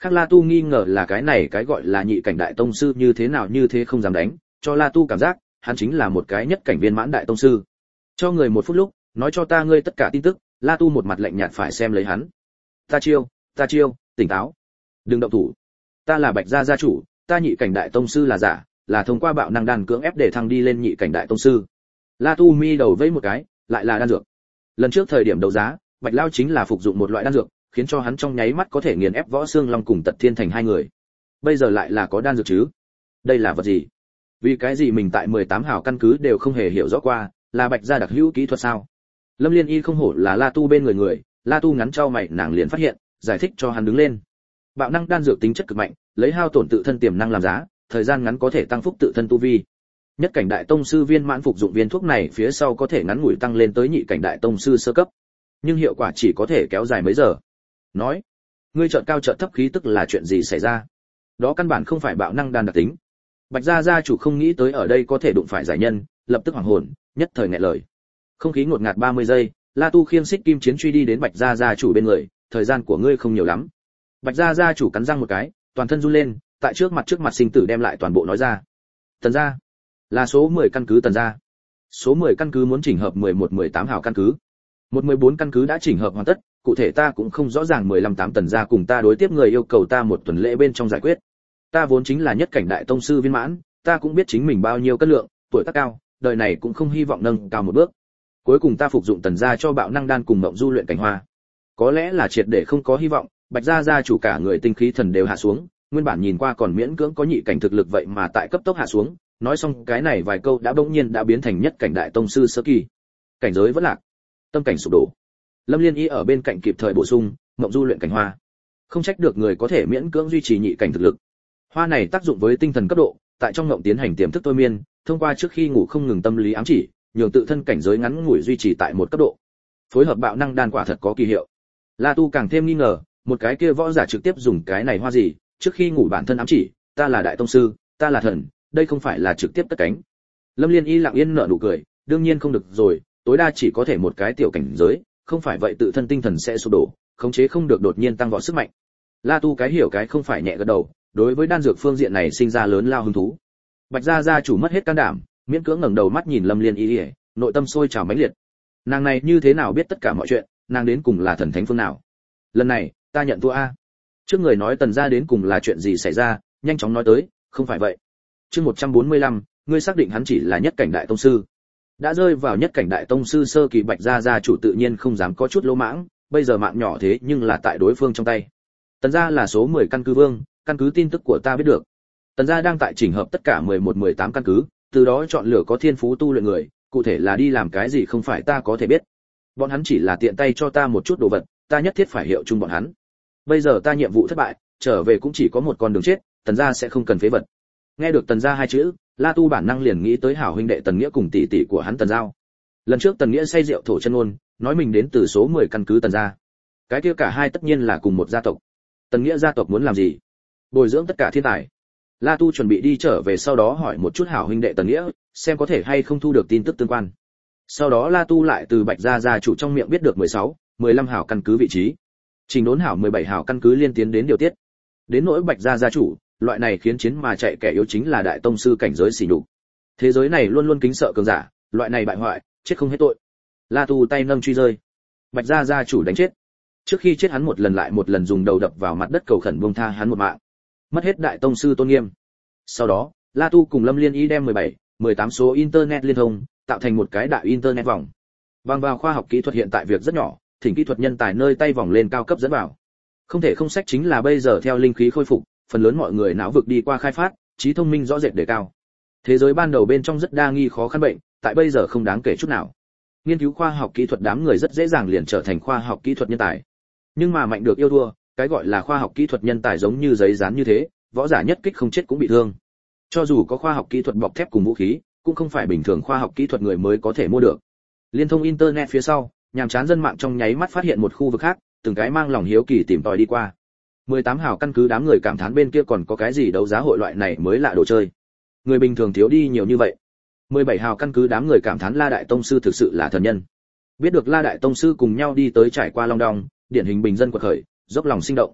Khác La Tu nghi ngờ là cái này cái gọi là nhị cảnh đại tông sư như thế nào như thế không dám đánh, cho La Tu cảm giác, hắn chính là một cái nhất cảnh viên mãn đại tông sư. Cho người một phút lúc, nói cho ta ngươi tất cả tin tức. La Tu một mặt lạnh nhạt phải xem lấy hắn. Ta chiêu, tỉnh táo. Đừng động thủ. Ta là Bạch gia gia chủ, ta nhị cảnh đại tông sư là giả, là thông qua bạo năng đan cưỡng ép để thăng đi lên nhị cảnh đại tông sư. La Tu mi đầu vẫy một cái, lại là đan dược. Lần trước thời điểm đấu giá, Bạch Lao chính là phục dụng một loại đan dược, khiến cho hắn trong nháy mắt có thể nghiền ép Võ Xương Long cùng Tật Thiên thành hai người. Bây giờ lại là có đan dược chứ? Đây là vật gì? Vì cái gì mình tại 18 hào căn cứ đều không hề hiểu rõ qua, là Bạch gia đặc hữu kỹ thuật sao? Lâm Liên Y không hổ là La Tu bên người, La Tu ngắn chau mày nàng liền phát hiện, giải thích cho hắn đứng lên. Bạo năng đan dược tính chất cực mạnh, lấy hao tổn tự thân tiềm năng làm giá, thời gian ngắn có thể tăng phúc tự thân tu vi. Nhất cảnh đại tông sư viên mãn phục dụng viên thuốc này phía sau có thể ngắn ngủi tăng lên tới nhị cảnh đại tông sư sơ cấp, nhưng hiệu quả chỉ có thể kéo dài mấy giờ. Nói, ngươi chợt cao chợt thấp khí tức là chuyện gì xảy ra? Đó căn bản không phải bạo năng đan đặc tính. Bạch gia gia chủ không nghĩ tới ở đây có thể đụng phải giải nhân, lập tức hoảng hồn, nhất thời nghẹn lời. Không khí ngột ngạt 30 giây, La Tu khiêng xích kim chiến truy đi đến Bạch gia gia chủ bên người, thời gian của ngươi không nhiều lắm. Bạch gia gia chủ cắn răng một cái, toàn thân run lên, tại trước mặt sinh tử đem lại toàn bộ nói ra. Tần gia là số 10 căn cứ Tần gia. Số 10 căn cứ muốn chỉnh hợp 11-18 hào căn cứ. 114 căn cứ đã chỉnh hợp hoàn tất, cụ thể ta cũng không rõ ràng 15-8 Tần gia cùng ta đối tiếp người yêu cầu ta một tuần lễ bên trong giải quyết. Ta vốn chính là nhất cảnh đại tông sư viên mãn, ta cũng biết chính mình bao nhiêu cân lượng, tuổi tác cao, đời này cũng không hy vọng nâng cao một bước. Cuối cùng ta phục dụng Tần gia cho bạo năng đan cùng mộng du luyện cảnh hoa. Có lẽ là triệt để không có hy vọng, Bạch gia gia chủ cả người tinh khí thần đều hạ xuống, nguyên bản nhìn qua còn miễn cưỡng có nhị cảnh thực lực vậy mà tại cấp tốc hạ xuống, nói xong cái này vài câu đã bỗng nhiên đã biến thành nhất cảnh đại tông sư sơ kỳ. Cảnh giới vẫn lạc, tâm cảnh sụp đổ. Lâm Liên Y ở bên cạnh kịp thời bổ sung, mộng du luyện cảnh hoa. Không trách được người có thể miễn cưỡng duy trì nhị cảnh thực lực. Hoa này tác dụng với tinh thần cấp độ, tại trong mộng tiến hành tiềm thức thôi miên, thông qua trước khi ngủ không ngừng tâm lý ám chỉ, nhường tự thân cảnh giới ngắn ngủi duy trì tại một cấp độ. Phối hợp bạo năng đan quả thật có kỳ hiệu. La Tu càng thêm nghi ngờ, một cái kia võ giả trực tiếp dùng cái này hoa gì, trước khi ngủ bản thân ám chỉ, ta là đại tông sư, ta là thần, đây không phải là trực tiếp tất cánh. Lâm Liên Y lặng yên nở nụ cười, đương nhiên không được rồi, tối đa chỉ có thể một cái tiểu cảnh giới, không phải vậy tự thân tinh thần sẽ sụp đổ, khống chế không được đột nhiên tăng vọt sức mạnh. La Tu cái hiểu cái không phải nhẹ gật đầu, đối với đan dược phương diện này sinh ra lớn lao hứng thú. Bạch gia gia chủ mất hết can đảm, miễn cưỡng ngẩng đầu mắt nhìn Lâm Liên Y, nội tâm sôi trào mãnh liệt. Nàng này như thế nào biết tất cả mọi chuyện, nàng đến cùng là thần thánh phương nào? Lần này, ta nhận thua a. Trước người nói Tần gia đến cùng là chuyện gì xảy ra, nhanh chóng nói tới, không phải vậy. Chương 145, ngươi xác định hắn chỉ là nhất cảnh đại tông sư. Đã rơi vào nhất cảnh đại tông sư sơ kỳ Bạch gia gia chủ tự nhiên không dám có chút lỗ mãng, bây giờ mạng nhỏ thế nhưng là tại đối phương trong tay. Tần gia là số 10 căn cứ vương, căn cứ tin tức của ta biết được. Tần gia đang tại chỉnh hợp tất cả 11-18 căn cứ, từ đó chọn lựa có thiên phú tu luyện người, cụ thể là đi làm cái gì không phải ta có thể biết. Bọn hắn chỉ là tiện tay cho ta một chút đồ vật, ta nhất thiết phải hiệu chung bọn hắn. Bây giờ ta nhiệm vụ thất bại, trở về cũng chỉ có một con đường chết, Tần gia sẽ không cần phế vật. Nghe được Tần gia hai chữ, La Tu bản năng liền nghĩ tới hảo huynh đệ Tần Nghĩa cùng tỷ tỷ của hắn Tần Giao. Lần trước Tần Nghĩa say rượu thổ chân ngôn, nói mình đến từ số 10 căn cứ Tần gia. Cái kia cả hai tất nhiên là cùng một gia tộc. Tần Nghĩa gia tộc muốn làm gì? Bồi dưỡng tất cả thiên tài. La Tu chuẩn bị đi trở về sau đó hỏi một chút hảo huynh đệ Tần Nghĩa, xem có thể hay không thu được tin tức tương quan. Sau đó La Tu lại từ Bạch gia gia chủ trong miệng biết được 16, 15 hảo căn cứ vị trí. Trình đốn hảo 17 hảo căn cứ liên tiến đến điều tiết. Đến nỗi Bạch gia gia chủ, loại này khiến chiến mà chạy kẻ yếu chính là đại tông sư cảnh giới xỉ nhục. Thế giới này luôn luôn kính sợ cường giả, loại này bại hoại, chết không hết tội. La Tu tay nâng truy rơi. Bạch gia gia chủ đánh chết. Trước khi chết hắn một lần lại một lần dùng đầu đập vào mặt đất cầu khẩn buông tha hắn một mạng. Mất hết đại tông sư tôn nghiêm. Sau đó, La Tu cùng Lâm Liên Y đem 17, 18 số internet liên thông, tạo thành một cái đại internet vòng. Bằng vào khoa học kỹ thuật hiện tại việc rất nhỏ, thỉnh kỹ thuật nhân tài nơi tay vòng lên cao cấp dẫn vào. Không thể không sách chính là bây giờ theo linh khí khôi phục, phần lớn mọi người não vực đi qua khai phát, trí thông minh rõ rệt đề cao. Thế giới ban đầu bên trong rất đa nghi khó khăn bệnh, tại bây giờ không đáng kể chút nào. Nghiên cứu khoa học kỹ thuật đám người rất dễ dàng liền trở thành khoa học kỹ thuật nhân tài. Nhưng mà mạnh được yêu thua, cái gọi là khoa học kỹ thuật nhân tài giống như giấy dán như thế, võ giả nhất kích không chết cũng bị thương. Cho dù có khoa học kỹ thuật bọc thép cùng vũ khí, cũng không phải bình thường khoa học kỹ thuật người mới có thể mua được. Liên thông internet phía sau, nhàm chán dân mạng trong nháy mắt phát hiện một khu vực khác, từng cái mang lòng hiếu kỳ tìm tòi đi qua. 18 hào căn cứ đám người cảm thán bên kia còn có cái gì đấu giá hội loại này mới lạ đồ chơi. Người bình thường thiếu đi nhiều như vậy. 17 hào căn cứ đám người cảm thán La đại tông sư thực sự là thần nhân. Biết được La đại tông sư cùng nhau đi tới trải qua long đong, điển hình bình dân quật khởi, dốc lòng sinh động.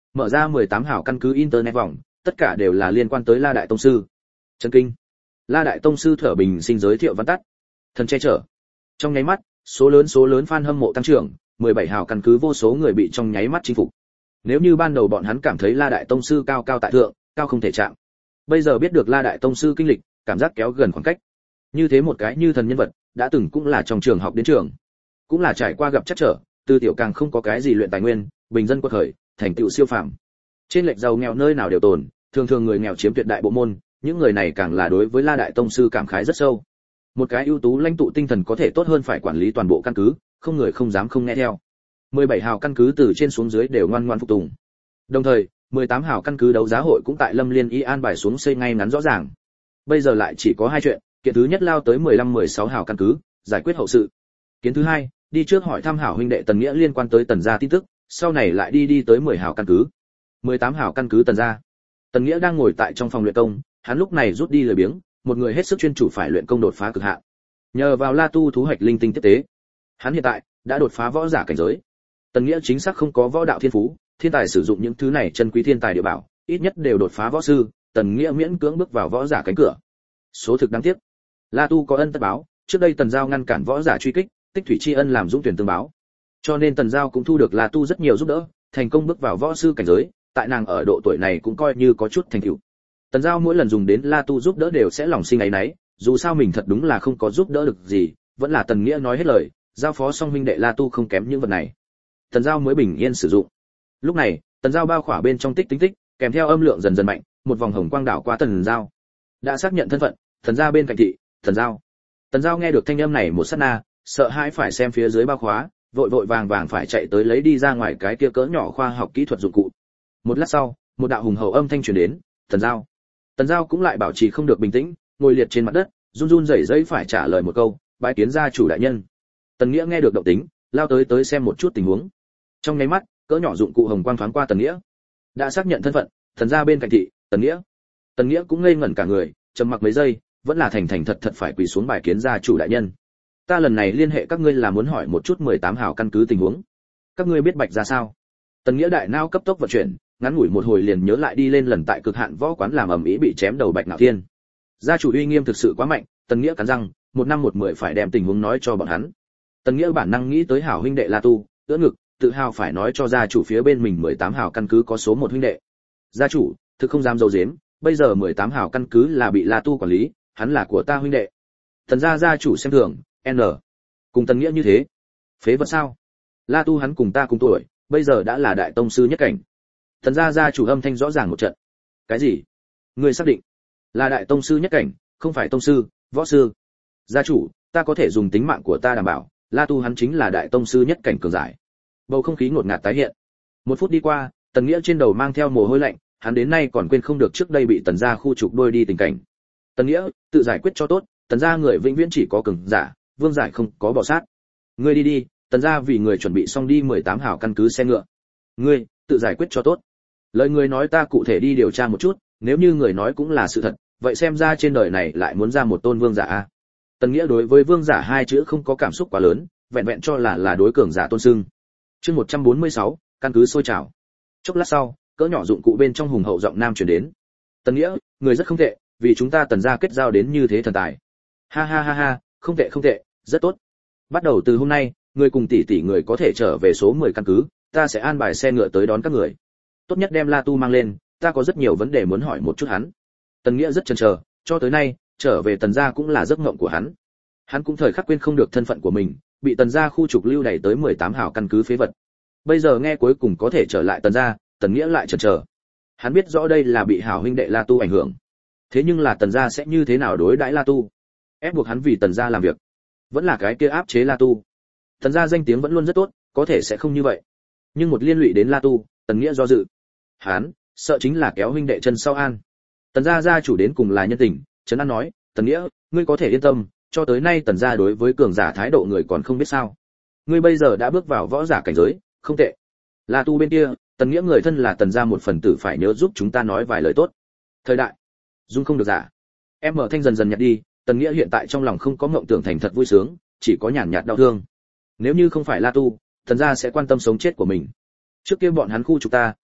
Mở ra 18 hào căn cứ internet vòng, tất cả đều là liên quan tới La Đại Tông sư. Chấn kinh. La Đại Tông sư thở bình sinh giới thiệu văn tắt. Thần che chở. Trong nháy mắt, số lớn fan hâm mộ tăng trưởng, 17 hào căn cứ vô số người bị trong nháy mắt chinh phục. Nếu như ban đầu bọn hắn cảm thấy La Đại Tông sư cao cao tại thượng, cao không thể chạm. Bây giờ biết được La Đại Tông sư kinh lịch, cảm giác kéo gần khoảng cách. Như thế một cái như thần nhân vật, đã từng cũng là trong trường học đến trường, cũng là trải qua gặp chắc trở, từ tiểu càng không có cái gì luyện tài nguyên, bình dân quật khởi, thành tựu siêu phàm. Trên lệch giàu nghèo nơi nào đều tồn, thường thường người nghèo chiếm tuyệt đại bộ môn, những người này càng là đối với La Đại Tông sư cảm khái rất sâu. Một cái ưu tú lãnh tụ tinh thần có thể tốt hơn phải quản lý toàn bộ căn cứ, không người không dám không nghe theo. 17 hào căn cứ từ trên xuống dưới đều ngoan ngoãn phục tùng. Đồng thời, 18 hào căn cứ đấu giá hội cũng tại Lâm Liên Y an bài xuống xây ngay ngắn rõ ràng. Bây giờ lại chỉ có hai chuyện, kiện thứ nhất lao tới 15-16 hào căn cứ, giải quyết hậu sự. Kiến thứ hai, đi trước hỏi thăm hảo huynh đệ Tần Nghĩa liên quan tới Tần gia tin tức, sau này lại đi tới 10 hào căn cứ. 18 hào căn cứ Tần gia. Tần Nghĩa đang ngồi tại trong phòng luyện công, hắn lúc này rút đi lười biếng, một người hết sức chuyên chủ phải luyện công đột phá cực hạn. Nhờ vào La Tu thú hoạch linh tinh tiếp tế, hắn hiện tại đã đột phá võ giả cảnh giới. Tần Nghĩa chính xác không có võ đạo thiên phú, thiên tài sử dụng những thứ này chân quý thiên tài địa bảo, ít nhất đều đột phá võ sư, Tần Nghĩa miễn cưỡng bước vào võ giả cánh cửa. Số thực đáng tiếc, La Tu có ân tất báo, trước đây Tần Giao ngăn cản võ giả truy kích, tích thủy tri ân làm dũng tuyển tương báo. Cho nên Tần Giao cũng thu được La Tu rất nhiều giúp đỡ, thành công bước vào võ sư cảnh giới, tại nàng ở độ tuổi này cũng coi như có chút thành tựu. Tần Giao mỗi lần dùng đến La Tu giúp đỡ đều sẽ lòng sinh áy náy, dù sao mình thật đúng là không có giúp đỡ được gì, vẫn là Tần Nghĩa nói hết lời, giao phó xong huynh đệ La Tu không kém những vật này. Tần Giao mới bình yên sử dụng. Lúc này, Tần Giao bao khỏa bên trong tích tích tích, kèm theo âm lượng dần dần mạnh, một vòng hồng quang đảo qua Tần Giao. Đã xác nhận thân phận, Tần gia bên cạnh thị, Tần Giao. Tần Giao nghe được thanh âm này một sát na, sợ hãi phải xem phía dưới bao khóa, vội vàng phải chạy tới lấy đi ra ngoài cái kia cỡ nhỏ khoa học kỹ thuật dụng cụ. Một lát sau, một đạo hùng hậu âm thanh truyền đến, Tần Giao. Tần Giao cũng lại bảo trì không được bình tĩnh, ngồi liệt trên mặt đất, run rẩy rẩy phải trả lời một câu, bái kiến gia chủ đại nhân. Tần Nghĩa nghe được động tính, lao tới xem một chút tình huống. Trong nháy mắt, cỡ nhỏ dụng cụ hồng quang thoáng qua Tần Nghĩa. Đã xác nhận thân phận, Tần gia bên cạnh thị, Tần Nghĩa. Tần Nghĩa cũng ngây ngẩn cả người, trầm mặc mấy giây, vẫn là thành thật phải quỳ xuống bài kiến gia chủ đại nhân. Ta lần này liên hệ các ngươi là muốn hỏi một chút 18 hào căn cứ tình huống. Các ngươi biết Bạch ra sao? Tần Nghĩa đại não cấp tốc vận chuyển, ngắn ngủi một hồi liền nhớ lại đi lên lần tại cực hạn võ quán làm ầm ĩ bị chém đầu Bạch Nạo Thiên. Gia chủ uy nghiêm thực sự quá mạnh, Tần Nghĩa cắn răng, một năm một mười phải đem tình huống nói cho bọn hắn. Tần Nghĩa bản năng nghĩ tới hảo huynh đệ La Tu, ưỡn ngực, tự hào phải nói cho gia chủ phía bên mình 18 hào căn cứ có số 1 huynh đệ. Gia chủ, thực không dám giấu giếm, bây giờ 18 hào căn cứ là bị La Tu quản lý, hắn là của ta huynh đệ. Tần gia chủ xem thường, N. Cùng Tần Nghĩa như thế, phế vật sao? La Tu hắn cùng ta cùng tuổi, bây giờ đã là đại tông sư nhất cảnh. Tần gia chủ âm thanh rõ ràng một trận. Cái gì? Ngươi xác định là đại tông sư nhất cảnh, không phải tông sư, võ sư? Gia chủ, ta có thể dùng tính mạng của ta đảm bảo, La Tu hắn chính là đại tông sư nhất cảnh cường giải. Bầu không khí ngột ngạt tái hiện. Một phút đi qua, Tần Nghĩa trên đầu mang theo mồ hôi lạnh, hắn đến nay còn quên không được trước đây bị Tần gia khu trục đôi đi tình cảnh. Tần Nghĩa, tự giải quyết cho tốt, Tần gia người vĩnh viễn chỉ có cường giả, vương giải không có bỏ sát. Ngươi đi, Tần gia vì người chuẩn bị xong đi 18 hào căn cứ xe ngựa. Ngươi, tự giải quyết cho tốt. Lời người nói ta cụ thể đi điều tra một chút, nếu như người nói cũng là sự thật, vậy xem ra trên đời này lại muốn ra một tôn vương giả a. Tần Nghĩa đối với vương giả hai chữ không có cảm xúc quá lớn, vẹn cho là đối cường giả tôn xưng. Chương 146, căn cứ sôi trào. Chốc lát sau, cỡ nhỏ dụng cụ bên trong hùng hậu giọng nam truyền đến. Tần Nghĩa, người rất không tệ, vì chúng ta Tần gia kết giao đến như thế thần tài. Ha, không tệ, rất tốt. Bắt đầu từ hôm nay, người cùng tỷ người có thể trở về số 10 căn cứ, ta sẽ an bài xe ngựa tới đón các người. Tốt nhất đem La Tu mang lên, ta có rất nhiều vấn đề muốn hỏi một chút hắn. Tần Nghĩa rất chần chờ, cho tới nay, trở về Tần gia cũng là giấc mộng của hắn. Hắn cũng thời khắc quên không được thân phận của mình, bị Tần gia khu trục lưu đày tới 18 hào căn cứ phế vật. Bây giờ nghe cuối cùng có thể trở lại Tần gia, Tần Nghĩa lại chần chờ. Hắn biết rõ đây là bị hảo huynh đệ La Tu ảnh hưởng. Thế nhưng là Tần gia sẽ như thế nào đối đãi La Tu? Ép buộc hắn vì Tần gia làm việc, vẫn là cái kia áp chế La Tu. Tần gia danh tiếng vẫn luôn rất tốt, có thể sẽ không như vậy. Nhưng một liên lụy đến La Tu, Tần Nghĩa do dự. Hắn sợ chính là kéo huynh đệ chân sau an. Tần gia gia chủ đến cùng là nhân tình, Trấn An nói, Tần Nghĩa, ngươi có thể yên tâm, cho tới nay Tần gia đối với cường giả thái độ người còn không biết sao. Ngươi bây giờ đã bước vào võ giả cảnh giới, không tệ. La Tu bên kia, Tần Nghĩa người thân là Tần gia một phần tử phải nhớ giúp chúng ta nói vài lời tốt. Thời đại, dung không được giả. Em mở thanh dần nhạt đi, Tần Nghĩa hiện tại trong lòng không có mộng tưởng thành thật vui sướng, chỉ có nhàn nhạt đau thương. Nếu như không phải La Tu, Tần gia sẽ quan tâm sống chết của mình. Trước kia bọn hắn khu trục ta,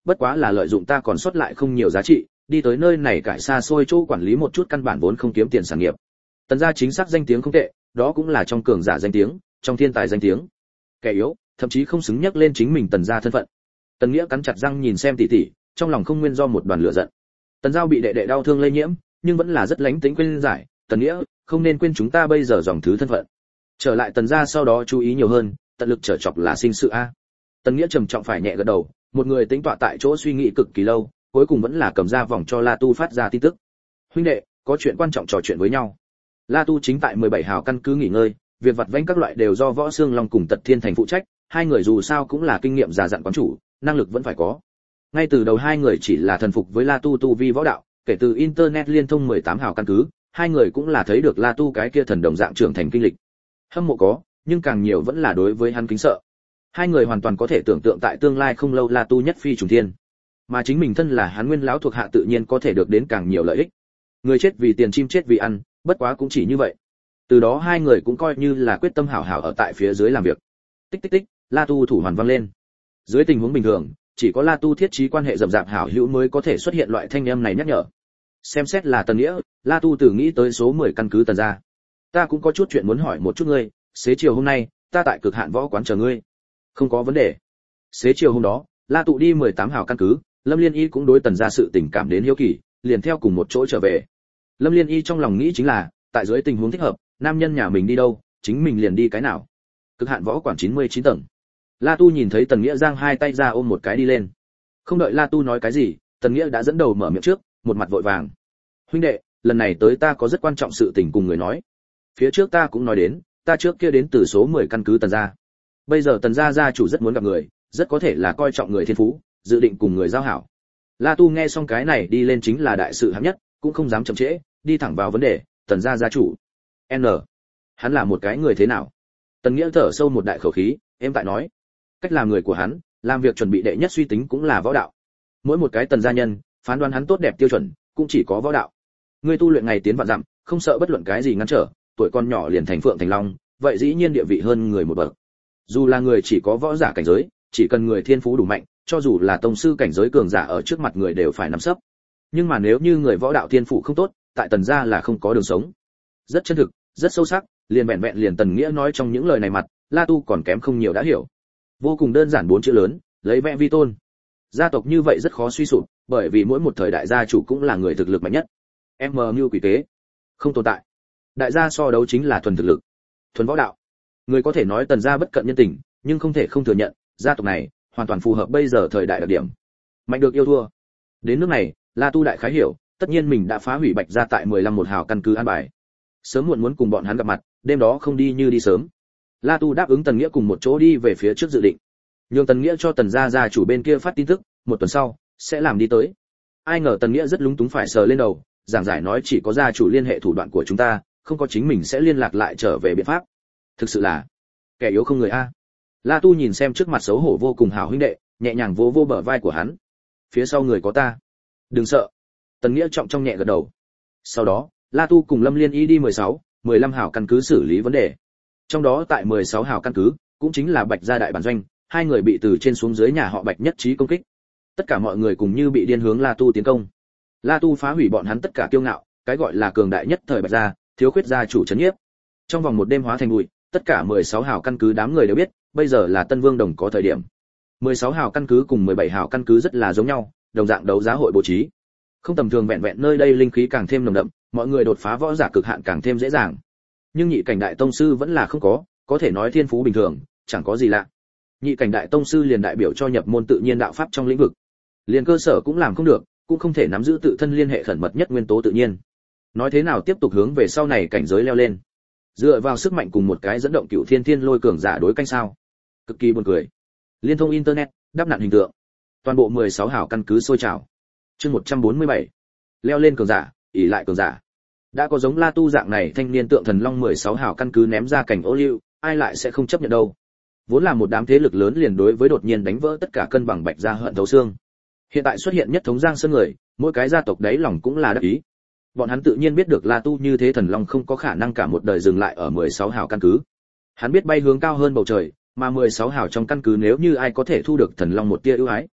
bất quá là lợi dụng ta còn sót lại không nhiều giá trị, đi tới nơi này cải xa xôi chỗ quản lý một chút căn bản vốn không kiếm tiền sản nghiệp. Tần gia chính xác danh tiếng không tệ, đó cũng là trong cường giả danh tiếng, trong thiên tài danh tiếng. Kẻ yếu, thậm chí không xứng nhắc lên chính mình Tần gia thân phận. Tần Nghĩa cắn chặt răng nhìn xem tỷ tỷ, trong lòng không nguyên do một đoàn lửa giận. Tần Giao bị đệ đệ đau thương lây nhiễm, nhưng vẫn là rất lánh tính quên giải, Tần Nghĩa, không nên quên chúng ta bây giờ dòng thứ thân phận. Trở lại Tần gia sau đó chú ý nhiều hơn, tận lực trở chọc là sinh sự a. Tần Nghĩa trầm trọng phải nhẹ gật đầu, một người tĩnh tọa tại chỗ suy nghĩ cực kỳ lâu, cuối cùng vẫn là cầm ra vòng cho La Tu phát ra tin tức. Huynh đệ, có chuyện quan trọng trò chuyện với nhau. La Tu chính tại 17 hào căn cứ nghỉ ngơi, việc vặt vãnh các loại đều do Võ Xương Long cùng Tật Thiên Thành phụ trách, hai người dù sao cũng là kinh nghiệm già dặn quán chủ, năng lực vẫn phải có. Ngay từ đầu hai người chỉ là thần phục với La Tu tu vi võ đạo, kể từ internet liên thông 18 hào căn cứ, hai người cũng là thấy được La Tu cái kia thần đồng dạng trưởng thành kinh lịch. Hâm mộ có, nhưng càng nhiều vẫn là đối với hắn kính sợ. Hai người hoàn toàn có thể tưởng tượng tại tương lai không lâu La Tu nhất phi trùng thiên, mà chính mình thân là hắn nguyên lão thuộc hạ tự nhiên có thể được đến càng nhiều lợi ích. Người chết vì tiền, chim chết vì ăn, bất quá cũng chỉ như vậy. Từ đó hai người cũng coi như là quyết tâm hảo hảo ở tại phía dưới làm việc. Tích tích tích, La Tu thủ hoàn vang lên. Dưới tình huống bình thường, chỉ có La Tu thiết trí quan hệ rậm rạp hảo hữu mới có thể xuất hiện loại thanh âm này nhắc nhở. Xem xét là Tần Nghĩa, La Tu từ nghĩ tới số 10 căn cứ Tần gia. Ta cũng có chút chuyện muốn hỏi một chút ngươi, xế chiều hôm nay, ta tại Cực Hạn Võ quán chờ ngươi. Không có vấn đề. Xế chiều hôm đó, La Tu đi 18 hào căn cứ, Lâm Liên Y cũng đối Tần gia sự tình cảm đến hiếu kỳ, liền theo cùng một chỗ trở về. Lâm Liên Y trong lòng nghĩ chính là, tại dưới tình huống thích hợp, nam nhân nhà mình đi đâu, chính mình liền đi cái nào. Cực Hạn Võ quán 99 tầng. La Tu nhìn thấy Tần Nghĩa giang hai tay ra ôm một cái đi lên. Không đợi La Tu nói cái gì, Tần Nghĩa đã dẫn đầu mở miệng trước, một mặt vội vàng. Huynh đệ, lần này tới ta có rất quan trọng sự tình cùng người nói. Phía trước ta cũng nói đến, ta trước kia đến từ số 10 căn cứ Tần gia. Bây giờ Tần gia gia chủ rất muốn gặp người, rất có thể là coi trọng người thiên phú, dự định cùng người giao hảo. La Tu nghe xong cái này đi lên chính là đại sự hạng nhất, cũng không dám chậm trễ, đi thẳng vào vấn đề, Tần gia gia chủ. N. Hắn là một cái người thế nào? Tần Nghĩa thở sâu một đại khẩu khí, em tại nói. Cách làm người của hắn, làm việc chuẩn bị đệ nhất suy tính cũng là võ đạo. Mỗi một cái Tần gia nhân, phán đoán hắn tốt đẹp tiêu chuẩn, cũng chỉ có võ đạo. Ngươi tu luyện ngày tiến vạn dặm, không sợ bất luận cái gì ngăn trở, tuổi con nhỏ liền thành phượng thành long, vậy dĩ nhiên địa vị hơn người một bậc. Dù là người chỉ có võ giả cảnh giới, chỉ cần người thiên phú đủ mạnh, cho dù là tông sư cảnh giới cường giả ở trước mặt người đều phải nắm sấp. Nhưng mà nếu như người võ đạo thiên phú không tốt, tại Tần gia là không có đường sống. Rất chân thực, rất sâu sắc, liền vẹn vẹn liền Tần Nghĩa nói trong những lời này mặt, La Tu còn kém không nhiều đã hiểu. Vô cùng đơn giản 4 chữ lớn, lấy vẽ vi tôn. Gia tộc như vậy rất khó suy sụp, bởi vì mỗi một thời đại gia chủ cũng là người thực lực mạnh nhất. Như quỷ kế, không tồn tại. Đại gia so đấu chính là thuần thực lực, thuần võ đạo. Người có thể nói Tần gia bất cận nhân tình, nhưng không thể không thừa nhận, gia tộc này hoàn toàn phù hợp bây giờ thời đại đặc điểm. Mạnh được yêu thua. Đến nước này, La Tu đại khái hiểu, tất nhiên mình đã phá hủy Bạch gia tại 15 một hào căn cứ an bài. Sớm muộn muốn cùng bọn hắn gặp mặt, đêm đó không đi như đi sớm. La Tu đáp ứng Tần Nghĩa cùng một chỗ đi về phía trước dự định. Nhưng Tần Nghĩa cho Tần gia gia chủ bên kia phát tin tức, một tuần sau sẽ làm đi tới. Ai ngờ Tần Nghĩa rất lúng túng phải sờ lên đầu, giảng giải nói chỉ có gia chủ liên hệ thủ đoạn của chúng ta, không có chính mình sẽ liên lạc lại trở về biện pháp. Thực sự là kẻ yếu không người a. La Tu nhìn xem trước mặt xấu hổ vô cùng hảo huynh đệ, nhẹ nhàng vỗ vỗ bờ vai của hắn. Phía sau người có ta, đừng sợ. Tần Nghĩa trọng trong nhẹ gật đầu. Sau đó, La Tu cùng Lâm Liên Y đi 16, 15 hảo căn cứ xử lý vấn đề. Trong đó tại 16 hảo căn cứ, cũng chính là Bạch gia đại bản doanh, hai người bị từ trên xuống dưới nhà họ Bạch nhất trí công kích. Tất cả mọi người cùng như bị điên hướng La Tu tiến công. La Tu phá hủy bọn hắn tất cả kiêu ngạo, cái gọi là cường đại nhất thời Bạch gia, thiếu khuyết gia chủ trấn nhiếp. Trong vòng một đêm hóa thành bụi, tất cả 16 hào căn cứ đám người đều biết, bây giờ là Tân Vương Đồng có thời điểm. 16 hào căn cứ cùng 17 hào căn cứ rất là giống nhau, đồng dạng đấu giá hội bố trí. Không tầm thường, vẹn vẹn nơi đây linh khí càng thêm nồng đậm, mọi người đột phá võ giả cực hạn càng thêm dễ dàng. Nhưng nhị cảnh đại tông sư vẫn là không có thể nói thiên phú bình thường, chẳng có gì lạ. Nhị cảnh đại tông sư liền đại biểu cho nhập môn tự nhiên đạo pháp trong lĩnh vực. Liền cơ sở cũng làm không được, cũng không thể nắm giữ tự thân liên hệ khẩn mật nhất nguyên tố tự nhiên. Nói thế nào tiếp tục hướng về sau này cảnh giới leo lên? Dựa vào sức mạnh cùng một cái dẫn động cựu thiên thiên lôi cường giả đối canh sao? Cực kỳ buồn cười. Liên thông internet, đáp nạn hình tượng. Toàn bộ 16 hào căn cứ sôi trào. Chương 147. Leo lên cường giả, ỷ lại cường giả. Đã có giống La Tu dạng này thanh niên tượng thần long 16 hào căn cứ ném ra cảnh ô liu, ai lại sẽ không chấp nhận đâu. Vốn là một đám thế lực lớn liền đối với đột nhiên đánh vỡ tất cả cân bằng Bạch gia hận thấu xương. Hiện tại xuất hiện nhất thống Giang Sơn người, mỗi cái gia tộc đấy lòng cũng là đắc ý. Bọn hắn tự nhiên biết được La Tu như thế thần long không có khả năng cả một đời dừng lại ở 16 hào căn cứ. Hắn biết bay hướng cao hơn bầu trời, mà 16 hào trong căn cứ nếu như ai có thể thu được thần long một tia ưu ái,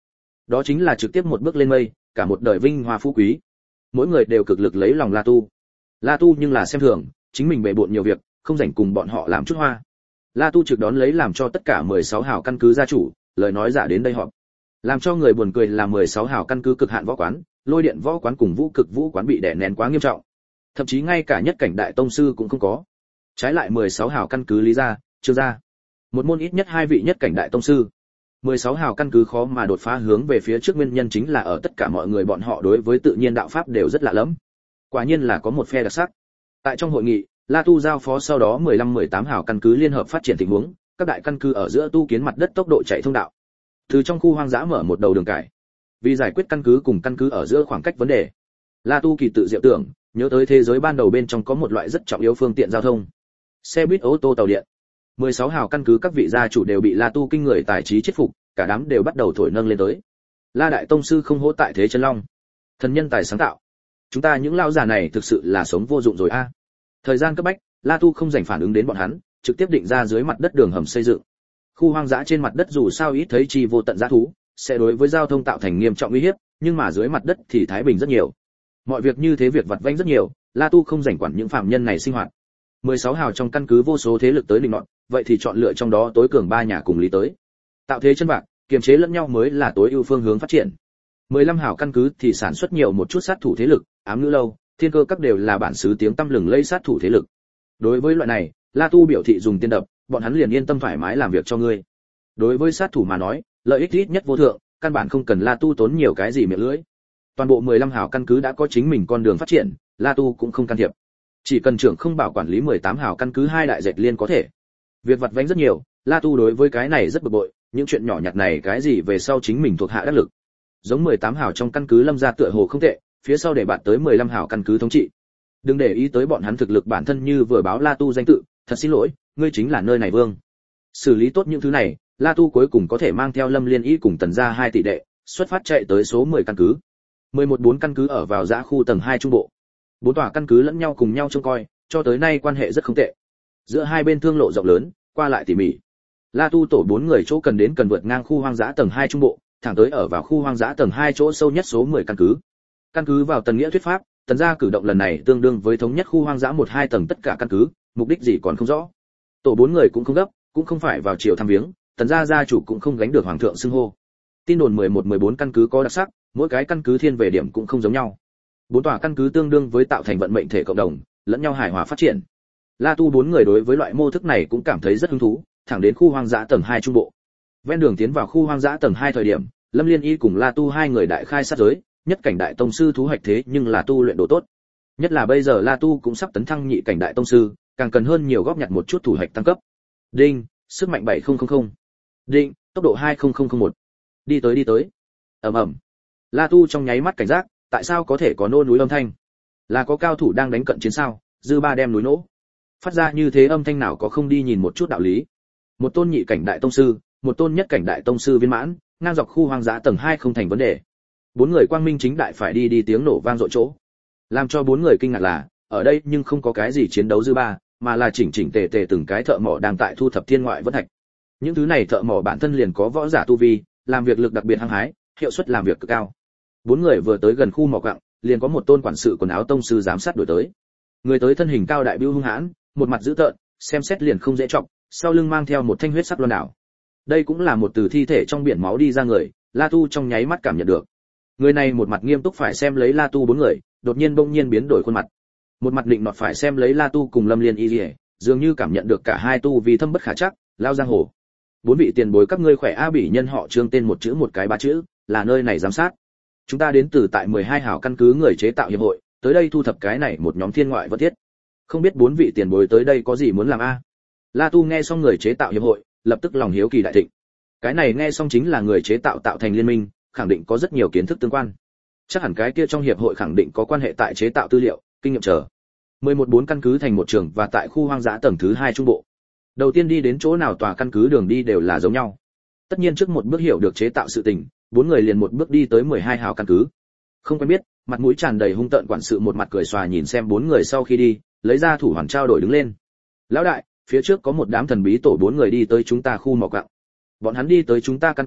đó chính là trực tiếp một bước lên mây, cả một đời vinh hoa phú quý. Mỗi người đều cực lực lấy lòng La Tu. La Tu nhưng là xem thường, chính mình bề bộn nhiều việc, không rảnh cùng bọn họ làm chút hoa. La Tu trực đón lấy làm cho tất cả 16 hào căn cứ gia chủ, lời nói giả đến đây họp. Làm cho người buồn cười là 16 hào căn cứ cực hạn võ quán, lôi điện võ quán cùng vũ cực vũ quán bị đè nén quá nghiêm trọng. Thậm chí ngay cả nhất cảnh đại tông sư cũng không có. Trái lại 16 hào căn cứ Lý gia, Trương gia, một môn ít nhất 2 vị nhất cảnh đại tông sư. 16 hào căn cứ khó mà đột phá hướng về phía trước nguyên nhân chính là ở tất cả mọi người bọn họ đối với tự nhiên đạo pháp đều rất lạ lẫm. Quả nhiên là có một phe đặc sắc. Tại trong hội nghị, La Tu giao phó sau đó 15-18 hào căn cứ liên hợp phát triển tình huống, các đại căn cứ ở giữa tu kiến mặt đất tốc độ chạy thông đạo. Từ trong khu hoang dã mở một đầu đường cải. Vì giải quyết căn cứ cùng căn cứ ở giữa khoảng cách vấn đề, La Tu kỳ tự diệu tưởng, nhớ tới thế giới ban đầu bên trong có một loại rất trọng yếu phương tiện giao thông. Xe buýt, ô tô, tàu điện. 16 hào căn cứ các vị gia chủ đều bị La Tu kinh người tài trí chết phục, cả đám đều bắt đầu thổi nâng lên tới. La đại tông sư không hổ tại thế chân long, thần nhân tài sáng tạo. Chúng ta những lão già này thực sự là sống vô dụng rồi a. Thời gian cấp bách, La Tu không dành phản ứng đến bọn hắn, trực tiếp định ra dưới mặt đất đường hầm xây dựng. Khu hoang dã trên mặt đất dù sao ít thấy chi vô tận dã thú, sẽ đối với giao thông tạo thành nghiêm trọng uy hiếp, nhưng mà dưới mặt đất thì thái bình rất nhiều. Mọi việc như thế việc vặt vãnh rất nhiều, La Tu không rảnh quản những phạm nhân này sinh hoạt. 16 hào trong căn cứ vô số thế lực tới định nọt, vậy thì chọn lựa trong đó tối cường 3 nhà cùng lý tới. Tạo thế chân bạc, kiềm chế lẫn nhau mới là tối ưu phương hướng phát triển. 15 hào căn cứ thì sản xuất nhiều một chút sát thủ thế lực, ám ngữ lâu, thiên cơ các đều là bản xứ tiếng tăm lừng lẫy sát thủ thế lực. Đối với loại này, La Tu biểu thị dùng tiền đập, bọn hắn liền yên tâm thoải mái làm việc cho ngươi. Đối với sát thủ mà nói, lợi ích ít nhất vô thượng, căn bản không cần La Tu tốn nhiều cái gì miệng lưỡi. Toàn bộ 15 hào căn cứ đã có chính mình con đường phát triển, La Tu cũng không can thiệp. Chỉ cần trưởng không bảo quản lý 18 hào căn cứ hai đại dệt liên có thể. Việc vặt vãnh rất nhiều, La Tu đối với cái này rất bực bội, những chuyện nhỏ nhặt này cái gì về sau chính mình thuộc hạ đắc lực. Giống 18 hào trong căn cứ Lâm gia tựa hồ không tệ, phía sau để bạn tới 15 hào căn cứ thống trị. Đừng để ý tới bọn hắn thực lực bản thân như vừa báo La Tu danh tự, thật xin lỗi, ngươi chính là nơi này vương. Xử lý tốt những thứ này, La Tu cuối cùng có thể mang theo Lâm Liên Y cùng Tần gia 2 tỷ đệ, xuất phát chạy tới số 10 căn cứ. 11-4 căn cứ ở vào dã khu tầng 2 trung bộ. 4 tòa căn cứ lẫn nhau cùng nhau trông coi, cho tới nay quan hệ rất không tệ. Giữa hai bên thương lộ rộng lớn, qua lại tỉ mỉ. La Tu tổ 4 người chỗ cần đến cần vượt ngang khu hoang dã tầng 2 trung bộ, thẳng tới ở vào khu hoang dã tầng 2 chỗ sâu nhất số 10 căn cứ. Căn cứ vào Tần Nghĩa thuyết pháp, Tần gia cử động lần này tương đương với thống nhất khu hoang dã 1-2 tầng tất cả căn cứ, mục đích gì còn không rõ. Tổ 4 người cũng không gấp, cũng không phải vào chiều thăm viếng, Tần gia gia chủ cũng không gánh được hoàng thượng xưng hô. Tin đồn 11-14 căn cứ có đặc sắc, mỗi cái căn cứ thiên về điểm cũng không giống nhau. 4 tòa căn cứ tương đương với tạo thành vận mệnh thể cộng đồng, lẫn nhau hài hòa phát triển. La Tu 4 người đối với loại mô thức này cũng cảm thấy rất hứng thú, thẳng đến khu hoang dã tầng 2 trung bộ. Ven đường tiến vào khu hoang dã tầng 2 thời điểm, Lâm Liên Y cùng La Tu 2 người đại khai sát giới, nhất cảnh đại tông sư thú hoạch thế nhưng là tu luyện độ tốt. Nhất là bây giờ La Tu cũng sắp tấn thăng nhị cảnh đại tông sư, càng cần hơn nhiều góp nhặt một chút thủ hoạch tăng cấp. Đinh, sức mạnh 7000. Đinh, tốc độ 20001. Đi tới. Ầm ầm. La Tu trong nháy mắt cảnh giác, tại sao có thể có nô núi âm thanh? Là có cao thủ đang đánh cận chiến sao? Dư ba đem núi nổ. Phát ra như thế âm thanh nào có không đi nhìn một chút đạo lý. Một tôn nhị cảnh đại tông sư, một tôn nhất cảnh đại tông sư viên mãn, ngang dọc khu hoang dã tầng 2 không thành vấn đề. 4 người quang minh chính đại phải đi tiếng nổ vang dội chỗ. Làm cho 4 người kinh ngạc là, ở đây nhưng không có cái gì chiến đấu dư ba, mà là chỉnh tề từng cái thợ mỏ đang tại thu thập thiên ngoại vân thạch. Những thứ này thợ mỏ bản thân liền có võ giả tu vi, làm việc lực đặc biệt hăng hái, hiệu suất làm việc cực cao. 4 người vừa tới gần khu mỏ quặng, liền có một tôn quản sự quần áo tông sư giám sát đuổi tới. Người tới thân hình cao đại bưu hung hãn, một mặt dữ tợn, xem xét liền không dễ trọng, sau lưng mang theo một thanh huyết sắc loan đảo. Đây cũng là một từ thi thể trong biển máu đi ra người, La Tu trong nháy mắt cảm nhận được. Người này một mặt nghiêm túc phải xem lấy La Tu 4 người, đột nhiên bỗng nhiên biến đổi khuôn mặt. Một mặt định nọt phải xem lấy La Tu cùng Lâm Liên Y, dường như cảm nhận được cả hai tu vì thâm bất khả trắc, lao giang hồ. 4 vị tiền bối các ngươi khỏe a, Bỉ nhân họ Trương tên một chữ một cái 3 chữ, là nơi này giám sát. Chúng ta đến từ tại 12 hào căn cứ người chế tạo hiệp hội, tới đây thu thập cái này một nhóm thiên ngoại vật thiết. Không biết 4 vị tiền bối tới đây có gì muốn làm a? La Tu nghe xong người chế tạo hiệp hội, lập tức lòng hiếu kỳ đại thịnh. Cái này nghe xong chính là người chế tạo tạo thành liên minh, khẳng định có rất nhiều kiến thức tương quan. Chắc hẳn cái kia trong hiệp hội khẳng định có quan hệ tại chế tạo tư liệu, kinh nghiệm chờ. 11-4 căn cứ thành một trường và tại khu hoang dã tầng thứ 2 trung bộ. Đầu tiên đi đến chỗ nào tòa căn cứ đường đi đều là giống nhau. Tất nhiên trước một bước hiểu được chế tạo sự tình, 4 người liền một bước đi tới 12 hào căn cứ. Không quen biết, mặt mũi tràn đầy hung tợn quản sự một mặt cười xòa nhìn xem 4 người sau khi đi, lấy ra thủ hoàn trao đổi đứng lên. Lão đại, phía trước có một đám thần bí tổ 4 người đi tới chúng ta khu mỏ quặng. Bọn hắn đi tới chúng ta căn cứ,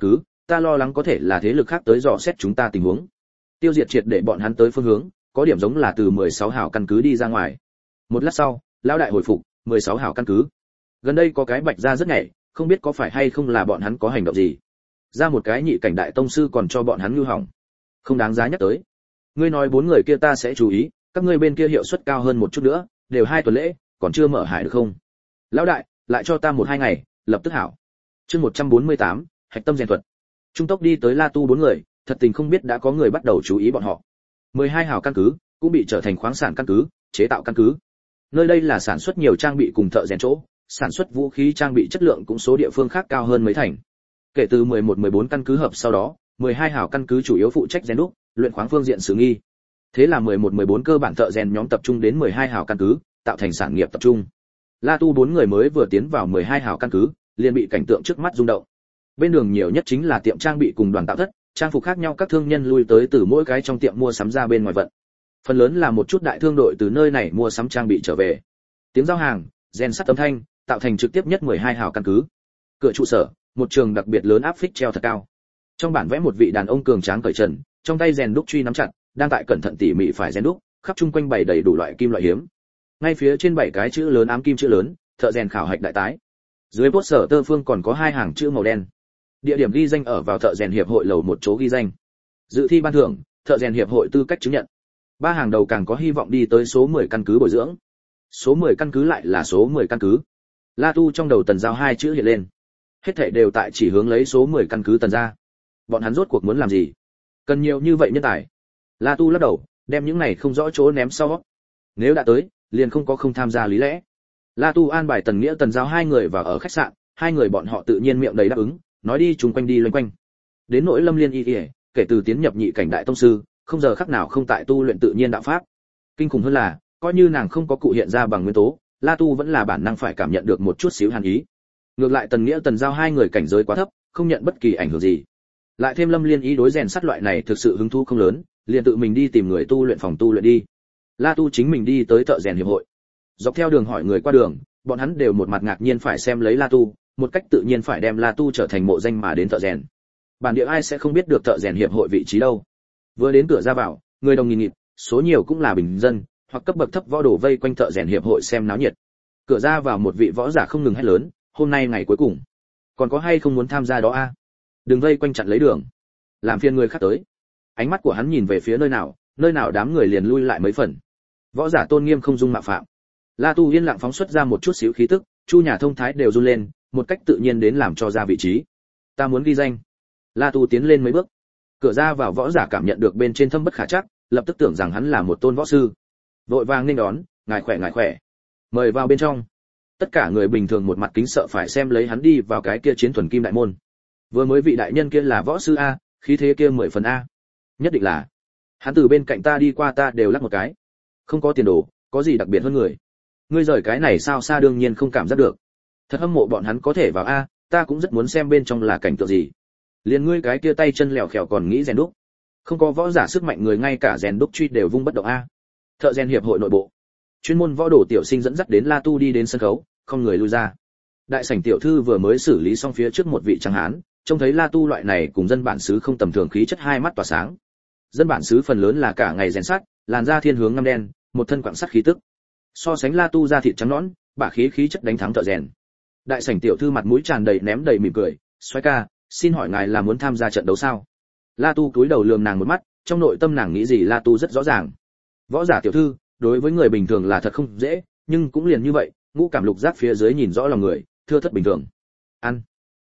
ta lo lắng có thể là thế lực khác tới dò xét chúng ta tình huống. Tiêu diệt triệt để bọn hắn tới phương hướng, có điểm giống là từ 16 hảo căn cứ đi ra ngoài. Một lát sau, lão đại hồi phục, 16 hảo căn cứ. Gần đây có cái bạch ra rất nhạy, không biết có phải hay không là bọn hắn có hành động gì. Ra một cái nhị cảnh đại tông sư còn cho bọn hắn lưu hỏng. Không đáng giá nhắc tới. Ngươi nói 4 người kia ta sẽ chú ý, các ngươi bên kia hiệu suất cao hơn một chút nữa, đều 2 tuần lễ, còn chưa mở hải được không? Lão đại, lại cho ta 1-2 ngày, lập tức hảo. Chương 148, hạch tâm rèn thuật. Trung tốc đi tới La Tu 4 người, thật tình không biết đã có người bắt đầu chú ý bọn họ. 12 hào căn cứ cũng bị trở thành khoáng sản căn cứ, chế tạo căn cứ. Nơi đây là sản xuất nhiều trang bị cùng thợ rèn chỗ, sản xuất vũ khí trang bị chất lượng cũng số địa phương khác cao hơn mấy thành. Kể từ 11-14 căn cứ hợp sau đó, 12 hào căn cứ chủ yếu phụ trách rèn đúc, luyện khoáng phương diện xử nghi. Thế là 11-14 cơ bản thợ rèn nhóm tập trung đến 12 hào căn cứ, tạo thành sản nghiệp tập trung. La Tu 4 người mới vừa tiến vào 12 hào căn cứ, liền bị cảnh tượng trước mắt rung động. Bên đường nhiều nhất chính là tiệm trang bị cùng đoàn tạo thất, trang phục khác nhau các thương nhân lui tới từ mỗi cái trong tiệm mua sắm ra bên ngoài vận. Phần lớn là một chút đại thương đội từ nơi này mua sắm trang bị trở về. Tiếng giao hàng, rèn sắt âm thanh, tạo thành trực tiếp nhất 12 hào căn cứ. Cửa trụ sở, một trường đặc biệt lớn áp phích treo thật cao. Trong bản vẽ một vị đàn ông cường tráng cởi trần, trong tay rèn đúc truy nắm chặt, đang tại cẩn thận tỉ mỉ phải rèn đúc, khắp chung quanh bày đầy đủ loại kim loại hiếm. Ngay phía trên 7 cái chữ lớn ám kim chữ lớn, thợ rèn khảo hạch đại tái. Dưới poster tơ phương còn có 2 hàng chữ màu đen. Địa điểm ghi danh ở vào thợ rèn hiệp hội lầu một chỗ ghi danh. Dự thi ban thưởng, thợ rèn hiệp hội tư cách chứng nhận. 3 hàng đầu càng có hy vọng đi tới số 10 căn cứ bồi dưỡng. Số 10 căn cứ lại là số 10 căn cứ. La Tu trong đầu Tần Giao 2 chữ hiện lên. Hết thảy đều tại chỉ hướng lấy số 10 căn cứ Tần gia. Bọn hắn rốt cuộc muốn làm gì? Cần nhiều như vậy nhân tài. La Tu lắc đầu, đem những này không rõ chỗ ném sau. Nếu đã tới, liền không tham gia lý lẽ. La Tu an bài Tần Nghĩa Tần Giao 2 người vào ở khách sạn, 2 người bọn họ tự nhiên miệng đầy đáp ứng, nói đi chung quanh đi loanh quanh. Đến nỗi Lâm Liên Y, kể từ tiến nhập nhị cảnh đại tông sư, không giờ khắc nào không tại tu luyện tự nhiên đạo pháp. Kinh khủng hơn là, coi như nàng không có cụ hiện ra bằng nguyên tố, La Tu vẫn là bản năng phải cảm nhận được một chút xíu hàn ý. Ngược lại Tần Nghĩa Tần Giao 2 người cảnh giới quá thấp, không nhận bất kỳ ảnh hưởng gì. Lại thêm Lâm Liên Y đối rèn sắt loại này thực sự hứng thú không lớn, liền tự mình đi tìm người tu luyện phòng tu luyện đi. La Tu chính mình đi tới thợ rèn hiệp hội. Dọc theo đường hỏi người qua đường, bọn hắn đều một mặt ngạc nhiên phải xem lấy La Tu, một cách tự nhiên phải đem La Tu trở thành mộ danh mà đến thợ rèn. Bản địa ai sẽ không biết được thợ rèn hiệp hội vị trí đâu. Vừa đến cửa ra vào, người đông nghìn nghịt, số nhiều cũng là bình dân, hoặc cấp bậc thấp võ đồ vây quanh thợ rèn hiệp hội xem náo nhiệt. Cửa ra vào một vị võ giả không ngừng hét lớn, hôm nay ngày cuối cùng, còn có hay không muốn tham gia đó a? Đừng vây quanh chặn lấy đường, làm phiền người khác tới. Ánh mắt của hắn nhìn về phía nơi nào đám người liền lui lại mấy phần. Võ giả tôn nghiêm không dung mạo phạm. La Tu yên lặng phóng xuất ra một chút xíu khí tức, chu nhà thông thái đều run lên, một cách tự nhiên đến làm cho ra vị trí. Ta muốn ghi danh. La Tu tiến lên mấy bước. Cửa ra vào võ giả cảm nhận được bên trên thâm bất khả trắc, lập tức tưởng rằng hắn là một tôn võ sư. Vội vàng nên đón, ngài khỏe. Mời vào bên trong. Tất cả người bình thường một mặt kính sợ phải xem lấy hắn đi vào cái kia chiến thuần kim đại môn. Vừa mới vị đại nhân kia là võ sư a, khí thế kia 10 phần a. Nhất định là. Hắn từ bên cạnh ta đi qua ta đều lắc một cái. Không có tiền đồ, có gì đặc biệt hơn người. Ngươi rời cái này sao xa đương nhiên không cảm giác được. Thật hâm mộ bọn hắn có thể vào a, ta cũng rất muốn xem bên trong là cảnh tượng gì. Liền ngươi cái kia tay chân lèo khèo còn nghĩ rèn đúc. Không có võ giả sức mạnh người ngay cả rèn đúc truy đều vung bất động a. Thợ rèn hiệp hội nội bộ. Chuyên môn võ đồ tiểu sinh dẫn dắt đến La Tu đi đến sân khấu, không người lui ra. Đại sảnh tiểu thư vừa mới xử lý xong phía trước một vị tráng hán, trông thấy La Tu loại này cùng dân bản xứ không tầm thường khí chất hai mắt tỏa sáng. Dân bản xứ phần lớn là cả ngày rèn sắt, làn da thiên hướng ngăm đen, một thân quặng sắt khí tức. So sánh La Tu da thịt trắng nõn, bả khí chất đánh thắng thợ rèn. Đại sảnh tiểu thư mặt mũi tràn đầy ném đầy mỉm cười, "Soái ca, xin hỏi ngài là muốn tham gia trận đấu sao?" La Tu cúi đầu lườm nàng một mắt, trong nội tâm nàng nghĩ gì La Tu rất rõ ràng. Võ giả tiểu thư, đối với người bình thường là thật không dễ, nhưng cũng liền như vậy, ngũ cảm lục giác phía dưới nhìn rõ lòng người, thưa thất bình thường. Ăn.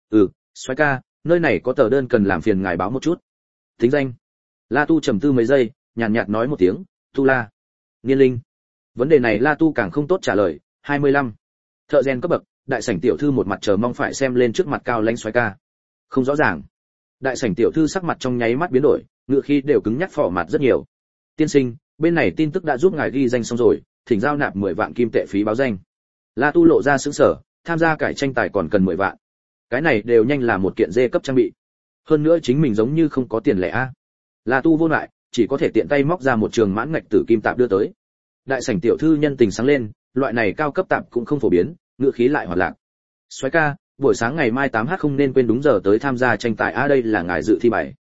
Soái ca, nơi này có tờ đơn cần làm phiền ngài báo một chút. Tính danh. La Tu trầm tư mấy giây, nhàn nhạt nói một tiếng, Tu La. Niên linh. Vấn đề này La Tu càng không tốt trả lời, 25. Thợ rèn cấp bậc, đại sảnh tiểu thư một mặt chờ mong phải xem lên trước mặt cao lãnh soái ca. Không rõ ràng. Đại sảnh tiểu thư sắc mặt trong nháy mắt biến đổi, ngựa khí đều cứng nhắc phỏ mặt rất nhiều. Tiên sinh, bên này tin tức đã giúp ngài ghi danh xong rồi, thỉnh giao nạp 10 vạn kim tệ phí báo danh. La Tu lộ ra sững sờ, tham gia cải tranh tài còn cần 10 vạn. Cái này đều nhanh là một kiện dê cấp trang bị. Hơn nữa chính mình giống như không có tiền lẻ a. La Tu vô lại, chỉ có thể tiện tay móc ra một trường mãn ngạch tử kim tạp đưa tới. Đại sảnh tiểu thư nhân tình sáng lên, loại này cao cấp tạp cũng không phổ biến, ngựa khí lại hoạt lạc. Soái ca, buổi sáng ngày mai 8h không nên quên đúng giờ tới tham gia tranh tài a, đây là ngài dự thi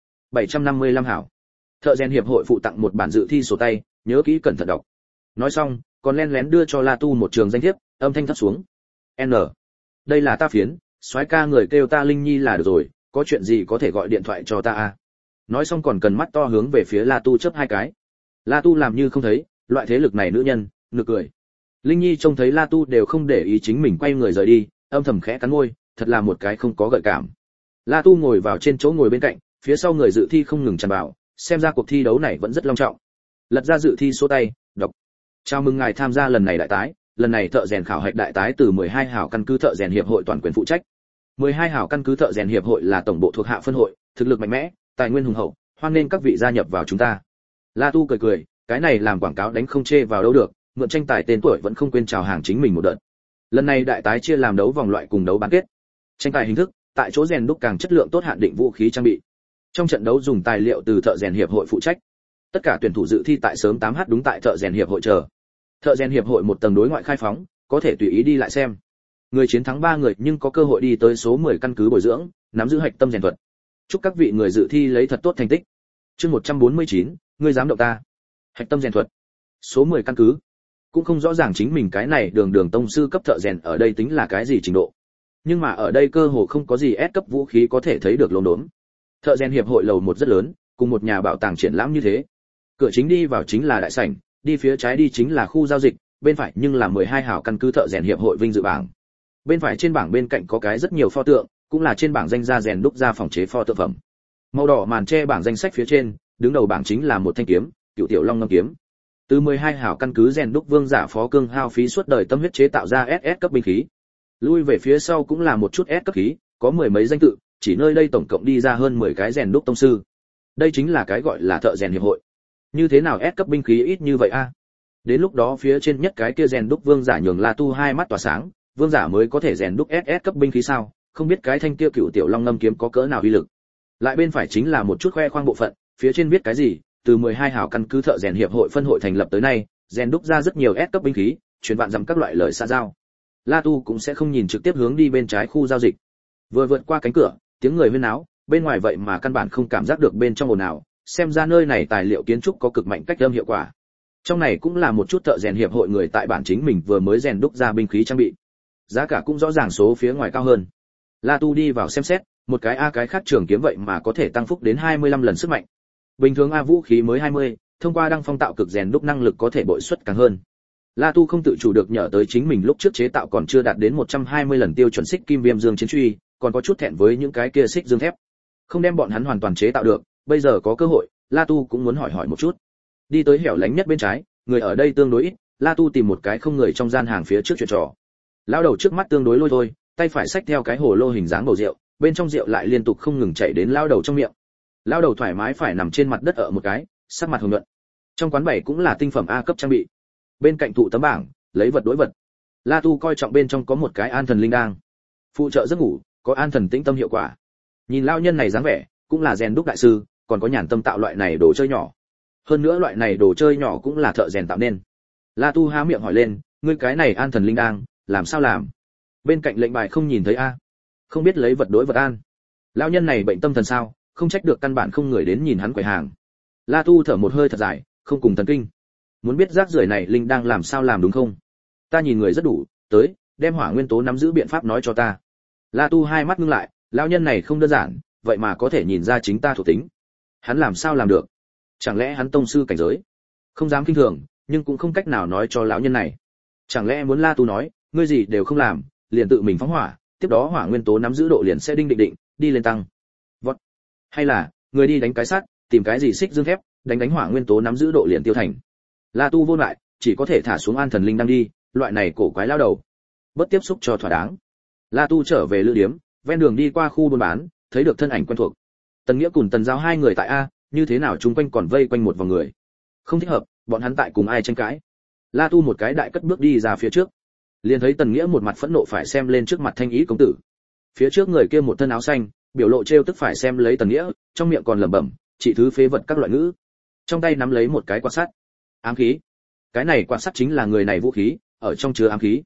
755 hảo. Thợ rèn hiệp hội phụ tặng một bản dự thi sổ tay, nhớ kỹ cẩn thận đọc. Nói xong, còn len lén đưa cho La Tu một trường danh thiếp, âm thanh thấp xuống. N. Đây là ta phiến, soái ca người kêu ta Linh Nhi là được rồi, có chuyện gì có thể gọi điện thoại cho ta a. Nói xong còn cần mắt to hướng về phía La Tu chớp hai cái. La Tu làm như không thấy, loại thế lực này nữ nhân, nực cười. Linh Nhi trông thấy La Tu đều không để ý chính mình, quay người rời đi, âm thầm khẽ cắn môi, thật là một cái không có gợi cảm. La Tu ngồi vào trên chỗ ngồi bên cạnh, phía sau người dự thi không ngừng tràn vào, xem ra cuộc thi đấu này vẫn rất long trọng. Lật ra dự thi số tay, đọc. Chào mừng ngài tham gia lần này đại tái, lần này thợ rèn khảo hạch đại tái từ 12 hảo căn cứ thợ rèn hiệp hội toàn quyền phụ trách. 12 hảo căn cứ thợ rèn hiệp hội là tổng bộ thuộc hạ phân hội, thực lực mạnh mẽ, tài nguyên hùng hậu, hoan nên các vị gia nhập vào chúng ta. La Tu cười cười, cái này làm quảng cáo đánh không chê vào đâu được, mượn tranh tài tên tuổi vẫn không quên chào hàng chính mình một đợt. Lần này đại tái chia làm đấu vòng loại cùng đấu bán kết. Tranh tài hình thức, tại chỗ rèn đúc càng chất lượng tốt hạn định vũ khí trang bị. Trong trận đấu dùng tài liệu từ thợ rèn hiệp hội phụ trách. Tất cả tuyển thủ dự thi tại sớm 8h đúng tại thợ rèn hiệp hội chờ. Thợ rèn hiệp hội một tầng đối ngoại khai phóng, có thể tùy ý đi lại xem. Người chiến thắng 3 người nhưng có cơ hội đi tới số 10 căn cứ bồi dưỡng, nắm giữ hạch tâm rèn thuật. Chúc các vị người dự thi lấy thật tốt thành tích. Chương 149, ngươi dám động ta. Hạch tâm rèn thuật. Số 10 căn cứ. Cũng không rõ ràng chính mình cái này đường tông sư cấp thợ rèn ở đây tính là cái gì trình độ. Nhưng mà ở đây cơ hồ không có gì S cấp vũ khí có thể thấy được lốm đốm. Thợ rèn hiệp hội lầu một rất lớn, cùng một nhà bảo tàng triển lãm như thế. Cửa chính đi vào chính là đại sảnh, đi phía trái đi chính là khu giao dịch, bên phải nhưng là 12 hảo căn cứ thợ rèn hiệp hội vinh dự bảng. Bên phải trên bảng bên cạnh có cái rất nhiều pho tượng, cũng là trên bảng danh gia rèn đúc ra phòng chế pho tượng phẩm. Màu đỏ màn che bảng danh sách phía trên, đứng đầu bảng chính là một thanh kiếm, Cựu Tiểu Long Ngâm kiếm. Từ 12 hảo căn cứ rèn đúc vương giả Phó Cương hao phí suốt đời tâm huyết chế tạo ra SS cấp binh khí. Lui về phía sau cũng là một chút S cấp khí, có mười mấy danh tự, chỉ nơi đây tổng cộng đi ra hơn 10 cái rèn đúc tông sư. Đây chính là cái gọi là thợ rèn hiệp hội. Như thế nào S cấp binh khí ít như vậy a? Đến lúc đó phía trên nhất cái kia rèn đúc vương giả nhường La Tu hai mắt tỏa sáng, vương giả mới có thể rèn đúc SS cấp binh khí sao? Không biết cái thanh kia Cựu Tiểu Long Ngâm kiếm có cỡ nào uy lực. Lại bên phải chính là một chút khoe khoang bộ phận, phía trên viết cái gì? Từ 12 hảo căn cứ thợ rèn hiệp hội phân hội thành lập tới nay, rèn đúc ra rất nhiều S cấp binh khí, truyền vạn dặm các loại lời xã giao. La Tu cũng sẽ không nhìn trực tiếp hướng đi bên trái khu giao dịch. Vừa vượt qua cánh cửa, tiếng người huyên náo, bên ngoài vậy mà căn bản không cảm giác được bên trong ồn ào, xem ra nơi này tài liệu kiến trúc có cực mạnh cách âm hiệu quả. Trong này cũng là một chút thợ rèn hiệp hội người tại bản chính mình vừa mới rèn đúc ra binh khí trang bị. Giá cả cũng rõ ràng số phía ngoài cao hơn. La Tu đi vào xem xét, một cái cái khác trường kiếm vậy mà có thể tăng phúc đến 25 lần sức mạnh. Bình thường vũ khí mới 20, thông qua đăng phong tạo cực rèn đúc năng lực có thể bội suất càng hơn. La Tu không tự chủ được nhớ tới chính mình lúc trước chế tạo còn chưa đạt đến 120 lần tiêu chuẩn xích kim viêm dương chiến truy, còn có chút thẹn với những cái kia xích dương thép. Không đem bọn hắn hoàn toàn chế tạo được, bây giờ có cơ hội, La Tu cũng muốn hỏi một chút. Đi tới hẻo lánh nhất bên trái, người ở đây tương đối ít, La Tu tìm một cái không người trong gian hàng phía trước chuyện trò. Lão đầu trước mắt tương đối lôi thôi, tay phải xách theo cái hồ lô hình dáng bầu rượu, bên trong rượu lại liên tục không ngừng chảy đến lão đầu trong miệng. Lão đầu thoải mái phải nằm trên mặt đất ở một cái, sắc mặt hồng nhuận. Trong quán bày cũng là tinh phẩm A cấp trang bị. Bên cạnh thụ tấm bảng, lấy vật đối vật. La Tu coi trọng bên trong có một cái an thần linh đang. Phụ trợ giấc ngủ, có an thần tĩnh tâm hiệu quả. Nhìn lão nhân này dáng vẻ, cũng là rèn đúc đại sư, còn có nhàn tâm tạo loại này đồ chơi nhỏ. Hơn nữa loại này đồ chơi nhỏ cũng là thợ rèn tạo nên. La Tu há miệng hỏi lên, ngươi cái này an thần linh đang, làm sao làm? Bên cạnh lệnh bài không nhìn thấy a? Không biết lấy vật đối vật an. Lão nhân này bệnh tâm thần sao, không trách được căn bản không người đến nhìn hắn quầy hàng. La Tu thở một hơi thật dài, không cùng thần kinh. Muốn biết rác rưởi này linh đang làm sao làm đúng không? Ta nhìn người rất đủ, tới, đem hỏa nguyên tố nắm giữ biện pháp nói cho ta. La Tu hai mắt ngưng lại, lão nhân này không đơn giản, vậy mà có thể nhìn ra chính ta thuộc tính. Hắn làm sao làm được? Chẳng lẽ hắn tông sư cảnh giới? Không dám kinh thường, nhưng cũng không cách nào nói cho lão nhân này. Chẳng lẽ muốn La Tu nói, ngươi gì đều không làm, liền tự mình phóng hỏa, tiếp đó hỏa nguyên tố nắm giữ độ liền sẽ định đi lên tăng. Vọt. Hay là, người đi đánh cái sắt, tìm cái gì xích dương thép, đánh hỏa nguyên tố nắm giữ độ liền tiêu thành. La Tu vô lại, chỉ có thể thả xuống an thần linh đang đi, loại này cổ quái lao đầu. Bất tiếp xúc cho thỏa đáng. La Tu trở về lữ điếm, ven đường đi qua khu buôn bán, thấy được thân ảnh quen thuộc. Tần Nghĩa cùng Tần Giao hai người tại A, như thế nào chúng quanh còn vây quanh một vòng người. Không thích hợp, bọn hắn tại cùng ai tranh cãi. La Tu một cái đại cất bước đi ra phía trước. Liền thấy Tần Nghĩa một mặt phẫn nộ phải xem lên trước mặt Thanh Ý công tử. Phía trước người kia một thân áo xanh, biểu lộ trêu tức phải xem lấy Tần Nghĩa, trong miệng còn lẩm bẩm, chỉ thứ phế vật các loại ngữ. Trong tay nắm lấy một cái quạt sắt. Ám khí. Cái này quạt sắt chính là người này vũ khí, ở trong chứa ám khí.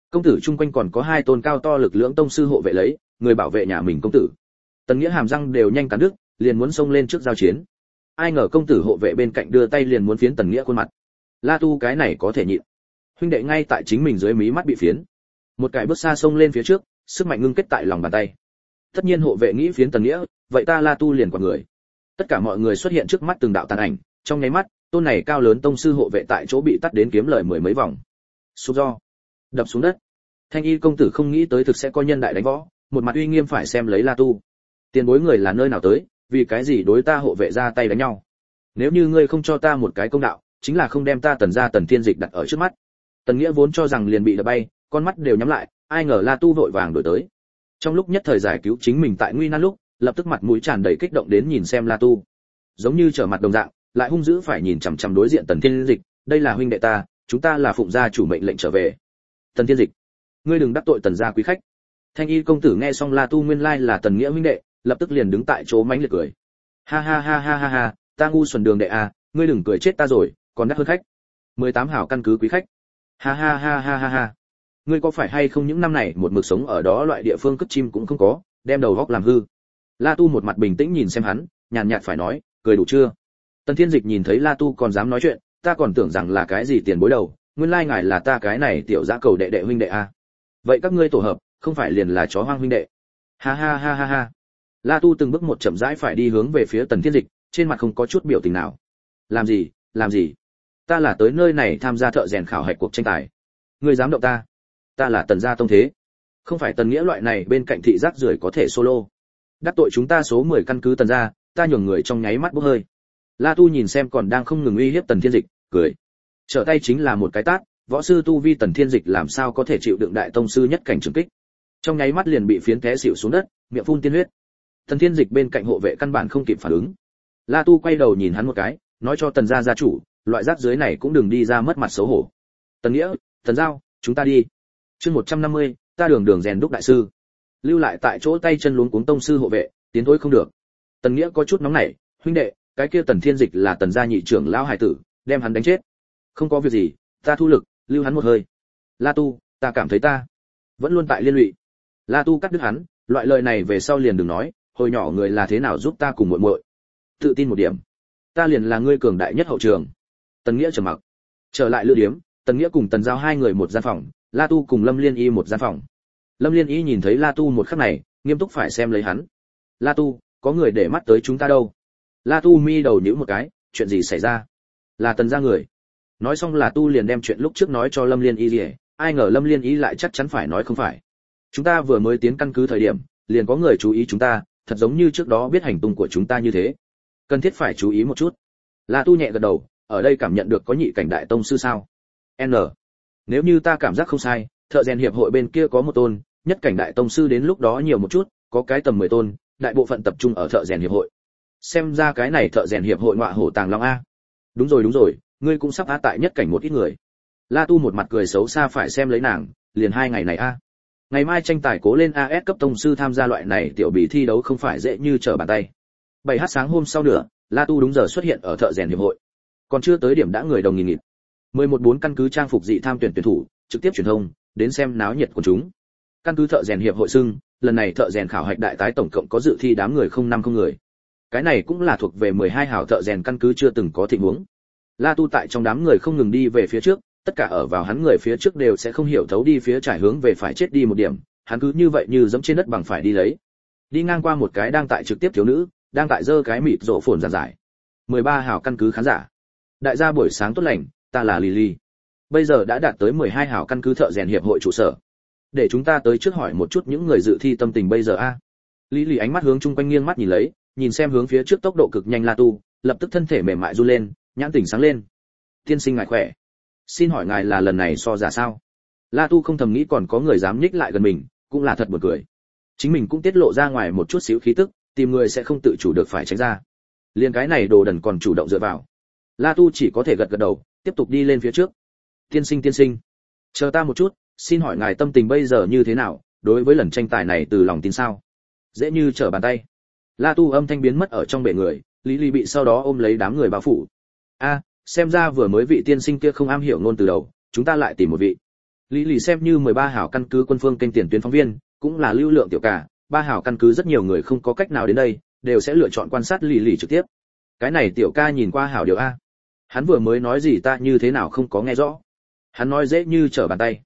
Công tử chung quanh còn có hai tôn cao to lực lưỡng tông sư hộ vệ lấy, người bảo vệ nhà mình công tử. Tần Nghĩa hàm răng đều nhanh cắn đứt, liền muốn xông lên trước giao chiến. Ai ngờ công tử hộ vệ bên cạnh đưa tay liền muốn phiến Tần Nghĩa khuôn mặt. La Tu cái này có thể nhịn. Huynh đệ ngay tại chính mình dưới mí mắt bị phiến. Một cái bước xa xông lên phía trước, sức mạnh ngưng kết tại lòng bàn tay. Tất nhiên hộ vệ nghĩ phiến Tần Nghĩa, vậy ta La Tu liền qua người. Tất cả mọi người xuất hiện trước mắt từng đạo tàn ảnh, trong nháy mắt, tôn này cao lớn tông sư hộ vệ tại chỗ bị tắt đến kiếm lời mười mấy vòng. Sụp do, đập xuống đất. Thanh Y công tử không nghĩ tới thực sẽ có nhân đại đánh võ, một mặt uy nghiêm phải xem lấy La Tu. Tiền bối người là nơi nào tới, vì cái gì đối ta hộ vệ ra tay đánh nhau? Nếu như ngươi không cho ta một cái công đạo, chính là không đem ta Tần gia Tần Thiên Dịch đặt ở trước mắt. Tần Nghĩa vốn cho rằng liền bị đập bay, con mắt đều nhắm lại, ai ngờ La Tu vội vàng đuổi tới. Trong lúc nhất thời giải cứu chính mình tại nguy nan lúc, lập tức mặt mũi tràn đầy kích động đến nhìn xem La Tu. Giống như trở mặt đồng dạng, lại hung dữ phải nhìn chằm chằm đối diện Tần Thiên Dịch, đây là huynh đệ ta, chúng ta là phụng gia chủ mệnh lệnh trở về. Tần Thiên Dịch, ngươi đừng đắc tội Tần gia quý khách. Thanh Y công tử nghe xong La Tu nguyên lai là Tần Nghĩa huynh đệ, lập tức liền đứng tại chỗ mánh liệt cười. Ha ha ha ha ha ha, ta ngu xuẩn đường đệ à, ngươi đừng cười chết ta rồi, còn đắt hơn khách. 18 hảo căn cứ quý khách. Ha ha ha ha ha ha. Ngươi có phải hay không những năm này một mực sống ở đó loại địa phương cất chim cũng không có, đem đầu góc làm hư. La Tu một mặt bình tĩnh nhìn xem hắn, nhàn nhạt phải nói, cười đủ chưa? Tần Thiên Dịch nhìn thấy La Tu còn dám nói chuyện, ta còn tưởng rằng là cái gì tiền bối đầu, nguyên lai ngài là ta cái này tiểu dã cầu đệ đệ huynh đệ à. Vậy các ngươi tổ hợp, không phải liền là chó hoang huynh đệ? Ha ha ha ha ha. La Tu từng bước một chậm rãi phải đi hướng về phía Tần Thiên Dịch, trên mặt không có chút biểu tình nào. Làm gì? Làm gì? Ta là tới nơi này tham gia thợ rèn khảo hạch cuộc tranh tài. Ngươi dám động ta? Ta là Tần gia tông thế, không phải Tần Nghĩa loại này bên cạnh thị giác rưởi có thể solo. Đắc tội chúng ta số 10 căn cứ Tần gia, ta nhường người trong nháy mắt bốc hơi. La Tu nhìn xem còn đang không ngừng uy hiếp Tần Thiên Dịch, cười. Trở tay chính là một cái tát, võ sư tu vi Tần Thiên Dịch làm sao có thể chịu đựng đại tông sư nhất cảnh trường kích. Trong nháy mắt liền bị phiến té xỉu xuống đất, miệng phun tiên huyết. Tần Thiên Dịch bên cạnh hộ vệ căn bản không kịp phản ứng. La Tu quay đầu nhìn hắn một cái, nói cho Tần gia gia chủ, loại rác dưới này cũng đừng đi ra mất mặt xấu hổ. Tần Nghĩa, Tần Giao, chúng ta đi. Chương 150, ta đường đường rèn đúc đại sư. Lưu lại tại chỗ tay chân luống cuống tông sư hộ vệ, tiến thối không được. Tần Nghĩa có chút nóng nảy, huynh đệ, cái kia Tần Thiên Dịch là Tần gia nhị trưởng lão hải tử, đem hắn đánh chết. Không có việc gì, ta thu lực, lưu hắn một hơi. La Tu, ta cảm thấy ta vẫn luôn tại liên lụy. La Tu cắt đứt hắn, loại lời này về sau liền đừng nói, hồi nhỏ người là thế nào giúp ta cùng muội muội. Tự tin một điểm, ta liền là ngươi cường đại nhất hậu trường. Tần Nghĩa trầm mặc. Trở lại lữ điếm, Tần Nghĩa cùng Tần Giao hai người một gian phòng, La Tu cùng Lâm Liên Y một gian phòng. Lâm Liên Y nhìn thấy La Tu một khắc này, nghiêm túc phải xem lấy hắn. La Tu, có người để mắt tới chúng ta đâu? La Tu mi đầu nhíu một cái, chuyện gì xảy ra? Là Tần gia người. Nói xong La Tu liền đem chuyện lúc trước nói cho Lâm Liên Y gì, ai ngờ Lâm Liên Y lại chắc chắn phải nói không phải. Chúng ta vừa mới tiến căn cứ thời điểm, liền có người chú ý chúng ta, thật giống như trước đó biết hành tung của chúng ta như thế. Cần thiết phải chú ý một chút. La Tu nhẹ gật đầu, ở đây cảm nhận được có nhị cảnh đại tông sư sao? N. Nếu như ta cảm giác không sai, thợ rèn hiệp hội bên kia có một tôn, nhất cảnh đại tông sư đến lúc đó nhiều một chút, có cái tầm 10 tôn, đại bộ phận tập trung ở thợ rèn hiệp hội. Xem ra cái này thợ rèn hiệp hội ngọa hổ tàng long a. Đúng rồi, ngươi cũng sắp á tại nhất cảnh một ít người. La Tu một mặt cười xấu xa phải xem lấy nàng, liền 2 ngày này a. Ngày mai tranh tài cố lên AS cấp tông sư tham gia loại này tiểu bì thi đấu không phải dễ như trở bàn tay. 7h sáng hôm sau nữa, La Tu đúng giờ xuất hiện ở thợ rèn hiệp hội. Còn chưa tới điểm đã người đồng nghìn nghịt. 11-4 căn cứ trang phục dị tham tuyển tuyển thủ, trực tiếp truyền thông, đến xem náo nhiệt của chúng. Căn cứ thợ rèn hiệp hội xưng, lần này thợ rèn khảo hạch đại tái tổng cộng có dự thi đám người 050 người. Cái này cũng là thuộc về 12 hảo thợ rèn căn cứ chưa từng có tình huống. La Tu tại trong đám người không ngừng đi về phía trước, tất cả ở vào hắn người phía trước đều sẽ không hiểu thấu đi phía trải hướng về phải chết đi một điểm, hắn cứ như vậy như dẫm trên đất bằng phải đi lấy. Đi ngang qua một cái đang tại trực tiếp thiếu nữ, đang tại giơ cái mịt rộ phồn giản giải. 13 hảo căn cứ khán giả. Đại gia buổi sáng tốt lành, ta là Lily. Bây giờ đã đạt tới 12 hảo căn cứ thợ rèn hiệp hội trụ sở. Để chúng ta tới trước hỏi một chút những người dự thi tâm tình bây giờ a. Lily ánh mắt hướng chung quanh nghiêng mắt nhìn lấy, nhìn xem hướng phía trước tốc độ cực nhanh La Tu, lập tức thân thể mềm mại run lên, nhãn tỉnh sáng lên. Tiên sinh ngài khỏe. Xin hỏi ngài là lần này so giả sao? La Tu không thầm nghĩ còn có người dám nhích lại gần mình, cũng là thật buồn cười. Chính mình cũng tiết lộ ra ngoài một chút xíu khí tức, tìm người sẽ không tự chủ được phải tránh ra. Liên cái này đồ đần còn chủ động dựa vào. La Tu chỉ có thể gật gật đầu, tiếp tục đi lên phía trước. Tiên sinh, chờ ta một chút, xin hỏi ngài tâm tình bây giờ như thế nào, đối với lần tranh tài này từ lòng tin sao? Dễ như trở bàn tay. La Tu âm thanh biến mất ở trong bể người, Lý Lý bị sau đó ôm lấy đám người bao phủ. A, xem ra vừa mới vị tiên sinh kia không am hiểu ngôn từ đầu, chúng ta lại tìm một vị. Lý Lì xem như 13 hảo căn cứ quân phương kênh tiền tuyến phóng viên, cũng là lưu lượng tiểu cả, 3 hảo căn cứ rất nhiều người không có cách nào đến đây, đều sẽ lựa chọn quan sát Lý Lì trực tiếp. Cái này tiểu ca nhìn qua hảo điều a. Hắn vừa mới nói gì ta như thế nào không có nghe rõ. Hắn nói dễ như trở bàn tay.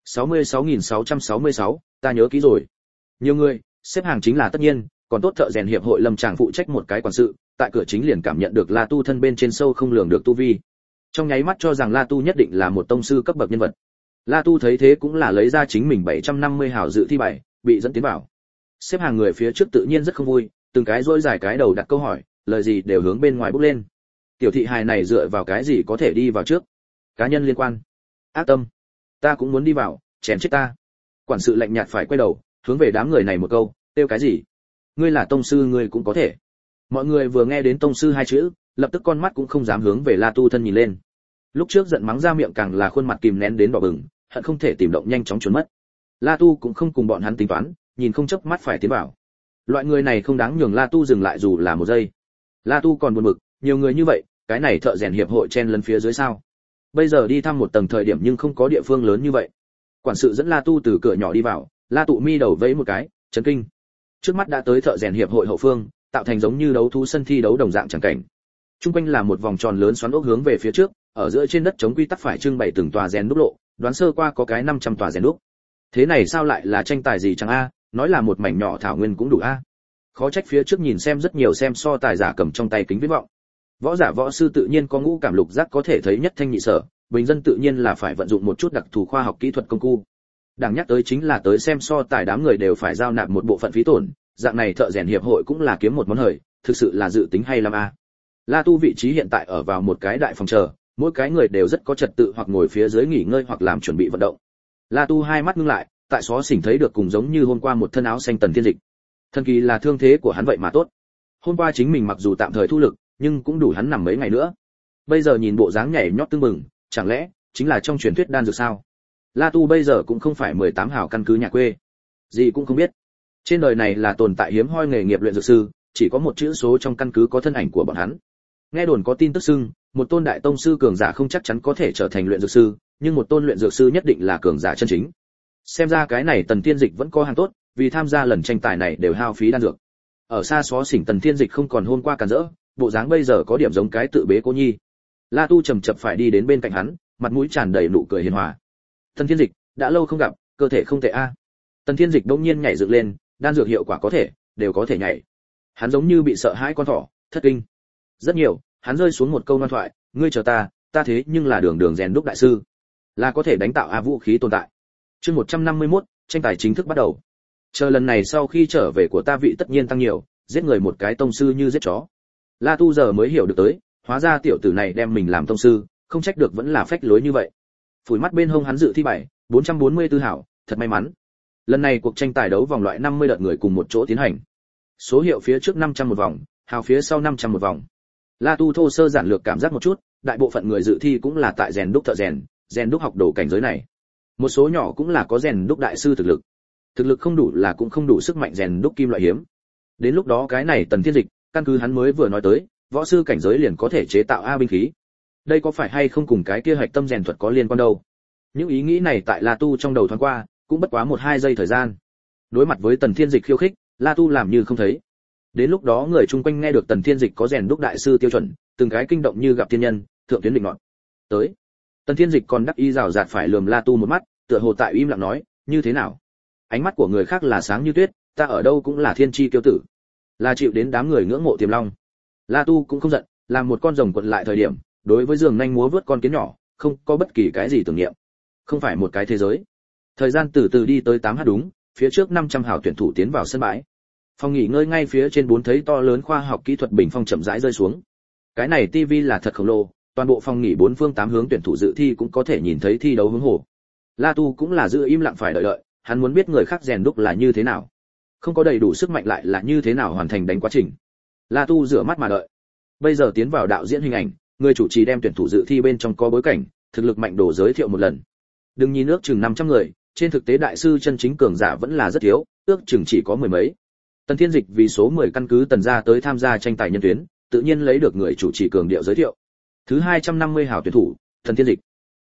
66.666, ta nhớ kỹ rồi. Nhiều người, xếp hàng chính là tất nhiên, còn tốt thợ rèn hiệp hội Lâm Tràng phụ trách một cái quản sự, tại cửa chính liền cảm nhận được La Tu thân bên trên sâu không lường được tu vi. Trong nháy mắt cho rằng La Tu nhất định là một tông sư cấp bậc nhân vật. La Tu thấy thế cũng là lấy ra chính mình 750 hào dự thi bài, bị dẫn tiến vào. Xếp hàng người phía trước tự nhiên rất không vui, từng cái rỗi dài cái đầu đặt câu hỏi, lời gì đều hướng bên ngoài bốc lên. Tiểu thị hài này dựa vào cái gì có thể đi vào trước? Cá nhân liên quan. Ác tâm. Ta cũng muốn đi vào, chém chết ta. Quản sự lạnh nhạt phải quay đầu, hướng về đám người này một câu, kêu cái gì? Ngươi là tông sư ngươi cũng có thể. Mọi người vừa nghe đến tông sư hai chữ, lập tức con mắt cũng không dám hướng về La Tu thân nhìn lên. Lúc trước giận mắng ra miệng càng là khuôn mặt kìm nén đến đỏ bừng, hận không thể tìm động nhanh chóng trốn mất. La Tu cũng không cùng bọn hắn tính toán, nhìn không chớp mắt phải tiến vào. Loại người này không đáng nhường La Tu dừng lại dù là một giây. La Tu còn buồn bực, nhiều người như vậy, cái này thợ rèn hiệp hội chen lấn phía dưới sao? Bây giờ đi thăm một tầng thời điểm nhưng không có địa phương lớn như vậy. Quản sự dẫn La Tu từ cửa nhỏ đi vào, La Tụ mi đầu vẫy một cái, chấn kinh. Trước mắt đã tới thợ rèn hiệp hội hậu phương, tạo thành giống như đấu thú sân thi đấu đồng dạng chẳng cảnh. Trung quanh là một vòng tròn lớn xoắn ốc hướng về phía trước, ở giữa trên đất chống quy tắc phải trưng bày từng tòa rèn đúc lộ, đoán sơ qua có cái 500 tòa rèn đúc. Thế này sao lại là tranh tài gì chẳng a, nói là một mảnh nhỏ thảo nguyên cũng đủ a. Khó trách phía trước nhìn xem rất nhiều xem so tài giả cầm trong tay kính viễn vọng. Võ giả võ sư tự nhiên có ngũ cảm lục giác có thể thấy nhất thanh nhị sở, bình dân tự nhiên là phải vận dụng một chút đặc thù khoa học kỹ thuật công cụ. Đáng nhắc tới chính là tới xem so tài đám người đều phải giao nạp một bộ phận phí tổn, dạng này thợ rèn hiệp hội cũng là kiếm một món hời, thực sự là dự tính hay lắm a. La Tu vị trí hiện tại ở vào một cái đại phòng chờ, mỗi cái người đều rất có trật tự hoặc ngồi phía dưới nghỉ ngơi hoặc làm chuẩn bị vận động. La Tu hai mắt ngưng lại, tại xó xỉnh thấy được cùng giống như hôm qua một thân áo xanh Tần Thiên Dịch. Thần kỳ là thương thế của hắn vậy mà tốt. Hôm qua chính mình mặc dù tạm thời thu lực, nhưng cũng đủ hắn nằm mấy ngày nữa. Bây giờ nhìn bộ dáng nhảy nhót tưng bừng, chẳng lẽ chính là trong truyền thuyết đan dược sao? La Tu bây giờ cũng không phải 18 hào căn cứ nhà quê, gì cũng không biết. Trên đời này là tồn tại hiếm hoi nghề nghiệp luyện dược sư, chỉ có một chữ số trong căn cứ có thân ảnh của bọn hắn. Nghe đồn có tin tức xưng, một tôn đại tông sư cường giả không chắc chắn có thể trở thành luyện dược sư, nhưng một tôn luyện dược sư nhất định là cường giả chân chính. Xem ra cái này Tần Thiên Dịch vẫn có hàng tốt, vì tham gia lần tranh tài này đều hao phí đan dược. Ở xa xó xỉnh Tần Thiên Dịch không còn hôm qua càn rỡ, bộ dáng bây giờ có điểm giống cái tự bế cô nhi. La Tu chậm chậm phải đi đến bên cạnh hắn, mặt mũi tràn đầy nụ cười hiền hòa. Tần Thiên Dịch, đã lâu không gặp, cơ thể không tệ a. Tần Thiên Dịch đột nhiên nhảy dựng lên, đan dược hiệu quả có thể, đều có thể nhảy. Hắn giống như bị sợ hãi con thỏ, thất kinh. Rất nhiều, hắn rơi xuống một câu ngoan thoại, ngươi chờ ta, ta thế nhưng là đường rèn đúc đại sư, là có thể đánh tạo a vũ khí tồn tại. Chương 151, tranh tài chính thức bắt đầu. Chờ lần này sau khi trở về của ta vị tất nhiên tăng nhiều, giết người một cái tông sư như giết chó. La Tu giờ mới hiểu được tới, hóa ra tiểu tử này đem mình làm tông sư, không trách được vẫn là phách lối như vậy. Phủi mắt bên hông hắn dự thi bài, 444 hảo, thật may mắn. Lần này cuộc tranh tài đấu vòng loại 50 đợt người cùng một chỗ tiến hành. Số hiệu phía trước 500 một vòng, hào phía sau 500 một vòng. La Tu thô sơ giản lược cảm giác một chút, đại bộ phận người dự thi cũng là tại rèn đúc thợ rèn đúc học đồ cảnh giới này. Một số nhỏ cũng là có rèn đúc đại sư thực lực. Thực lực không đủ là cũng không đủ sức mạnh rèn đúc kim loại hiếm. Đến lúc đó cái này Tần Thiên Dịch, căn cứ hắn mới vừa nói tới, võ sư cảnh giới liền có thể chế tạo a binh khí. Đây có phải hay không cùng cái kia hạch tâm rèn thuật có liên quan đâu? Những ý nghĩ này tại La Tu trong đầu thoáng qua, cũng bất quá 1-2 giây thời gian. Đối mặt với Tần Thiên Dịch khiêu khích, La Tu làm như không thấy. Đến lúc đó người chung quanh nghe được Tần Thiên Dịch có rèn đúc đại sư tiêu chuẩn, từng cái kinh động như gặp thiên nhân, thượng tuyến định nọt. Tới. Tần Thiên Dịch còn đắc ý rào rạt phải lườm La Tu một mắt, tựa hồ tại im lặng nói, như thế nào? Ánh mắt của người khác là sáng như tuyết, ta ở đâu cũng là thiên chi kiêu tử, là chịu đến đám người ngưỡng mộ tiềm long. La Tu cũng không giận, làm một con rồng quật lại thời điểm, đối với giường nhanh múa vớt con kiến nhỏ, không có bất kỳ cái gì tưởng niệm. Không phải một cái thế giới. Thời gian từ từ đi tới 8h đúng, phía trước 500 hảo tuyển thủ tiến vào sân bãi. Phòng nghỉ ngơi ngay phía trên 4 thấy to lớn khoa học kỹ thuật bình phong chậm rãi rơi xuống. Cái này tivi là thật khổng lồ, toàn bộ phòng nghỉ 4 phương 8 hướng tuyển thủ dự thi cũng có thể nhìn thấy thi đấu hướng hồ. La Tu cũng là giữ im lặng phải đợi, hắn muốn biết người khác rèn đúc là như thế nào, không có đầy đủ sức mạnh lại là như thế nào hoàn thành đánh quá trình. La Tu rửa mắt mà đợi. Bây giờ tiến vào đạo diễn hình ảnh, người chủ trì đem tuyển thủ dự thi bên trong có bối cảnh, thực lực mạnh đồ giới thiệu một lần. Đừng nhìn ước chừng 500 người, trên thực tế đại sư chân chính cường giả vẫn là rất thiếu, ước chừng chỉ có mười mấy. Tần Thiên Dịch vì số 10 căn cứ Tần gia tới tham gia tranh tài nhân tuyến, tự nhiên lấy được người chủ trì cường điệu giới thiệu. Thứ 250 hảo tuyển thủ, Tần Thiên Dịch.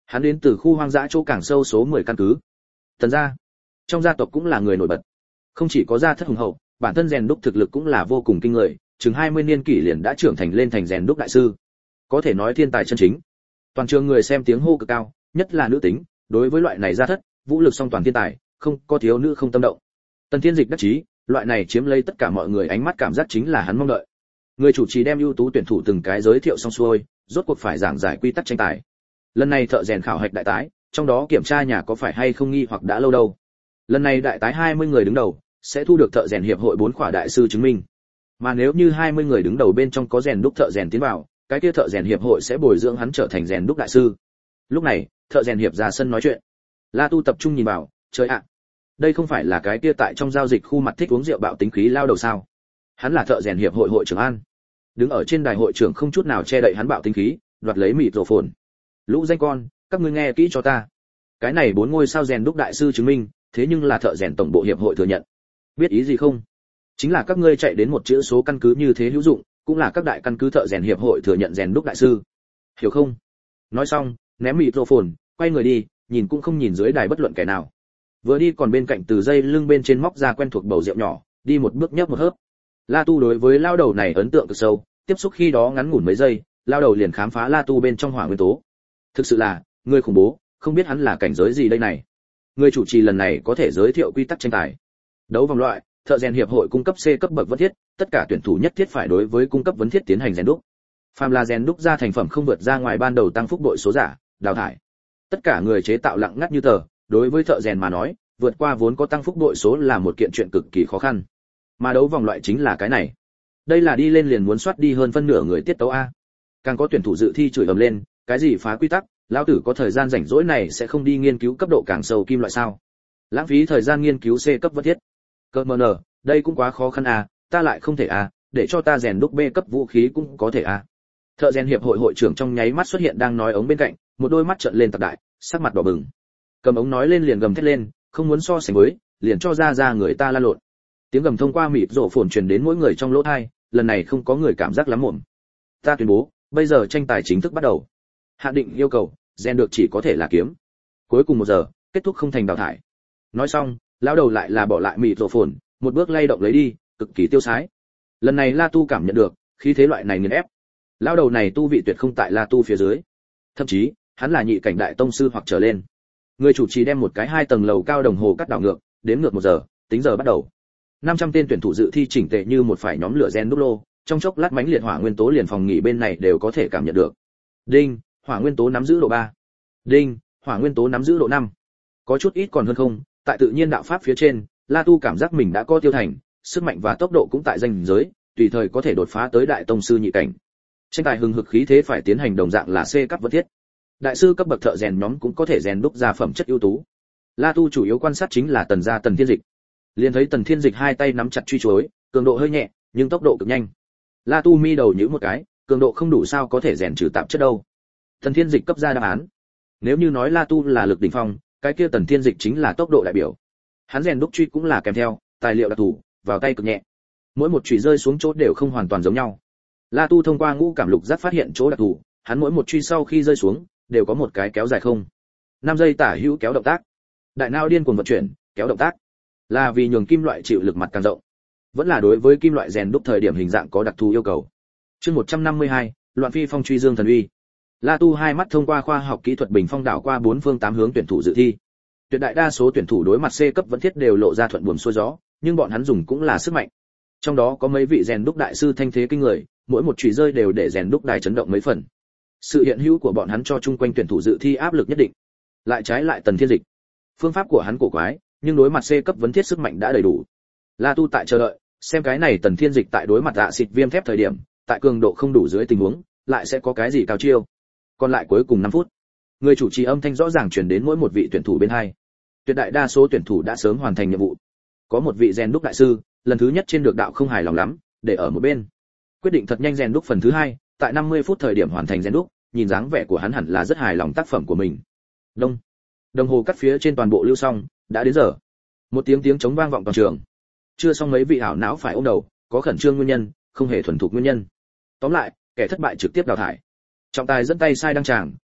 Hắn đến từ khu hoang dã chỗ càng sâu số 10 căn cứ. Tần gia, trong gia tộc cũng là người nổi bật. Không chỉ có gia thất hùng hậu, bản thân rèn đúc thực lực cũng là vô cùng kinh người, chừng 20 niên kỷ liền đã trưởng thành lên thành rèn đúc đại sư. Có thể nói thiên tài chân chính. Toàn trường người xem tiếng hô cực cao, nhất là nữ tính, đối với loại này gia thất, vũ lực song toàn thiên tài, không có thiếu nữ không tâm động. Tần Thiên Dịch đắc chí, loại này chiếm lấy tất cả mọi người ánh mắt cảm giác chính là hắn mong đợi. Người chủ trì đem ưu tú tuyển thủ từng cái giới thiệu xong xuôi, rốt cuộc phải giảng giải quy tắc tranh tài. Lần này thợ rèn khảo hạch đại tái, trong đó kiểm tra nhà có phải hay không nghi hoặc đã lâu đâu. Lần này đại tái 20 người đứng đầu sẽ thu được thợ rèn hiệp hội 4 khỏa đại sư chứng minh. Mà nếu như 20 người đứng đầu bên trong có rèn đúc thợ rèn tiến vào, cái kia thợ rèn hiệp hội sẽ bồi dưỡng hắn trở thành rèn đúc đại sư. Lúc này, thợ rèn hiệp ra sân nói chuyện. La Tu tập trung nhìn vào, trời ạ, đây không phải là cái kia tại trong giao dịch khu mặt thích uống rượu bạo tính khí lao đầu sao? Hắn là thợ rèn hiệp hội hội trưởng An. Đứng ở trên đài hội trưởng không chút nào che đậy hắn bạo tính khí, đoạt lấy mịt rổ phồn. Lũ danh con, các ngươi nghe kỹ cho ta. Cái này 4 ngôi sao rèn đúc đại sư chứng minh, thế nhưng là thợ rèn tổng bộ hiệp hội thừa nhận. Biết ý gì không? Chính là các ngươi chạy đến một chữ số căn cứ như thế hữu dụng, cũng là các đại căn cứ thợ rèn hiệp hội thừa nhận rèn đúc đại sư. Hiểu không? Nói xong, ném mịt rổ phồn, quay người đi, nhìn cũng không nhìn dưới đài bất luận kẻ nào. Vừa đi còn bên cạnh từ dây lưng bên trên móc ra quen thuộc bầu rượu nhỏ, đi một bước nhấp một hớp. La Tu đối với lao đầu này ấn tượng cực sâu, tiếp xúc khi đó ngắn ngủn mấy giây, lao đầu liền khám phá La Tu bên trong hỏa nguyên tố. Thực sự là, người khủng bố, không biết hắn là cảnh giới gì đây này. Người chủ trì lần này có thể giới thiệu quy tắc tranh tài. Đấu vòng loại, thợ rèn hiệp hội cung cấp C cấp bậc vấn thiết, tất cả tuyển thủ nhất thiết phải đối với cung cấp vấn thiết tiến hành rèn đúc. Phàm là rèn đúc ra thành phẩm không vượt ra ngoài ban đầu tăng phúc bội số giả, đào thải. Tất cả người chế tạo lặng ngắt như tờ, đối với thợ rèn mà nói, vượt qua vốn có tăng phúc bội số là một kiện chuyện cực kỳ khó khăn. Mà đấu vòng loại chính là cái này. Đây là đi lên liền muốn soát đi hơn phân nửa người tiết tấu a. Càng có tuyển thủ dự thi chửi ầm lên, cái gì phá quy tắc, lão tử có thời gian rảnh rỗi này sẽ không đi nghiên cứu cấp độ càng sâu kim loại sao? Lãng phí thời gian nghiên cứu C cấp vật thiết. Cơ mờ nở, đây cũng quá khó khăn a, ta lại không thể a, để cho ta rèn đúc B cấp vũ khí cũng có thể a. Thợ rèn hiệp hội hội trưởng trong nháy mắt xuất hiện đang nói ống bên cạnh, một đôi mắt trợn lên tạc đại, sắc mặt đỏ bừng. Cầm ống nói lên liền gầm thét lên, không muốn so sánh với, liền cho ra người ta la lộn. Tiếng gầm thông qua mịt rộ phồn truyền đến mỗi người trong lỗ tai, lần này không có người cảm giác lắm mồm. Ta tuyên bố, bây giờ tranh tài chính thức bắt đầu. Hạn định yêu cầu, rèn được chỉ có thể là kiếm. Cuối cùng 1 giờ, kết thúc không thành đào thải. Nói xong, lão đầu lại là bỏ lại mịt rộ phồn, một bước lay động lấy đi, cực kỳ tiêu sái. Lần này La Tu cảm nhận được, khí thế loại này nghiền ép. Lão đầu này tu vị tuyệt không tại La Tu phía dưới. Thậm chí, hắn là nhị cảnh đại tông sư hoặc trở lên. Người chủ trì đem một cái 2 tầng lầu cao đồng hồ cắt đảo ngược, đếm ngược 1 giờ, tính giờ bắt đầu. 500 tên tuyển thủ dự thi chỉnh tề như một phải nhóm lửa gen đúc lô, trong chốc lát mãnh liệt hỏa nguyên tố liền phòng nghỉ bên này đều có thể cảm nhận được. Đinh, hỏa nguyên tố nắm giữ độ 3. Đinh, hỏa nguyên tố nắm giữ độ 5. Có chút ít còn hơn không, tại tự nhiên đạo pháp phía trên, La Tu cảm giác mình đã có tiêu thành, sức mạnh và tốc độ cũng tại ranh giới, tùy thời có thể đột phá tới đại tông sư nhị cảnh. Tranh tài hừng hực khí thế phải tiến hành đồng dạng là C cấp vật thiết. Đại sư cấp bậc thợ rèn nhóm cũng có thể rèn đúc ra phẩm chất ưu tú. La Tu chủ yếu quan sát chính là Tần gia Tần Thiên Dịch. Liền thấy Tần Thiên Dịch hai tay nắm chặt truy chuối, cường độ hơi nhẹ, nhưng tốc độ cực nhanh. La Tu mi đầu nhíu một cái, cường độ không đủ sao có thể rèn trừ tạp chất đâu. Tần Thiên Dịch cấp ra đáp án. Nếu như nói La Tu là lực đỉnh phong, cái kia Tần Thiên Dịch chính là tốc độ đại biểu. Hắn rèn đúc truy cũng là kèm theo tài liệu đặc thù, vào tay cực nhẹ. Mỗi một truy rơi xuống chỗ đều không hoàn toàn giống nhau. La Tu thông qua ngũ cảm lục giác phát hiện chỗ đặc thù, hắn mỗi một truy sau khi rơi xuống, đều có một cái kéo dài không 5 giây tả hữu kéo động tác. Đại não điên cuồng vận chuyển, kéo động tác. Là vì nhường kim loại chịu lực mặt càng rộng. Vẫn là đối với kim loại rèn đúc thời điểm hình dạng có đặc thù yêu cầu. Chương 152, Loạn phi phong truy dương thần uy. La Tu hai mắt thông qua khoa học kỹ thuật bình phong đảo qua 4 phương 8 hướng tuyển thủ dự thi. Tuyệt đại đa số tuyển thủ đối mặt C cấp vẫn thiết đều lộ ra thuận buồm xuôi gió, nhưng bọn hắn dùng cũng là sức mạnh. Trong đó có mấy vị rèn đúc đại sư thanh thế kinh người, mỗi một chùy rơi đều để rèn đúc đài chấn động mấy phần. Sự hiện hữu của bọn hắn cho chung quanh tuyển thủ dự thi áp lực nhất định. Lại trái lại Tần Thiên Dịch, phương pháp của hắn cổ quái, nhưng đối mặt C cấp vấn thiết sức mạnh đã đầy đủ. La Tu tại chờ đợi, xem cái này Tần Thiên Dịch tại đối mặt xịt viêm thép thời điểm, tại cường độ không đủ dưới tình huống, lại sẽ có cái gì cao chiêu. Còn lại cuối cùng 5 phút, người chủ trì âm thanh rõ ràng truyền đến mỗi một vị tuyển thủ bên hai. Tuyệt đại đa số tuyển thủ đã sớm hoàn thành nhiệm vụ. Có một vị rèn đúc đại sư, lần thứ nhất trên được đạo không hài lòng lắm, để ở một bên. Quyết định thật nhanh rèn đúc phần thứ 2, tại 50 phút thời điểm hoàn thành rèn đúc, nhìn dáng vẻ của hắn hẳn là rất hài lòng tác phẩm của mình. Đông. Đồng hồ cắt phía trên toàn bộ lưu xong, đã đến giờ. Một tiếng trống vang vọng toàn trường. Chưa xong mấy vị ảo não phải ôm đầu, có khẩn trương nguyên nhân, không hề thuần thục nguyên nhân. Tóm lại, kẻ thất bại trực tiếp đào thải. Trọng tài dẫn tay sai đăng tràng,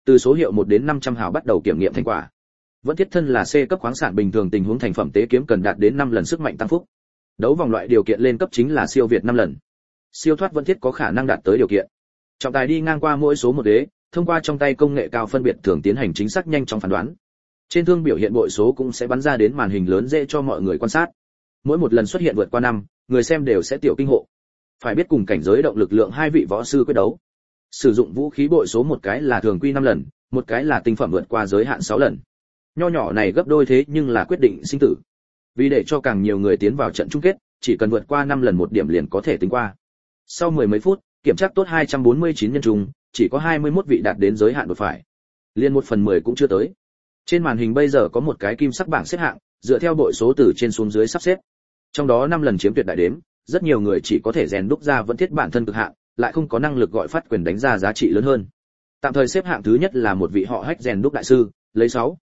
Từ số hiệu 1 đến 500 hào bắt đầu kiểm nghiệm thành quả. Vẫn thiết thân là C cấp khoáng sản bình thường tình huống thành phẩm tế kiếm cần đạt đến 5 lần sức mạnh tăng phúc. Đấu vòng loại điều kiện lên cấp chính là siêu việt 5 lần. Siêu thoát vẫn thiết có khả năng đạt tới điều kiện. Trọng tài đi ngang qua mỗi số một đế, thông qua trong tay công nghệ cao phân biệt thường tiến hành chính xác nhanh chóng phán đoán. Trên thương biểu hiện bội số cũng sẽ bắn ra đến màn hình lớn dễ cho mọi người quan sát. Mỗi một lần xuất hiện vượt qua 5, người xem đều sẽ tiểu kinh hộ. Phải biết cùng cảnh giới động lực lượng hai vị võ sư quyết đấu. Sử dụng vũ khí bội số một cái là thường quy 5 lần, một cái là tinh phẩm vượt qua giới hạn 6 lần. Nho nhỏ này gấp đôi thế nhưng là quyết định sinh tử. Vì để cho càng nhiều người tiến vào trận chung kết, chỉ cần vượt qua 5 lần một điểm liền có thể tính qua. Sau mười mấy phút, kiểm tra tốt 249 nhân trùng, chỉ có 21 vị đạt đến giới hạn đột phải. Liên 1/10 cũng chưa tới. Trên màn hình bây giờ có một cái kim sắc bảng xếp hạng, dựa theo bội số từ trên xuống dưới sắp xếp. Trong đó 5 lần chiếm tuyệt đại đếm, rất nhiều người chỉ có thể rèn đúc ra vẫn thiết bản thân cực hạn, lại không có năng lực gọi phát quyền đánh ra giá trị lớn hơn. Tạm thời xếp hạng thứ nhất là một vị họ Hách rèn đúc đại sư, lấy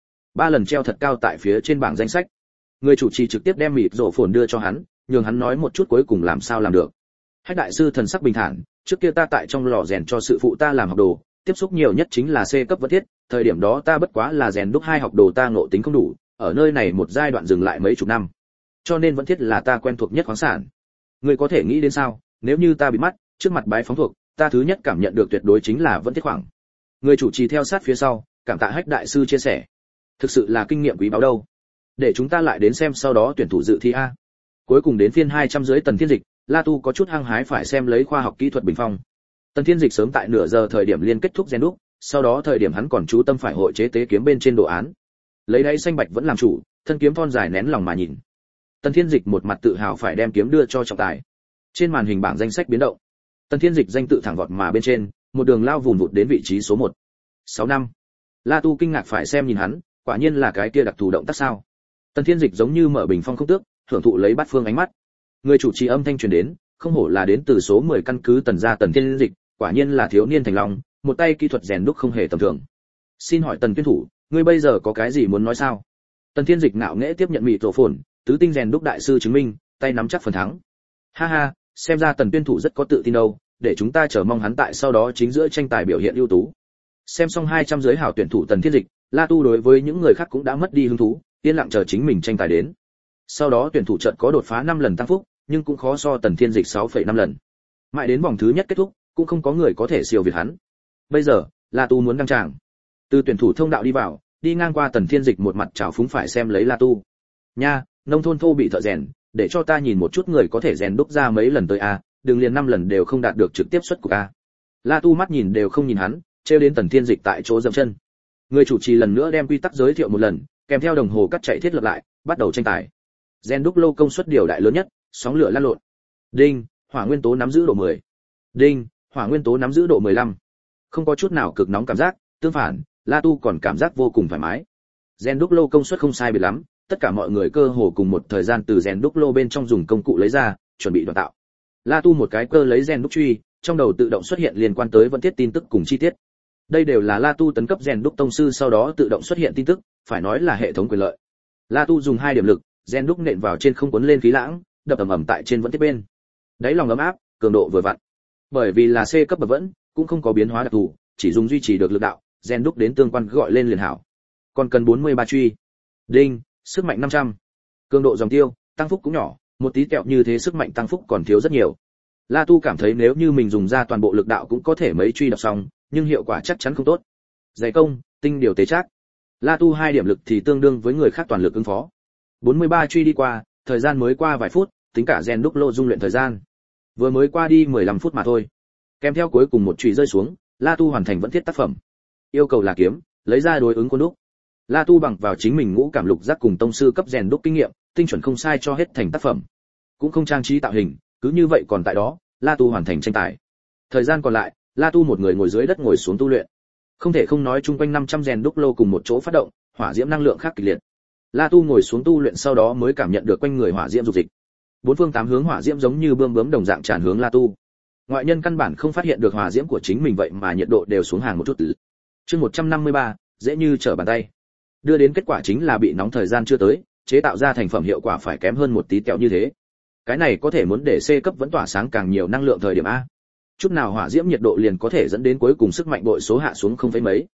3 lần treo thật cao tại phía trên bảng danh sách. Người chủ trì trực tiếp đem mịt rổ phồn đưa cho hắn, nhường hắn nói một chút cuối cùng làm sao làm được. Hách đại sư thần sắc bình thản, trước kia ta tại trong lò rèn cho sự phụ ta làm học đồ, tiếp xúc nhiều nhất chính là C cấp vẫn thiết, thời điểm đó ta bất quá là rèn đúc 2 học đồ ta ngộ tính không đủ, ở nơi này một giai đoạn dừng lại mấy chục năm. Cho nên vẫn thiết là ta quen thuộc nhất khoáng sản. Người có thể nghĩ đến sao, nếu như ta bị mắt, trước mặt bái phóng thuộc, ta thứ nhất cảm nhận được tuyệt đối chính là vẫn thiết khoảng. Người chủ trì theo sát phía sau, cảm tạ Hách đại sư chia sẻ. Thực sự là kinh nghiệm quý báu đâu. Để chúng ta lại đến xem sau đó tuyển thủ dự thi a. Cuối cùng đến phiên 200 dưới Tần Thiên Dịch, La Tu có chút hăng hái phải xem lấy khoa học kỹ thuật bình phong. Tần Thiên Dịch sớm tại nửa giờ thời điểm liên kết thúc rèn đúc, sau đó thời điểm hắn còn chú tâm phải hội chế tế kiếm bên trên đồ án. Lấy đáy xanh bạch vẫn làm chủ, thân kiếm thon dài nén lòng mà nhìn. Tần Thiên Dịch một mặt tự hào phải đem kiếm đưa cho trọng tài. Trên màn hình bảng danh sách biến động. Tần Thiên Dịch danh tự thẳng vọt mà bên trên, một đường lao vùn vụt đến vị trí số 1. 6 năm. La Tu kinh ngạc phải xem nhìn hắn, quả nhiên là cái kia đặc thù động tác sao? Tần Thiên Dịch giống như mở bình phong không tước, hưởng thụ lấy bát phương ánh mắt. Người chủ trì âm thanh truyền đến, không hổ là đến từ số 10 căn cứ Tần gia Tần Thiên Dịch, quả nhiên là thiếu niên thành long, một tay kỹ thuật rèn đúc không hề tầm thường. Xin hỏi Tần tuyển thủ, ngươi bây giờ có cái gì muốn nói sao? Tần Thiên Dịch ngạo nghễ tiếp nhận mịt rổ phồn, tứ tinh rèn đúc đại sư chứng minh, tay nắm chắc phần thắng. Ha ha, xem ra Tần tuyển thủ rất có tự tin đâu, để chúng ta chờ mong hắn tại sau đó chính giữa tranh tài biểu hiện ưu tú. Xem xong 200 giới hảo tuyển thủ Tần Thiên Dịch, La Tu đối với những người khác cũng đã mất đi hứng thú, yên lặng chờ chính mình tranh tài đến. Sau đó tuyển thủ trận có đột phá 5 lần tăng phúc, nhưng cũng khó so Tần Thiên Dịch 6,5 lần. Mãi đến vòng thứ nhất kết thúc, cũng không có người có thể siêu việt hắn. Bây giờ, La Tu muốn đăng tràng. Từ tuyển thủ thông đạo đi vào, đi ngang qua Tần Thiên Dịch một mặt trào phúng phải xem lấy La Tu. Nha, nông thôn thô bị thợ rèn, để cho ta nhìn một chút người có thể rèn đúc ra mấy lần tới a, đừng liền 5 lần đều không đạt được trực tiếp xuất của a. La Tu mắt nhìn đều không nhìn hắn, trêu đến Tần Thiên Dịch tại chỗ dậm chân. Người chủ trì lần nữa đem quy tắc giới thiệu một lần, kèm theo đồng hồ cắt chạy thiết lập lại, bắt đầu tranh tài. Rèn đúc lâu công suất điều đại lớn nhất, sóng lửa lan lộn. Đinh, hỏa nguyên tố nắm giữ độ 10. Đinh, hỏa nguyên tố nắm giữ độ 15. Không có chút nào cực nóng cảm giác, tương phản, La Tu còn cảm giác vô cùng thoải mái. Rèn đúc lô công suất không sai biệt lắm, tất cả mọi người cơ hồ cùng một thời gian từ rèn đúc lô bên trong dùng công cụ lấy ra, chuẩn bị đoạt tạo. La Tu một cái cơ lấy rèn đúc truy, trong đầu tự động xuất hiện liên quan tới vận thiết tin tức cùng chi tiết. Đây đều là La Tu tấn cấp rèn đúc tông sư sau đó tự động xuất hiện tin tức, phải nói là hệ thống quyền lợi. La Tu dùng 2 điểm lực, rèn đúc nện vào trên không cuốn lên khí lãng, đập ầm ầm tại trên vẫn thiết bên. Đáy lòng ấm áp, cường độ vừa vặn. Bởi vì là C cấp bậc vẫn, cũng không có biến hóa đặc thù, chỉ dùng duy trì được lực đạo, rèn đúc đến tương quan gọi lên liền hảo. Còn cần 43 truy. Đinh, sức mạnh 500. Cường độ dòng tiêu, tăng phúc cũng nhỏ, một tí kẹo như thế sức mạnh tăng phúc còn thiếu rất nhiều. La Tu cảm thấy nếu như mình dùng ra toàn bộ lực đạo cũng có thể mấy truy đập xong, nhưng hiệu quả chắc chắn không tốt. Dày công, tinh điều tế trác. La Tu 2 điểm lực thì tương đương với người khác toàn lực ứng phó. 43 truy đi qua, thời gian mới qua vài phút, tính cả rèn đúc lô dung luyện thời gian. Vừa mới qua đi 15 phút mà thôi. Kèm theo cuối cùng một truy rơi xuống, La Tu hoàn thành vẫn thiết tác phẩm. Yêu cầu là kiếm, lấy ra đối ứng con đúc. La Tu bằng vào chính mình ngũ cảm lục giác cùng tông sư cấp rèn đúc kinh nghiệm, tinh chuẩn không sai cho hết thành tác phẩm. Cũng không trang trí tạo hình, cứ như vậy còn tại đó, La Tu hoàn thành tranh tài. Thời gian còn lại, La Tu một người ngồi dưới đất ngồi xuống tu luyện. Không thể không nói chung quanh 500 rèn đúc lô cùng một chỗ phát động, hỏa diễm năng lượng khác kịch liệt. La Tu ngồi xuống tu luyện sau đó mới cảm nhận được quanh người hỏa diễm dục dịch. Bốn phương tám hướng hỏa diễm giống như bươm bướm đồng dạng tràn hướng La Tu. Ngoại nhân căn bản không phát hiện được hỏa diễm của chính mình vậy mà nhiệt độ đều xuống hàng một chút. Chương 153, dễ như trở bàn tay. Đưa đến kết quả chính là bị nóng thời gian chưa tới, chế tạo ra thành phẩm hiệu quả phải kém hơn một tí tẹo như thế. Cái này có thể muốn để C cấp vẫn tỏa sáng càng nhiều năng lượng thời điểm a. Chút nào hỏa diễm nhiệt độ liền có thể dẫn đến cuối cùng sức mạnh bội số hạ xuống không thấy mấy.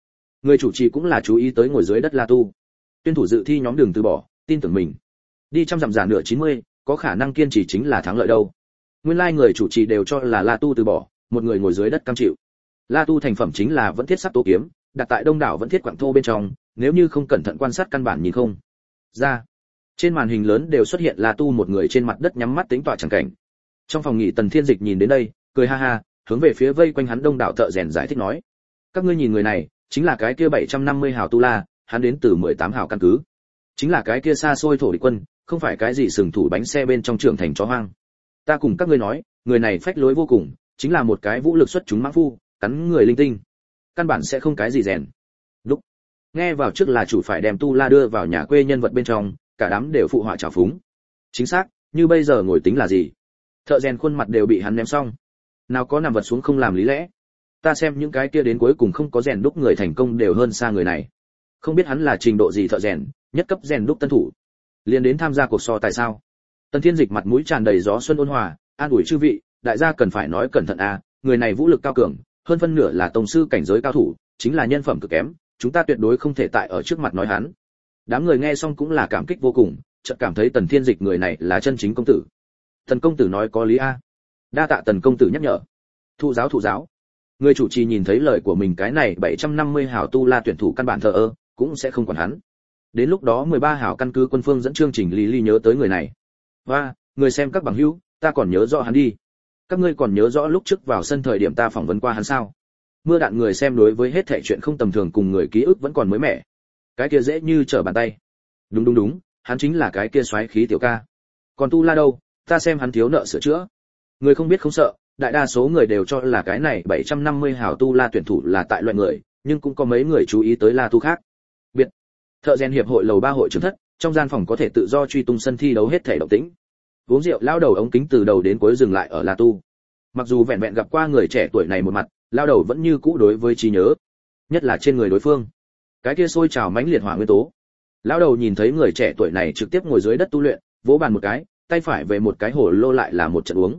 Người chủ trì cũng là chú ý tới ngồi dưới đất La Tu. Tuyển thủ dự thi nhóm đường từ bỏ, tin tưởng mình. Đi trăm dặm giả nửa 90, có khả năng kiên trì chính là thắng lợi đâu. Nguyên lai người chủ trì đều cho là La Tu từ bỏ, một người ngồi dưới đất cam chịu. La Tu thành phẩm chính là vẫn thiết sắt tố kiếm, đặt tại đông đảo vẫn thiết quặng thô bên trong, nếu như không cẩn thận quan sát căn bản nhìn không ra. Trên màn hình lớn đều xuất hiện La Tu một người trên mặt đất nhắm mắt tính tọa chẳng cảnh. Trong phòng nghỉ Tần Thiên Dịch nhìn đến đây, cười ha ha, hướng về phía vây quanh hắn đông đảo thợ rèn giải thích nói: "Các ngươi nhìn người này, chính là cái kia 750 hào tu la, hắn đến từ 18 hào căn cứ. Chính là cái kia xa xôi thổ địch quân, không phải cái gì sừng thủ bánh xe bên trong trưởng thành chó hoang. Ta cùng các ngươi nói, người này phách lối vô cùng, chính là một cái vũ lực xuất chúng mãng phu, cắn người linh tinh, căn bản sẽ không cái gì rèn." Lúc nghe vào trước là chủ phải đem tu la đưa vào nhà quê nhân vật bên trong, cả đám đều phụ họa trào phúng. Chính xác, như bây giờ ngồi tính là gì? Thợ rèn khuôn mặt đều bị hắn ném xong. Nào có nằm vật xuống không làm lý lẽ. Ta xem những cái kia đến cuối cùng không có rèn đúc người thành công đều hơn xa người này. Không biết hắn là trình độ gì thợ rèn, nhất cấp rèn đúc tân thủ. Liền đến tham gia cuộc so tại sao? Tần Thiên Dịch mặt mũi tràn đầy gió xuân ôn hòa, an ủi chư vị, đại gia cần phải nói cẩn thận a, người này vũ lực cao cường, hơn phân nửa là tông sư cảnh giới cao thủ, chính là nhân phẩm cực kém, chúng ta tuyệt đối không thể tại ở trước mặt nói hắn. Đám người nghe xong cũng là cảm kích vô cùng, chợt cảm thấy Tần Thiên Dịch người này là chân chính công tử. Tần công tử nói có lý a. Đa tạ Tần công tử nhắc nhở. Thụ giáo. Người chủ trì nhìn thấy lời của mình cái này 750 hào tu la tuyển thủ căn bản thờ ơ, cũng sẽ không quản hắn. Đến lúc đó 13 hào căn cứ quân phương dẫn chương trình Lý nhớ tới người này. Và, người xem các bằng hữu, ta còn nhớ rõ hắn đi. Các ngươi còn nhớ rõ lúc trước vào sân thời điểm ta phỏng vấn qua hắn sao? Mưa đạn người xem đối với hết thảy chuyện không tầm thường cùng người ký ức vẫn còn mới mẻ. Cái kia dễ như trở bàn tay. Đúng, hắn chính là cái kia xoáy khí tiểu ca. Còn tu la đâu, ta xem hắn thiếu nợ sửa chữa. Người không biết không sợ, đại đa số người đều cho là cái này 750 hào tu la tuyển thủ là tại loại người, nhưng cũng có mấy người chú ý tới La Tu khác. Biệt. Thợ rèn hiệp hội lầu 3 hội trưởng thất, trong gian phòng có thể tự do truy tung sân thi đấu hết thảy động tĩnh. Uống rượu lao đầu ống kính từ đầu đến cuối dừng lại ở La Tu. Mặc dù vẹn vẹn gặp qua người trẻ tuổi này một mặt, lao đầu vẫn như cũ đối với trí nhớ, nhất là trên người đối phương. Cái kia sôi trào mãnh liệt hỏa nguyên tố. Lao đầu nhìn thấy người trẻ tuổi này trực tiếp ngồi dưới đất tu luyện, vỗ bàn một cái, tay phải về một cái hồ lô lại là một trận uống.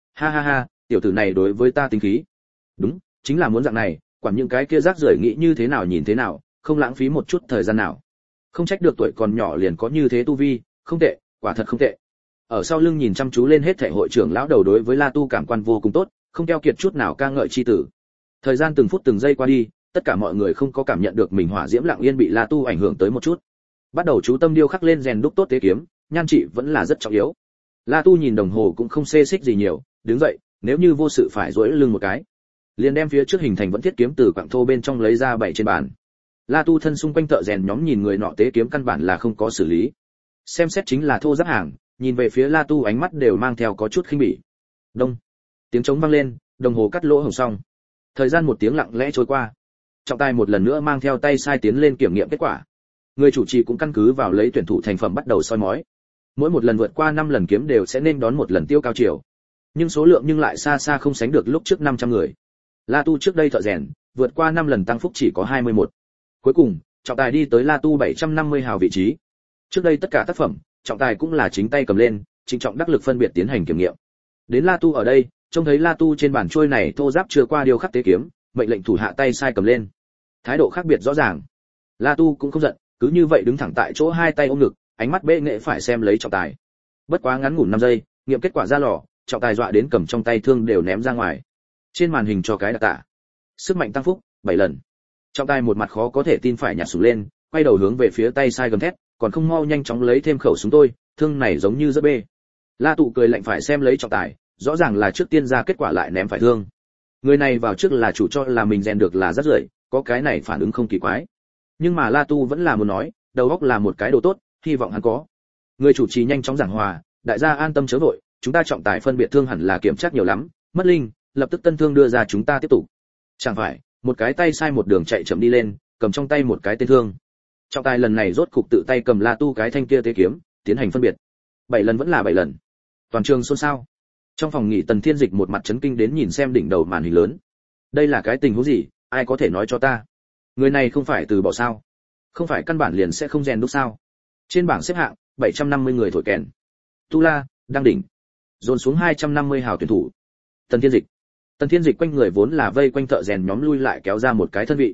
Ha, tiểu tử này đối với ta tính khí. Đúng, chính là muốn dạng này, quản những cái kia rác rưởi nghĩ như thế nào nhìn thế nào, không lãng phí một chút thời gian nào. Không trách được tuổi còn nhỏ liền có như thế tu vi, không tệ, quả thật không tệ. Ở sau lưng nhìn chăm chú lên hết thảy hội trưởng lão đầu đối với La Tu cảm quan vô cùng tốt, không keo kiệt chút nào ca ngợi chi tử. Thời gian từng phút từng giây qua đi, tất cả mọi người không có cảm nhận được mình hỏa diễm lặng yên bị La Tu ảnh hưởng tới một chút. Bắt đầu chú tâm điêu khắc lên rèn đúc tốt tế kiếm, nhan trị vẫn là rất trọng yếu. La Tu nhìn đồng hồ cũng không xê xích gì nhiều, đứng dậy, nếu như vô sự phải duỗi lưng một cái, liền đem phía trước hình thành vẫn thiết kiếm từ quặng thô bên trong lấy ra bày trên bàn. La Tu thân xung quanh thợ rèn nhóm nhìn người nọ tế kiếm căn bản là không có xử lý, xem xét chính là thô giáp hàng, nhìn về phía La Tu ánh mắt đều mang theo có chút khinh bỉ. Đông, tiếng trống vang lên, đồng hồ cắt lỗ hổng xong. Thời gian một tiếng lặng lẽ trôi qua. Trọng tài một lần nữa mang theo tay sai tiến lên kiểm nghiệm kết quả. Người chủ trì cũng căn cứ vào lấy tuyển thủ thành phẩm bắt đầu soi mói. Mỗi một lần vượt qua 5 lần kiếm đều sẽ nên đón một lần tiêu cao chiều. Nhưng số lượng nhưng lại xa xa không sánh được lúc trước 500 người. La Tu trước đây thợ rèn, vượt qua 5 lần tăng phúc chỉ có 21. Cuối cùng, trọng tài đi tới La Tu 750 hào vị trí. Trước đây tất cả tác phẩm, trọng tài cũng là chính tay cầm lên, trịnh trọng đắc lực phân biệt tiến hành kiểm nghiệm. Đến La Tu ở đây, trông thấy La Tu trên bàn trôi này thô giáp chưa qua điêu khắc tế kiếm, mệnh lệnh thủ hạ tay sai cầm lên. Thái độ khác biệt rõ ràng. La Tu cũng không giận, cứ như vậy đứng thẳng tại chỗ hai tay ôm ngực, ánh mắt bệ nghệ phải xem lấy trọng tài. Bất quá ngắn ngủn 5 giây, nghiệm kết quả ra lò, trọng tài dọa đến cầm trong tay thương đều ném ra ngoài. Trên màn hình cho cái đặc tả. Sức mạnh tăng phúc 7 lần. Trọng tài một mặt khó có thể tin phải nhặt súng lên, quay đầu hướng về phía tay sai gầm thét, còn không mau nhanh chóng lấy thêm khẩu súng tôi, thương này giống như rất bê. La Tụ cười lạnh phải xem lấy trọng tài, rõ ràng là trước tiên ra kết quả lại ném phải thương. Người này vào trước là chủ cho là mình rèn được là rất rưởi, có cái này phản ứng không kỳ quái. Nhưng mà La Tu vẫn là muốn nói, đầu óc là một cái đồ tốt, hy vọng hắn có. Người chủ trì nhanh chóng giảng hòa, đại gia an tâm chớ vội, chúng ta trọng tài phân biệt thương hẳn là kiểm tra nhiều lắm, mất linh, lập tức tân thương đưa ra chúng ta tiếp tục. Chẳng phải, một cái tay sai một đường chạy chậm đi lên, cầm trong tay một cái tên thương. Trọng tài lần này rốt cục tự tay cầm La Tu cái thanh kia tế kiếm, tiến hành phân biệt. 7 lần vẫn là 7 lần. Toàn trường xôn xao. Trong phòng nghỉ Tần Thiên Dịch một mặt chấn kinh đến nhìn xem đỉnh đầu màn hình lớn. Đây là cái tình huống gì, ai có thể nói cho ta? Người này không phải từ bỏ sao? Không phải căn bản liền sẽ không rèn đúc sao? Trên bảng xếp hạng, 750 người thổi kèn. Tu La, đang đỉnh. Dồn xuống 250 hào tuyển thủ. Tần Thiên Dịch quanh người vốn là vây quanh thợ rèn nhóm lui lại kéo ra một cái thân vị.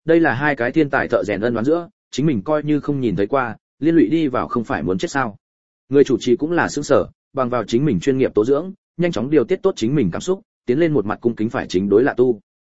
Đây là hai cái thiên tài thợ rèn ân đoán giữa, chính mình coi như không nhìn thấy qua, liên lụy đi vào không phải muốn chết sao? Người chủ trì cũng là sướng sở, bằng vào chính mình chuyên nghiệp tố dưỡng, nhanh chóng điều tiết tốt chính mình cảm xúc, tiến lên một mặt cung kính phải chính đối là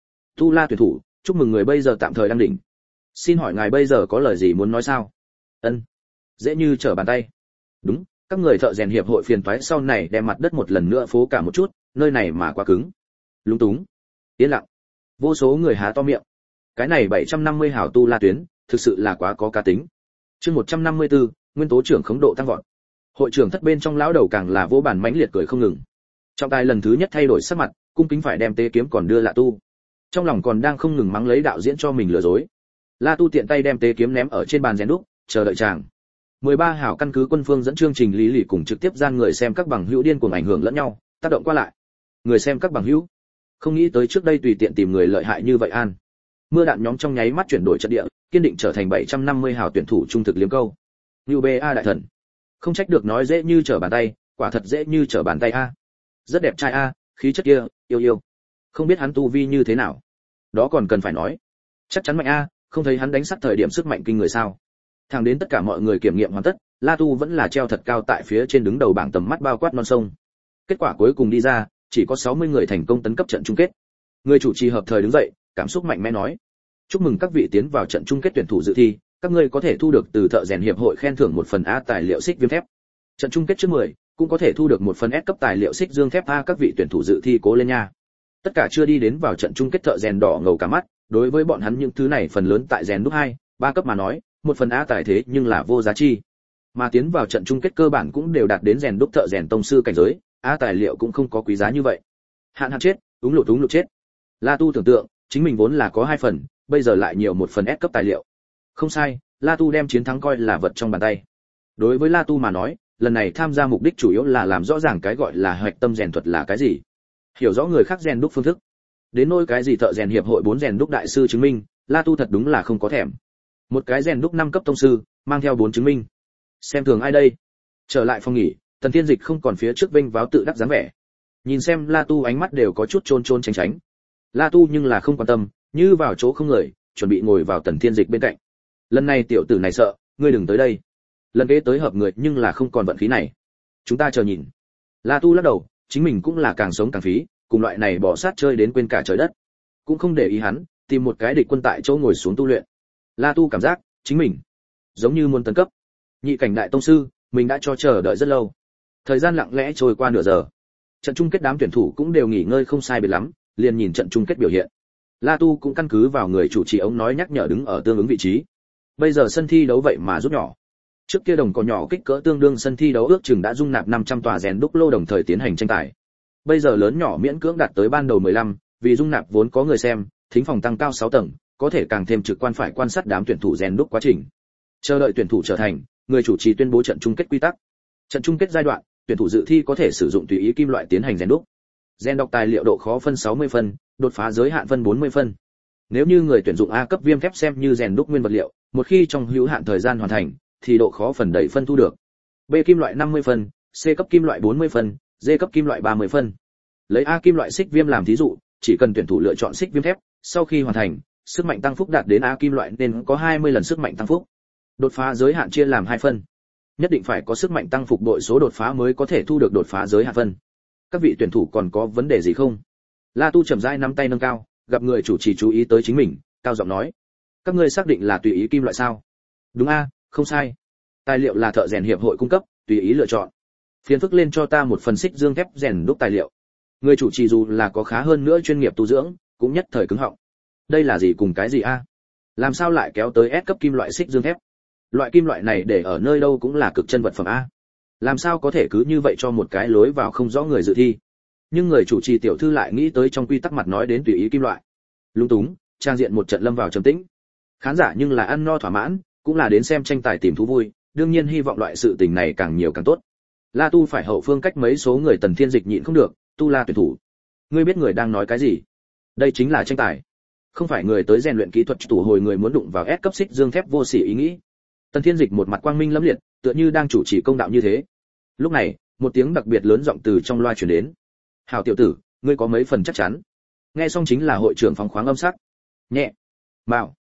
Tu La tuyển thủ, chúc mừng người bây giờ tạm thời đang đỉnh. Xin hỏi ngài bây giờ có lời gì muốn nói sao? Ân. Dễ như trở bàn tay. Đúng, các người thợ rèn hiệp hội phiền toái sau này đem mặt đất một lần nữa phố cả một chút, nơi này mà quá cứng. Lúng túng. Yên lặng. Vô số người há to miệng. Cái này 750 hảo Tu La tuyến, thực sự là quá có cá tính. Chương 154, nguyên tố trưởng khống độ tăng vọt. Hội trưởng thất bên trong lão đầu càng là vô bản mãnh liệt cười không ngừng. Trọng tài lần thứ nhất thay đổi sắc mặt, cung kính phải đem tế kiếm còn đưa La Tu. Trong lòng còn đang không ngừng mắng lấy đạo diễn cho mình lừa dối. La Tu tiện tay đem tế kiếm ném ở trên bàn rèn đúc, chờ đợi chàng. 13 hảo căn cứ quân phương dẫn chương trình lý lì cùng trực tiếp gian người xem các bằng hữu điên cuồng ảnh hưởng lẫn nhau, tác động qua lại. Người xem các bằng hữu, không nghĩ tới trước đây tùy tiện tìm người lợi hại như vậy an. Mưa đạn nhóm trong nháy mắt chuyển đổi trận địa, kiên định trở thành 750 hảo tuyển thủ trung thực liếm câu. Như BA đại thần. Không trách được nói dễ như trở bàn tay, quả thật dễ như trở bàn tay a. Rất đẹp trai a, khí chất kia, yêu. Không biết hắn tu vi như thế nào. Đó còn cần phải nói. Chắc chắn mạnh a, không thấy hắn đánh sắt thời điểm sức mạnh kinh người sao? Thẳng đến tất cả mọi người kiểm nghiệm hoàn tất, La Tu vẫn là treo thật cao tại phía trên đứng đầu bảng tầm mắt bao quát non sông. Kết quả cuối cùng đi ra, chỉ có 60 người thành công tấn cấp trận chung kết. Người chủ trì hợp thời đứng dậy, cảm xúc mạnh mẽ nói: "Chúc mừng các vị tiến vào trận chung kết tuyển thủ dự thi, các ngươi có thể thu được từ thợ rèn hiệp hội khen thưởng một phần A tài liệu xích viêm thép. Trận chung kết trước 10, cũng có thể thu được một phần S cấp tài liệu xích dương thép A, các vị tuyển thủ dự thi cố lên nha." Tất cả chưa đi đến vào trận chung kết thợ rèn đỏ ngầu cả mắt, đối với bọn hắn những thứ này phần lớn tại rèn đúc 2, 3 cấp mà nói, một phần A tài thế nhưng là vô giá trị. Mà tiến vào trận chung kết cơ bản cũng đều đạt đến rèn đúc thợ rèn tông sư cảnh giới, A tài liệu cũng không có quý giá như vậy. Hạn chết, úng lụt chết. La Tu tưởng tượng, chính mình vốn là có 2 phần, bây giờ lại nhiều một phần S cấp tài liệu. Không sai, La Tu đem chiến thắng coi là vật trong bàn tay. Đối với La Tu mà nói, lần này tham gia mục đích chủ yếu là làm rõ ràng cái gọi là hoạch tâm rèn thuật là cái gì, hiểu rõ người khác rèn đúc phương thức. Đến nỗi cái gì thợ rèn hiệp hội 4 rèn đúc đại sư chứng minh, La Tu thật đúng là không có thèm. Một cái rèn đúc 5 cấp tông sư, mang theo 4 chứng minh. Xem thường ai đây? Trở lại phòng nghỉ, Tần Thiên Dịch không còn phía trước vênh váo tự đắc dáng vẻ. Nhìn xem La Tu ánh mắt đều có chút chôn tránh. La Tu nhưng là không quan tâm, như vào chỗ không người, chuẩn bị ngồi vào Tần Thiên Dịch bên cạnh. Lần này tiểu tử này sợ, ngươi đừng tới đây. Lần kế tới hợp người nhưng là không còn vận khí này. Chúng ta chờ nhìn. La Tu lắc đầu, chính mình cũng là càng sống càng phí, cùng loại này bỏ sát chơi đến quên cả trời đất. Cũng không để ý hắn, tìm một cái địch quân tại chỗ ngồi xuống tu luyện. La Tu cảm giác, chính mình giống như muốn tấn cấp. Nhị cảnh đại tông sư, mình đã cho chờ đợi rất lâu. Thời gian lặng lẽ trôi qua nửa giờ. Trận chung kết đám tuyển thủ cũng đều nghỉ ngơi không sai biệt lắm, liền nhìn trận chung kết biểu hiện. La Tu cũng căn cứ vào người chủ trì ống nói nhắc nhở đứng ở tương ứng vị trí. Bây giờ sân thi đấu vậy mà rút nhỏ. Trước kia đồng cỏ nhỏ kích cỡ tương đương sân thi đấu ước chừng đã dung nạp 500 tòa rèn đúc lô đồng thời tiến hành tranh tài. Bây giờ lớn nhỏ miễn cưỡng đạt tới ban đầu 15, vì dung nạp vốn có người xem, thính phòng tăng cao 6 tầng, có thể càng thêm trực quan phải quan sát đám tuyển thủ rèn đúc quá trình. Chờ đợi tuyển thủ trở thành, người chủ trì tuyên bố trận chung kết quy tắc. Trận chung kết giai đoạn, tuyển thủ dự thi có thể sử dụng tùy ý kim loại tiến hành rèn đúc. Rèn đọc tài liệu độ khó phân 60 phân, đột phá giới hạn phân 40 phân. Nếu như người tuyển dụng A cấp viêm thép xem như rèn đúc nguyên vật liệu, một khi trong hữu hạn thời gian hoàn thành, thì độ khó phần đẩy phân thu được. B kim loại 50 phân, C cấp kim loại 40 phân, D cấp kim loại 30 phân. Lấy A kim loại xích viêm làm thí dụ, chỉ cần tuyển thủ lựa chọn xích viêm thép, sau khi hoàn thành, sức mạnh tăng phúc đạt đến A kim loại nên có 20 lần sức mạnh tăng phúc. Đột phá giới hạn chia làm 2 phân. Nhất định phải có sức mạnh tăng phục bội số đột phá mới có thể thu được đột phá giới hạn phân. Các vị tuyển thủ còn có vấn đề gì không? La Tu chậm rãi nắm tay nâng cao, gặp người chủ trì chú ý tới chính mình, cao giọng nói: "Các ngươi xác định là tùy ý kim loại sao?" "Đúng a, không sai. Tài liệu là thợ rèn hiệp hội cung cấp, tùy ý lựa chọn. Phiền phức lên cho ta một phần xích dương thép rèn đúc tài liệu." Người chủ trì dù là có khá hơn nữa chuyên nghiệp tu dưỡng, cũng nhất thời cứng họng. Đây là gì cùng cái gì a? Làm sao lại kéo tới S cấp kim loại xích dương thép? Loại kim loại này để ở nơi đâu cũng là cực chân vật phẩm a. Làm sao có thể cứ như vậy cho một cái lối vào không rõ người dự thi? Nhưng người chủ trì tiểu thư lại nghĩ tới trong quy tắc mặt nói đến tùy ý kim loại. Lung túng, trang diện một trận lâm vào trầm tĩnh. Khán giả nhưng là ăn no thỏa mãn, cũng là đến xem tranh tài tìm thú vui, đương nhiên hy vọng loại sự tình này càng nhiều càng tốt. La Tu phải hậu phương cách mấy số người Tần Thiên Dịch nhịn không được, Tu La tuyển thủ. Ngươi biết người đang nói cái gì? Đây chính là tranh tài. Không phải người tới rèn luyện kỹ thuật tủ hồi người muốn đụng vào S cấp xích dương thép vô sỉ ý nghĩ. Tần Thiên Dịch một mặt quang minh lẫm liệt, tựa như đang chủ trì công đạo như thế. Lúc này, một tiếng đặc biệt lớn giọng từ trong loa truyền đến. "Hảo tiểu tử, ngươi có mấy phần chắc chắn?" Nghe xong chính là hội trưởng phóng khoáng âm sắc. "Nhẹ, mạo,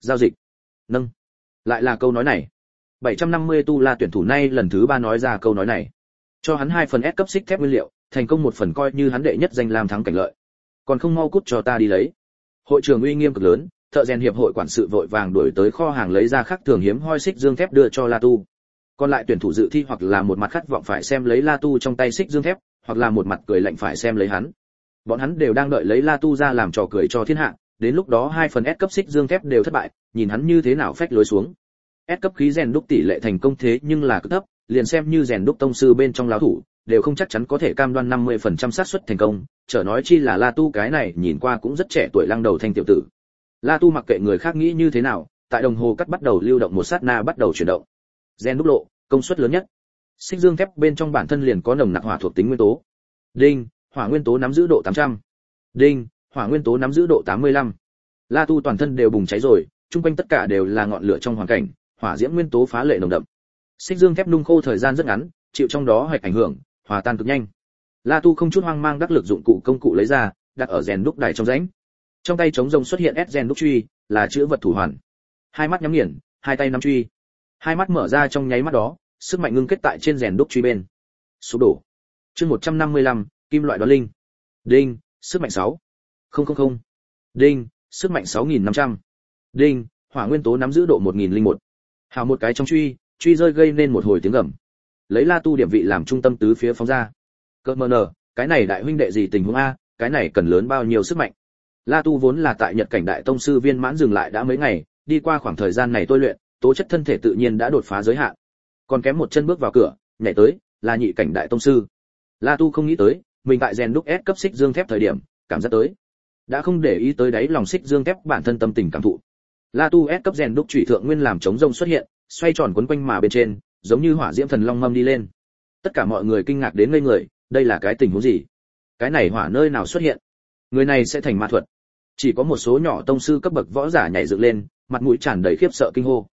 giao dịch. Nâng. Lại là câu nói này. 750 tu la tuyển thủ nay lần thứ 3 nói ra câu nói này. Cho hắn 2 phần S cấp xích thép nguyên liệu, thành công 1 phần coi như hắn đệ nhất danh làm thắng cảnh lợi. Còn không mau cút cho ta đi lấy. Hội trưởng uy nghiêm cực lớn, thợ rèn hiệp hội quản sự vội vàng đuổi tới kho hàng lấy ra khắc thường hiếm hoi xích dương thép đưa cho La Tu. Còn lại tuyển thủ dự thi hoặc là một mặt khát vọng phải xem lấy La Tu trong tay xích dương thép, hoặc là một mặt cười lạnh phải xem lấy hắn. Bọn hắn đều đang đợi lấy La Tu ra làm trò cười cho thiên hạ, đến lúc đó 2 phần S cấp xích dương thép đều thất bại, nhìn hắn như thế nào phách lối xuống. S cấp khí rèn đúc tỷ lệ thành công thế nhưng là cực thấp, liền xem như rèn đúc tông sư bên trong lão thủ, đều không chắc chắn có thể cam đoan 50% xác suất thành công, chớ nói chi là La Tu cái này nhìn qua cũng rất trẻ tuổi lăng đầu thanh tiểu tử. La Tu mặc kệ người khác nghĩ như thế nào, tại đồng hồ cắt bắt đầu lưu động một sát na bắt đầu chuyển động. Rèn đúc lộ, công suất lớn nhất. Xích dương thép bên trong bản thân liền có nồng nặc hỏa thuộc tính nguyên tố. Đinh, hỏa nguyên tố nắm giữ độ 800. Đinh, hỏa nguyên tố nắm giữ độ 85. La Tu toàn thân đều bùng cháy rồi, chung quanh tất cả đều là ngọn lửa trong hoàn cảnh, hỏa diễm nguyên tố phá lệ nồng đậm. Xích dương thép nung khô thời gian rất ngắn, chịu trong đó hạch ảnh hưởng, hòa tan cực nhanh. La Tu không chút hoang mang đắc lực dụng cụ công cụ lấy ra, đặt ở rèn đúc đài trong rãnh. Trong tay trống rông xuất hiện S rèn đúc truy, là chữ vật thủ hoàn. Hai mắt nhắm nghiền, hai tay nắm truy. Hai mắt mở ra trong nháy mắt đó, sức mạnh ngưng kết tại trên rèn đúc truy bên. Sụp đổ. Chương 155, kim loại đoán linh. Đinh, sức mạnh 6. 000. Đinh, sức mạnh 6500. Đinh, hỏa nguyên tố nắm giữ độ 1001. Hào một cái trong truy rơi gây nên một hồi tiếng gầm. Lấy La Tu điểm vị làm trung tâm tứ phía phóng ra. Cơ mờ nở, cái này đại huynh đệ gì tình huống a, cái này cần lớn bao nhiêu sức mạnh. La Tu vốn là tại Nhật cảnh đại tông sư viên mãn dừng lại đã mấy ngày, đi qua khoảng thời gian này tôi luyện, tố chất thân thể tự nhiên đã đột phá giới hạn. Còn kém một chân bước vào cửa, nhảy tới, là nhị cảnh đại tông sư. La Tu không nghĩ tới, mình tại rèn đúc S cấp xích dương thép thời điểm, cảm giác tới. Đã không để ý tới đáy lòng xích dương thép bản thân tâm tình cảm thụ. La Tu S cấp rèn đúc chủy thượng nguyên làm chống rông xuất hiện, xoay tròn quấn quanh mà bên trên, giống như hỏa diễm thần long mâm đi lên. Tất cả mọi người kinh ngạc đến ngây người, đây là cái tình huống gì? Cái này hỏa nơi nào xuất hiện? Người này sẽ thành ma thuật. Chỉ có một số nhỏ tông sư cấp bậc võ giả nhảy dựng lên, mặt mũi tràn đầy khiếp sợ kinh hô.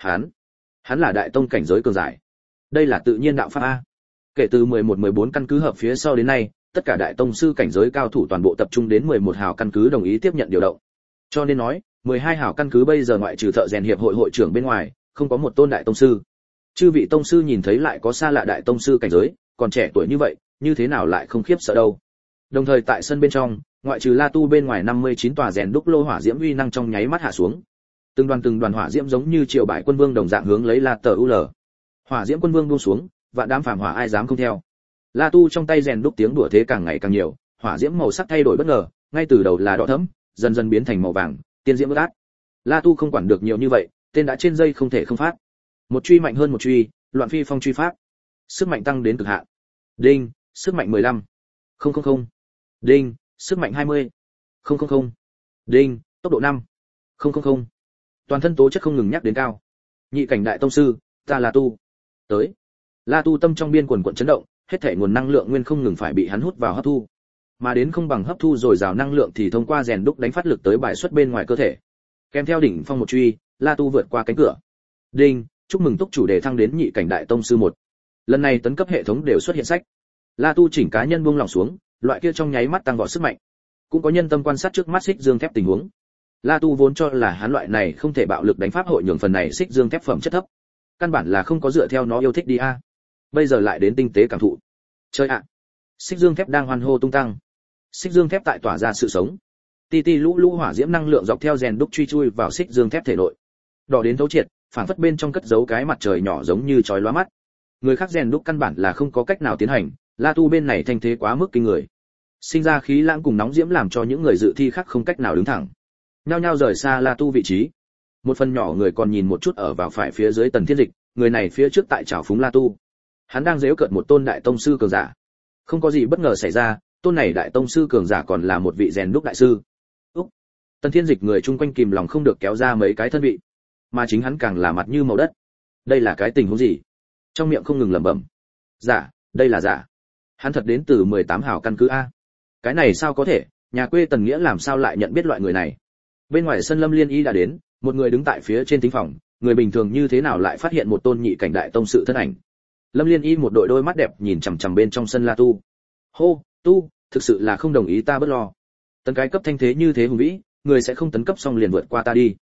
Hắn là đại tông cảnh giới cường giải. Đây là tự nhiên đạo pháp a. Kể từ 11-14 căn cứ hợp phía sau đến nay, tất cả đại tông sư cảnh giới cao thủ toàn bộ tập trung đến 11 hào căn cứ đồng ý tiếp nhận điều động. Cho nên nói, 12 hào căn cứ bây giờ ngoại trừ thợ rèn hiệp hội hội trưởng bên ngoài, không có một tôn đại tông sư. Chư vị tông sư nhìn thấy lại có xa lạ đại tông sư cảnh giới, còn trẻ tuổi như vậy, như thế nào lại không khiếp sợ đâu. Đồng thời tại sân bên trong, ngoại trừ La Tu bên ngoài 59 tòa rèn đúc lô hỏa diễm uy năng trong nháy mắt hạ xuống. Từng đoàn hỏa diễm giống như triều bại quân vương đồng dạng hướng lấy La Tở UL. Hỏa diễm quân vương buông xuống, vạn đám phàm hỏa ai dám không theo. La Tu trong tay rèn đúc tiếng đùa thế càng ngày càng nhiều, hỏa diễm màu sắc thay đổi bất ngờ, ngay từ đầu là đỏ thẫm, dần dần biến thành màu vàng, tiên diễm ướt át. La Tu không quản được nhiều như vậy, tên đã trên dây không thể không phát. Một truy mạnh hơn một truy, loạn phi phong truy pháp. Sức mạnh tăng đến cực hạn. Đinh, sức mạnh 15. 000. Đinh, sức mạnh 20. 000. Đinh, tốc độ 5. 000. Toàn thân tố chất không ngừng nhắc đến cao. Nhị cảnh đại tông sư, ta La Tu. Tới. La Tu tâm trong biên quần quần chấn động, hết thảy nguồn năng lượng nguyên không ngừng phải bị hắn hút vào hấp thu. Mà đến không bằng hấp thu rồi rào năng lượng thì thông qua rèn đúc đánh phát lực tới bài xuất bên ngoài cơ thể. Kèm theo đỉnh phong một truy, La Tu vượt qua cánh cửa. Đinh, chúc mừng túc chủ đề thăng đến nhị cảnh đại tông sư 1. Lần này tấn cấp hệ thống đều xuất hiện sách. La Tu chỉnh cá nhân buông lòng xuống, loại kia trong nháy mắt tăng vọt sức mạnh. Cũng có nhân tâm quan sát trước mắt xích dương thép tình huống. La Tu vốn cho là hắn loại này không thể bạo lực đánh pháp hội nhường phần này xích dương thép phẩm chất thấp. Căn bản là không có dựa theo nó yêu thích đi a. Bây giờ lại đến tinh tế cảm thụ. Chơi ạ. Xích dương thép đang hoan hô tung tăng. Xích dương thép tại tỏa ra sự sống. Ti ti lũ lũ hỏa diễm năng lượng dọc theo rèn đúc truy chui vào xích dương thép thể nội. Đỏ đến thấu triệt, phản phất bên trong cất giấu cái mặt trời nhỏ giống như chói lóa mắt. Người khác rèn đúc căn bản là không có cách nào tiến hành, La Tu bên này thanh thế quá mức kinh người. Sinh ra khí lãng cùng nóng diễm làm cho những người dự thi khác không cách nào đứng thẳng. Nhao nhao rời xa La Tu vị trí. Một phần nhỏ người còn nhìn một chút ở vào phải phía dưới Tần Thiên Dịch, người này phía trước tại trảo phúng La Tu. Hắn đang giễu cợt một tôn đại tông sư cường giả. Không có gì bất ngờ xảy ra, tôn này đại tông sư cường giả còn là một vị rèn đúc đại sư. Úc. Tần Thiên Dịch người chung quanh kìm lòng không được kéo ra mấy cái thân vị, mà chính hắn càng là mặt như màu đất. Đây là cái tình huống gì? Trong miệng không ngừng lẩm bẩm. Giả, đây là giả. Hắn thật đến từ 18 hào căn cứ a. Cái này sao có thể, nhà quê Tần Nghĩa làm sao lại nhận biết loại người này? Bên ngoài sân Lâm Liên Y đã đến, một người đứng tại phía trên thính phòng, người bình thường như thế nào lại phát hiện một tôn nhị cảnh đại tông sự thân ảnh. Lâm Liên Y một đội đôi mắt đẹp nhìn chằm chằm bên trong sân La Tu. Hô, Tu, thực sự là không đồng ý ta bất lo. Tấn cái cấp thanh thế như thế hùng vĩ, người sẽ không tấn cấp xong liền vượt qua ta đi.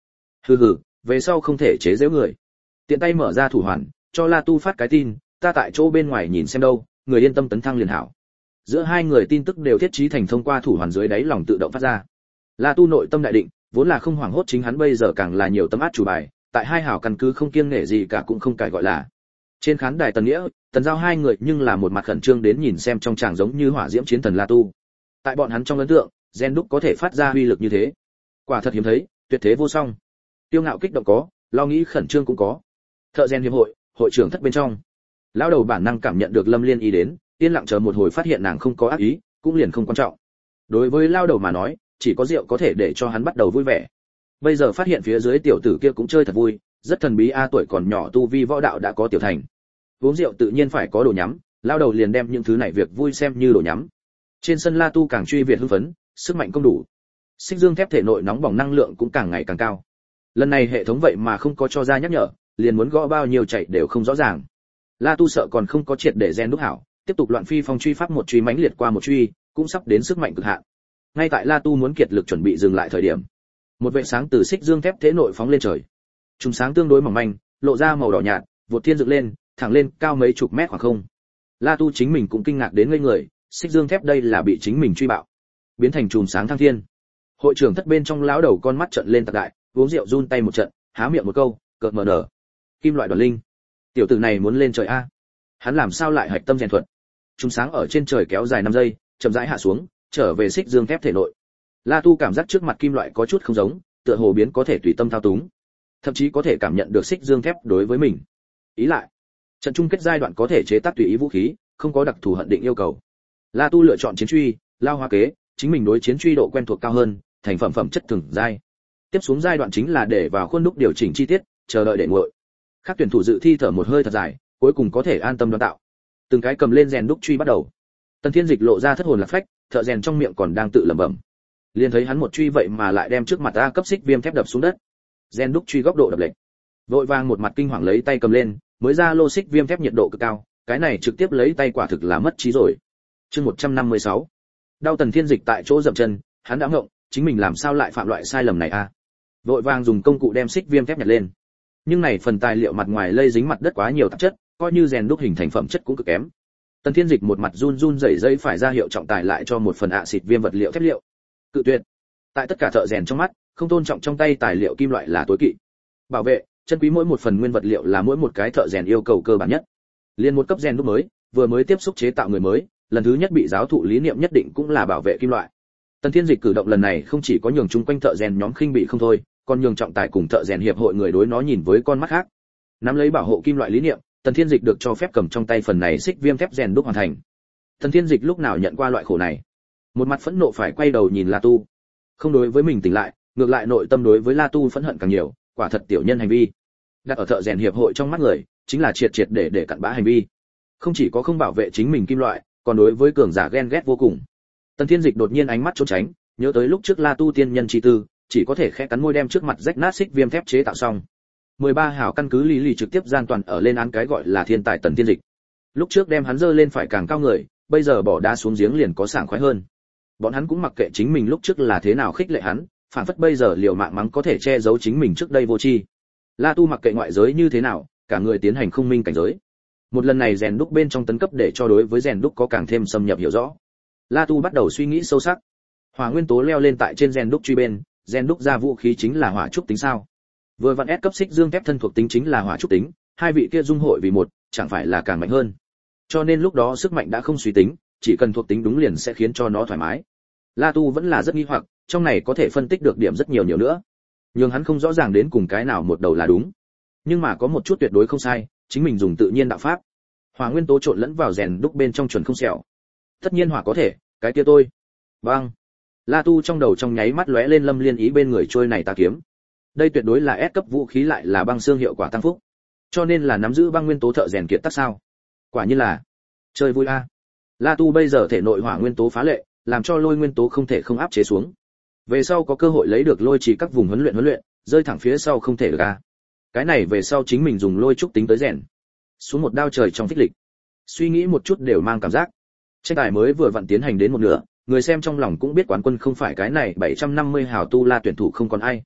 Hừ hừ, về sau không thể chế giễu người. Tiện tay mở ra thủ hoàn, cho La Tu phát cái tin, ta tại chỗ bên ngoài nhìn xem đâu, người yên tâm tấn thăng liền hảo. Giữa hai người tin tức đều thiết trí thành thông qua thủ hoàn dưới đáy lòng tự động phát ra. La Tu nội tâm đại định, vốn là không hoảng hốt, chính hắn bây giờ càng là nhiều tấm át chủ bài, tại hai hảo căn cứ không kiêng nể gì cả cũng không cải gọi là. Trên khán đài Tần Nghĩa, Tần Giao hai người nhưng là một mặt khẩn trương đến nhìn xem trong tràng giống như hỏa diễm chiến thần La Tu. Tại bọn hắn trong ấn tượng, gen đúc có thể phát ra uy lực như thế, quả thật hiếm thấy, tuyệt thế vô song. Tiêu ngạo kích động có, lo nghĩ khẩn trương cũng có. Thợ rèn hiệp hội, hội trưởng thất bên trong, lão đầu bản năng cảm nhận được Lâm Liên ý đến, yên lặng chờ một hồi, phát hiện nàng không có ác ý, cũng liền không quan trọng. Đối với lão đầu mà nói, chỉ có rượu có thể để cho hắn bắt đầu vui vẻ. Bây giờ phát hiện phía dưới tiểu tử kia cũng chơi thật vui, rất thần bí a, tuổi còn nhỏ tu vi võ đạo đã có tiểu thành. Uống rượu tự nhiên phải có đồ nhắm, lão đầu liền đem những thứ này việc vui xem như đồ nhắm. Trên sân La Tu càng truy việt hưng phấn, sức mạnh công đủ. Xích dương thép thể nội nóng bỏng năng lượng cũng càng ngày càng cao. Lần này hệ thống vậy mà không có cho ra nhắc nhở, liền muốn gõ bao nhiêu chạy đều không rõ ràng. La Tu sợ còn không có triệt để gen đúc hảo, tiếp tục loạn phi phong truy pháp một truy mãnh liệt qua một truy, cũng sắp đến sức mạnh cực hạn. Ngay tại La Tu muốn kiệt lực chuẩn bị dừng lại thời điểm, một vệt sáng từ xích dương thép thể nội phóng lên trời. Trùng sáng tương đối mỏng manh, lộ ra màu đỏ nhạt, vụt thiên dựng lên, thẳng lên cao mấy chục mét khoảng không. La Tu chính mình cũng kinh ngạc đến ngây người, xích dương thép đây là bị chính mình truy bạo, biến thành chùm sáng thăng thiên. Hội trưởng thất bên trong lão đầu con mắt trợn lên tạc đại, uống rượu run tay một trận, há miệng một câu, cợt mờ nở. Kim loại đoàn linh, tiểu tử này muốn lên trời a. Hắn làm sao lại hạch tâm rèn thuật? Chùm sáng ở trên trời kéo dài 5 giây, chậm rãi hạ xuống, trở về xích dương thép thể nội. La Tu cảm giác trước mặt kim loại có chút không giống, tựa hồ biến có thể tùy tâm thao túng, thậm chí có thể cảm nhận được xích dương thép đối với mình. Ý lại, trận chung kết giai đoạn có thể chế tác tùy ý vũ khí, không có đặc thù hận định yêu cầu. La Tu lựa chọn chiến truy, lao hoa kế, chính mình đối chiến truy độ quen thuộc cao hơn, thành phẩm chất thường giai. Tiếp xuống giai đoạn chính là để vào khuôn đúc điều chỉnh chi tiết, chờ đợi để nguội. Các tuyển thủ dự thi thở một hơi thật dài, cuối cùng có thể an tâm đón tạo. Từng cái cầm lên rèn đúc truy bắt đầu. Tần Thiên Dịch lộ ra thất hồn lạc phách, thợ rèn trong miệng còn đang tự lẩm bẩm. Liền thấy hắn một truy vậy mà lại đem trước mặt A cấp xích viêm thép đập xuống đất. Rèn đúc truy góc độ đập lệch. Vội vàng một mặt kinh hoàng lấy tay cầm lên, mới ra lô xích viêm thép nhiệt độ cực cao, cái này trực tiếp lấy tay quả thực là mất trí rồi. Chương 156. Đau Tần Thiên Dịch tại chỗ dậm chân, hắn đã ngộng, chính mình làm sao lại phạm loại sai lầm này a? Vội vàng dùng công cụ đem xích viêm thép nhặt lên. Nhưng này phần tài liệu mặt ngoài lây dính mặt đất quá nhiều tạp chất, coi như rèn đúc hình thành phẩm chất cũng cực kém. Tần Thiên Dịch một mặt run run rẩy rẩy phải ra hiệu trọng tài lại cho một phần xịt viêm vật liệu thép liệu. Cự tuyệt. Tại tất cả thợ rèn trong mắt, không tôn trọng trong tay tài liệu kim loại là tối kỵ. Bảo vệ, chân quý mỗi một phần nguyên vật liệu là mỗi một cái thợ rèn yêu cầu cơ bản nhất. Liên một cấp rèn đúc mới, vừa mới tiếp xúc chế tạo người mới, lần thứ nhất bị giáo thụ lý niệm nhất định cũng là bảo vệ kim loại. Tần Thiên Dịch cử động lần này không chỉ có nhường chung quanh thợ rèn nhóm khinh bị không thôi, còn nhường trọng tài cùng thợ rèn hiệp hội người đối nó nhìn với con mắt khác. Nắm lấy bảo hộ kim loại lý niệm, Tần Thiên Dịch được cho phép cầm trong tay phần này xích viêm thép rèn đúc hoàn thành. Tần Thiên Dịch lúc nào nhận qua loại khổ này, một mặt phẫn nộ phải quay đầu nhìn La Tu. Không đối với mình tỉnh lại, ngược lại nội tâm đối với La Tu phẫn hận càng nhiều, quả thật tiểu nhân hành vi. Đặt ở thợ rèn hiệp hội trong mắt người, chính là triệt để cặn bã hành vi. Không chỉ có không bảo vệ chính mình kim loại, còn đối với cường giả ghen ghét vô cùng. Tần Thiên Dịch đột nhiên ánh mắt trốn tránh, nhớ tới lúc trước La Tu tiên nhân chi tư, chỉ có thể khẽ cắn môi đem trước mặt rách nát xích viêm thép chế tạo xong. 13 hảo căn cứ lý lì trực tiếp gian toàn ở lên án cái gọi là thiên tài Tần Thiên Dịch. Lúc trước đem hắn dơ lên phải càng cao người, bây giờ bỏ đá xuống giếng liền có sảng khoái hơn. Bọn hắn cũng mặc kệ chính mình lúc trước là thế nào khích lệ hắn, phản phất bây giờ liều mạng mắng có thể che giấu chính mình trước đây vô tri. La Tu mặc kệ ngoại giới như thế nào, cả người tiến hành không minh cảnh giới. Một lần này rèn đúc bên trong tấn cấp để cho đối với rèn đúc có càng thêm xâm nhập hiểu rõ. La Tu bắt đầu suy nghĩ sâu sắc. Hỏa nguyên tố leo lên tại trên rèn đúc truy bên, rèn đúc ra vũ khí chính là hỏa trúc tính sao? Vừa vặn S cấp xích dương thép thân thuộc tính chính là hỏa trúc tính, hai vị kia dung hội vì một, chẳng phải là càng mạnh hơn. Cho nên lúc đó sức mạnh đã không suy tính, chỉ cần thuộc tính đúng liền sẽ khiến cho nó thoải mái. La Tu vẫn là rất nghi hoặc, trong này có thể phân tích được điểm rất nhiều nữa. Nhưng hắn không rõ ràng đến cùng cái nào một đầu là đúng. Nhưng mà có một chút tuyệt đối không sai, chính mình dùng tự nhiên đạo pháp. Hỏa nguyên tố trộn lẫn vào rèn đúc bên trong chuẩn không xẻo. Tất nhiên hỏa có thể, cái kia tôi. Băng. La Tu trong đầu trong nháy mắt lóe lên Lâm Liên ý bên người trôi này tà kiếm. Đây tuyệt đối là S cấp vũ khí lại là băng xương hiệu quả tăng phúc. Cho nên là nắm giữ băng nguyên tố thợ rèn kiệt tác sao? Quả nhiên là chơi vui a. La Tu bây giờ thể nội hỏa nguyên tố phá lệ, làm cho lôi nguyên tố không thể không áp chế xuống. Về sau có cơ hội lấy được lôi chỉ các vùng huấn luyện, rơi thẳng phía sau không thể được a. Cái này về sau chính mình dùng lôi trúc tính tới rèn. Xuống một đao trời trong phích lịch. Suy nghĩ một chút đều mang cảm giác. Tranh tài mới vừa vặn tiến hành đến một nửa, người xem trong lòng cũng biết quán quân không phải cái này 750 hào tu La tuyển thủ không còn ai.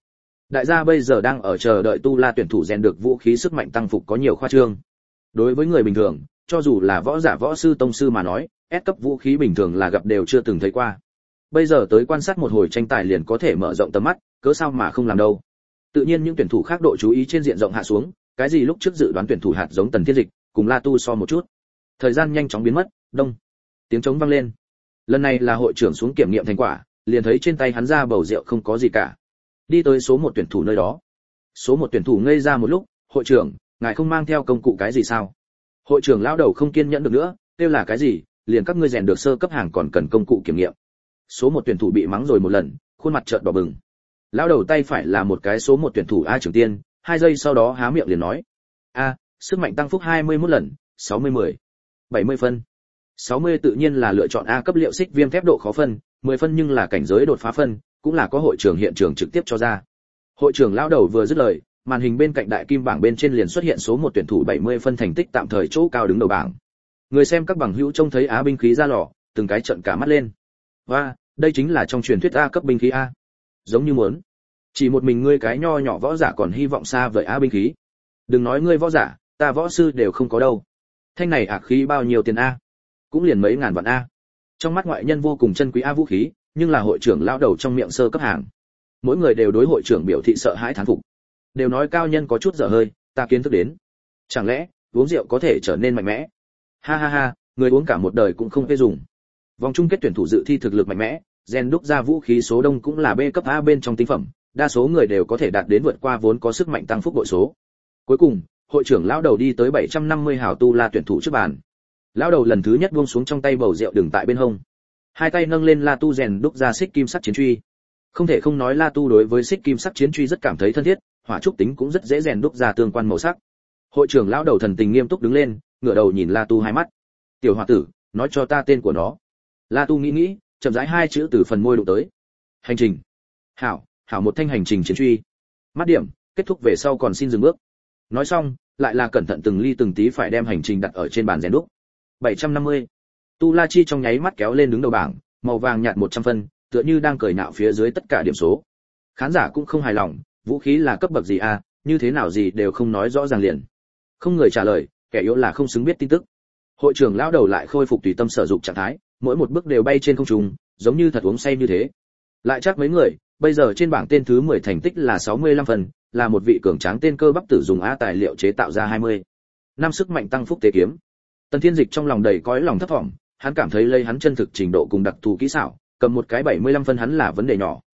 Đại gia bây giờ đang ở chờ đợi tu la tuyển thủ rèn được vũ khí sức mạnh tăng phục có nhiều khoa trương. Đối với người bình thường, cho dù là võ giả võ sư tông sư mà nói, S cấp vũ khí bình thường là gặp đều chưa từng thấy qua. Bây giờ tới quan sát một hồi tranh tài liền có thể mở rộng tầm mắt, cớ sao mà không làm đâu. Tự nhiên những tuyển thủ khác độ chú ý trên diện rộng hạ xuống, cái gì lúc trước dự đoán tuyển thủ hạt giống Tần Thiên Dịch, cùng La Tu so một chút. Thời gian nhanh chóng biến mất, đông. Tiếng trống vang lên. Lần này là hội trưởng xuống kiểm nghiệm thành quả, liền thấy trên tay hắn ra bầu rượu không có gì cả. Đi tới số 1 tuyển thủ nơi đó. Số 1 tuyển thủ ngây ra một lúc, "Hội trưởng, ngài không mang theo công cụ cái gì sao?" Hội trưởng lão đầu không kiên nhẫn được nữa, "Kêu là cái gì, liền các ngươi rèn được sơ cấp hàng còn cần công cụ kiểm nghiệm." Số 1 tuyển thủ bị mắng rồi một lần, khuôn mặt trợn đỏ bừng. Lão đầu tay phải là một cái số 1 tuyển thủ A Trường Tiên, 2 giây sau đó há miệng liền nói: "A, sức mạnh tăng phúc 21 lần, 60-10, 70 phân." 60 tự nhiên là lựa chọn A cấp liệu xích viêm thép độ khó phân, 10 phân nhưng là cảnh giới đột phá phân, cũng là có hội trưởng hiện trường trực tiếp cho ra. Hội trưởng lão đầu vừa dứt lời, màn hình bên cạnh đại kim bảng bên trên liền xuất hiện số 1 tuyển thủ 70 phân thành tích tạm thời chỗ cao đứng đầu bảng. Người xem các bằng hữu trông thấy Á binh khí ra lò, từng cái trợn cả mắt lên. Và, đây chính là trong truyền thuyết A cấp binh khí A. Giống như muốn. Chỉ một mình ngươi cái nho nhỏ võ giả còn hy vọng xa vời A binh khí. Đừng nói ngươi võ giả, ta võ sư đều không có đâu. Thanh này ác khí bao nhiêu tiền A? Cũng liền mấy ngàn vạn A. Trong mắt ngoại nhân vô cùng chân quý A vũ khí, nhưng là hội trưởng lão đầu trong miệng sơ cấp hàng. Mỗi người đều đối hội trưởng biểu thị sợ hãi thán phục. Đều nói cao nhân có chút dở hơi, ta kiến thức đến. Chẳng lẽ uống rượu có thể trở nên mạnh mẽ? Ha ha ha, người uống cả một đời cũng không phê dùng. Vòng chung kết tuyển thủ dự thi thực lực mạnh mẽ, rèn đúc ra vũ khí số đông cũng là B cấp A bên trong tinh phẩm, đa số người đều có thể đạt đến vượt qua vốn có sức mạnh tăng phúc bội số. Cuối cùng, hội trưởng lão đầu đi tới 750 hào tu la tuyển thủ trước bàn. Lão đầu lần thứ nhất buông xuống trong tay bầu rượu đừng tại bên hông. Hai tay nâng lên La Tu rèn đúc ra xích kim sắc chiến truy. Không thể không nói La Tu đối với xích kim sắc chiến truy rất cảm thấy thân thiết, hỏa trúc tính cũng rất dễ rèn đúc ra tương quan màu sắc. Hội trưởng lão đầu thần tình nghiêm túc đứng lên, ngửa đầu nhìn La Tu hai mắt. "Tiểu hòa tử, nói cho ta tên của nó." La Tu nghĩ nghĩ, chậm rãi hai chữ từ phần môi đụng tới. "Hành trình." "Hảo, hảo một thanh hành trình chiến truy." Mắt điểm, kết thúc về sau còn xin dừng bước. Nói xong, lại là cẩn thận từng ly từng tí phải đem hành trình đặt ở trên bàn rèn đúc. 750. Tu La Chi trong nháy mắt kéo lên đứng đầu bảng, màu vàng nhạt 100 phân, tựa như đang cười nhạo phía dưới tất cả điểm số. Khán giả cũng không hài lòng, vũ khí là cấp bậc gì a, như thế nào gì đều không nói rõ ràng liền. Không người trả lời, kẻ yếu là không xứng biết tin tức. Hội trưởng lão đầu lại khôi phục tùy tâm sở dụng trạng thái, mỗi một bước đều bay trên không trung, giống như thật uống say như thế. Lại chắc mấy người, bây giờ trên bảng tên thứ 10 thành tích là 65 phần, là một vị cường tráng tên cơ bắp tử dùng A tài liệu chế tạo ra 20. Năm sức mạnh tăng phúc tế kiếm. Tần Thiên Dịch trong lòng đầy cõi lòng thấp vọng, hắn cảm thấy lấy hắn chân thực trình độ cùng đặc thù kỹ xảo, cầm một cái 75 phân hắn là vấn đề nhỏ.